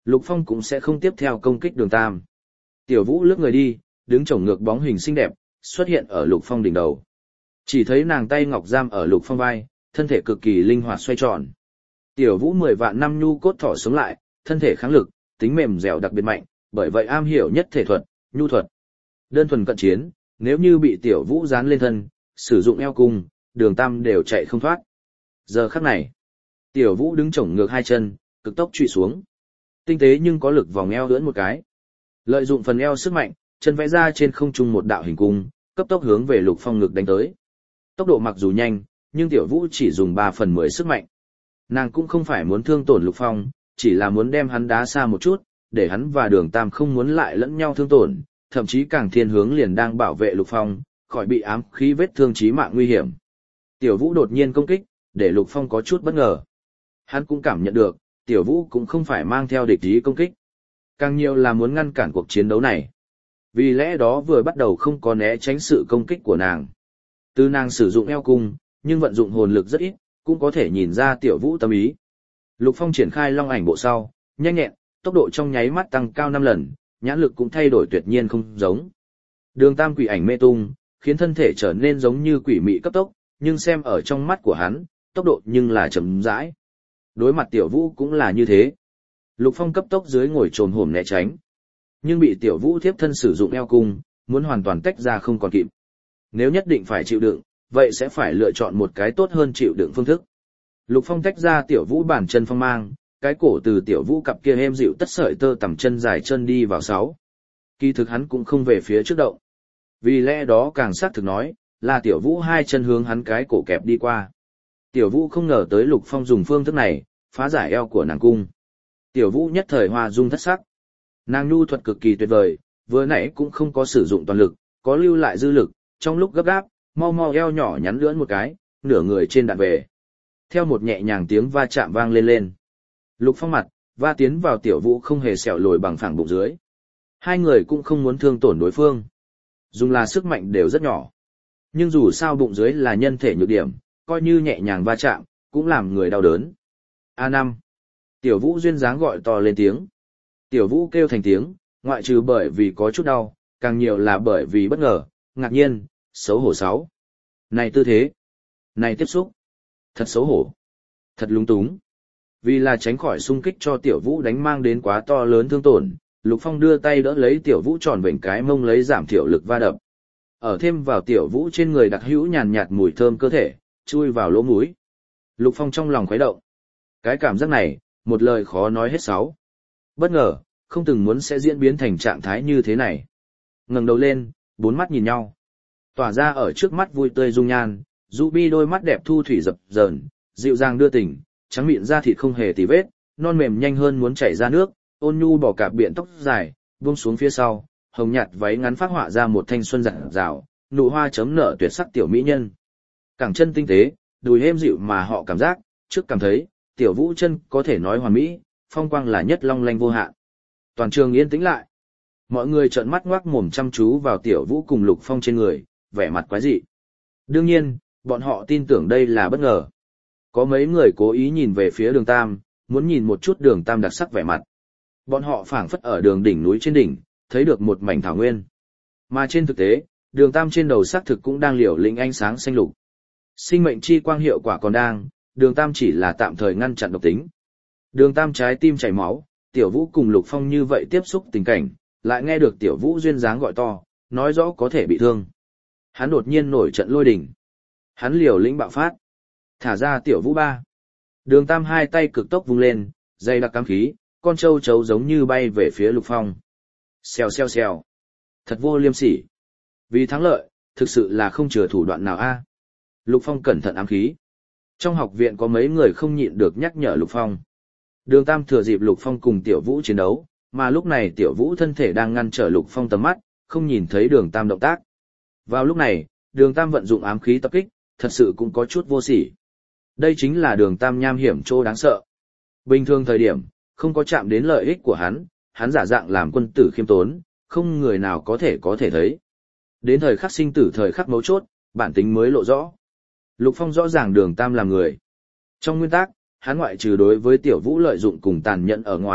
Lục Phong cũng sẽ không tiếp theo công kích Đường Tam. Tiểu Vũ lướt người đi, đứng chổng ngược bóng hình xinh đẹp, xuất hiện ở Lục Phong đỉnh đầu. Chỉ thấy nàng tay ngọc giam ở Lục Phong vai, thân thể cực kỳ linh hoạt xoay tròn. Tiểu Vũ mười vạn năm nhu cốt thỏ sống lại, thân thể kháng lực, tính mềm dẻo đặc biệt mạnh, bởi vậy am hiểu nhất thể thuật, nhu thuật. Đơn thuần cận chiến, nếu như bị Tiểu Vũ dán lên thân, sử dụng eo cung, Đường Tam đều chạy không thoát. Giờ khắc này, Tiểu Vũ đứng chổng ngược hai chân, cực tốc trụy xuống. Tinh tế nhưng có lực vòng eo ưỡn một cái. Lợi dụng phần eo sức mạnh, chân vẽ ra trên không trung một đạo hình cung, cấp tốc hướng về Lục Phong ngực đánh tới. Tốc độ mặc dù nhanh, nhưng Tiểu Vũ chỉ dùng ba phần mười sức mạnh. Nàng cũng không phải muốn thương tổn Lục Phong, chỉ là muốn đem hắn đá xa một chút, để hắn và Đường Tam không muốn lại lẫn nhau thương tổn, thậm chí càng thiên hướng liền đang bảo vệ Lục Phong, khỏi bị ám khí vết thương chí mạng nguy hiểm. Tiểu Vũ đột nhiên công kích, để Lục Phong có chút bất ngờ. Hắn cũng cảm nhận được, Tiểu Vũ cũng không phải mang theo địch ý công kích. Càng nhiều là muốn ngăn cản cuộc chiến đấu này. Vì lẽ đó vừa bắt đầu không có né tránh sự công kích của nàng. Từ nàng sử dụng eo cung, nhưng vận dụng hồn lực rất ít, cũng có thể nhìn ra Tiểu Vũ tâm ý. Lục Phong triển khai long ảnh bộ sau, nhanh nhẹn, tốc độ trong nháy mắt tăng cao năm lần, nhãn lực cũng thay đổi tuyệt nhiên không giống. Đường Tam quỷ ảnh mê tung, khiến thân thể trở nên giống như quỷ mị cấp tốc, nhưng xem ở trong mắt của hắn, tốc độ nhưng là chậm rãi. Đối mặt Tiểu Vũ cũng là như thế. Lục Phong cấp tốc dưới ngồi trồm hổm né tránh, nhưng bị Tiểu Vũ tiếp thân sử dụng eo cung, muốn hoàn toàn tách ra không còn kịp. Nếu nhất định phải chịu đựng, vậy sẽ phải lựa chọn một cái tốt hơn chịu đựng phương thức. Lục Phong tách ra Tiểu Vũ bản chân phong mang, cái cổ từ Tiểu Vũ cặp kia êm dịu tất sợi tơ tằm chân dài chân đi vào sáu. Kỳ thực hắn cũng không về phía trước động. Vì lẽ đó càng xác thực nói, là Tiểu Vũ hai chân hướng hắn cái cổ kẹp đi qua. Tiểu Vũ không ngờ tới Lục Phong dùng phương thức này, phá giải eo của nàng cung. Tiểu Vũ nhất thời hoa dung thất sắc. Nàng nhu thuật cực kỳ tuyệt vời, vừa nãy cũng không có sử dụng toàn lực, có lưu lại dư lực, trong lúc gấp gáp, mau mau eo nhỏ nhắn lưỡn một cái, nửa người trên đạn về. Theo một nhẹ nhàng tiếng va chạm vang lên lên. Lục Phong mặt, va tiến vào Tiểu Vũ không hề sẹo lồi bằng phẳng bụng dưới. Hai người cũng không muốn thương tổn đối phương. Dùng là sức mạnh đều rất nhỏ. Nhưng dù sao bụng dưới là nhân thể nhược điểm, coi như nhẹ nhàng va chạm, cũng làm người đau đớn. A năm. Tiểu Vũ duyên dáng gọi to lên tiếng. Tiểu Vũ kêu thành tiếng, ngoại trừ bởi vì có chút đau, càng nhiều là bởi vì bất ngờ, ngạc nhiên, xấu hổ sáu. Này tư thế, này tiếp xúc, thật xấu hổ, thật lung túng. Vì là tránh khỏi xung kích cho Tiểu Vũ đánh mang đến quá to lớn thương tổn, Lục Phong đưa tay đỡ lấy Tiểu Vũ tròn vểnh cái mông lấy giảm thiểu lực va đập. Ở thêm vào Tiểu Vũ trên người đặc hữu nhàn nhạt mùi thơm cơ thể, chui vào lỗ mũi. Lục Phong trong lòng khuấy động. Cái cảm giác này, một lời khó nói hết sáu. Bất ngờ, không từng muốn sẽ diễn biến thành trạng thái như thế này. Ngẩng đầu lên, bốn mắt nhìn nhau. Tỏa ra ở trước mắt vui tươi dung nhan, Ruby đôi mắt đẹp thu thủy dập dờn, dịu dàng đưa tình, trắng mịn da thịt không hề tì vết, non mềm nhanh hơn muốn chảy ra nước, ôn nhu bỏ cạp biện tóc dài, buông xuống phía sau, hồng nhạt váy ngắn phát họa ra một thanh xuân rạng rào, nụ hoa chấm nở tuyệt sắc tiểu mỹ nhân. Cẳng chân tinh tế, đùi êm dịu mà họ cảm giác, trước cảm thấy, Tiểu Vũ chân có thể nói hoàn mỹ, phong quang là nhất long lanh vô hạn. Toàn trường yên tĩnh lại. Mọi người trợn mắt ngoác mồm chăm chú vào Tiểu Vũ cùng Lục Phong trên người, vẻ mặt quái dị. Đương nhiên, bọn họ tin tưởng đây là bất ngờ. Có mấy người cố ý nhìn về phía Đường Tam, muốn nhìn một chút Đường Tam đặc sắc vẻ mặt. Bọn họ phảng phất ở đường đỉnh núi trên đỉnh, thấy được một mảnh thảo nguyên. Mà trên thực tế, Đường Tam trên đầu xác thực cũng đang liều lĩnh ánh sáng xanh lục. Sinh mệnh chi quang hiệu quả còn đang, Đường Tam chỉ là tạm thời ngăn chặn độc tính. Đường Tam trái tim chảy máu, Tiểu Vũ cùng Lục Phong như vậy tiếp xúc tình cảnh, lại nghe được Tiểu Vũ duyên dáng gọi to, nói rõ có thể bị thương. Hắn đột nhiên nổi trận lôi đình. Hắn liều lĩnh bạo phát. Thả ra Tiểu Vũ ba. Đường Tam hai tay cực tốc vung lên, dây đặc cám khí, con trâu trấu giống như bay về phía Lục Phong. Xèo xèo xèo. Thật vô liêm sỉ. Vì thắng lợi, thực sự là không chừa thủ đoạn nào a. Lục Phong cẩn thận ám khí. Trong học viện có mấy người không nhịn được nhắc nhở Lục Phong. Đường Tam thừa dịp Lục Phong cùng Tiểu Vũ chiến đấu, mà lúc này Tiểu Vũ thân thể đang ngăn trở Lục Phong tầm mắt, không nhìn thấy Đường Tam động tác. Vào lúc này, Đường Tam vận dụng ám khí tập kích, thật sự cũng có chút vô sỉ. Đây chính là Đường Tam nham hiểm trô đáng sợ. Bình thường thời điểm, không có chạm đến lợi ích của hắn, hắn giả dạng làm quân tử khiêm tốn, không người nào có thể có thể thấy. Đến thời khắc sinh tử thời khắc mấu chốt, bản tính mới lộ rõ. Lục Phong rõ ràng Đường Tam làm người. Trong nguyên tắc, hắn ngoại trừ đối với Tiểu Vũ lợi dụng cùng tàn nhẫn ở ngoài,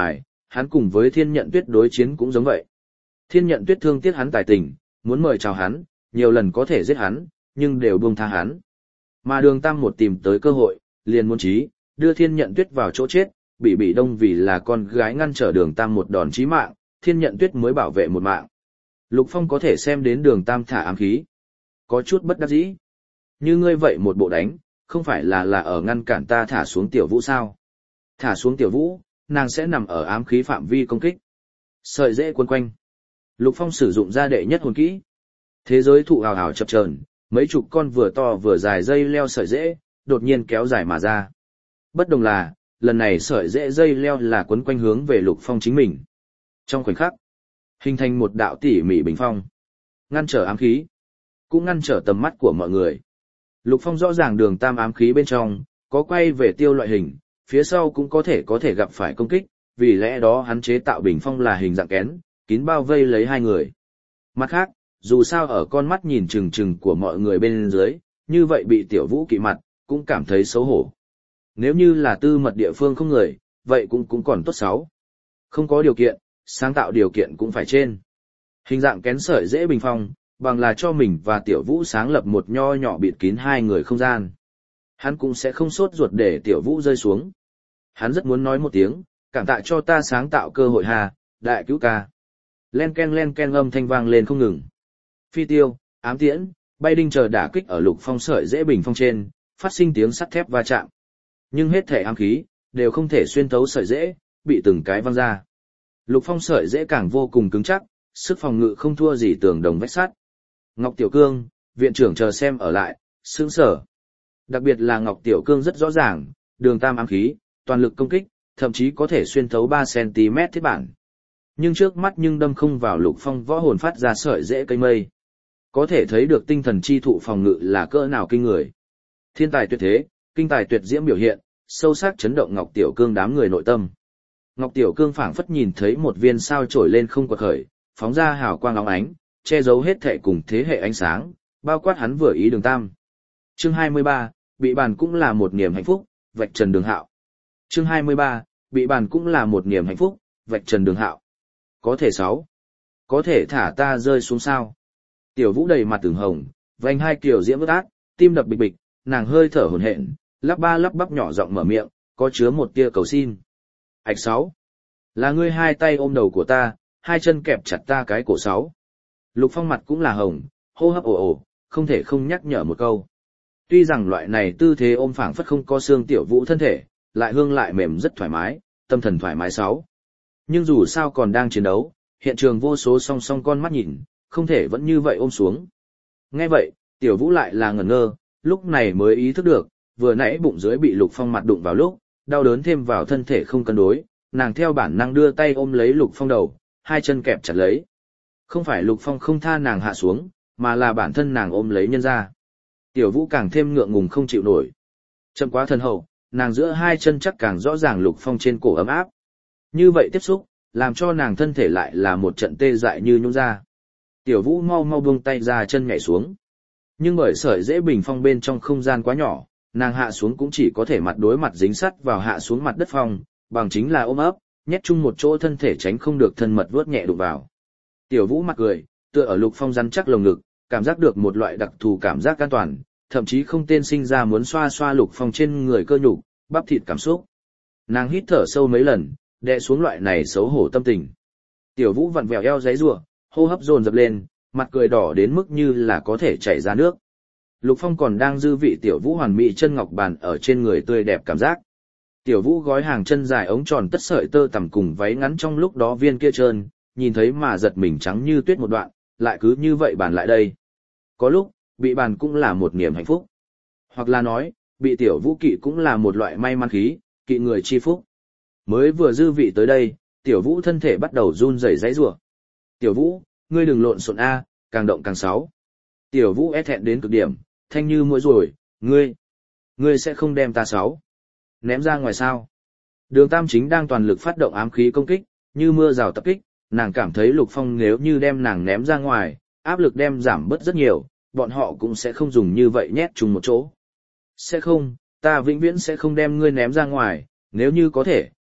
hắn cùng với Thiên Nhận Tuyết đối chiến cũng giống vậy. Thiên Nhận Tuyết thương tiếc hắn tài tình, muốn mời chào hắn, nhiều lần có thể giết hắn, nhưng đều buông tha hắn. Mà Đường Tam một tìm tới cơ hội, liền muốn chí, đưa Thiên Nhận Tuyết vào chỗ chết, bị bị đông vì là con gái ngăn trở Đường Tam một đòn chí mạng, Thiên Nhận Tuyết mới bảo vệ một mạng. Lục Phong có thể xem đến Đường Tam thả ám khí. Có chút bất đắc dĩ. Như ngươi vậy một bộ đánh, không phải là là ở ngăn cản ta thả xuống Tiểu Vũ sao? Thả xuống Tiểu Vũ, nàng sẽ nằm ở ám khí phạm vi công kích. Sợi rễ quấn quanh. Lục Phong sử dụng ra đệ nhất hồn kỹ. Thế giới thụ hào hào chập chờn, mấy chục con vừa to vừa dài dây leo sợi rễ, đột nhiên kéo dài mà ra. Bất đồng là, lần này sợi rễ dây leo là quấn quanh hướng về Lục Phong chính mình. Trong khoảnh khắc, hình thành một đạo tỉ mỉ bình phong, ngăn trở ám khí, cũng ngăn trở tầm mắt của mọi người. Lục Phong rõ ràng Đường Tam ám khí bên trong, có quay về tiêu loại hình, phía sau cũng có thể có thể gặp phải công kích, vì lẽ đó hắn chế tạo bình phong là hình dạng kén, kín bao vây lấy hai người. Mặt khác, dù sao ở con mắt nhìn chừng chừng của mọi người bên dưới, như vậy bị Tiểu Vũ kỵ mặt, cũng cảm thấy xấu hổ. Nếu như là tư mật địa phương không người, vậy cũng cũng còn tốt xấu. Không có điều kiện, sáng tạo điều kiện cũng phải trên. Hình dạng kén sợi dễ bình phong, bằng là cho mình và Tiểu Vũ sáng lập một nho nhỏ bịt kín hai người không gian. Hắn cũng sẽ không sốt ruột để Tiểu Vũ rơi xuống. Hắn rất muốn nói một tiếng, cảm tạ cho ta sáng tạo cơ hội hà, đại cứu ca. Len ken len ken âm thanh vang lên không ngừng. Phi tiêu, ám tiễn, bay đinh chờ đả kích ở Lục Phong sợi dễ bình phong trên, phát sinh tiếng sắt thép va chạm. Nhưng hết thể ám khí, đều không thể xuyên thấu sợi dễ, bị từng cái văng ra. Lục Phong sợi dễ càng vô cùng cứng chắc, sức phòng ngự không thua gì tường đồng vách sắt. Ngọc Tiểu Cương, viện trưởng chờ xem ở lại, sững sở. Đặc biệt là Ngọc Tiểu Cương rất rõ ràng, Đường Tam ám khí, toàn lực công kích, thậm chí có thể xuyên thấu ba xăng ti mét thiết bản. Nhưng trước mắt nhưng đâm không vào Lục Phong võ hồn phát ra sợi dễ cây mây. Có thể thấy được tinh thần chi thụ phòng ngự là cỡ nào kinh người. Thiên tài tuyệt thế, kinh tài tuyệt diễm biểu hiện, sâu sắc chấn động Ngọc Tiểu Cương đám người nội tâm. Ngọc Tiểu Cương phảng phất nhìn thấy một viên sao trổi lên không quật khởi, phóng ra hào quang óng ánh, che giấu hết thệ cùng thế hệ ánh sáng, bao quát hắn vừa ý Đường Tam. Chương hai mươi ba, bị bàn cũng là một niềm hạnh phúc, vạch trần Đường Hạo. Chương hai mươi ba, bị bàn cũng là một niềm hạnh phúc, vạch trần Đường Hạo. Có thể sáu. Có thể thả ta rơi xuống sao? Tiểu Vũ đầy mặt ửng hồng, vành hai kiểu diễm ướt át, tim đập bịch bịch, nàng hơi thở hổn hển, lắp ba lắp bắp nhỏ giọng mở miệng, có chứa một tia cầu xin. Ảch sáu. Là ngươi hai tay ôm đầu của ta, hai chân kẹp chặt ta cái cổ sáu. Lục Phong mặt cũng là hồng, hô hấp ồ ồ, không thể không nhắc nhở một câu. Tuy rằng loại này tư thế ôm phảng phất không có xương Tiểu Vũ thân thể, lại hương lại mềm rất thoải mái, tâm thần thoải mái sáu. Nhưng dù sao còn đang chiến đấu, hiện trường vô số song song con mắt nhìn, không thể vẫn như vậy ôm xuống. Nghe vậy, Tiểu Vũ lại là ngẩn ngơ, lúc này mới ý thức được, vừa nãy bụng dưới bị Lục Phong mặt đụng vào lúc, đau đớn thêm vào thân thể không cân đối, nàng theo bản năng đưa tay ôm lấy Lục Phong đầu, hai chân kẹp chặt lấy. Không phải Lục Phong không tha nàng hạ xuống, mà là bản thân nàng ôm lấy nhân ra. Tiểu Vũ càng thêm ngượng ngùng không chịu nổi. Chậm quá thân hậu, nàng giữa hai chân chắc càng rõ ràng Lục Phong trên cổ ấm áp. Như vậy tiếp xúc, làm cho nàng thân thể lại là một trận tê dại như nhũn ra. Tiểu Vũ mau mau buông tay ra chân nhảy xuống. Nhưng bởi sợi dễ bình phong bên trong không gian quá nhỏ, nàng hạ xuống cũng chỉ có thể mặt đối mặt dính sắt vào hạ xuống mặt đất phong, bằng chính là ôm ấp, nhét chung một chỗ thân thể tránh không được thân mật vuốt nhẹ đụng vào. Tiểu Vũ mặt cười, tựa ở Lục Phong rắn chắc lồng ngực, cảm giác được một loại đặc thù cảm giác an toàn, thậm chí không tên sinh ra muốn xoa xoa Lục Phong trên người cơ nhục, bắp thịt cảm xúc. Nàng hít thở sâu mấy lần, đè xuống loại này xấu hổ tâm tình. Tiểu Vũ vặn vẹo eo giãy giụa, hô hấp dồn dập lên, mặt cười đỏ đến mức như là có thể chảy ra nước. Lục Phong còn đang dư vị Tiểu Vũ hoàn mỹ chân ngọc bàn ở trên người tươi đẹp cảm giác. Tiểu Vũ gói hàng chân dài ống tròn tất sợi tơ tằm cùng váy ngắn trong lúc đó viên kia trơn, nhìn thấy mà giật mình trắng như tuyết một đoạn, lại cứ như vậy bàn lại đây. Có lúc, bị bàn cũng là một niềm hạnh phúc. Hoặc là nói, bị Tiểu Vũ kỵ cũng là một loại may mắn khí, kỵ người chi phúc. Mới vừa dư vị tới đây, Tiểu Vũ thân thể bắt đầu run rẩy giãy giụa. Tiểu Vũ, ngươi đừng lộn xộn a, càng động càng sáu. Tiểu Vũ e thẹn đến cực điểm, thanh như mũi rồi, ngươi, ngươi sẽ không đem ta sáu ném ra ngoài sao? Đường Tam chính đang toàn lực phát động ám khí công kích, như mưa rào tập kích, nàng cảm thấy Lục Phong nếu như đem nàng ném ra ngoài, áp lực đem giảm bớt rất nhiều, bọn họ cũng sẽ không dùng như vậy nhét chung một chỗ. Sẽ không, ta vĩnh viễn sẽ không đem ngươi ném ra ngoài, nếu như có thể,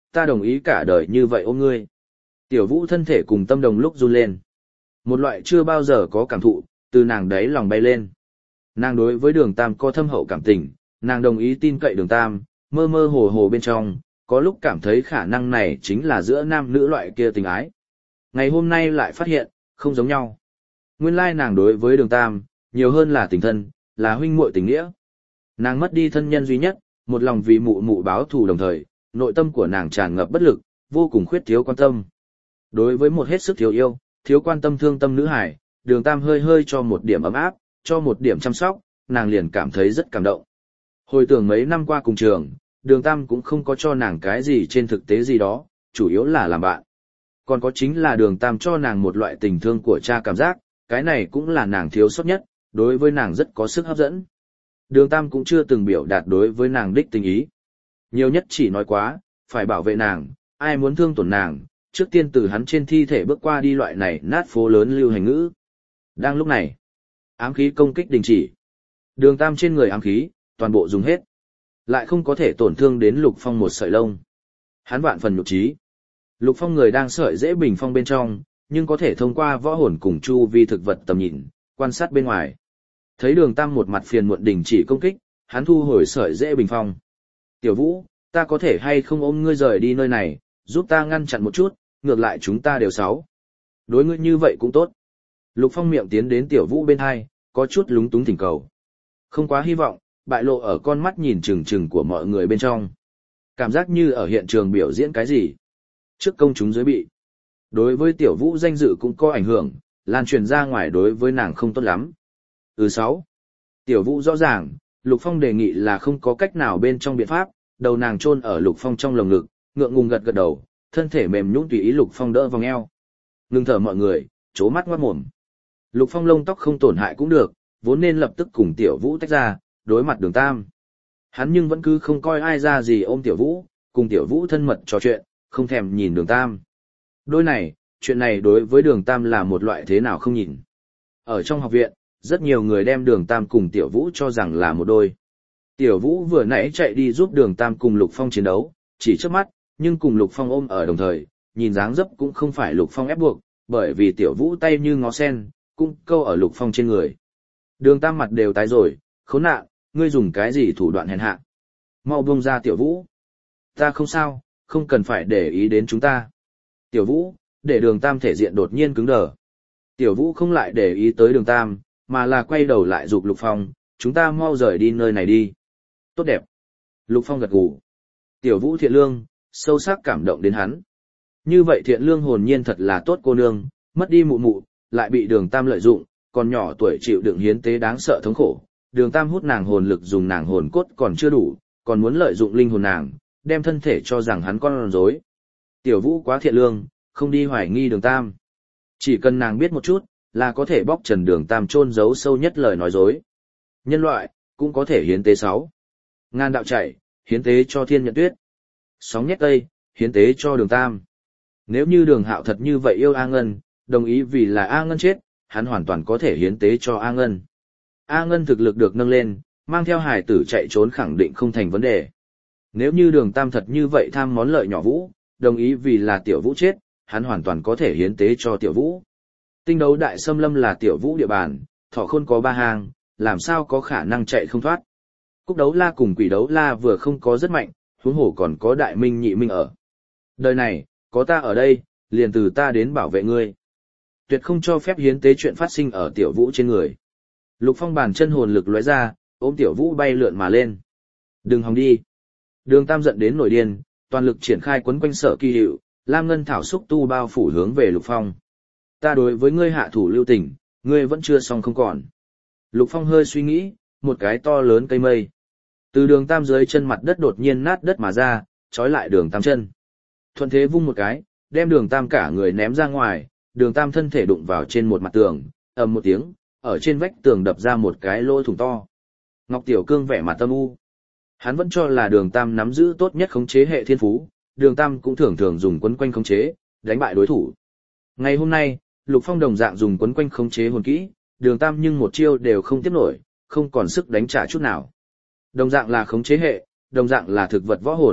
ta đồng ý cả đời như vậy ôm ngươi. Tiểu Vũ thân thể cùng tâm đồng lúc run lên. Một loại chưa bao giờ có cảm thụ, từ nàng đấy lòng bay lên. Nàng đối với Đường Tam có thâm hậu cảm tình, nàng đồng ý tin cậy Đường Tam, mơ mơ hồ hồ bên trong, có lúc cảm thấy khả năng này chính là giữa nam nữ loại kia tình ái. Ngày hôm nay lại phát hiện, không giống nhau. Nguyên lai nàng đối với Đường Tam, nhiều hơn là tình thân, là huynh muội tình nghĩa. Nàng mất đi thân nhân duy nhất, một lòng vì mụ mụ báo thù đồng thời, nội tâm của nàng tràn ngập bất lực, vô cùng khuyết thiếu quan tâm. Đối với một hết sức thiếu yêu, thiếu quan tâm thương tâm nữ hải, Đường Tam hơi hơi cho một điểm ấm áp, cho một điểm chăm sóc, nàng liền cảm thấy rất cảm động. Hồi tưởng mấy năm qua cùng trường, Đường Tam cũng không có cho nàng cái gì trên thực tế gì đó, chủ yếu là làm bạn. Còn có chính là Đường Tam cho nàng một loại tình thương của cha cảm giác, cái này cũng là nàng thiếu sót nhất, đối với nàng rất có sức hấp dẫn. Đường Tam cũng chưa từng biểu đạt đối với nàng đích tình ý. Nhiều nhất chỉ nói quá, phải bảo vệ nàng, ai muốn thương tổn nàng, trước tiên từ hắn trên thi thể bước qua đi loại này nát phố lớn lưu hành ngữ. Đang lúc này, ám khí công kích đình chỉ. Đường Tam trên người ám khí, toàn bộ dùng hết. Lại không có thể tổn thương đến Lục Phong một sợi lông. Hắn vạn phần nhục trí. Lục Phong người đang sợi dễ bình phong bên trong, nhưng có thể thông qua võ hồn cùng chu vi thực vật tầm nhìn, quan sát bên ngoài. Thấy Đường Tam một mặt phiền muộn đình chỉ công kích, hắn thu hồi sợi dễ bình phong. Tiểu Vũ, ta có thể hay không ôm ngươi rời đi nơi này, giúp ta ngăn chặn một chút, ngược lại chúng ta đều sáu. Đối ngươi như vậy cũng tốt. Lục Phong miệng tiến đến Tiểu Vũ bên hai, có chút lúng túng thỉnh cầu. Không quá hy vọng, bại lộ ở con mắt nhìn chừng chừng của mọi người bên trong. Cảm giác như ở hiện trường biểu diễn cái gì. Trước công chúng dưới bị. Đối với Tiểu Vũ danh dự cũng có ảnh hưởng, lan truyền ra ngoài đối với nàng không tốt lắm. Ừ sáu. Tiểu Vũ rõ ràng, Lục Phong đề nghị là không có cách nào bên trong biện pháp, đầu nàng chôn ở Lục Phong trong lồng ngực, ngượng ngùng gật gật đầu, thân thể mềm nhũn tùy ý Lục Phong đỡ vòng eo. Ngừng thở mọi người, chố mắt ngoát mồm. Lục Phong lông tóc không tổn hại cũng được, vốn nên lập tức cùng Tiểu Vũ tách ra, đối mặt Đường Tam. Hắn nhưng vẫn cứ không coi ai ra gì ôm Tiểu Vũ, cùng Tiểu Vũ thân mật trò chuyện, không thèm nhìn Đường Tam. Đôi này, chuyện này đối với Đường Tam là một loại thế nào không nhìn. Ở trong học viện, rất nhiều người đem Đường Tam cùng Tiểu Vũ cho rằng là một đôi. Tiểu Vũ vừa nãy chạy đi giúp Đường Tam cùng Lục Phong chiến đấu, chỉ trước mắt, nhưng cùng Lục Phong ôm ở đồng thời, nhìn dáng dấp cũng không phải Lục Phong ép buộc, bởi vì Tiểu Vũ tay như ngó sen, cũng câu ở Lục Phong trên người. Đường Tam mặt đều tái rồi, khốn nạn, ngươi dùng cái gì thủ đoạn hèn hạ. Mau buông ra Tiểu Vũ. Ta không sao, không cần phải để ý đến chúng ta. Tiểu Vũ, để Đường Tam thể diện đột nhiên cứng đờ. Tiểu Vũ không lại để ý tới Đường Tam, mà là quay đầu lại giục Lục Phong, chúng ta mau rời đi nơi này đi. Tốt đẹp. Lục Phong gật gù. Tiểu Vũ thiện lương, sâu sắc cảm động đến hắn. Như vậy thiện lương hồn nhiên thật là tốt cô nương, mất đi mụ mụ, lại bị Đường Tam lợi dụng, còn nhỏ tuổi chịu đựng hiến tế đáng sợ thống khổ. Đường Tam hút nàng hồn lực dùng nàng hồn cốt còn chưa đủ, còn muốn lợi dụng linh hồn nàng, đem thân thể cho rằng hắn con rối. Tiểu Vũ quá thiện lương, không đi hoài nghi Đường Tam. Chỉ cần nàng biết một chút, là có thể bóc trần Đường Tam chôn giấu sâu nhất lời nói dối. Nhân loại, cũng có thể hiến tế sáu. Ngàn đạo chạy, hiến tế cho Thiên Nhận Tuyết. Sóng nhét cây, hiến tế cho Đường Tam. Nếu như Đường Hạo thật như vậy yêu A Ngân, đồng ý vì là A Ngân chết, hắn hoàn toàn có thể hiến tế cho A Ngân. A Ngân thực lực được nâng lên, mang theo hài tử chạy trốn khẳng định không thành vấn đề. Nếu như Đường Tam thật như vậy tham món lợi nhỏ Vũ, đồng ý vì là Tiểu Vũ chết, hắn hoàn toàn có thể hiến tế cho Tiểu Vũ. Tinh đấu đại xâm lâm là Tiểu Vũ địa bàn, Thỏ Khôn có ba hàng, làm sao có khả năng chạy không thoát. Cúc đấu la cùng quỷ đấu la vừa không có rất mạnh, huống hồ còn có đại minh nhị minh ở. Đời này, có ta ở đây, liền từ ta đến bảo vệ ngươi. Tuyệt không cho phép hiến tế chuyện phát sinh ở Tiểu Vũ trên người. Lục Phong bàn chân hồn lực lóe ra, ôm Tiểu Vũ bay lượn mà lên. Đừng hòng đi. Đường Tam giận đến nổi điên, toàn lực triển khai quấn quanh Sở Kỳ Hiệu, Lam Ngân Thảo xúc tu bao phủ hướng về Lục Phong. Ta đối với ngươi hạ thủ lưu tình, ngươi vẫn chưa xong không còn. Lục Phong hơi suy nghĩ, một cái to lớn cây mây. Từ Đường Tam dưới chân mặt đất đột nhiên nát đất mà ra, trói lại Đường Tam chân. Thuận thế vung một cái, đem Đường Tam cả người ném ra ngoài, Đường Tam thân thể đụng vào trên một mặt tường, ầm một tiếng, ở trên vách tường đập ra một cái lỗ thủng to. Ngọc Tiểu Cương vẻ mặt tâm u. Hắn vẫn cho là Đường Tam nắm giữ tốt nhất khống chế hệ thiên phú, Đường Tam cũng thường thường dùng quấn quanh khống chế, đánh bại đối thủ. Ngày hôm nay, Lục Phong đồng dạng dùng quấn quanh khống chế hồn kỹ, Đường Tam nhưng một chiêu đều không tiếp nổi, không còn sức đánh trả chút nào. Đồng dạng là khống chế hệ, đồng dạng là thực vật võ hồn,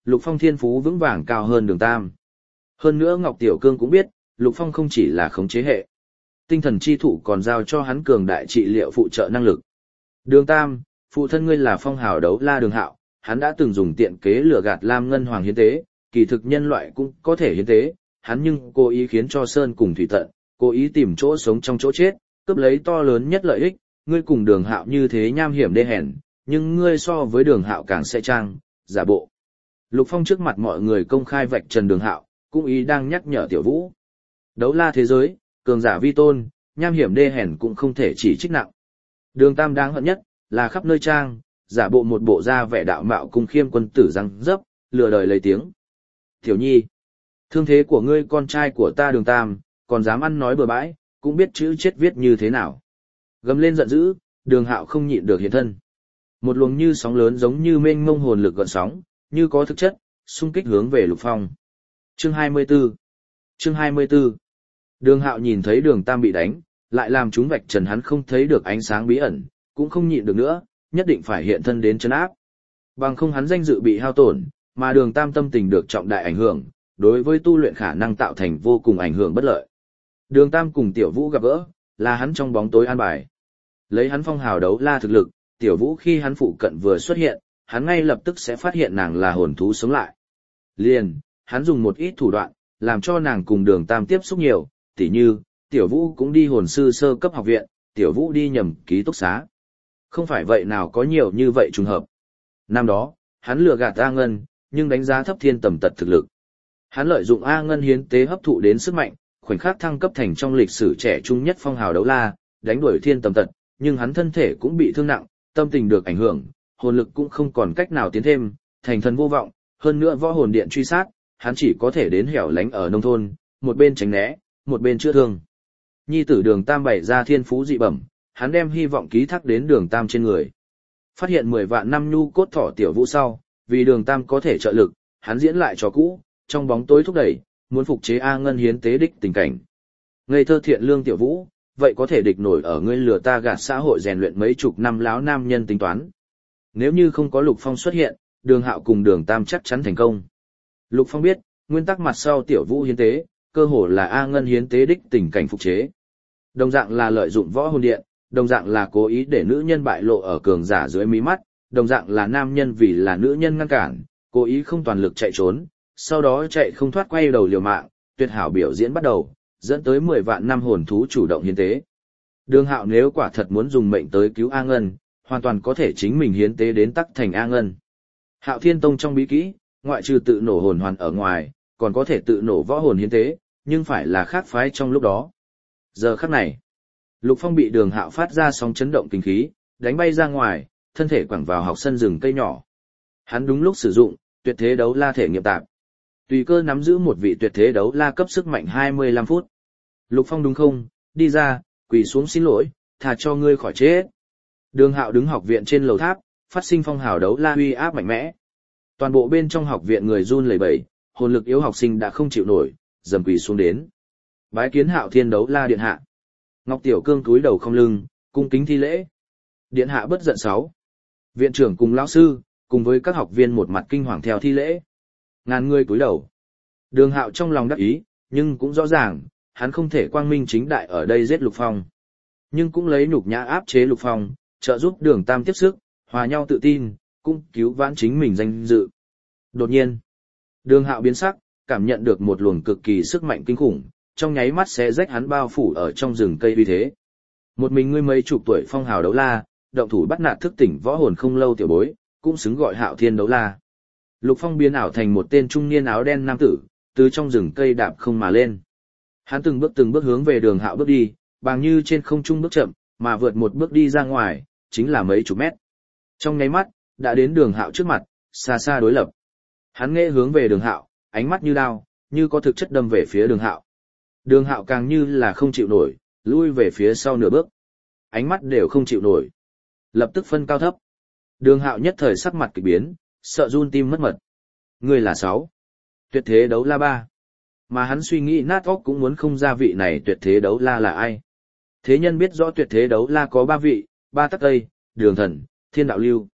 Lục Phong thiên phú vững vàng cao hơn Đường Tam. Hơn nữa Ngọc Tiểu Cương cũng biết, Lục Phong không chỉ là khống chế hệ. Tinh thần chi thụ còn giao cho hắn cường đại trị liệu phụ trợ năng lực. Đường Tam, phụ thân ngươi là phong hào đấu la Đường Hạo, hắn đã từng dùng tiện kế lừa gạt Lam Ngân Hoàng hiến tế, kỳ thực nhân loại cũng có thể hiến tế, hắn nhưng cố ý khiến cho Sơn cùng Thủy Tận, cố ý tìm chỗ sống trong chỗ chết, cướp lấy to lớn nhất lợi ích, ngươi cùng Đường Hạo như thế nham hiểm đê hèn, nhưng ngươi so với Đường Hạo càng sẽ trang, giả bộ. Lục Phong trước mặt mọi người công khai vạch trần Đường Hạo, cũng ý đang nhắc nhở Tiểu Vũ. Đấu la thế giới, cường giả vi tôn, nham hiểm đê hèn cũng không thể chỉ trích nặng. Đường Tam đáng hận nhất, là khắp nơi trang, giả bộ một bộ da vẻ đạo mạo cùng khiêm quân tử răng dấp, lừa đời lấy tiếng. Tiểu Nhi, thương thế của ngươi con trai của ta Đường Tam, còn dám ăn nói bừa bãi, cũng biết chữ chết viết như thế nào. Gầm lên giận dữ, Đường Hạo không nhịn được hiện thân. Một luồng như sóng lớn giống như mênh mông hồn lực gợn sóng, như có thực chất, xung kích hướng về Lục Phong. Chương hai mươi 24 Chương hai mươi 24 Đường Hạo nhìn thấy Đường Tam bị đánh, lại làm chúng vạch trần hắn không thấy được ánh sáng bí ẩn, cũng không nhịn được nữa, nhất định phải hiện thân đến trấn áp. Bằng không hắn danh dự bị hao tổn, mà Đường Tam tâm tình được trọng đại ảnh hưởng, đối với tu luyện khả năng tạo thành vô cùng ảnh hưởng bất lợi. Đường Tam cùng Tiểu Vũ gặp gỡ, là hắn trong bóng tối an bài. Lấy hắn phong hào đấu la thực lực, Tiểu Vũ khi hắn phụ cận vừa xuất hiện, hắn ngay lập tức sẽ phát hiện nàng là hồn thú sống lại. Liền, hắn dùng một ít thủ đoạn, làm cho nàng cùng Đường Tam tiếp xúc nhiều, tỉ như, Tiểu Vũ cũng đi hồn sư sơ cấp học viện, Tiểu Vũ đi nhầm ký túc xá. Không phải vậy nào có nhiều như vậy trùng hợp. Năm đó, hắn lừa gạt A Ngân, nhưng đánh giá thấp Thiên Tầm Tật thực lực. Hắn lợi dụng A Ngân hiến tế hấp thụ đến sức mạnh, khoảnh khắc thăng cấp thành trong lịch sử trẻ trung nhất phong hào đấu la, đánh đuổi Thiên Tầm Tật, nhưng hắn thân thể cũng bị thương nặng, tâm tình được ảnh hưởng, hồn lực cũng không còn cách nào tiến thêm, thành thần vô vọng, hơn nữa võ hồn điện truy sát, hắn chỉ có thể đến hẻo lánh ở nông thôn, một bên tránh né, một bên chữa thương. Nhi tử Đường Tam bày ra thiên phú dị bẩm, hắn đem hy vọng ký thác đến Đường Tam trên người. Phát hiện mười vạn năm nhu cốt thỏ Tiểu Vũ sau, vì Đường Tam có thể trợ lực, hắn diễn lại trò cũ, trong bóng tối thúc đẩy, muốn phục chế A Ngân hiến tế đích tình cảnh. Ngây thơ thiện lương Tiểu Vũ, vậy có thể địch nổi ở ngươi lừa ta gạt xã hội rèn luyện mấy chục năm láo nam nhân tính toán. Nếu như không có Lục Phong xuất hiện, Đường Hạo cùng Đường Tam chắc chắn thành công. Lục Phong biết, nguyên tắc mặt sau Tiểu Vũ hiến tế, cơ hồ là A Ngân hiến tế đích tình cảnh phục chế. Đồng dạng là lợi dụng võ hồn điện, đồng dạng là cố ý để nữ nhân bại lộ ở cường giả dưới mí mắt, đồng dạng là nam nhân vì là nữ nhân ngăn cản, cố ý không toàn lực chạy trốn, sau đó chạy không thoát quay đầu liều mạng, tuyệt hảo biểu diễn bắt đầu, dẫn tới mười vạn năm hồn thú chủ động hiến tế. Đường Hạo nếu quả thật muốn dùng mệnh tới cứu A Ngân, hoàn toàn có thể chính mình hiến tế đến tắc thành A Ngân. Hạo Thiên Tông trong bí kỹ, ngoại trừ tự nổ hồn hoàn ở ngoài, còn có thể tự nổ võ hồn hiến tế, nhưng phải là khác phái trong lúc đó. Giờ khắc này, Lục Phong bị Đường Hạo phát ra sóng chấn động kinh khí, đánh bay ra ngoài, thân thể quẳng vào học sân rừng cây nhỏ. Hắn đúng lúc sử dụng tuyệt thế đấu la thể nghiệm tạp. Tùy cơ nắm giữ một vị tuyệt thế đấu la cấp sức mạnh hai mươi lăm phút. Lục Phong đúng không, đi ra, quỳ xuống xin lỗi, thà cho ngươi khỏi chết. Đường Hạo đứng học viện trên lầu tháp, phát sinh phong hào đấu la uy áp mạnh mẽ. Toàn bộ bên trong học viện người run lẩy bẩy, hồn lực yếu học sinh đã không chịu nổi, dầm quỳ xuống đến. Bái kiến Hạo Thiên đấu la điện hạ. Ngọc Tiểu Cương cúi đầu không lưng, cung kính thi lễ. Điện hạ bất giận sáu. Viện trưởng cùng lão sư, cùng với các học viên một mặt kinh hoàng theo thi lễ. Ngàn người cúi đầu. Đường Hạo trong lòng đắc ý, nhưng cũng rõ ràng, hắn không thể quang minh chính đại ở đây giết Lục Phong. Nhưng cũng lấy nhục nhã áp chế Lục Phong, trợ giúp Đường Tam tiếp sức, hòa nhau tự tin, cũng cứu vãn chính mình danh dự. Đột nhiên, Đường Hạo biến sắc, cảm nhận được một luồng cực kỳ sức mạnh kinh khủng, trong nháy mắt sẽ rách hắn bao phủ ở trong rừng cây uy thế. Một mình ngươi mấy chục tuổi phong hào đấu la, động thủ bắt nạt thức tỉnh võ hồn không lâu tiểu bối, cũng xứng gọi Hạo Thiên đấu la. Lục Phong biến ảo thành một tên trung niên áo đen nam tử, từ trong rừng cây đạp không mà lên. Hắn từng bước từng bước hướng về Đường Hạo bước đi, bằng như trên không trung bước chậm, mà vượt một bước đi ra ngoài, chính là mấy chục mét. Trong nháy mắt, đã đến Đường Hạo trước mặt, xa xa đối lập. Hắn nghệ hướng về Đường Hạo, ánh mắt như đao, như có thực chất đâm về phía Đường Hạo. Đường Hạo càng như là không chịu nổi, lui về phía sau nửa bước. Ánh mắt đều không chịu nổi. Lập tức phân cao thấp. Đường Hạo nhất thời sắc mặt kỳ biến, sợ run tim mất mật. Người là sáu. Tuyệt thế đấu la ba. Mà hắn suy nghĩ nát óc cũng muốn không ra vị này tuyệt thế đấu la là ai. Thế nhân biết rõ tuyệt thế đấu la có ba vị, ba tắc tây, đường thần, thiên đạo lưu.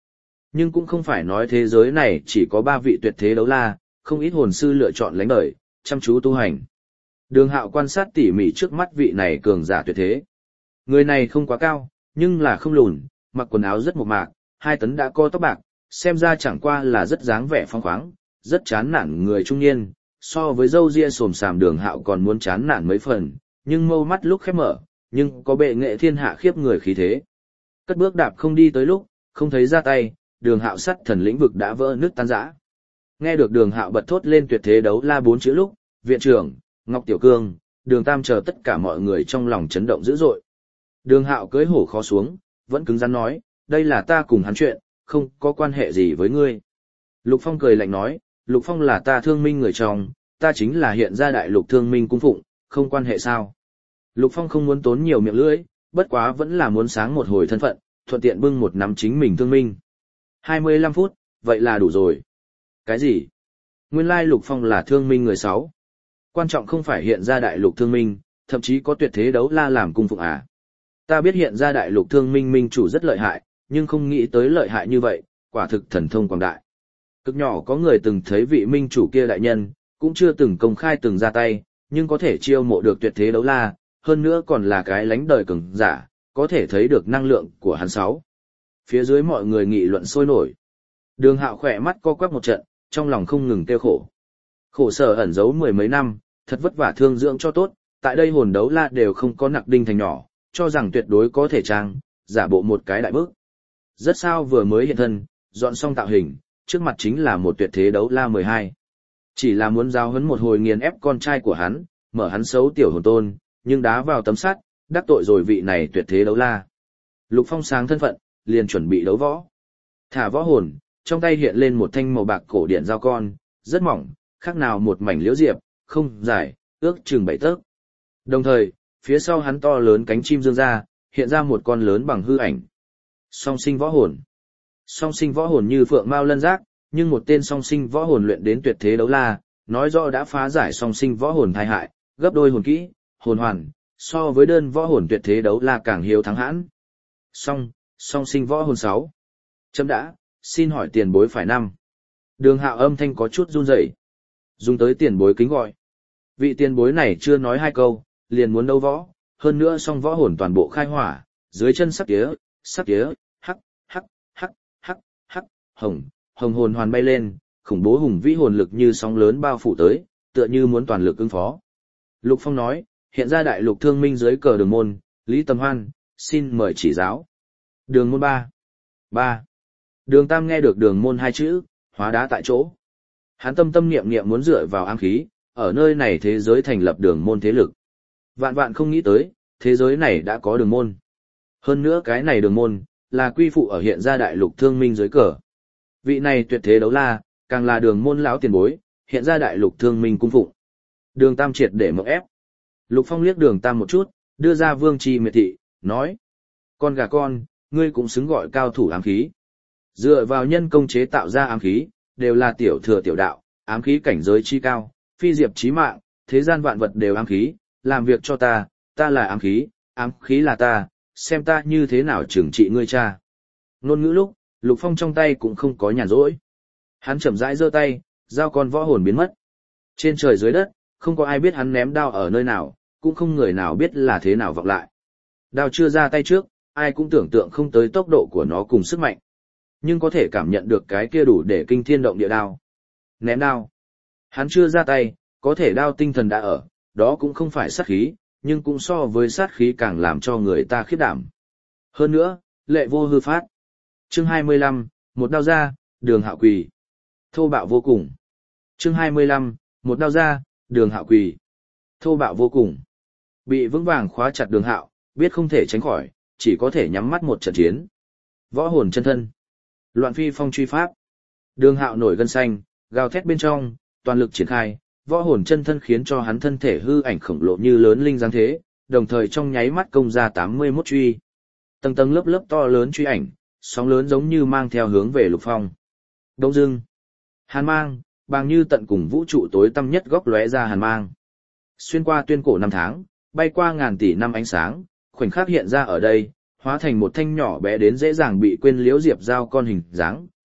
Nhưng cũng không phải nói thế giới này chỉ có ba vị tuyệt thế đấu la, không ít hồn sư lựa chọn lánh đời, chăm chú tu hành. Đường Hạo quan sát tỉ mỉ trước mắt vị này cường giả tuyệt thế. Người này không quá cao, nhưng là không lùn, mặc quần áo rất mộc mạc, hai tấn đã co tóc bạc, xem ra chẳng qua là rất dáng vẻ phong khoáng, rất chán nản người trung niên, so với râu ria xồm xàm Đường Hạo còn muốn chán nản mấy phần, nhưng mâu mắt lúc khép mở, nhưng có bệ nghệ thiên hạ khiếp người khí thế. Cất bước đạp không đi tới lúc, không thấy ra tay, Đường Hạo sắt thần lĩnh vực đã vỡ nứt tan rã. Nghe được Đường Hạo bật thốt lên tuyệt thế đấu la bốn chữ lúc, viện trưởng, Ngọc Tiểu Cương, Đường Tam chờ tất cả mọi người trong lòng chấn động dữ dội. Đường Hạo cưỡi hổ khó xuống, vẫn cứng rắn nói, đây là ta cùng hắn chuyện, không có quan hệ gì với ngươi. Lục Phong cười lạnh nói, Lục Phong là ta thương minh người chồng, ta chính là hiện ra đại lục thương minh cung phụng, không quan hệ sao. Lục Phong không muốn tốn nhiều miệng lưỡi, bất quá vẫn là muốn sáng một hồi thân phận, thuận tiện bưng một nắm chính mình thương minh. hai mươi lăm phút, vậy là đủ rồi. Cái gì? Nguyên lai Lục Phong là thương minh người sáu. Quan trọng không phải hiện ra đại lục thương minh, thậm chí có tuyệt thế đấu la làm cung phụng à. Ta biết hiện ra đại lục thương minh minh chủ rất lợi hại, nhưng không nghĩ tới lợi hại như vậy, quả thực thần thông quảng đại. Cực nhỏ có người từng thấy vị minh chủ kia đại nhân, cũng chưa từng công khai từng ra tay, nhưng có thể chiêu mộ được tuyệt thế đấu la, hơn nữa còn là cái lánh đời cường giả, có thể thấy được năng lượng của hắn sáu. Phía dưới mọi người nghị luận sôi nổi. Đường Hạo khỏe mắt co quắp một trận, trong lòng không ngừng tiêu khổ. Khổ sở ẩn giấu mười mấy năm, thật vất vả thương dưỡng cho tốt, tại đây hồn đấu la đều không có nặc đinh thành nhỏ, cho rằng tuyệt đối có thể trang, giả bộ một cái đại bước. Rất sao vừa mới hiện thân, dọn xong tạo hình, trước mặt chính là một tuyệt thế đấu la mười hai. Chỉ là muốn giao hấn một hồi nghiền ép con trai của hắn, mở hắn xấu tiểu hồn tôn, nhưng đá vào tấm sắt, đắc tội rồi vị này tuyệt thế đấu la. Lục Phong sáng thân phận, liền chuẩn bị đấu võ. Thả võ hồn, trong tay hiện lên một thanh màu bạc cổ điển dao con, rất mỏng, khác nào một mảnh liễu diệp, không dài, ước chừng bảy tấc. Đồng thời, phía sau hắn to lớn cánh chim dương ra, hiện ra một con lớn bằng hư ảnh. Song sinh võ hồn. Song sinh võ hồn như phượng mao lân giác, nhưng một tên song sinh võ hồn luyện đến tuyệt thế đấu la, nói rõ đã phá giải song sinh võ hồn tai hại, gấp đôi hồn kỹ, hồn hoàn, so với đơn võ hồn tuyệt thế đấu la càng hiếu thắng hãn. Song, song sinh võ hồn sáu. Chấm đã, xin hỏi tiền bối phải năm. Đường Hạo âm thanh có chút run rẩy, dùng tới tiền bối kính gọi. Vị tiền bối này chưa nói hai câu, liền muốn đấu võ, hơn nữa song võ hồn toàn bộ khai hỏa, dưới chân sắc tía, sắc tía, hắc, hắc, hắc, hắc, hắc, hồng, hồng hồn hoàn bay lên, khủng bố hùng vĩ hồn lực như sóng lớn bao phủ tới, tựa như muốn toàn lực ứng phó. Lục Phong nói, hiện ra đại lục thương minh dưới cờ đường môn, Lý Tầm Hoan, xin mời chỉ giáo. Đường môn ba. ba. Đường Tam nghe được đường môn hai chữ, hóa đá tại chỗ. Hắn tâm tâm niệm niệm muốn dựa vào ám khí, ở nơi này thế giới thành lập đường môn thế lực. Vạn vạn không nghĩ tới, thế giới này đã có đường môn. Hơn nữa cái này đường môn, là quy phụ ở hiện ra đại lục thương minh dưới cờ. Vị này tuyệt thế đấu la, càng là đường môn lão tiền bối, hiện ra đại lục thương minh cung phụng. Đường Tam triệt để mộng ép. Lục Phong liếc đường Tam một chút, đưa ra vương chi miệt thị, nói. Con gà con, ngươi cũng xứng gọi cao thủ ám khí. Dựa vào nhân công chế tạo ra ám khí, đều là tiểu thừa tiểu đạo, ám khí cảnh giới chi cao, phi diệp chí mạng, thế gian vạn vật đều ám khí, làm việc cho ta, ta là ám khí, ám khí là ta, xem ta như thế nào trừng trị ngươi cha. Ngôn ngữ lúc, Lục Phong trong tay cũng không có nhàn rỗi. Hắn chậm rãi giơ tay, dao con võ hồn biến mất. Trên trời dưới đất, không có ai biết hắn ném đao ở nơi nào, cũng không người nào biết là thế nào vọng lại. Đao chưa ra tay trước, ai cũng tưởng tượng không tới tốc độ của nó cùng sức mạnh. Nhưng có thể cảm nhận được cái kia đủ để kinh thiên động địa đao. Ném đao. Hắn chưa ra tay, có thể đao tinh thần đã ở, đó cũng không phải sát khí, nhưng cũng so với sát khí càng làm cho người ta khiếp đảm. Hơn nữa, lệ vô hư phát. Chương hai mươi lăm, một đao ra, đường Hạo quỳ. Thô bạo vô cùng. Chương hai mươi lăm, một đao ra, đường Hạo quỳ. Thô bạo vô cùng. Bị vững vàng khóa chặt đường Hạo, biết không thể tránh khỏi, chỉ có thể nhắm mắt một trận chiến. Võ hồn chân thân. Loạn phi phong truy pháp. Đường Hạo nổi gân xanh, gào thét bên trong, toàn lực triển khai, võ hồn chân thân khiến cho hắn thân thể hư ảnh khổng lồ như lớn linh dáng thế, đồng thời trong nháy mắt công ra tám mươi mốt truy. Tầng tầng lớp lớp to lớn truy ảnh, sóng lớn giống như mang theo hướng về Lục Phong. Đông dưng, hàn mang, bàng như tận cùng vũ trụ tối tăm nhất góc lóe ra hàn mang. Xuyên qua tuyên cổ năm tháng, bay qua ngàn tỷ năm ánh sáng, khoảnh khắc hiện ra ở đây, hóa thành một thanh nhỏ bé đến dễ dàng bị quên liễu diệp dao con hình dáng,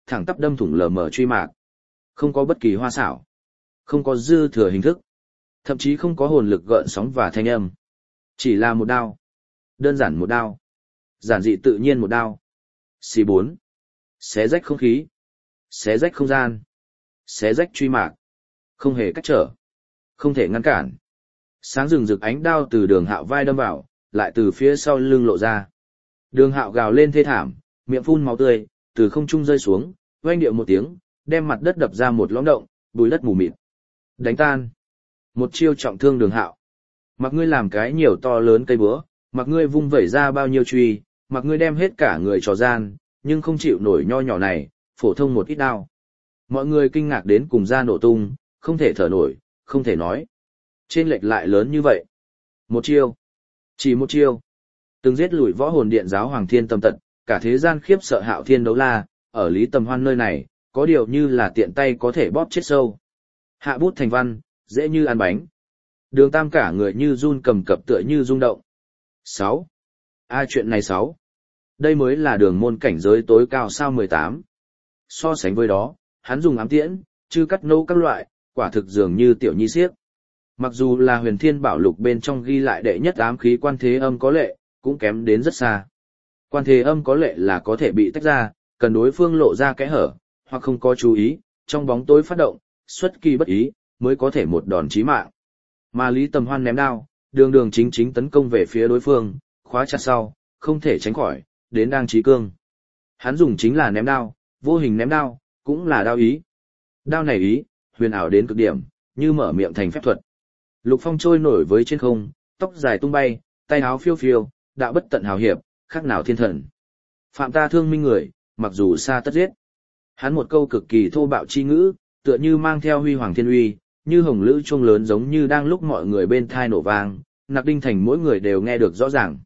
thẳng tắp đâm thủng lờ mờ truy mạc. Không có bất kỳ hoa xảo, không có dư thừa hình thức, thậm chí không có hồn lực gợn sóng và thanh âm. Chỉ là một đao. Đơn giản một đao. Giản dị tự nhiên một đao. xê bốn. Xé rách không khí. Xé rách không gian. Xé rách truy mạc. Không hề cách trở. Không thể ngăn cản. Sáng rừng rực ánh đao từ Đường Hạo vai đâm vào, lại từ phía sau lưng lộ ra. Đường Hạo gào lên thê thảm, miệng phun máu tươi, từ không trung rơi xuống, oanh điệu một tiếng, đem mặt đất đập ra một lõm động, bùi đất mù mịt. Đánh tan. Một chiêu trọng thương Đường Hạo. Mặc ngươi làm cái nhiều to lớn cây búa, mặc ngươi vung vẩy ra bao nhiêu truy, mặc ngươi đem hết cả người trò gian, nhưng không chịu nổi nho nhỏ này, phổ thông một ít đao. Mọi người kinh ngạc đến cùng da nổ tung, không thể thở nổi, không thể nói. Trên lệch lại lớn như vậy. Một chiêu. Chỉ một chiêu. Từng giết lùi võ hồn điện giáo Hoàng Thiên Tầm Tật, cả thế gian khiếp sợ Hạo Thiên Đấu La, ở Lý Tầm Hoan nơi này, có điều như là tiện tay có thể bóp chết sâu. Hạ bút thành văn, dễ như ăn bánh. Đường Tam cả người như run cầm cập tựa như rung động. sáu. A chuyện này sáu. Đây mới là đường môn cảnh giới tối cao sao mười tám. So sánh với đó, hắn dùng ám tiễn, chư cắt nâu các loại, quả thực dường như tiểu nhi siếc. Mặc dù là Huyền Thiên Bảo Lục bên trong ghi lại đệ nhất ám khí Quan Thế Âm có lệ, cũng kém đến rất xa. Quan Thế Âm có lệ là có thể bị tách ra, cần đối phương lộ ra kẽ hở, hoặc không có chú ý, trong bóng tối phát động, xuất kỳ bất ý, mới có thể một đòn chí mạng. Mà Lý Tầm Hoan ném đao, đường đường chính chính tấn công về phía đối phương, khóa chặt sau, không thể tránh khỏi, đến đang chí cương. Hắn dùng chính là ném đao, vô hình ném đao, cũng là đao ý. Đao này ý, huyền ảo đến cực điểm, như mở miệng thành phép thuật. Lục Phong trôi nổi với trên không, tóc dài tung bay, tay áo phiêu phiêu, đạo bất tận hào hiệp, khác nào thiên thần. Phạm ta thương minh người, mặc dù xa tất giết. Hắn một câu cực kỳ thô bạo chi ngữ, tựa như mang theo huy hoàng thiên uy, như hồng lữ chuông lớn giống như đang lúc mọi người bên thai nổ vang, Nặc Đinh Thành mỗi người đều nghe được rõ ràng.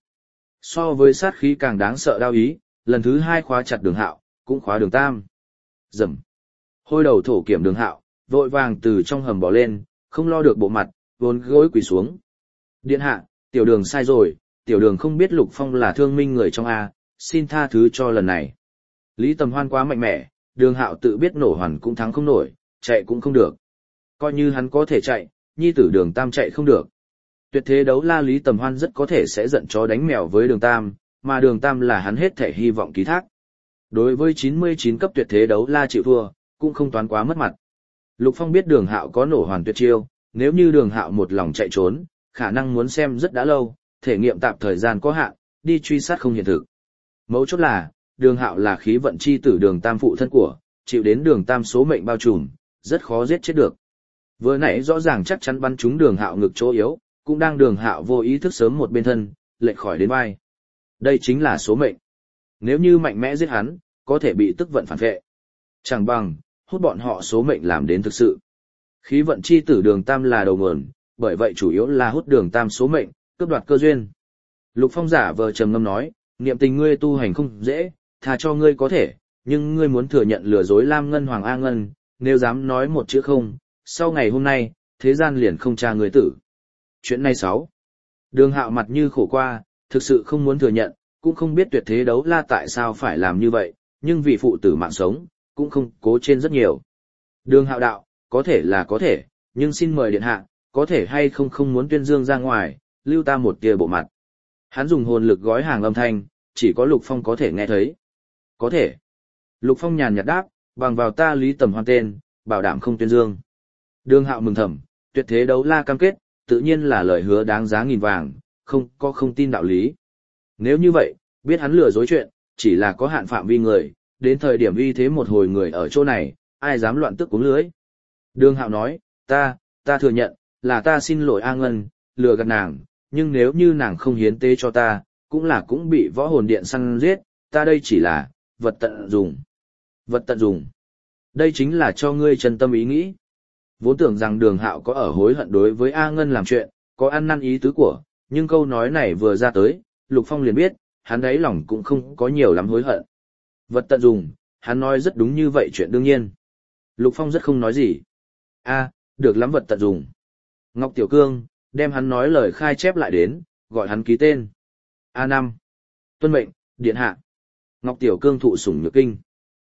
So với sát khí càng đáng sợ đao ý, lần thứ hai khóa chặt Đường Hạo, cũng khóa Đường Tam. Rầm. Hôi đầu thổ kiểm Đường Hạo, vội vàng từ trong hầm bò lên, không lo được bộ mặt, vốn gối quỳ xuống. Điện hạ, tiểu Đường sai rồi, tiểu Đường không biết Lục Phong là thương minh người trong A, xin tha thứ cho lần này. Lý Tầm Hoan quá mạnh mẽ, Đường Hạo tự biết nổ hoàn cũng thắng không nổi, chạy cũng không được. Coi như hắn có thể chạy, nhi tử Đường Tam chạy không được. Tuyệt thế đấu la Lý Tầm Hoan rất có thể sẽ giận chó đánh mèo với Đường Tam, mà Đường Tam là hắn hết thể hy vọng ký thác. Đối với chín mươi chín cấp tuyệt thế đấu la chịu thua, cũng không toán quá mất mặt. Lục Phong biết Đường Hạo có nổ hoàn tuyệt chiêu, nếu như Đường Hạo một lòng chạy trốn, khả năng muốn xem rất đã lâu, thể nghiệm tạm thời gian có hạn, đi truy sát không hiện thực. Mấu chốt là, Đường Hạo là khí vận chi tử Đường Tam phụ thân của, chịu đến Đường Tam số mệnh bao trùm, rất khó giết chết được. Vừa nãy rõ ràng chắc chắn bắn trúng Đường Hạo ngực chỗ yếu, cũng đang Đường Hạo vô ý thức sớm một bên thân, lệch khỏi đến vai. Đây chính là số mệnh. Nếu như mạnh mẽ giết hắn, có thể bị tức vận phản vệ. Chẳng bằng, hút bọn họ số mệnh làm đến thực sự. Khí vận chi tử Đường Tam là đầu nguồn, bởi vậy chủ yếu là hút Đường Tam số mệnh, cướp đoạt cơ duyên. Lục Phong giả vờ trầm ngâm nói, niệm tình ngươi tu hành không dễ, thà cho ngươi có thể, nhưng ngươi muốn thừa nhận lừa dối Lam Ngân Hoàng A Ngân, nếu dám nói một chữ không, sau ngày hôm nay, thế gian liền không tra ngươi tử. Chuyện này sáu. Đường Hạo mặt như khổ qua, thực sự không muốn thừa nhận, cũng không biết tuyệt thế đấu la tại sao phải làm như vậy, nhưng vì phụ tử mạng sống, cũng không cố trên rất nhiều. Đường Hạo đạo, có thể là có thể, nhưng xin mời điện hạ, có thể hay không không muốn tuyên dương ra ngoài, lưu ta một tia bộ mặt. Hắn dùng hồn lực gói hàng âm thanh, chỉ có Lục Phong có thể nghe thấy. Có thể. Lục Phong nhàn nhạt đáp, bằng vào ta Lý Tầm Hoan tên, bảo đảm không tuyên dương. Đường Hạo mừng thầm, tuyệt thế đấu la cam kết, tự nhiên là lời hứa đáng giá nghìn vàng, không có không tin đạo lý. Nếu như vậy, biết hắn lừa dối chuyện, chỉ là có hạn phạm vi người, đến thời điểm uy thế một hồi người ở chỗ này, ai dám loạn tức cuống lưới. Đường Hạo nói, ta, ta thừa nhận, là ta xin lỗi A Ngân, lừa gạt nàng, nhưng nếu như nàng không hiến tế cho ta, cũng là cũng bị võ hồn điện săn giết, ta đây chỉ là, vật tận dùng. Vật tận dùng. Đây chính là cho ngươi chân tâm ý nghĩ. Vốn tưởng rằng Đường Hạo có ở hối hận đối với A Ngân làm chuyện, có ăn năn ý tứ của, nhưng câu nói này vừa ra tới, Lục Phong liền biết, hắn ấy lòng cũng không có nhiều lắm hối hận. Vật tận dùng, hắn nói rất đúng như vậy chuyện đương nhiên. Lục Phong rất không nói gì. A, được lắm vật tận dùng. Ngọc Tiểu Cương, đem hắn nói lời khai chép lại đến, gọi hắn ký tên. A năm. Tuân mệnh, điện hạ. Ngọc Tiểu Cương thụ sủng nhược kinh.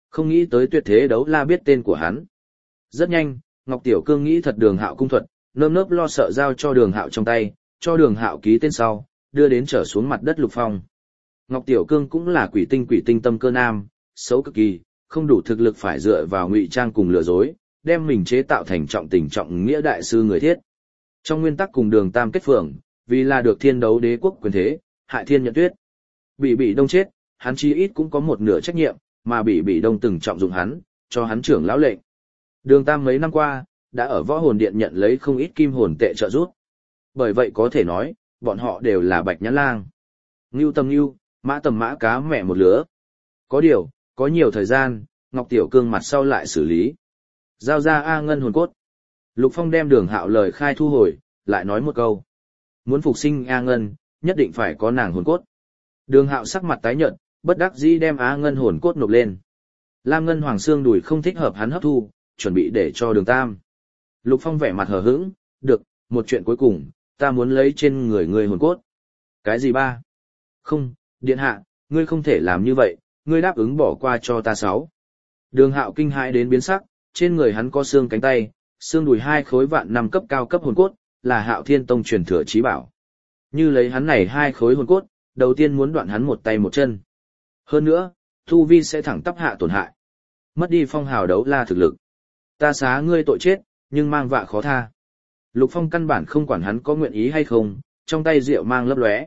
Không nghĩ tới tuyệt thế đấu la biết tên của hắn. Rất nhanh, Ngọc Tiểu Cương nghĩ thật Đường Hạo cung thuật, nơm nớp lo sợ giao cho Đường Hạo trong tay, cho Đường Hạo ký tên sau, đưa đến trở xuống mặt đất Lục Phong. Ngọc Tiểu Cương cũng là quỷ tinh quỷ tinh tâm cơ nam, xấu cực kỳ, không đủ thực lực phải dựa vào ngụy trang cùng lừa dối, đem mình chế tạo thành trọng tình trọng nghĩa đại sư người thiết. Trong nguyên tắc cùng Đường Tam kết phường, vì là được thiên đấu đế quốc quyền thế, hại thiên nhận tuyết. Bị bị đông chết, hắn chí ít cũng có một nửa trách nhiệm, mà bị bị đông từng trọng dụng hắn, cho hắn trưởng lão lệnh. Đường Tam mấy năm qua, đã ở võ hồn điện nhận lấy không ít kim hồn tệ trợ giúp. Bởi vậy có thể nói, bọn họ đều là bạch nhãn lang. Ngưu tầm ngưu, mã tầm mã cá mẹ một lứa. Có điều, có nhiều thời gian, Ngọc Tiểu Cương mặt sau lại xử lý. Giao ra A Ngân hồn cốt. Lục Phong đem Đường Hạo lời khai thu hồi, lại nói một câu. Muốn phục sinh A Ngân, nhất định phải có nàng hồn cốt. Đường Hạo sắc mặt tái nhợt, bất đắc dĩ đem A Ngân hồn cốt nộp lên. Lam Ngân Hoàng xương đùi không thích hợp hắn hấp thu, chuẩn bị để cho Đường Tam. Lục Phong vẻ mặt hờ hững, được, một chuyện cuối cùng, ta muốn lấy trên người ngươi hồn cốt. Cái gì ba? Không, điện hạ, ngươi không thể làm như vậy, ngươi đáp ứng bỏ qua cho ta sáu. Đường Hạo kinh hãi đến biến sắc, trên người hắn có xương cánh tay, xương đùi hai khối vạn năm cấp cao cấp hồn cốt, là Hạo Thiên Tông truyền thừa chí bảo. Như lấy hắn này hai khối hồn cốt, đầu tiên muốn đoạn hắn một tay một chân. Hơn nữa, tu vi sẽ thẳng tắp hạ tổn hại. Mất đi phong hào đấu la thực lực. Ta xá ngươi tội chết, nhưng mang vạ khó tha. Lục Phong căn bản không quản hắn có nguyện ý hay không, trong tay rượu mang lấp lóe.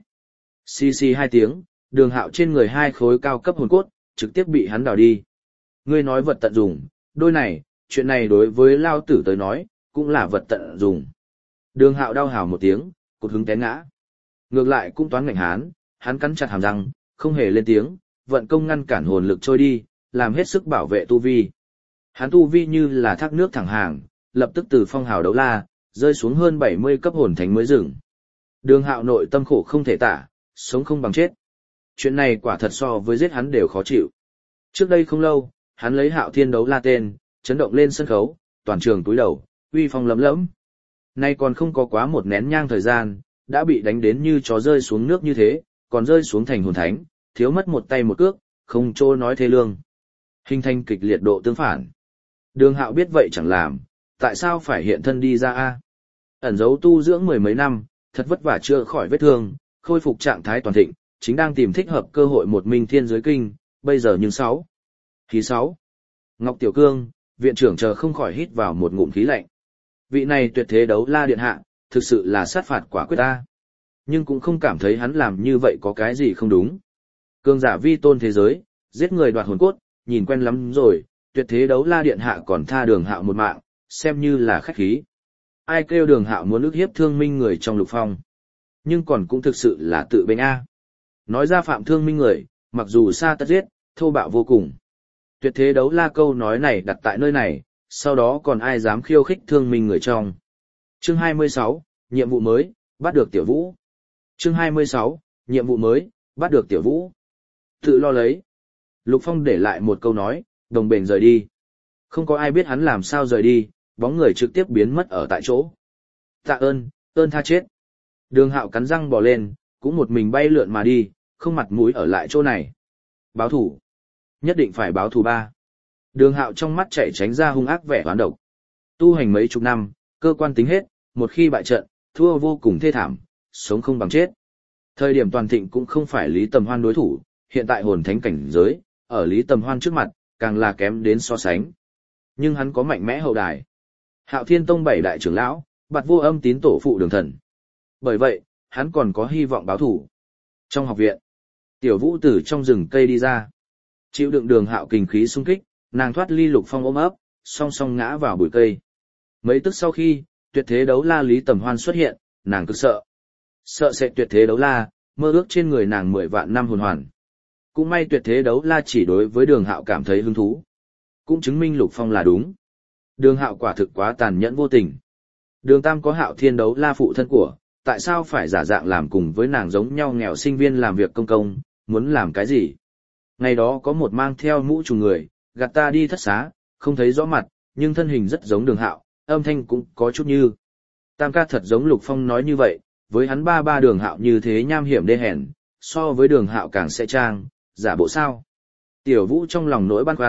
Xì xì hai tiếng, Đường Hạo trên người hai khối cao cấp hồn cốt, trực tiếp bị hắn đào đi. Ngươi nói vật tận dụng, đôi này, chuyện này đối với Lao Tử tới nói, cũng là vật tận dụng. Đường Hạo đau hào một tiếng, cột hứng té ngã. Ngược lại cũng toán ngạnh hán, hắn cắn chặt hàm răng, không hề lên tiếng, vận công ngăn cản hồn lực trôi đi, làm hết sức bảo vệ tu vi. Hắn tu vi như là thác nước thẳng hàng, lập tức từ phong hào đấu la, rơi xuống hơn bảy mươi cấp hồn thánh mới dừng. Đường Hạo nội tâm khổ không thể tả, sống không bằng chết. Chuyện này quả thật so với giết hắn đều khó chịu. Trước đây không lâu, hắn lấy Hạo Thiên đấu la tên, chấn động lên sân khấu, toàn trường túi đầu, uy phong lấm lẫm. Nay còn không có quá một nén nhang thời gian, đã bị đánh đến như chó rơi xuống nước như thế, còn rơi xuống thành hồn thánh, thiếu mất một tay một cước, không chỗ nói thê lương. Hình thành kịch liệt độ tương phản. Đường Hạo biết vậy chẳng làm, tại sao phải hiện thân đi ra a? Ẩn giấu tu dưỡng mười mấy năm, thật vất vả chữa khỏi vết thương, khôi phục trạng thái toàn thịnh, chính đang tìm thích hợp cơ hội một mình thiên giới kinh, bây giờ nhưng sáu. Khí sáu. Ngọc Tiểu Cương, viện trưởng chờ không khỏi hít vào một ngụm khí lạnh. Vị này tuyệt thế đấu la điện hạ, thực sự là sát phạt quả quyết ta. Nhưng cũng không cảm thấy hắn làm như vậy có cái gì không đúng. Cương giả vi tôn thế giới, giết người đoạt hồn cốt, nhìn quen lắm rồi, tuyệt thế đấu la điện hạ còn tha Đường Hạo một mạng, xem như là khách khí. Ai kêu Đường Hạo muốn ức hiếp thương minh người trong Lục Phong. Nhưng còn cũng thực sự là tự bên A. Nói ra phạm thương minh người, mặc dù xa tất giết, thô bạo vô cùng. Tuyệt thế đấu la câu nói này đặt tại nơi này, sau đó còn ai dám khiêu khích thương minh người trong. Chương hai mươi sáu, nhiệm vụ mới, bắt được Tiểu Vũ. Chương hai mươi sáu, nhiệm vụ mới, bắt được Tiểu Vũ. Tự lo lấy. Lục Phong để lại một câu nói, đồng bền rời đi. Không có ai biết hắn làm sao rời đi, bóng người trực tiếp biến mất ở tại chỗ. Tạ ơn, ơn tha chết. Đường Hạo cắn răng bò lên, cũng một mình bay lượn mà đi, không mặt mũi ở lại chỗ này. Báo thủ. Nhất định phải báo thù ba. Đường Hạo trong mắt chạy tránh ra hung ác vẻ oán độc. Tu hành mấy chục năm, cơ quan tính hết, một khi bại trận, thua vô cùng thê thảm, sống không bằng chết. Thời điểm toàn thịnh cũng không phải Lý Tầm Hoan đối thủ, hiện tại hồn thánh cảnh giới, ở Lý Tầm Hoan trước mặt, càng là kém đến so sánh. Nhưng hắn có mạnh mẽ hậu đài. Hạo Thiên Tông bảy đại trưởng lão, Bạt Vô Âm tín tổ phụ Đường Thần. Bởi vậy, hắn còn có hy vọng báo thủ. Trong học viện, Tiểu Vũ từ trong rừng cây đi ra. Chịu đựng Đường Hạo kình khí xung kích, nàng thoát ly Lục Phong ôm ấp, song song ngã vào bụi cây. Mấy tức sau khi, tuyệt thế đấu la Lý Tầm Hoan xuất hiện, nàng cực sợ. Sợ sẽ tuyệt thế đấu la, mơ ước trên người nàng mười vạn năm hồn hoàn. Cũng may tuyệt thế đấu la chỉ đối với Đường Hạo cảm thấy hứng thú. Cũng chứng minh Lục Phong là đúng. Đường Hạo quả thực quá tàn nhẫn vô tình. Đường Tam có Hạo Thiên đấu la phụ thân của, tại sao phải giả dạng làm cùng với nàng giống nhau nghèo sinh viên làm việc công công, muốn làm cái gì? Ngày đó có một mang theo mũ trùng người, gạt ta đi thất xá, không thấy rõ mặt, nhưng thân hình rất giống Đường Hạo, âm thanh cũng có chút như. Tam ca thật giống Lục Phong nói như vậy, với hắn ba ba Đường Hạo như thế nham hiểm đê hèn, so với Đường Hạo càng sẽ trang, giả bộ sao. Tiểu Vũ trong lòng nỗi băn khoăn,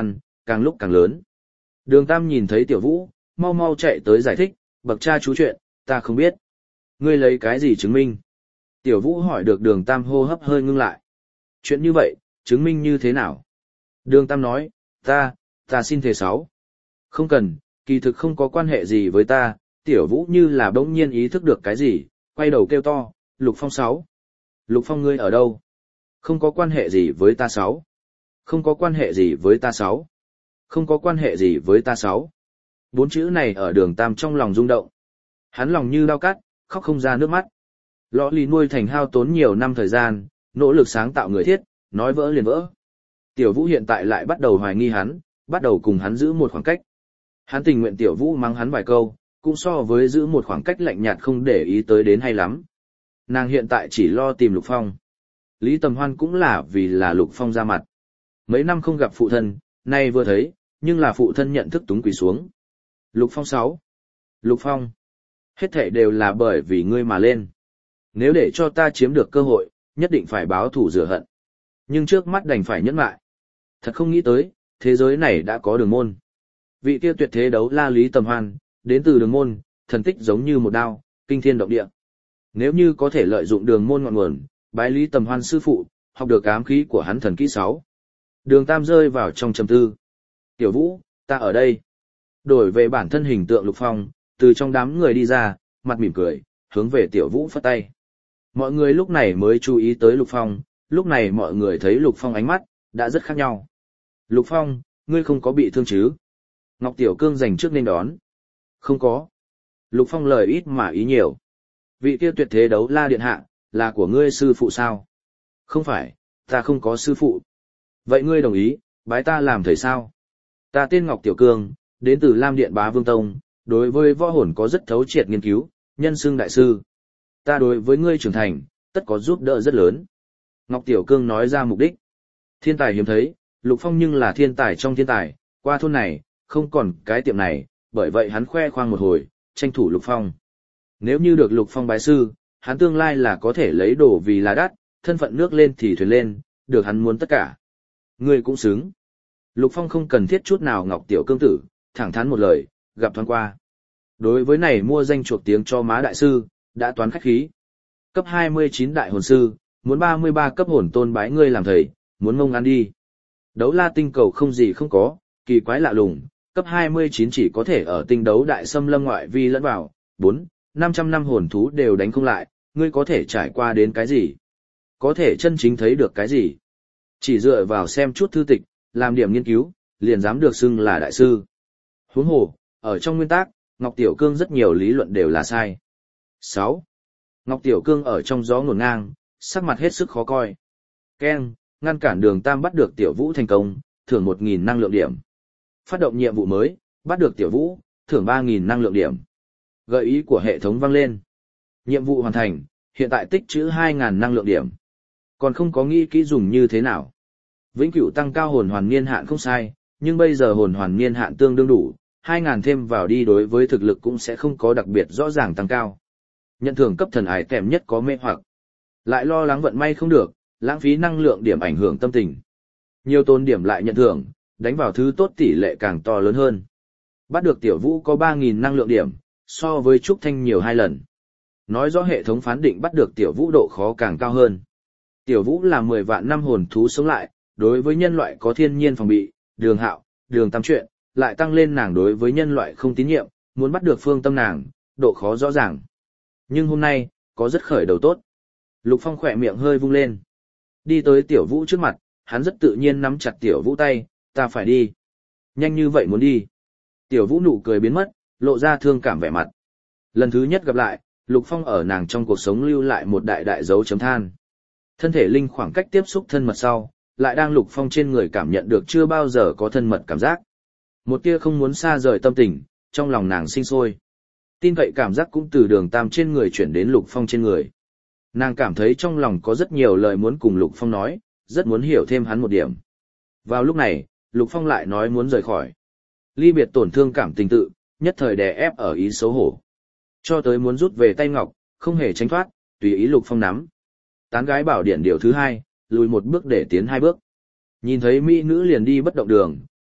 càng lúc càng lớn. Đường Tam nhìn thấy Tiểu Vũ, mau mau chạy tới giải thích, bậc cha chú chuyện, ta không biết. Ngươi lấy cái gì chứng minh? Tiểu Vũ hỏi được Đường Tam hô hấp hơi ngưng lại. Chuyện như vậy, chứng minh như thế nào? Đường Tam nói, ta, ta xin thề sáu. Không cần, kỳ thực không có quan hệ gì với ta. Tiểu Vũ như là bỗng nhiên ý thức được cái gì, quay đầu kêu to, Lục Phong sáu. Lục Phong ngươi ở đâu? Không có quan hệ gì với ta sáu. Không có quan hệ gì với ta sáu. Không có quan hệ gì với ta sáu. Bốn chữ này ở Đường Tam trong lòng rung động. Hắn lòng như dao cắt, khóc không ra nước mắt. Lọ lì nuôi thành hao tốn nhiều năm thời gian, nỗ lực sáng tạo người thiết, nói vỡ liền vỡ. Tiểu Vũ hiện tại lại bắt đầu hoài nghi hắn, bắt đầu cùng hắn giữ một khoảng cách. Hắn tình nguyện Tiểu Vũ mắng hắn vài câu, cũng so với giữ một khoảng cách lạnh nhạt không để ý tới đến hay lắm. Nàng hiện tại chỉ lo tìm Lục Phong. Lý Tầm Hoan cũng là vì là Lục Phong ra mặt. Mấy năm không gặp phụ thân, nay vừa thấy, nhưng là phụ thân nhận thức túng quỳ xuống. Lục Phong sáu. Lục Phong. Hết thảy đều là bởi vì ngươi mà lên. Nếu để cho ta chiếm được cơ hội, nhất định phải báo thù rửa hận. Nhưng trước mắt đành phải nhẫn lại. Thật không nghĩ tới, thế giới này đã có Đường Môn. Vị kia tuyệt thế đấu la Lý Tầm Hoan, đến từ Đường Môn, thần tích giống như một đao, kinh thiên động địa. Nếu như có thể lợi dụng Đường Môn ngọn nguồn, bái Lý Tầm Hoan sư phụ, học được ám khí của hắn thần kỹ sáu. Đường Tam rơi vào trong trầm tư. Tiểu Vũ, ta ở đây. Đổi về bản thân hình tượng Lục Phong, từ trong đám người đi ra, mặt mỉm cười, hướng về Tiểu Vũ phất tay. Mọi người lúc này mới chú ý tới Lục Phong, lúc này mọi người thấy Lục Phong ánh mắt, đã rất khác nhau. Lục Phong, ngươi không có bị thương chứ? Ngọc Tiểu Cương dành trước nên đón. Không có. Lục Phong lời ít mà ý nhiều. Vị kia tuyệt thế đấu la điện hạ, là của ngươi sư phụ sao? Không phải, ta không có sư phụ. Vậy ngươi đồng ý, bái ta làm thầy sao? Ta tên Ngọc Tiểu Cương, đến từ Lam Điện Bá Vương Tông, đối với võ hồn có rất thấu triệt nghiên cứu, nhân xưng đại sư. Ta đối với ngươi trưởng thành, tất có giúp đỡ rất lớn. Ngọc Tiểu Cương nói ra mục đích. Thiên tài hiếm thấy, Lục Phong nhưng là thiên tài trong thiên tài, qua thôn này, không còn cái tiệm này, bởi vậy hắn khoe khoang một hồi, tranh thủ Lục Phong. Nếu như được Lục Phong bái sư, hắn tương lai là có thể lấy đồ vì là đắt, thân phận nước lên thì thuyền lên, được hắn muốn tất cả. Ngươi cũng xứng. Lục Phong không cần thiết chút nào Ngọc Tiểu Cương tử, thẳng thắn một lời, gặp thoáng qua. Đối với này mua danh chuộc tiếng cho má đại sư, đã toán khách khí. Cấp hai mươi chín đại hồn sư, muốn ba mươi ba cấp hồn tôn bái ngươi làm thầy, muốn mông ăn đi. Đấu la tinh cầu không gì không có, kỳ quái lạ lùng, cấp hai mươi chín chỉ có thể ở tinh đấu đại xâm lâm ngoại vi lẫn vào, bốn, năm trăm năm hồn thú đều đánh không lại, ngươi có thể trải qua đến cái gì? Có thể chân chính thấy được cái gì? Chỉ dựa vào xem chút thư tịch, làm điểm nghiên cứu, liền dám được xưng là đại sư. Huống hồ, ở trong nguyên tắc, Ngọc Tiểu Cương rất nhiều lý luận đều là sai. sáu. Ngọc Tiểu Cương ở trong gió ngổn ngang, sắc mặt hết sức khó coi. Ken, ngăn cản Đường Tam bắt được Tiểu Vũ thành công, thưởng một nghìn năng lượng điểm. Phát động nhiệm vụ mới, bắt được Tiểu Vũ, thưởng ba nghìn năng lượng điểm. Gợi ý của hệ thống vang lên. Nhiệm vụ hoàn thành, hiện tại tích trữ hai nghìn năng lượng điểm. Còn không có nghĩ kỹ dùng như thế nào. Vĩnh cửu tăng cao hồn hoàn niên hạn không sai, nhưng bây giờ hồn hoàn niên hạn tương đương đủ, hai nghìn thêm vào đi đối với thực lực cũng sẽ không có đặc biệt rõ ràng tăng cao. Nhận thưởng cấp thần ái tèm nhất có mê hoặc. Lại lo lắng vận may không được, lãng phí năng lượng điểm ảnh hưởng tâm tình. Nhiều tôn điểm lại nhận thưởng, đánh vào thứ tốt tỷ lệ càng to lớn hơn. Bắt được Tiểu Vũ có ba nghìn năng lượng điểm, so với Trúc Thanh nhiều hai lần. Nói rõ hệ thống phán định bắt được Tiểu Vũ độ khó càng cao hơn. Tiểu Vũ là mười vạn năm hồn thú sống lại, đối với nhân loại có thiên nhiên phòng bị, Đường Hạo, Đường Tam chuyện, lại tăng lên nàng đối với nhân loại không tín nhiệm, muốn bắt được phương tâm nàng, độ khó rõ ràng. Nhưng hôm nay, có rất khởi đầu tốt. Lục Phong khỏe miệng hơi vung lên. Đi tới Tiểu Vũ trước mặt, hắn rất tự nhiên nắm chặt Tiểu Vũ tay, ta phải đi. Nhanh như vậy muốn đi. Tiểu Vũ nụ cười biến mất, lộ ra thương cảm vẻ mặt. Lần thứ nhất gặp lại, Lục Phong ở nàng trong cuộc sống lưu lại một đại đại dấu chấm than. Thân thể linh khoảng cách tiếp xúc thân mật sau, lại đang Lục Phong trên người cảm nhận được chưa bao giờ có thân mật cảm giác. Một tia không muốn xa rời tâm tình, trong lòng nàng sinh sôi. Tin cậy cảm giác cũng từ Đường Tam trên người chuyển đến Lục Phong trên người. Nàng cảm thấy trong lòng có rất nhiều lời muốn cùng Lục Phong nói, rất muốn hiểu thêm hắn một điểm. Vào lúc này, Lục Phong lại nói muốn rời khỏi. Ly biệt tổn thương cảm tình tự, nhất thời đè ép ở ý xấu hổ. Cho tới muốn rút về tay ngọc, không hề tránh thoát, tùy ý Lục Phong nắm. Tán gái bảo điện điều thứ hai, lùi một bước để tiến hai bước. Nhìn thấy mỹ nữ liền đi bất động đường,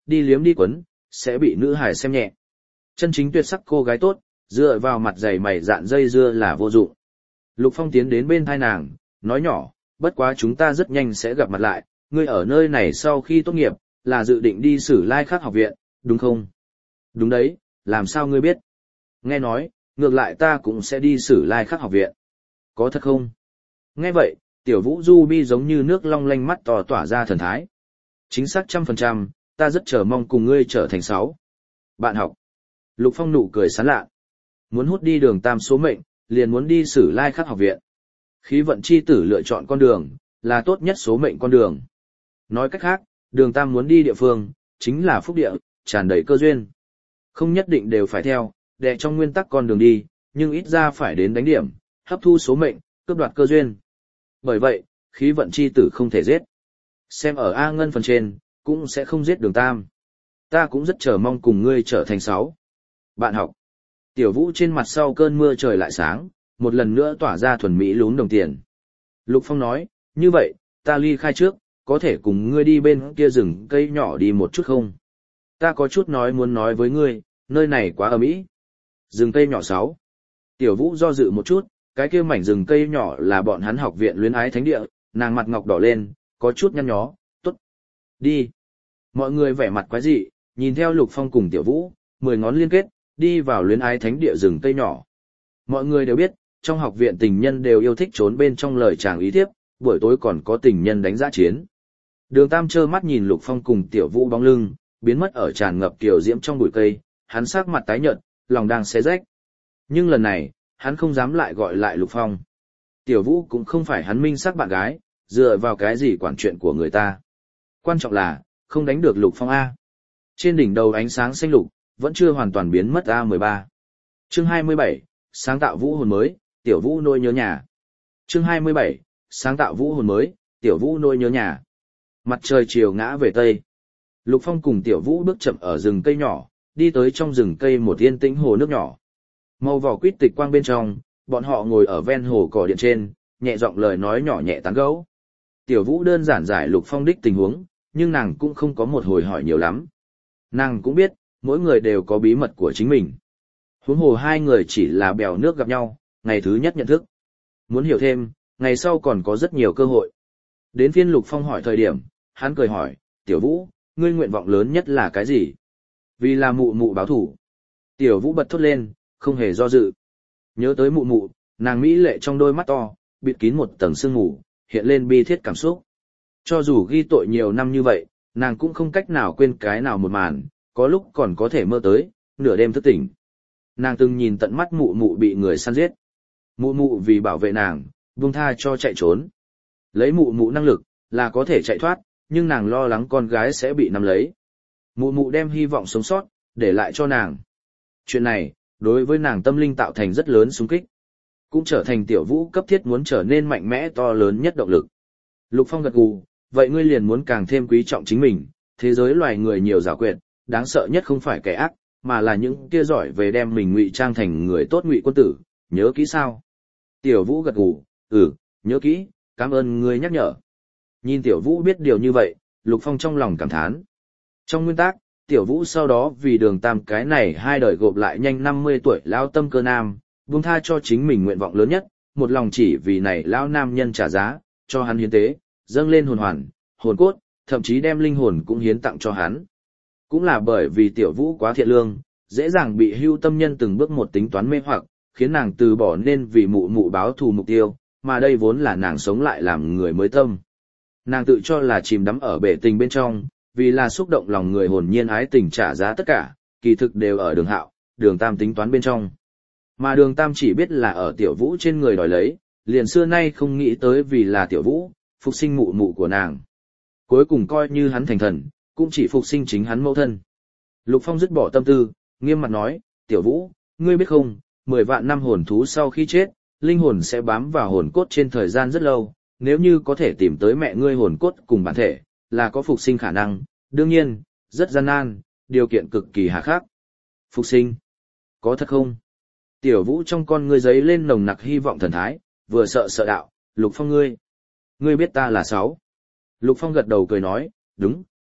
đi liếm đi quấn, sẽ bị nữ hài xem nhẹ. Chân chính tuyệt sắc cô gái tốt, dựa vào mặt dày mày dạn dây dưa là vô dụng. Lục Phong tiến đến bên thai nàng, nói nhỏ, bất quá chúng ta rất nhanh sẽ gặp mặt lại, ngươi ở nơi này sau khi tốt nghiệp, là dự định đi Sử Lai Khắc học viện, đúng không? Đúng đấy, làm sao ngươi biết? Nghe nói, ngược lại ta cũng sẽ đi Sử Lai Khắc học viện. Có thật không? Nghe vậy, tiểu vũ du bi giống như nước long lanh mắt to tỏa ra thần thái. Chính xác trăm phần trăm, ta rất chờ mong cùng ngươi trở thành sáu. Bạn học. Lục Phong nụ cười sán lạ. Muốn hút đi đường tam số mệnh, liền muốn đi Sử Lai Khắc học viện. Khí vận chi tử lựa chọn con đường, là tốt nhất số mệnh con đường. Nói cách khác, đường tam muốn đi địa phương, chính là phúc địa, tràn đầy cơ duyên. Không nhất định đều phải theo, để trong nguyên tắc con đường đi, nhưng ít ra phải đến đánh điểm, hấp thu số mệnh, cướp đoạt cơ duyên. Bởi vậy, khí vận chi tử không thể giết. Xem ở A Ngân phần trên, cũng sẽ không giết đường tam. Ta cũng rất chờ mong cùng ngươi trở thành sáu. Bạn học. Tiểu vũ trên mặt sau cơn mưa trời lại sáng, một lần nữa tỏa ra thuần mỹ lún đồng tiền. Lục Phong nói, như vậy, ta ly khai trước, có thể cùng ngươi đi bên kia rừng cây nhỏ đi một chút không? Ta có chút nói muốn nói với ngươi, nơi này quá ầm ĩ. Rừng cây nhỏ sáu. Tiểu vũ do dự một chút, cái kia mảnh rừng cây nhỏ là bọn hắn học viện luyến ái thánh địa, nàng mặt ngọc đỏ lên, có chút nhăn nhó, tốt. Đi. Mọi người vẻ mặt quái dị, nhìn theo Lục Phong cùng Tiểu Vũ, mười ngón liên kết, đi vào luyến ái thánh địa rừng cây nhỏ. Mọi người đều biết, trong học viện tình nhân đều yêu thích trốn bên trong lời chàng ý thiếp, buổi tối còn có tình nhân đánh giã chiến. Đường Tam trơ mắt nhìn Lục Phong cùng Tiểu Vũ bóng lưng, biến mất ở tràn ngập kiều diễm trong bụi cây, hắn sắc mặt tái nhợt, lòng đang xé rách. Nhưng lần này, hắn không dám lại gọi lại Lục Phong. Tiểu Vũ cũng không phải hắn minh sắc bạn gái, dựa vào cái gì quản chuyện của người ta. Quan trọng là, không đánh được Lục Phong A. Trên đỉnh đầu ánh sáng xanh lục, vẫn chưa hoàn toàn biến mất A mười ba. Chương hai mươi bảy, sáng tạo vũ hồn mới, Tiểu Vũ nỗi nhớ nhà. Chương hai mươi bảy, sáng tạo vũ hồn mới, Tiểu Vũ nỗi nhớ nhà. Mặt trời chiều ngã về tây. Lục Phong cùng Tiểu Vũ bước chậm ở rừng cây nhỏ, đi tới trong rừng cây một yên tĩnh hồ nước nhỏ. Màu vỏ quýt tịch quang bên trong, bọn họ ngồi ở ven hồ cỏ điện trên, nhẹ giọng lời nói nhỏ nhẹ tán gẫu. Tiểu Vũ đơn giản giải Lục Phong đích tình huống, nhưng nàng cũng không có một hồi hỏi nhiều lắm. Nàng cũng biết, mỗi người đều có bí mật của chính mình. Huống hồ hai người chỉ là bèo nước gặp nhau, ngày thứ nhất nhận thức. Muốn hiểu thêm, ngày sau còn có rất nhiều cơ hội. Đến phiên Lục Phong hỏi thời điểm, hắn cười hỏi, Tiểu Vũ, ngươi nguyện vọng lớn nhất là cái gì? Vì là mụ mụ báo thủ. Tiểu Vũ bật thốt lên, không hề do dự. Nhớ tới mụ mụ, nàng mỹ lệ trong đôi mắt to, bịt kín một tầng sương mù, hiện lên bi thiết cảm xúc. Cho dù ghi tội nhiều năm như vậy, nàng cũng không cách nào quên cái nào một màn, có lúc còn có thể mơ tới, nửa đêm thức tỉnh. Nàng từng nhìn tận mắt mụ mụ bị người săn giết. Mụ mụ vì bảo vệ nàng, buông tha cho chạy trốn. Lấy mụ mụ năng lực, là có thể chạy thoát, nhưng nàng lo lắng con gái sẽ bị nắm lấy. Mụ mụ đem hy vọng sống sót, để lại cho nàng. Chuyện này, đối với nàng tâm linh tạo thành rất lớn xung kích. Cũng trở thành Tiểu Vũ cấp thiết muốn trở nên mạnh mẽ to lớn nhất động lực. Lục Phong gật gù, vậy ngươi liền muốn càng thêm quý trọng chính mình, thế giới loài người nhiều giảo quyệt, đáng sợ nhất không phải kẻ ác, mà là những kia giỏi về đem mình ngụy trang thành người tốt ngụy quân tử, nhớ kỹ sao? Tiểu Vũ gật gù, ừ, nhớ kỹ, cảm ơn ngươi nhắc nhở. Nhìn Tiểu Vũ biết điều như vậy, Lục Phong trong lòng cảm thán. Trong nguyên tắc, Tiểu Vũ sau đó vì đường tam cái này hai đời gộp lại nhanh năm mươi tuổi lao tâm cơ nam, buông tha cho chính mình nguyện vọng lớn nhất, một lòng chỉ vì này lao nam nhân trả giá, cho hắn hiến tế, dâng lên hồn hoàn, hồn cốt, thậm chí đem linh hồn cũng hiến tặng cho hắn. Cũng là bởi vì Tiểu Vũ quá thiện lương, dễ dàng bị hưu tâm nhân từng bước một tính toán mê hoặc, khiến nàng từ bỏ nên vì mụ mụ báo thù mục tiêu, mà đây vốn là nàng sống lại làm người mới tâm. Nàng tự cho là chìm đắm ở bể tình bên trong, vì là xúc động lòng người hồn nhiên ái tình trả giá tất cả, kỳ thực đều ở đường hạo, đường tam tính toán bên trong. Mà đường tam chỉ biết là ở Tiểu Vũ trên người đòi lấy, liền xưa nay không nghĩ tới vì là Tiểu Vũ, phục sinh mụ mụ của nàng. Cuối cùng coi như hắn thành thần, cũng chỉ phục sinh chính hắn mẫu thân. Lục Phong dứt bỏ tâm tư, nghiêm mặt nói, Tiểu Vũ, ngươi biết không, mười vạn năm hồn thú sau khi chết, linh hồn sẽ bám vào hồn cốt trên thời gian rất lâu, nếu như có thể tìm tới mẹ ngươi hồn cốt cùng bản thể, là có phục sinh khả năng, đương nhiên, rất gian nan, điều kiện cực kỳ hà khắc. Phục sinh? Có thật không? Tiểu Vũ trong con ngươi giấy lên nồng nặc hy vọng thần thái, vừa sợ sợ đạo, Lục Phong ngươi. Ngươi biết ta là sáu. Lục Phong gật đầu cười nói, đúng,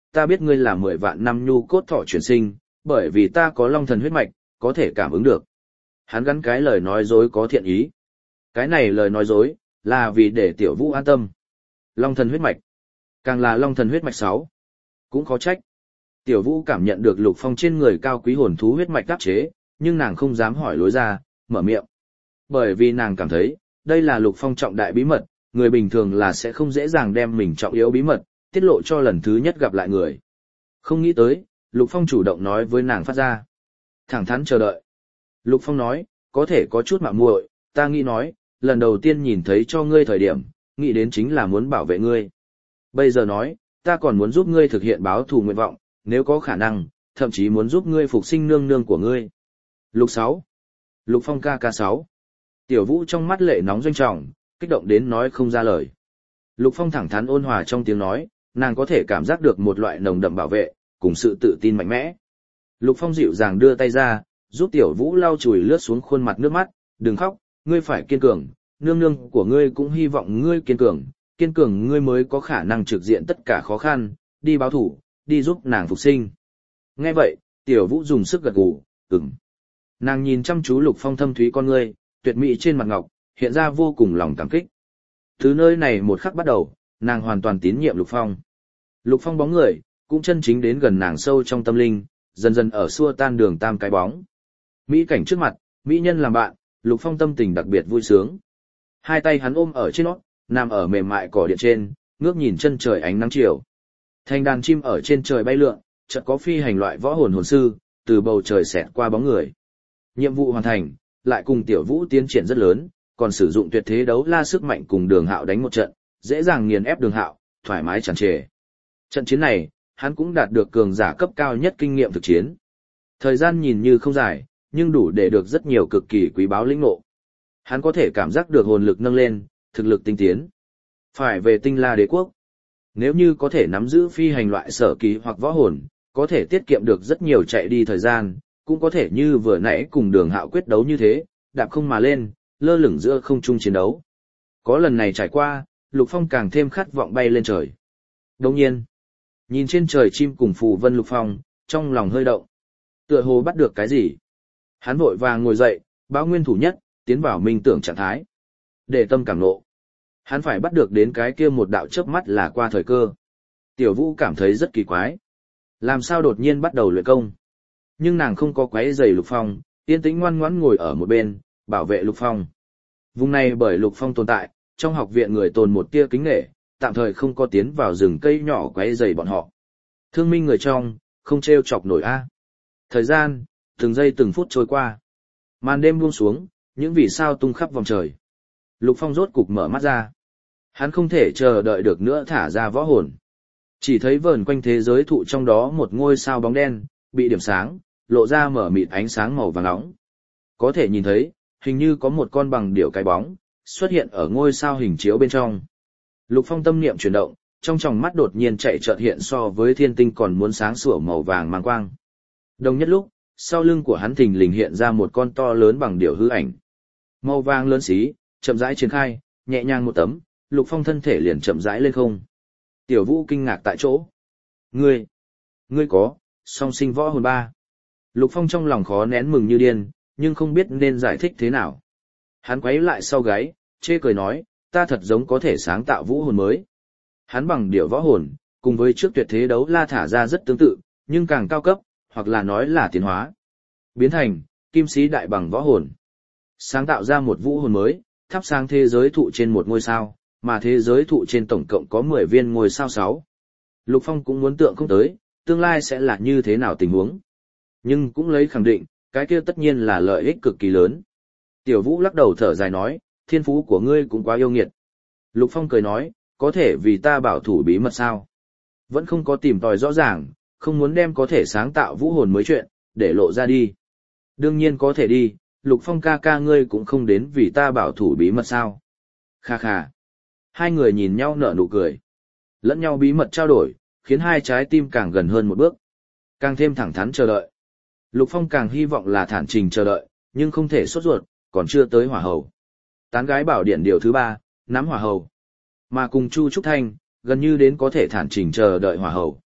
ta biết ngươi là mười vạn năm nhu cốt thọ chuyển sinh, bởi vì ta có long thần huyết mạch, có thể cảm ứng được. Hắn gắn cái lời nói dối có thiện ý. Cái này lời nói dối, là vì để Tiểu Vũ an tâm. Long thần huyết mạch. Càng là long thần huyết mạch sáu. Cũng khó trách. Tiểu Vũ cảm nhận được Lục Phong trên người cao quý hồn thú huyết mạch áp chế, nhưng nàng không dám hỏi lối ra, mở miệng. Bởi vì nàng cảm thấy, đây là Lục Phong trọng đại bí mật, người bình thường là sẽ không dễ dàng đem mình trọng yếu bí mật, tiết lộ cho lần thứ nhất gặp lại người. Không nghĩ tới, Lục Phong chủ động nói với nàng phát ra. Thẳng thắn chờ đợi. Lục Phong nói, có thể có chút mạo muội, ta nghĩ nói, lần đầu tiên nhìn thấy cho ngươi thời điểm, nghĩ đến chính là muốn bảo vệ ngươi. Bây giờ nói, ta còn muốn giúp ngươi thực hiện báo thù nguyện vọng, nếu có khả năng, thậm chí muốn giúp ngươi phục sinh nương nương của ngươi. Lục sáu. Lục Phong ca ca sáu. Tiểu Vũ trong mắt lệ nóng doanh trọng, kích động đến nói không ra lời. Lục Phong thẳng thắn ôn hòa trong tiếng nói, nàng có thể cảm giác được một loại nồng đậm bảo vệ, cùng sự tự tin mạnh mẽ. Lục Phong dịu dàng đưa tay ra, giúp Tiểu Vũ lau chùi lướt xuống khuôn mặt nước mắt, đừng khóc, ngươi phải kiên cường, nương nương của ngươi cũng hy vọng ngươi kiên cường, kiên cường ngươi mới có khả năng trực diện tất cả khó khăn, đi báo thủ, đi giúp nàng phục sinh. Nghe vậy, Tiểu Vũ dùng sức gật gù, ừm. Nàng nhìn chăm chú Lục Phong thâm thúy con ngươi, tuyệt mỹ trên mặt ngọc, hiện ra vô cùng lòng cảm kích. Từ nơi này một khắc bắt đầu, nàng hoàn toàn tín nhiệm Lục Phong. Lục Phong bóng người, cũng chân chính đến gần nàng sâu trong tâm linh, dần dần ở xua tan đường tam cái bóng. Mỹ cảnh trước mặt, mỹ nhân làm bạn, Lục Phong tâm tình đặc biệt vui sướng. Hai tay hắn ôm ở trên nót, nằm ở mềm mại cỏ điện trên, ngước nhìn chân trời ánh nắng chiều. Thành đàn chim ở trên trời bay lượn, chợt có phi hành loại võ hồn hồn sư, từ bầu trời xẹt qua bóng người. Nhiệm vụ hoàn thành, lại cùng Tiểu Vũ tiến triển rất lớn, còn sử dụng tuyệt thế đấu la sức mạnh cùng Đường Hạo đánh một trận, dễ dàng nghiền ép Đường Hạo, thoải mái tràn trề. Trận chiến này, hắn cũng đạt được cường giả cấp cao nhất kinh nghiệm thực chiến. Thời gian nhìn như không dài, nhưng đủ để được rất nhiều cực kỳ quý báu lĩnh ngộ. Hắn có thể cảm giác được hồn lực nâng lên, thực lực tinh tiến. Phải về Tinh La Đế quốc. Nếu như có thể nắm giữ phi hành loại sở kỳ hoặc võ hồn, có thể tiết kiệm được rất nhiều chạy đi thời gian, cũng có thể như vừa nãy cùng Đường Hạo quyết đấu như thế, đạp không mà lên, lơ lửng giữa không trung chiến đấu. Có lần này trải qua, Lục Phong càng thêm khát vọng bay lên trời. Đồng nhiên, nhìn trên trời chim cùng phù vân Lục Phong, trong lòng hơi động. Tựa hồ bắt được cái gì. Hắn vội vàng ngồi dậy, báo nguyên thủ nhất, tiến vào minh tưởng trạng thái. Để tâm cảm nộ. Hắn phải bắt được đến cái kia một đạo chớp mắt là qua thời cơ. Tiểu Vũ cảm thấy rất kỳ quái. Làm sao đột nhiên bắt đầu luyện công. Nhưng nàng không có quấy rầy Lục Phong, yên tĩnh ngoan ngoãn ngồi ở một bên, bảo vệ Lục Phong. Vùng này bởi Lục Phong tồn tại, trong học viện người tồn một tia kính nể, tạm thời không có tiến vào rừng cây nhỏ quấy rầy bọn họ. Thương minh người trong, không trêu chọc nổi a. Thời gian, từng giây từng phút trôi qua. Màn đêm buông xuống, những vì sao tung khắp vòng trời. Lục Phong rốt cục mở mắt ra. Hắn không thể chờ đợi được nữa thả ra võ hồn. Chỉ thấy vờn quanh thế giới thụ trong đó một ngôi sao bóng đen, bị điểm sáng, lộ ra mở mịt ánh sáng màu vàng nóng. Có thể nhìn thấy, hình như có một con bằng điểu cái bóng, xuất hiện ở ngôi sao hình chiếu bên trong. Lục Phong tâm niệm chuyển động, trong tròng mắt đột nhiên chạy chợt hiện so với thiên tinh còn muốn sáng sủa màu vàng mang quang. Đồng nhất lúc, sau lưng của hắn thình lình hiện ra một con to lớn bằng điểu hư ảnh. Màu vàng lớn xí, chậm rãi triển khai, nhẹ nhàng một tấm, Lục Phong thân thể liền chậm rãi lên không. Tiểu Vũ kinh ngạc tại chỗ. Ngươi, ngươi có, song sinh võ hồn ba. Lục Phong trong lòng khó nén mừng như điên, nhưng không biết nên giải thích thế nào. Hắn quấy lại sau gáy, chê cười nói, ta thật giống có thể sáng tạo vũ hồn mới. Hắn bằng điểu võ hồn, cùng với trước tuyệt thế đấu la thả ra rất tương tự, nhưng càng cao cấp, hoặc là nói là tiến hóa. Biến thành, kim sĩ đại bằng võ hồn. Sáng tạo ra một vũ hồn mới, thắp sáng thế giới thụ trên một ngôi sao, mà thế giới thụ trên tổng cộng có mười viên ngôi sao sáu. Lục Phong cũng muốn tượng không tới, tương lai sẽ là như thế nào tình huống. Nhưng cũng lấy khẳng định, cái kia tất nhiên là lợi ích cực kỳ lớn. Tiểu Vũ lắc đầu thở dài nói, thiên phú của ngươi cũng quá yêu nghiệt. Lục Phong cười nói, có thể vì ta bảo thủ bí mật sao? Vẫn không có tìm tòi rõ ràng, không muốn đem có thể sáng tạo vũ hồn mới chuyện, để lộ ra đi. Đương nhiên có thể đi, Lục Phong ca ca ngươi cũng không đến vì ta bảo thủ bí mật sao? Kha kha. Hai người nhìn nhau nở nụ cười. Lẫn nhau bí mật trao đổi, khiến hai trái tim càng gần hơn một bước. Càng thêm thẳng thắn chờ đợi. Lục Phong càng hy vọng là thản trình chờ đợi, nhưng không thể sốt ruột, còn chưa tới hỏa hầu. Tán gái bảo điện điều thứ ba, nắm hỏa hầu. Mà cùng Chu Trúc Thanh, gần như đến có thể thản trình chờ đợi hỏa hầu.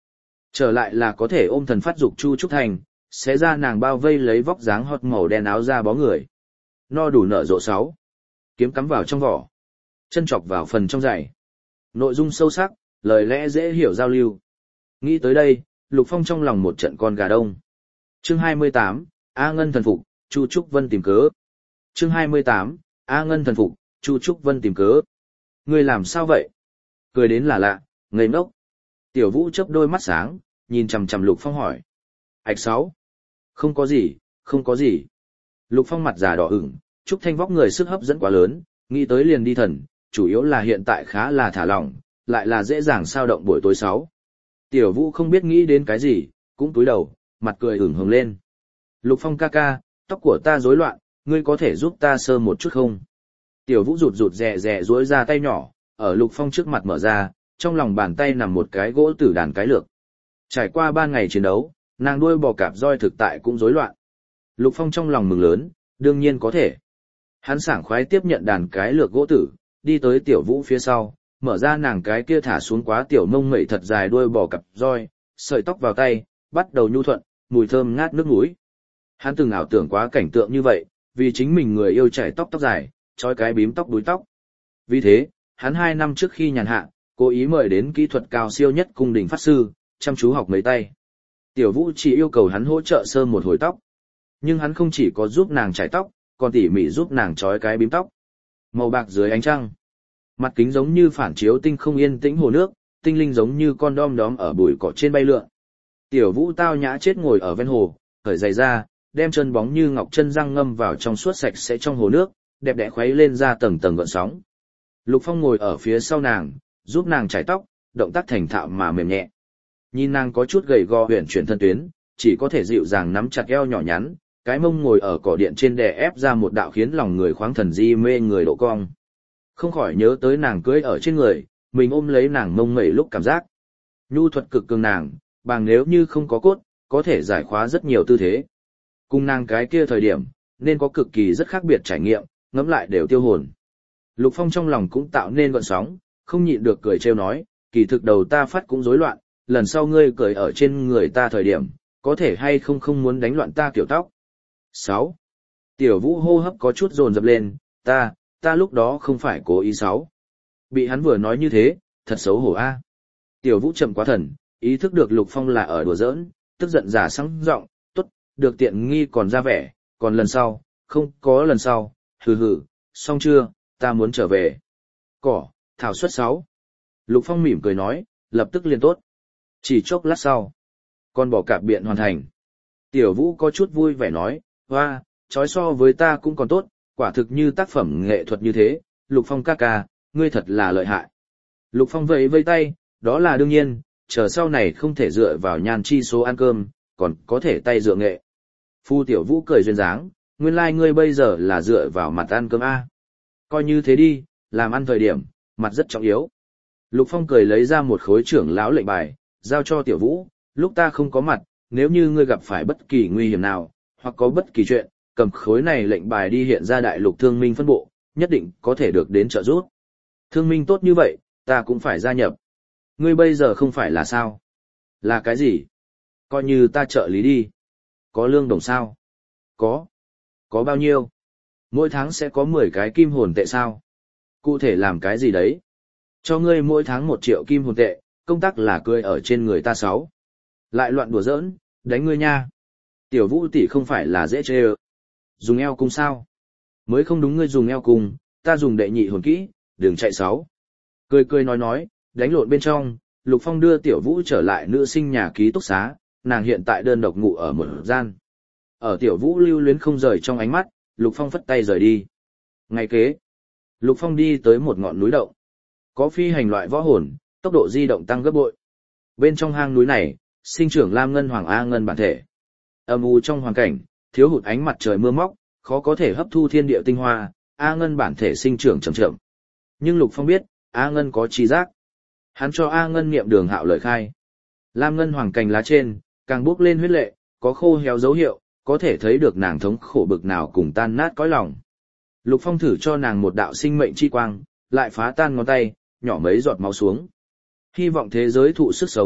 Trở lại là có thể ôm thần phát dục Chu Trúc Thành, xé ra nàng bao vây lấy vóc dáng hot màu đen áo da bó người. No đủ nở rộ sáu. Kiếm cắm vào trong vỏ. Chân chọc vào phần trong giày. Nội dung sâu sắc, lời lẽ dễ hiểu giao lưu. Nghĩ tới đây, Lục Phong trong lòng một trận con gà đông. Chương hai mươi tám, A Ngân thần phục, Chu Trúc Vân tìm cớ. Chương hai mươi tám, A Ngân thần phục, Chu Trúc Vân tìm cớ. Ngươi làm sao vậy? Cười đến là lạ, ngây ngốc. Tiểu Vũ chớp đôi mắt sáng, nhìn chằm chằm Lục Phong hỏi. Ảch sáu. Không có gì, không có gì. Lục Phong mặt già đỏ ửng, Trúc Thanh vóc người sức hấp dẫn quá lớn, nghĩ tới liền đi thần, chủ yếu là hiện tại khá là thả lỏng, lại là dễ dàng sao động buổi tối sáu. Tiểu Vũ không biết nghĩ đến cái gì, cũng cúi đầu, mặt cười ửng hồng lên. Lục Phong ca ca, tóc của ta rối loạn, ngươi có thể giúp ta sơ một chút không? Tiểu Vũ rụt rụt rè rè duỗi ra tay nhỏ, ở Lục Phong trước mặt mở ra, trong lòng bàn tay nằm một cái gỗ tử đàn cái lược. Trải qua ba ngày chiến đấu, nàng đuôi bò cạp roi thực tại cũng rối loạn. Lục Phong trong lòng mừng lớn, đương nhiên có thể. Hắn sảng khoái tiếp nhận đàn cái lược gỗ tử, đi tới Tiểu Vũ phía sau, mở ra nàng cái kia thả xuống quá tiểu mông mẩy thật dài đuôi bò cặp roi, sợi tóc vào tay, bắt đầu nhu thuận, mùi thơm ngát nước mũi. Hắn từng ảo tưởng quá cảnh tượng như vậy, vì chính mình người yêu chảy tóc tóc dài, trói cái bím tóc đuôi tóc. Vì thế, hắn hai năm trước khi nhàn hạ, cố ý mời đến kỹ thuật cao siêu nhất cung đình pháp sư, chăm chú học mấy tay. Tiểu Vũ chỉ yêu cầu hắn hỗ trợ sơ một hồi tóc. Nhưng hắn không chỉ có giúp nàng chải tóc, còn tỉ mỉ giúp nàng trói cái bím tóc. Màu bạc dưới ánh trăng. Mặt kính giống như phản chiếu tinh không yên tĩnh hồ nước, tinh linh giống như con đom đóm ở bụi cỏ trên bay lượn. Tiểu Vũ tao nhã chết ngồi ở ven hồ, khởi giày ra, đem chân bóng như ngọc chân răng ngâm vào trong suốt sạch sẽ trong hồ nước, đẹp đẽ khuấy lên ra tầng tầng gợn sóng. Lục Phong ngồi ở phía sau nàng, giúp nàng chải tóc, động tác thành thạo mà mềm nhẹ. Nhìn nàng có chút gầy gò huyền chuyển thân tuyến, chỉ có thể dịu dàng nắm chặt eo nhỏ nhắn, cái mông ngồi ở cỏ điện trên đè ép ra một đạo khiến lòng người khoáng thần di mê người độ cong. Không khỏi nhớ tới nàng cưới ở trên người, mình ôm lấy nàng mông mẩy lúc cảm giác. Nhu thuật cực cường nàng, bằng nếu như không có cốt, có thể giải khóa rất nhiều tư thế. Cùng nàng cái kia thời điểm, nên có cực kỳ rất khác biệt trải nghiệm, ngẫm lại đều tiêu hồn. Lục Phong trong lòng cũng tạo nên gợn sóng, không nhịn được cười trêu nói, kỳ thực đầu ta phát cũng rối loạn, lần sau ngươi cười ở trên người ta thời điểm, có thể hay không không muốn đánh loạn ta kiểu tóc. sáu. Tiểu Vũ hô hấp có chút dồn dập lên, ta, ta lúc đó không phải cố ý sáu. Bị hắn vừa nói như thế, thật xấu hổ a. Tiểu Vũ chậm quá thần, ý thức được Lục Phong là ở đùa giỡn, tức giận giả sẵn giọng, tốt, được tiện nghi còn ra vẻ, còn lần sau, không có lần sau, hừ hừ, xong chưa, ta muốn trở về. Cỏ, thảo suất sáu. Lục Phong mỉm cười nói, lập tức liền tốt. Chỉ chốc lát sau, con bò cạp biện hoàn thành. Tiểu Vũ có chút vui vẻ nói, hoa, chói so với ta cũng còn tốt, quả thực như tác phẩm nghệ thuật như thế, Lục Phong ca ca, ngươi thật là lợi hại. Lục Phong vẫy vây tay, đó là đương nhiên, chờ sau này không thể dựa vào nhan chi số ăn cơm, còn có thể tay dựa nghệ. Phu Tiểu Vũ cười duyên dáng, nguyên lai like ngươi bây giờ là dựa vào mặt ăn cơm a. Coi như thế đi, làm ăn thời điểm, mặt rất trọng yếu. Lục Phong cười lấy ra một khối trưởng lão lệnh bài, giao cho Tiểu Vũ, lúc ta không có mặt, nếu như ngươi gặp phải bất kỳ nguy hiểm nào, hoặc có bất kỳ chuyện, cầm khối này lệnh bài đi hiện ra đại lục thương minh phân bộ, nhất định có thể được đến trợ giúp. Thương minh tốt như vậy, ta cũng phải gia nhập. Ngươi bây giờ không phải là sao? Là cái gì? Coi như ta trợ lý đi. Có lương đồng sao? Có. Có bao nhiêu? Mỗi tháng sẽ có mười cái kim hồn tệ sao? Cụ thể làm cái gì đấy? Cho ngươi mỗi tháng một triệu kim hồn tệ, công tác là cười ở trên người ta sáu. Lại loạn đùa giỡn, đánh ngươi nha. Tiểu Vũ tỷ không phải là dễ chê ơ. Dùng eo cung sao? Mới không đúng, ngươi dùng eo cung, ta dùng đệ nhị hồn kỹ, đừng chạy sáu. Cười cười nói nói, đánh lộn bên trong, Lục Phong đưa Tiểu Vũ trở lại nữ sinh nhà ký túc xá, nàng hiện tại đơn độc ngủ ở một gian. Ở Tiểu Vũ lưu luyến không rời trong ánh mắt, Lục Phong phất tay rời đi. Ngày kế, Lục Phong đi tới một ngọn núi động. Có phi hành loại võ hồn, tốc độ di động tăng gấp bội. Bên trong hang núi này, sinh trưởng Lam Ngân Hoàng A Ngân bản thể. Âm u trong hoàn cảnh, thiếu hụt ánh mặt trời mưa móc, khó có thể hấp thu thiên địa tinh hoa, A Ngân bản thể sinh trưởng chậm chậm. Nhưng Lục Phong biết, A Ngân có trí giác. Hắn cho A Ngân niệm Đường Hạo lời khai. Lam Ngân Hoàng cành lá trên, càng bốc lên huyết lệ, có khô héo dấu hiệu, có thể thấy được nàng thống khổ bực nào cùng tan nát cõi lòng. Lục Phong thử cho nàng một đạo sinh mệnh chi quang, lại phá tan ngón tay, nhỏ mấy giọt máu xuống. Hy vọng thế giới thụ sức sống,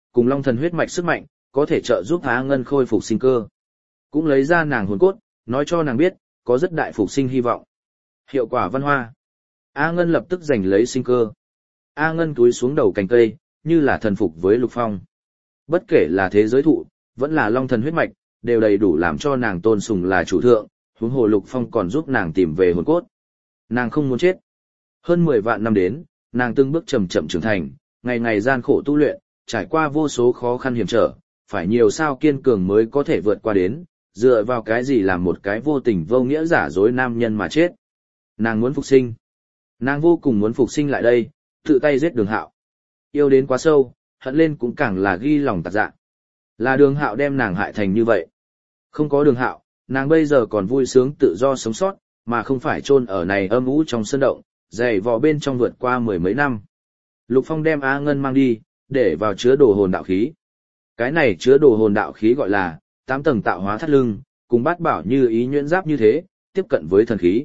cùng long thần huyết mạch sức mạnh, có thể trợ giúp Á Ngân khôi phục sinh cơ. Cũng lấy ra nàng hồn cốt, nói cho nàng biết, có rất đại phục sinh hy vọng. Hiệu quả văn hoa. A Ngân lập tức giành lấy sinh cơ. A Ngân túi xuống đầu cành cây, như là thần phục với Lục Phong. Bất kể là thế giới thụ, vẫn là long thần huyết mạch, đều đầy đủ làm cho nàng tôn sùng là chủ thượng, huống hồ Lục Phong còn giúp nàng tìm về hồn cốt. Nàng không muốn chết. Hơn mười vạn năm đến, nàng từng bước chậm chậm trưởng thành, ngày ngày gian khổ tu luyện, trải qua vô số khó khăn hiểm trở, phải nhiều sao kiên cường mới có thể vượt qua đến, dựa vào cái gì làm một cái vô tình vô nghĩa giả dối nam nhân mà chết. Nàng muốn phục sinh. Nàng vô cùng muốn phục sinh lại đây, tự tay giết Đường Hạo. Yêu đến quá sâu, hận lên cũng càng là ghi lòng tạc dạ. Là Đường Hạo đem nàng hại thành như vậy. Không có Đường Hạo, nàng bây giờ còn vui sướng tự do sống sót, mà không phải chôn ở này âm u trong sơn động, dày vò bên trong vượt qua mười mấy năm. Lục Phong đem Á Ngân mang đi, để vào chứa đồ hồn đạo khí. Cái này chứa đồ hồn đạo khí gọi là tám tầng tạo hóa thắt lưng, cùng bát bảo như ý nhuyễn giáp như thế, tiếp cận với thần khí.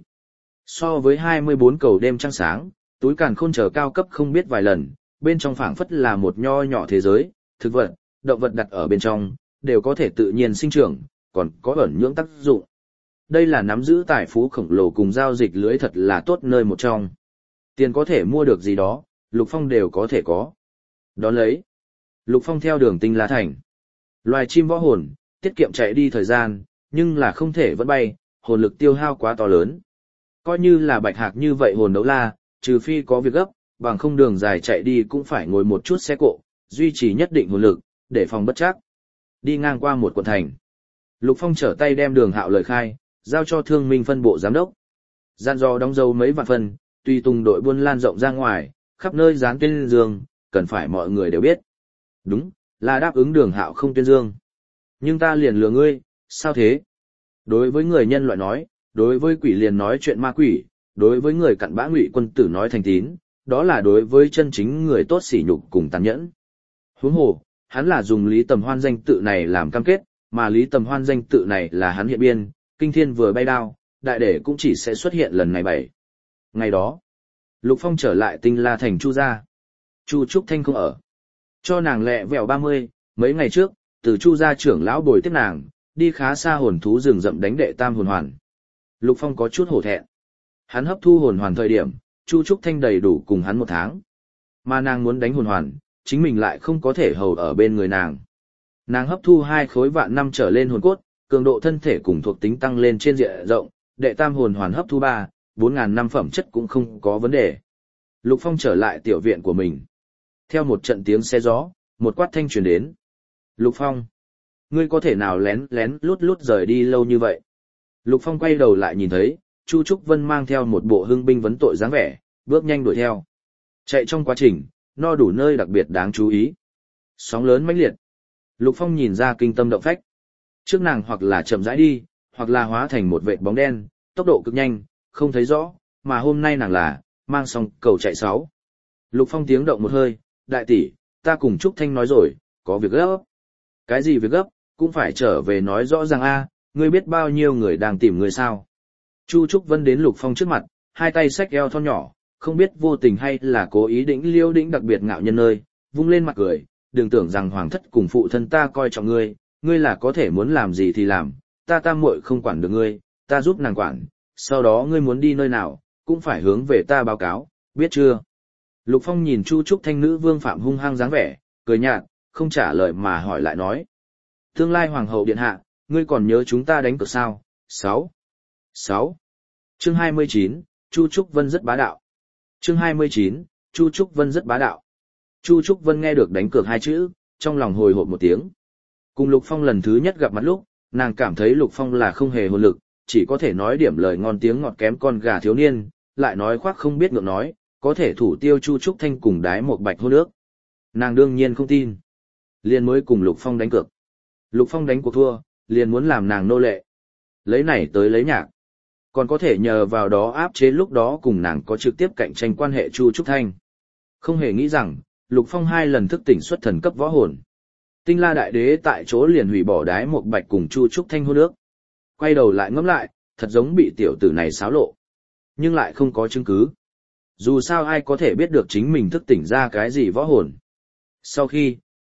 So với hai mươi bốn cầu đêm trăng sáng, túi càn khôn trở cao cấp không biết vài lần, bên trong phảng phất là một nho nhỏ thế giới, thực vật, động vật đặt ở bên trong, đều có thể tự nhiên sinh trưởng, còn có ẩn nhưỡng tác dụng. Đây là nắm giữ tài phú khổng lồ cùng giao dịch lưới thật là tốt nơi một trong. Tiền có thể mua được gì đó, Lục Phong đều có thể có. Đón lấy, Lục Phong theo đường Tinh La Thành. Loài chim võ hồn, tiết kiệm chạy đi thời gian, nhưng là không thể vẫn bay, hồn lực tiêu hao quá to lớn. Coi như là bạch hạc như vậy hồn đấu la, trừ phi có việc gấp, bằng không đường dài chạy đi cũng phải ngồi một chút xe cộ, duy trì nhất định hồn lực, để phòng bất trắc. Đi ngang qua một quận thành. Lục Phong trở tay đem Đường Hạo lời khai, giao cho Thương Minh phân bộ giám đốc. Gian dò đóng dấu mấy vạn phần, tùy tùng đội buôn lan rộng ra ngoài, khắp nơi dán tuyên dương, cần phải mọi người đều biết. Đúng, là đáp ứng Đường Hạo không tuyên dương. Nhưng ta liền lừa ngươi, sao thế? Đối với người nhân loại nói, đối với quỷ liền nói chuyện ma quỷ, đối với người cặn bã ngụy quân tử nói thành tín, đó là đối với chân chính người tốt sỉ nhục cùng tàn nhẫn. Huống hồ, hắn là dùng Lý Tầm Hoan danh tự này làm cam kết, mà Lý Tầm Hoan danh tự này là hắn hiện biên, kinh thiên vừa bay đao, đại để cũng chỉ sẽ xuất hiện lần này bảy. Ngày đó, Lục Phong trở lại Tinh La Thành Chu gia. Chu Trúc Thanh không ở. Cho nàng lẹ vẹo ba mươi, mấy ngày trước, từ Chu gia trưởng lão bồi tiếp nàng, đi khá xa hồn thú rừng rậm đánh đệ tam hồn hoàn. Lục Phong có chút hổ thẹn. Hắn hấp thu hồn hoàn thời điểm, Chu Trúc Thanh đầy đủ cùng hắn một tháng. Mà nàng muốn đánh hồn hoàn, chính mình lại không có thể hầu ở bên người nàng. Nàng hấp thu hai khối vạn năm trở lên hồn cốt, cường độ thân thể cùng thuộc tính tăng lên trên diện rộng, đệ tam hồn hoàn hấp thu ba, bốn ngàn năm phẩm chất cũng không có vấn đề. Lục Phong trở lại tiểu viện của mình. Theo một trận tiếng xe gió, một quát thanh truyền đến. Lục Phong, ngươi có thể nào lén lén lút lút rời đi lâu như vậy? Lục Phong quay đầu lại nhìn thấy, Chu Trúc Vân mang theo một bộ hưng binh vấn tội dáng vẻ, bước nhanh đuổi theo. Chạy trong quá trình, no đủ nơi đặc biệt đáng chú ý. Sóng lớn mãnh liệt. Lục Phong nhìn ra kinh tâm động phách. Trước nàng hoặc là chậm rãi đi, hoặc là hóa thành một vệt bóng đen, tốc độ cực nhanh, không thấy rõ, mà hôm nay nàng là, mang xong cầu chạy sáu. Lục Phong tiếng động một hơi, đại tỷ, ta cùng Trúc Thanh nói rồi, có việc gấp. Cái gì việc gấp, cũng phải trở về nói rõ ràng a, ngươi biết bao nhiêu người đang tìm ngươi sao. Chu Trúc Vân đến Lục Phong trước mặt, hai tay xách eo thon nhỏ, không biết vô tình hay là cố ý đĩnh liêu đĩnh đặc biệt ngạo nhân nơi, vung lên mặt cười, đừng tưởng rằng hoàng thất cùng phụ thân ta coi trọng ngươi, ngươi là có thể muốn làm gì thì làm, ta tam muội không quản được ngươi, ta giúp nàng quản, sau đó ngươi muốn đi nơi nào, cũng phải hướng về ta báo cáo, biết chưa? Lục Phong nhìn Chu Trúc Thanh nữ vương phạm hung hăng dáng vẻ, cười nhạt, không trả lời mà hỏi lại nói. Tương lai hoàng hậu điện hạ, ngươi còn nhớ chúng ta đánh cược sao? sáu. sáu. Chương hai mươi chín, Chu Trúc Vân rất bá đạo. Chương hai mươi chín, Chu Trúc Vân rất bá đạo. Chu Trúc Vân nghe được đánh cược hai chữ, trong lòng hồi hộp một tiếng. Cùng Lục Phong lần thứ nhất gặp mặt lúc, nàng cảm thấy Lục Phong là không hề hồn lực, chỉ có thể nói điểm lời ngon tiếng ngọt kém con gà thiếu niên, lại nói khoác không biết ngượng nói, có thể thủ tiêu Chu Trúc Thanh cùng đái một bạch hôn nước. Nàng đương nhiên không tin. Liền mới cùng Lục Phong đánh cược. Lục Phong đánh cuộc thua, liền muốn làm nàng nô lệ. Lấy này tới lấy nhạc. Còn có thể nhờ vào đó áp chế lúc đó cùng nàng có trực tiếp cạnh tranh quan hệ Chu Trúc Thanh. Không hề nghĩ rằng, Lục Phong hai lần thức tỉnh xuất thần cấp võ hồn. Tinh La Đại Đế tại chỗ liền hủy bỏ đái một bạch cùng Chu Trúc Thanh hôn nước. Quay đầu lại ngẫm lại, thật giống bị tiểu tử này xáo lộ. Nhưng lại không có chứng cứ. Dù sao ai có thể biết được chính mình thức tỉnh ra cái gì võ hồn. Sau khi,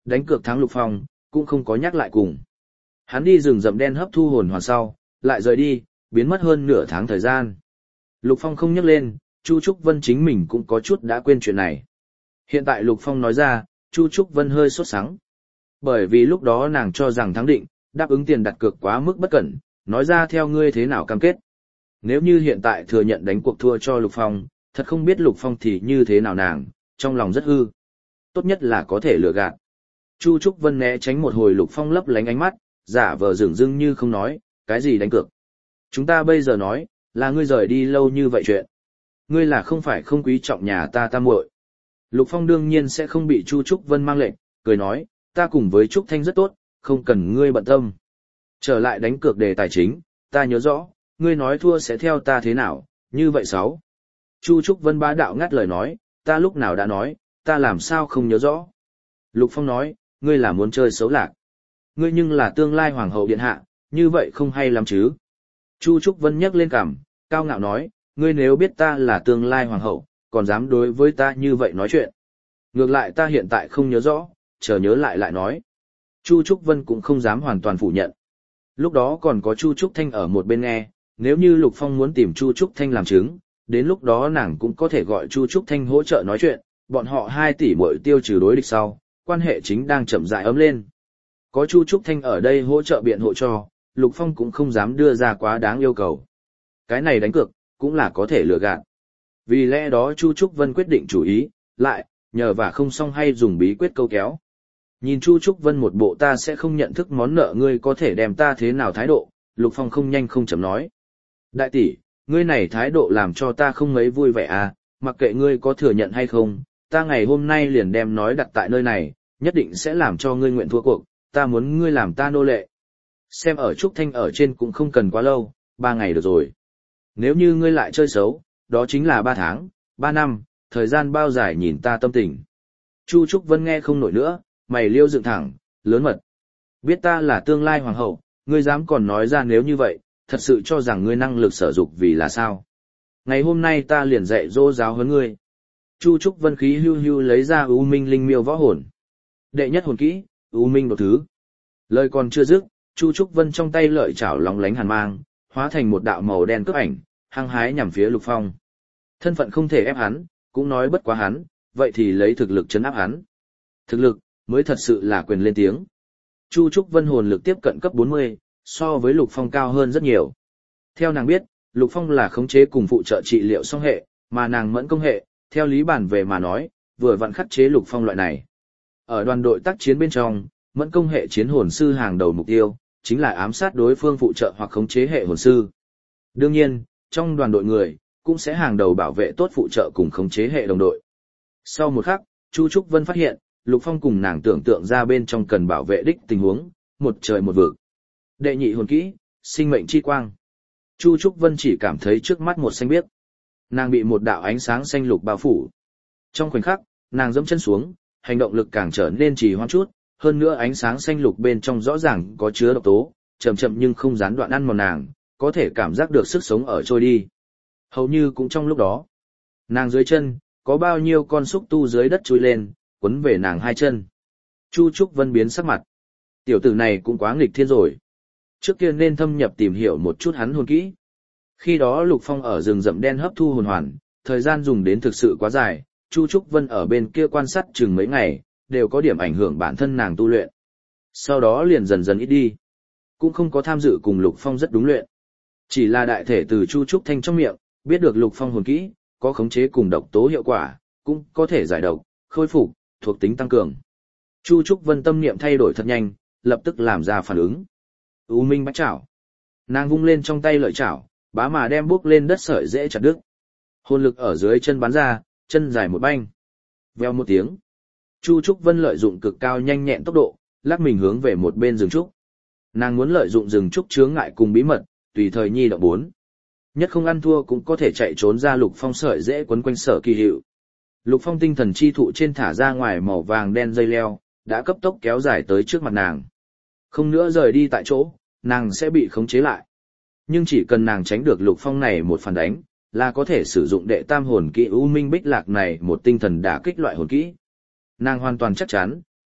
đánh cược thắng Lục Phong, cũng không có nhắc lại cùng. Hắn đi rừng rậm đen hấp thu hồn hoàn sau, lại rời đi, biến mất hơn nửa tháng thời gian. Lục Phong không nhắc lên, Chu Trúc Vân chính mình cũng có chút đã quên chuyện này. Hiện tại Lục Phong nói ra, Chu Trúc Vân hơi sốt sắng. Bởi vì lúc đó nàng cho rằng thắng định, đáp ứng tiền đặt cược quá mức bất cẩn, nói ra theo ngươi thế nào cam kết. Nếu như hiện tại thừa nhận đánh cuộc thua cho Lục Phong, thật không biết Lục Phong thì như thế nào nàng, trong lòng rất hư. Tốt nhất là có thể lừa gạt. Chu Trúc Vân né tránh một hồi Lục Phong lấp lánh ánh mắt, giả vờ dửng dưng như không nói, cái gì đánh cược. Chúng ta bây giờ nói, là ngươi rời đi lâu như vậy chuyện. Ngươi là không phải không quý trọng nhà ta tam muội. Lục Phong đương nhiên sẽ không bị Chu Trúc Vân mang lệnh, cười nói, ta cùng với Trúc Thanh rất tốt, không cần ngươi bận tâm. Trở lại đánh cược đề tài chính, ta nhớ rõ, ngươi nói thua sẽ theo ta thế nào, như vậy sáu. Chu Trúc Vân bá đạo ngắt lời nói, ta lúc nào đã nói, ta làm sao không nhớ rõ. Lục Phong nói, ngươi là muốn chơi xấu lạc. Ngươi nhưng là tương lai hoàng hậu điện hạ, như vậy không hay lắm chứ. Chu Trúc Vân nhấc lên cằm, cao ngạo nói, ngươi nếu biết ta là tương lai hoàng hậu, còn dám đối với ta như vậy nói chuyện. Ngược lại ta hiện tại không nhớ rõ, chờ nhớ lại lại nói. Chu Trúc Vân cũng không dám hoàn toàn phủ nhận. Lúc đó còn có Chu Trúc Thanh ở một bên nghe, nếu như Lục Phong muốn tìm Chu Trúc Thanh làm chứng, đến lúc đó nàng cũng có thể gọi Chu Trúc Thanh hỗ trợ nói chuyện, bọn họ hai tỷ muội tiêu trừ đối địch sau, quan hệ chính đang chậm rãi ấm lên. Có Chu Trúc Thanh ở đây hỗ trợ biện hộ cho, Lục Phong cũng không dám đưa ra quá đáng yêu cầu. Cái này đánh cược, cũng là có thể lừa gạt. Vì lẽ đó Chu Trúc Vân quyết định chủ ý, lại, nhờ và không xong hay dùng bí quyết câu kéo. Nhìn Chu Trúc Vân một bộ ta sẽ không nhận thức món nợ ngươi có thể đem ta thế nào thái độ, Lục Phong không nhanh không chậm nói. Đại tỷ, ngươi này thái độ làm cho ta không mấy vui vẻ à, mặc kệ ngươi có thừa nhận hay không, ta ngày hôm nay liền đem nói đặt tại nơi này, nhất định sẽ làm cho ngươi nguyện thua cuộc, ta muốn ngươi làm ta nô lệ. Xem ở Trúc Thanh ở trên cũng không cần quá lâu, ba ngày được rồi. Nếu như ngươi lại chơi xấu, đó chính là ba tháng, ba năm, thời gian bao dài nhìn ta tâm tình. Chu Trúc Vân nghe không nổi nữa, mày liêu dựng thẳng, lớn mật. Biết ta là tương lai hoàng hậu, ngươi dám còn nói ra nếu như vậy, thật sự cho rằng ngươi năng lực sở dục vì là sao. Ngày hôm nay ta liền dạy dỗ giáo huấn ngươi. Chu Trúc Vân khí hưu hưu lấy ra U Minh Linh Miêu võ hồn. Đệ nhất hồn kỹ, U Minh đột thứ. Lời còn chưa dứt, Chu Trúc Vân trong tay lợi chảo lóng lánh hàn mang, hóa thành một đạo màu đen cướp ảnh, hăng hái nhằm phía Lục Phong. Thân phận không thể ép hắn, cũng nói bất quá hắn, vậy thì lấy thực lực chấn áp hắn. Thực lực, mới thật sự là quyền lên tiếng. Chu Trúc Vân hồn lực tiếp cận cấp bốn mươi, so với Lục Phong cao hơn rất nhiều. Theo nàng biết, Lục Phong là khống chế cùng phụ trợ trị liệu song hệ, mà nàng mẫn công hệ, theo lý bản về mà nói, vừa vặn khắc chế Lục Phong loại này. Ở đoàn đội tác chiến bên trong, mẫn công hệ chiến hồn sư hàng đầu mục tiêu, chính là ám sát đối phương phụ trợ hoặc khống chế hệ hồn sư. Đương nhiên, trong đoàn đội người, cũng sẽ hàng đầu bảo vệ tốt phụ trợ cùng khống chế hệ đồng đội. Sau một khắc, Chu Trúc Vân phát hiện, Lục Phong cùng nàng tưởng tượng ra bên trong cần bảo vệ đích tình huống, một trời một vực. Đệ nhị hồn kỹ, sinh mệnh chi quang. Chu Trúc Vân chỉ cảm thấy trước mắt một xanh biếc. Nàng bị một đạo ánh sáng xanh lục bao phủ. Trong khoảnh khắc, nàng giẫm chân xuống, hành động lực càng trở nên trì hoãn chút, hơn nữa ánh sáng xanh lục bên trong rõ ràng có chứa độc tố, chậm chậm nhưng không gián đoạn ăn mòn nàng, có thể cảm giác được sức sống ở trôi đi. Hầu như cũng trong lúc đó, nàng dưới chân, có bao nhiêu con xúc tu dưới đất chui lên, quấn về nàng hai chân. Chu Trúc Vân biến sắc mặt. Tiểu tử này cũng quá nghịch thiên rồi. Trước kia nên thâm nhập tìm hiểu một chút hắn hồn kỹ. Khi đó Lục Phong ở rừng rậm đen hấp thu hồn hoàn, thời gian dùng đến thực sự quá dài, Chu Trúc Vân ở bên kia quan sát chừng mấy ngày, đều có điểm ảnh hưởng bản thân nàng tu luyện. Sau đó liền dần dần ít đi. Cũng không có tham dự cùng Lục Phong rất đúng luyện. Chỉ là đại thể từ Chu Trúc Thanh trong miệng, biết được Lục Phong hồn kỹ, có khống chế cùng độc tố hiệu quả, cũng có thể giải độc, khôi phục, thuộc tính tăng cường. Chu Trúc Vân tâm niệm thay đổi thật nhanh, lập tức làm ra phản ứng. U Minh bách chảo. Nàng vung lên trong tay lợi chảo, bá mà đem bước lên đất sợi dễ chặt đứt. Hồn lực ở dưới chân bắn ra, chân dài một banh. Veo một tiếng. Chu Trúc Vân lợi dụng cực cao nhanh nhẹn tốc độ, lắc mình hướng về một bên rừng trúc. Nàng muốn lợi dụng rừng trúc chướng ngại cùng bí mật, tùy thời nhi động bốn. Nhất không ăn thua cũng có thể chạy trốn ra Lục Phong sợi dễ quấn quanh sở kỳ hiệu. Lục Phong tinh thần chi thụ trên thả ra ngoài màu vàng đen dây leo, đã cấp tốc kéo dài tới trước mặt nàng. Không nữa rời đi tại chỗ, nàng sẽ bị khống chế lại. Nhưng chỉ cần nàng tránh được Lục Phong này một phản đánh, là có thể sử dụng đệ tam hồn kỹ U Minh Bích Lạc này một tinh thần đả kích loại hồn kỹ. Nàng hoàn toàn chắc chắn,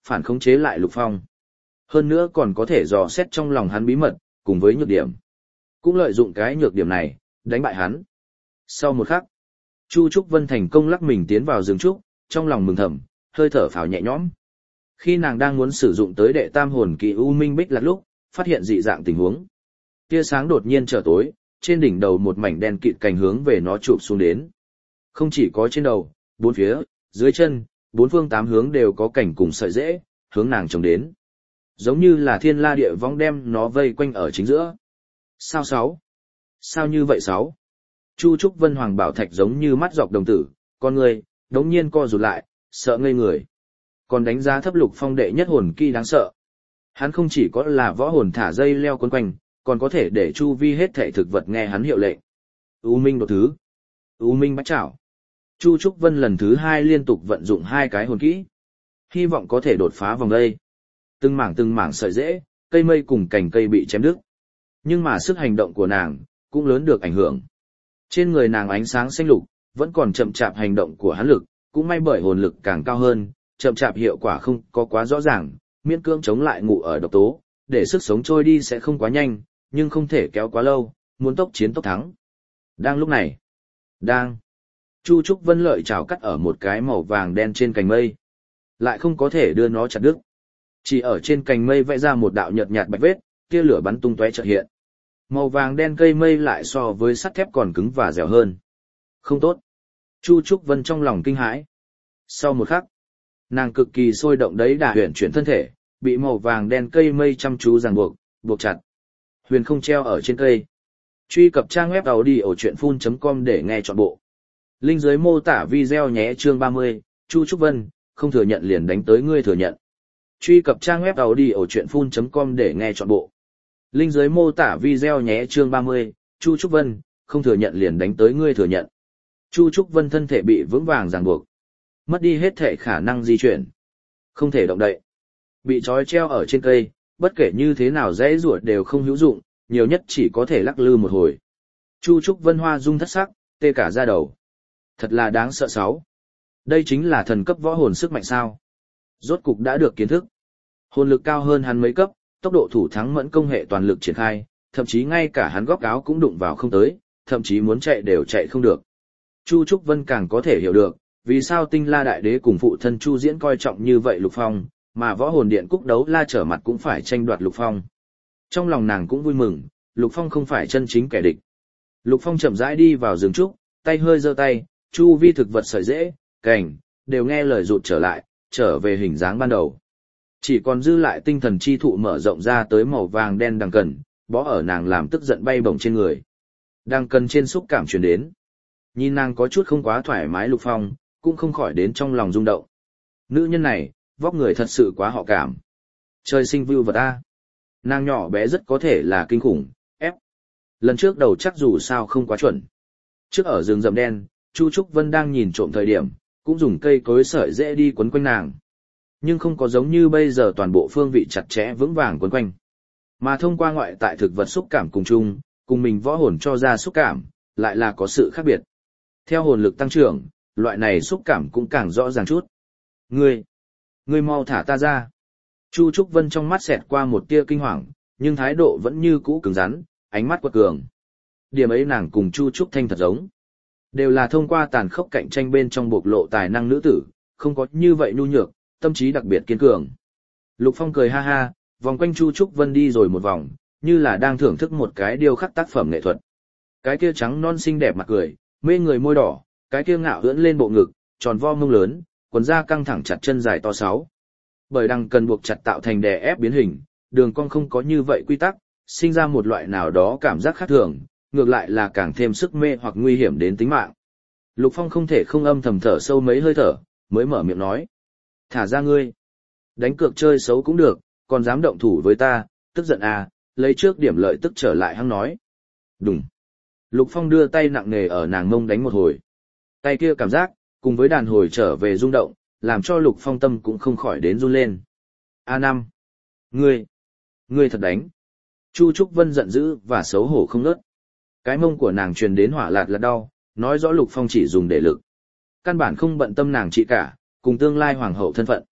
phản khống chế lại Lục Phong. Hơn nữa còn có thể dò xét trong lòng hắn bí mật, cùng với nhược điểm. Cũng lợi dụng cái nhược điểm này, đánh bại hắn. Sau một khắc, Chu Trúc Vân thành công lắc mình tiến vào rừng trúc, trong lòng mừng thầm, hơi thở phào nhẹ nhõm. Khi nàng đang muốn sử dụng tới đệ tam hồn kỳ U Minh Bích Lạc lúc, phát hiện dị dạng tình huống. Tia sáng đột nhiên trở tối, trên đỉnh đầu một mảnh đen kịt cành hướng về nó chụp xuống đến. Không chỉ có trên đầu, bốn phía, dưới chân, bốn phương tám hướng đều có cảnh cùng sợi rễ, hướng nàng trồng đến. Giống như là thiên la địa võng đem nó vây quanh ở chính giữa. Sao sáu? Sao như vậy sáu? Chu Trúc Vân Hoàng Bảo Thạch giống như mắt dọc đồng tử, con người, đống nhiên co rụt lại, sợ ngây người. Còn đánh giá thấp Lục Phong đệ nhất hồn kỳ đáng sợ. Hắn không chỉ có là võ hồn thả dây leo quấn quanh, còn có thể để chu vi hết thảy thực vật nghe hắn hiệu lệnh. U Minh đột thứ. U Minh bách trảo. Chu Trúc Vân lần thứ hai liên tục vận dụng hai cái hồn kỹ. Hy vọng có thể đột phá vòng đây. Từng mảng từng mảng sợi rễ, cây mây cùng cành cây bị chém đứt. Nhưng mà sức hành động của nàng cũng lớn được ảnh hưởng. Trên người nàng ánh sáng xanh lục, vẫn còn chậm chạp hành động của hắn lực, cũng may bởi hồn lực càng cao hơn, chậm chạp hiệu quả không có quá rõ ràng, miễn cưỡng chống lại ngủ ở độc tố, để sức sống trôi đi sẽ không quá nhanh, nhưng không thể kéo quá lâu, muốn tốc chiến tốc thắng. Đang lúc này, đang, Chu Trúc Vân lợi chảo cắt ở một cái màu vàng đen trên cành mây, lại không có thể đưa nó chặt đứt. Chỉ ở trên cành mây vẽ ra một đạo nhợt nhạt bạch vết, tia lửa bắn tung tóe chợt hiện. Màu vàng đen cây mây lại so với sắt thép còn cứng và dẻo hơn. Không tốt. Chu Trúc Vân trong lòng kinh hãi. Sau một khắc, nàng cực kỳ sôi động đấy đà huyền chuyển thân thể, bị màu vàng đen cây mây chăm chú ràng buộc, buộc chặt. Huyền không treo ở trên cây. Truy cập trang web audiochuyenphun chấm com để nghe trọn bộ. Link dưới mô tả video nhé. Chương ba mươi, Chu Trúc Vân, không thừa nhận liền đánh tới ngươi thừa nhận. Truy cập trang web audiochuyenphun chấm com để nghe trọn bộ. Link dưới mô tả video nhé. Chương ba mươi, Chu Trúc Vân, không thừa nhận liền đánh tới ngươi thừa nhận. Chu Trúc Vân thân thể bị vững vàng ràng buộc. Mất đi hết thể khả năng di chuyển. Không thể động đậy. Bị trói treo ở trên cây, bất kể như thế nào dãy ruột đều không hữu dụng, nhiều nhất chỉ có thể lắc lư một hồi. Chu Trúc Vân hoa dung thất sắc, tê cả da đầu. Thật là đáng sợ sáu. Đây chính là thần cấp võ hồn sức mạnh sao. Rốt cục đã được kiến thức. Hồn lực cao hơn hắn mấy cấp, tốc độ thủ thắng mẫn công hệ toàn lực triển khai, thậm chí ngay cả hắn góc áo cũng đụng vào không tới, thậm chí muốn chạy đều chạy không được. Chu Trúc Vân càng có thể hiểu được, vì sao Tinh La Đại Đế cùng phụ thân Chu Diễn coi trọng như vậy Lục Phong, mà võ hồn điện Cúc Đấu La trở mặt cũng phải tranh đoạt Lục Phong. Trong lòng nàng cũng vui mừng, Lục Phong không phải chân chính kẻ địch. Lục Phong chậm rãi đi vào rừng trúc, tay hơi giơ tay, chu vi thực vật sợi rễ, cành, đều nghe lời rụt trở lại, trở về hình dáng ban đầu. Chỉ còn dư lại tinh thần chi thụ mở rộng ra tới màu vàng đen đằng cần, bó ở nàng làm tức giận bay bổng trên người. Đằng cần trên xúc cảm truyền đến. Nhìn nàng có chút không quá thoải mái Lục Phong, cũng không khỏi đến trong lòng rung động. Nữ nhân này, vóc người thật sự quá họ cảm. Trời sinh vưu vật a. Nàng nhỏ bé rất có thể là kinh khủng, ép. Lần trước đầu chắc dù sao không quá chuẩn. Trước ở rừng rậm đen, Chu Trúc Vân đang nhìn trộm thời điểm, cũng dùng cây cối sợi dễ đi quấn quanh nàng. Nhưng không có giống như bây giờ toàn bộ phương vị chặt chẽ vững vàng quấn quanh. Mà thông qua ngoại tại thực vật xúc cảm cùng chung, cùng mình võ hồn cho ra xúc cảm, lại là có sự khác biệt. Theo hồn lực tăng trưởng, loại này xúc cảm cũng càng rõ ràng chút. Ngươi, ngươi mau thả ta ra. Chu Trúc Vân trong mắt xẹt qua một tia kinh hoàng, nhưng thái độ vẫn như cũ cứng rắn, ánh mắt quật cường. Điểm ấy nàng cùng Chu Trúc Thanh thật giống. Đều là thông qua tàn khốc cạnh tranh bên trong bộc lộ tài năng nữ tử, không có như vậy nhu nhược, tâm trí đặc biệt kiên cường. Lục Phong cười ha ha, vòng quanh Chu Trúc Vân đi rồi một vòng, như là đang thưởng thức một cái điêu khắc tác phẩm nghệ thuật. Cái kia trắng non xinh đẹp mặt cười, mê người môi đỏ, cái kia ngạo ưỡn lên bộ ngực, tròn vo mông lớn, quần da căng thẳng chặt chân dài to sáu. Bởi đằng cần buộc chặt tạo thành đè ép biến hình, đường cong không có như vậy quy tắc, sinh ra một loại nào đó cảm giác khác thường, ngược lại là càng thêm sức mê hoặc nguy hiểm đến tính mạng. Lục Phong không thể không âm thầm thở sâu mấy hơi thở, mới mở miệng nói. Thả ra ngươi. Đánh cược chơi xấu cũng được, còn dám động thủ với ta, tức giận à, lấy trước điểm lợi tức trở lại hăng nói. Đùng. Lục Phong đưa tay nặng nề ở nàng mông đánh một hồi. Tay kia cảm giác, cùng với đàn hồi trở về rung động, làm cho Lục Phong tâm cũng không khỏi đến run lên. A năm. Ngươi. Ngươi thật đánh. Chu Trúc Vân giận dữ và xấu hổ không ngớt. Cái mông của nàng truyền đến hỏa lạt là đau, nói rõ Lục Phong chỉ dùng để lực. Căn bản không bận tâm nàng chị cả, cùng tương lai hoàng hậu thân phận.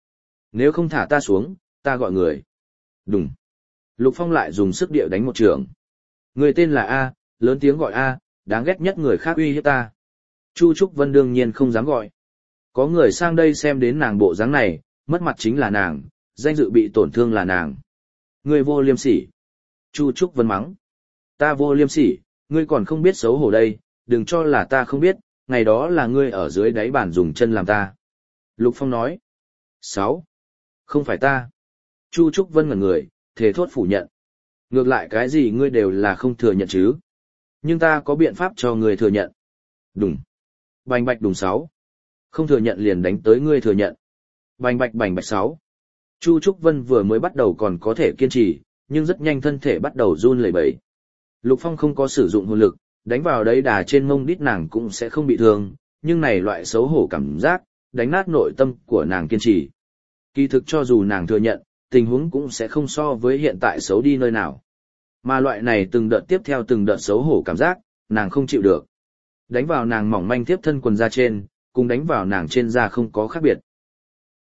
Nếu không thả ta xuống, ta gọi người. Đùng. Lục Phong lại dùng sức điệu đánh một trường. Người tên là A, lớn tiếng gọi A, đáng ghét nhất người khác uy hiếp ta. Chu Trúc Vân đương nhiên không dám gọi. Có người sang đây xem đến nàng bộ dáng này, mất mặt chính là nàng, danh dự bị tổn thương là nàng. Ngươi vô liêm sỉ. Chu Trúc Vân mắng. Ta vô liêm sỉ, ngươi còn không biết xấu hổ đây, đừng cho là ta không biết, ngày đó là ngươi ở dưới đáy bàn dùng chân làm ta. Lục Phong nói. Sáu. Không phải ta. Chu Trúc Vân ngẩn người, thề thốt phủ nhận. Ngược lại cái gì ngươi đều là không thừa nhận chứ. Nhưng ta có biện pháp cho ngươi thừa nhận. Đùng. Bành bạch đùng sáu. Không thừa nhận liền đánh tới ngươi thừa nhận. Bành bạch bành bạch sáu. Chu Trúc Vân vừa mới bắt đầu còn có thể kiên trì, nhưng rất nhanh thân thể bắt đầu run lẩy bẩy. Lục Phong không có sử dụng hồn lực, đánh vào đấy đà trên mông đít nàng cũng sẽ không bị thương, nhưng này loại xấu hổ cảm giác, đánh nát nội tâm của nàng kiên trì. Kỳ thực cho dù nàng thừa nhận, tình huống cũng sẽ không so với hiện tại xấu đi nơi nào. Mà loại này từng đợt tiếp theo từng đợt xấu hổ cảm giác, nàng không chịu được. Đánh vào nàng mỏng manh tiếp thân quần da trên, cùng đánh vào nàng trên da không có khác biệt.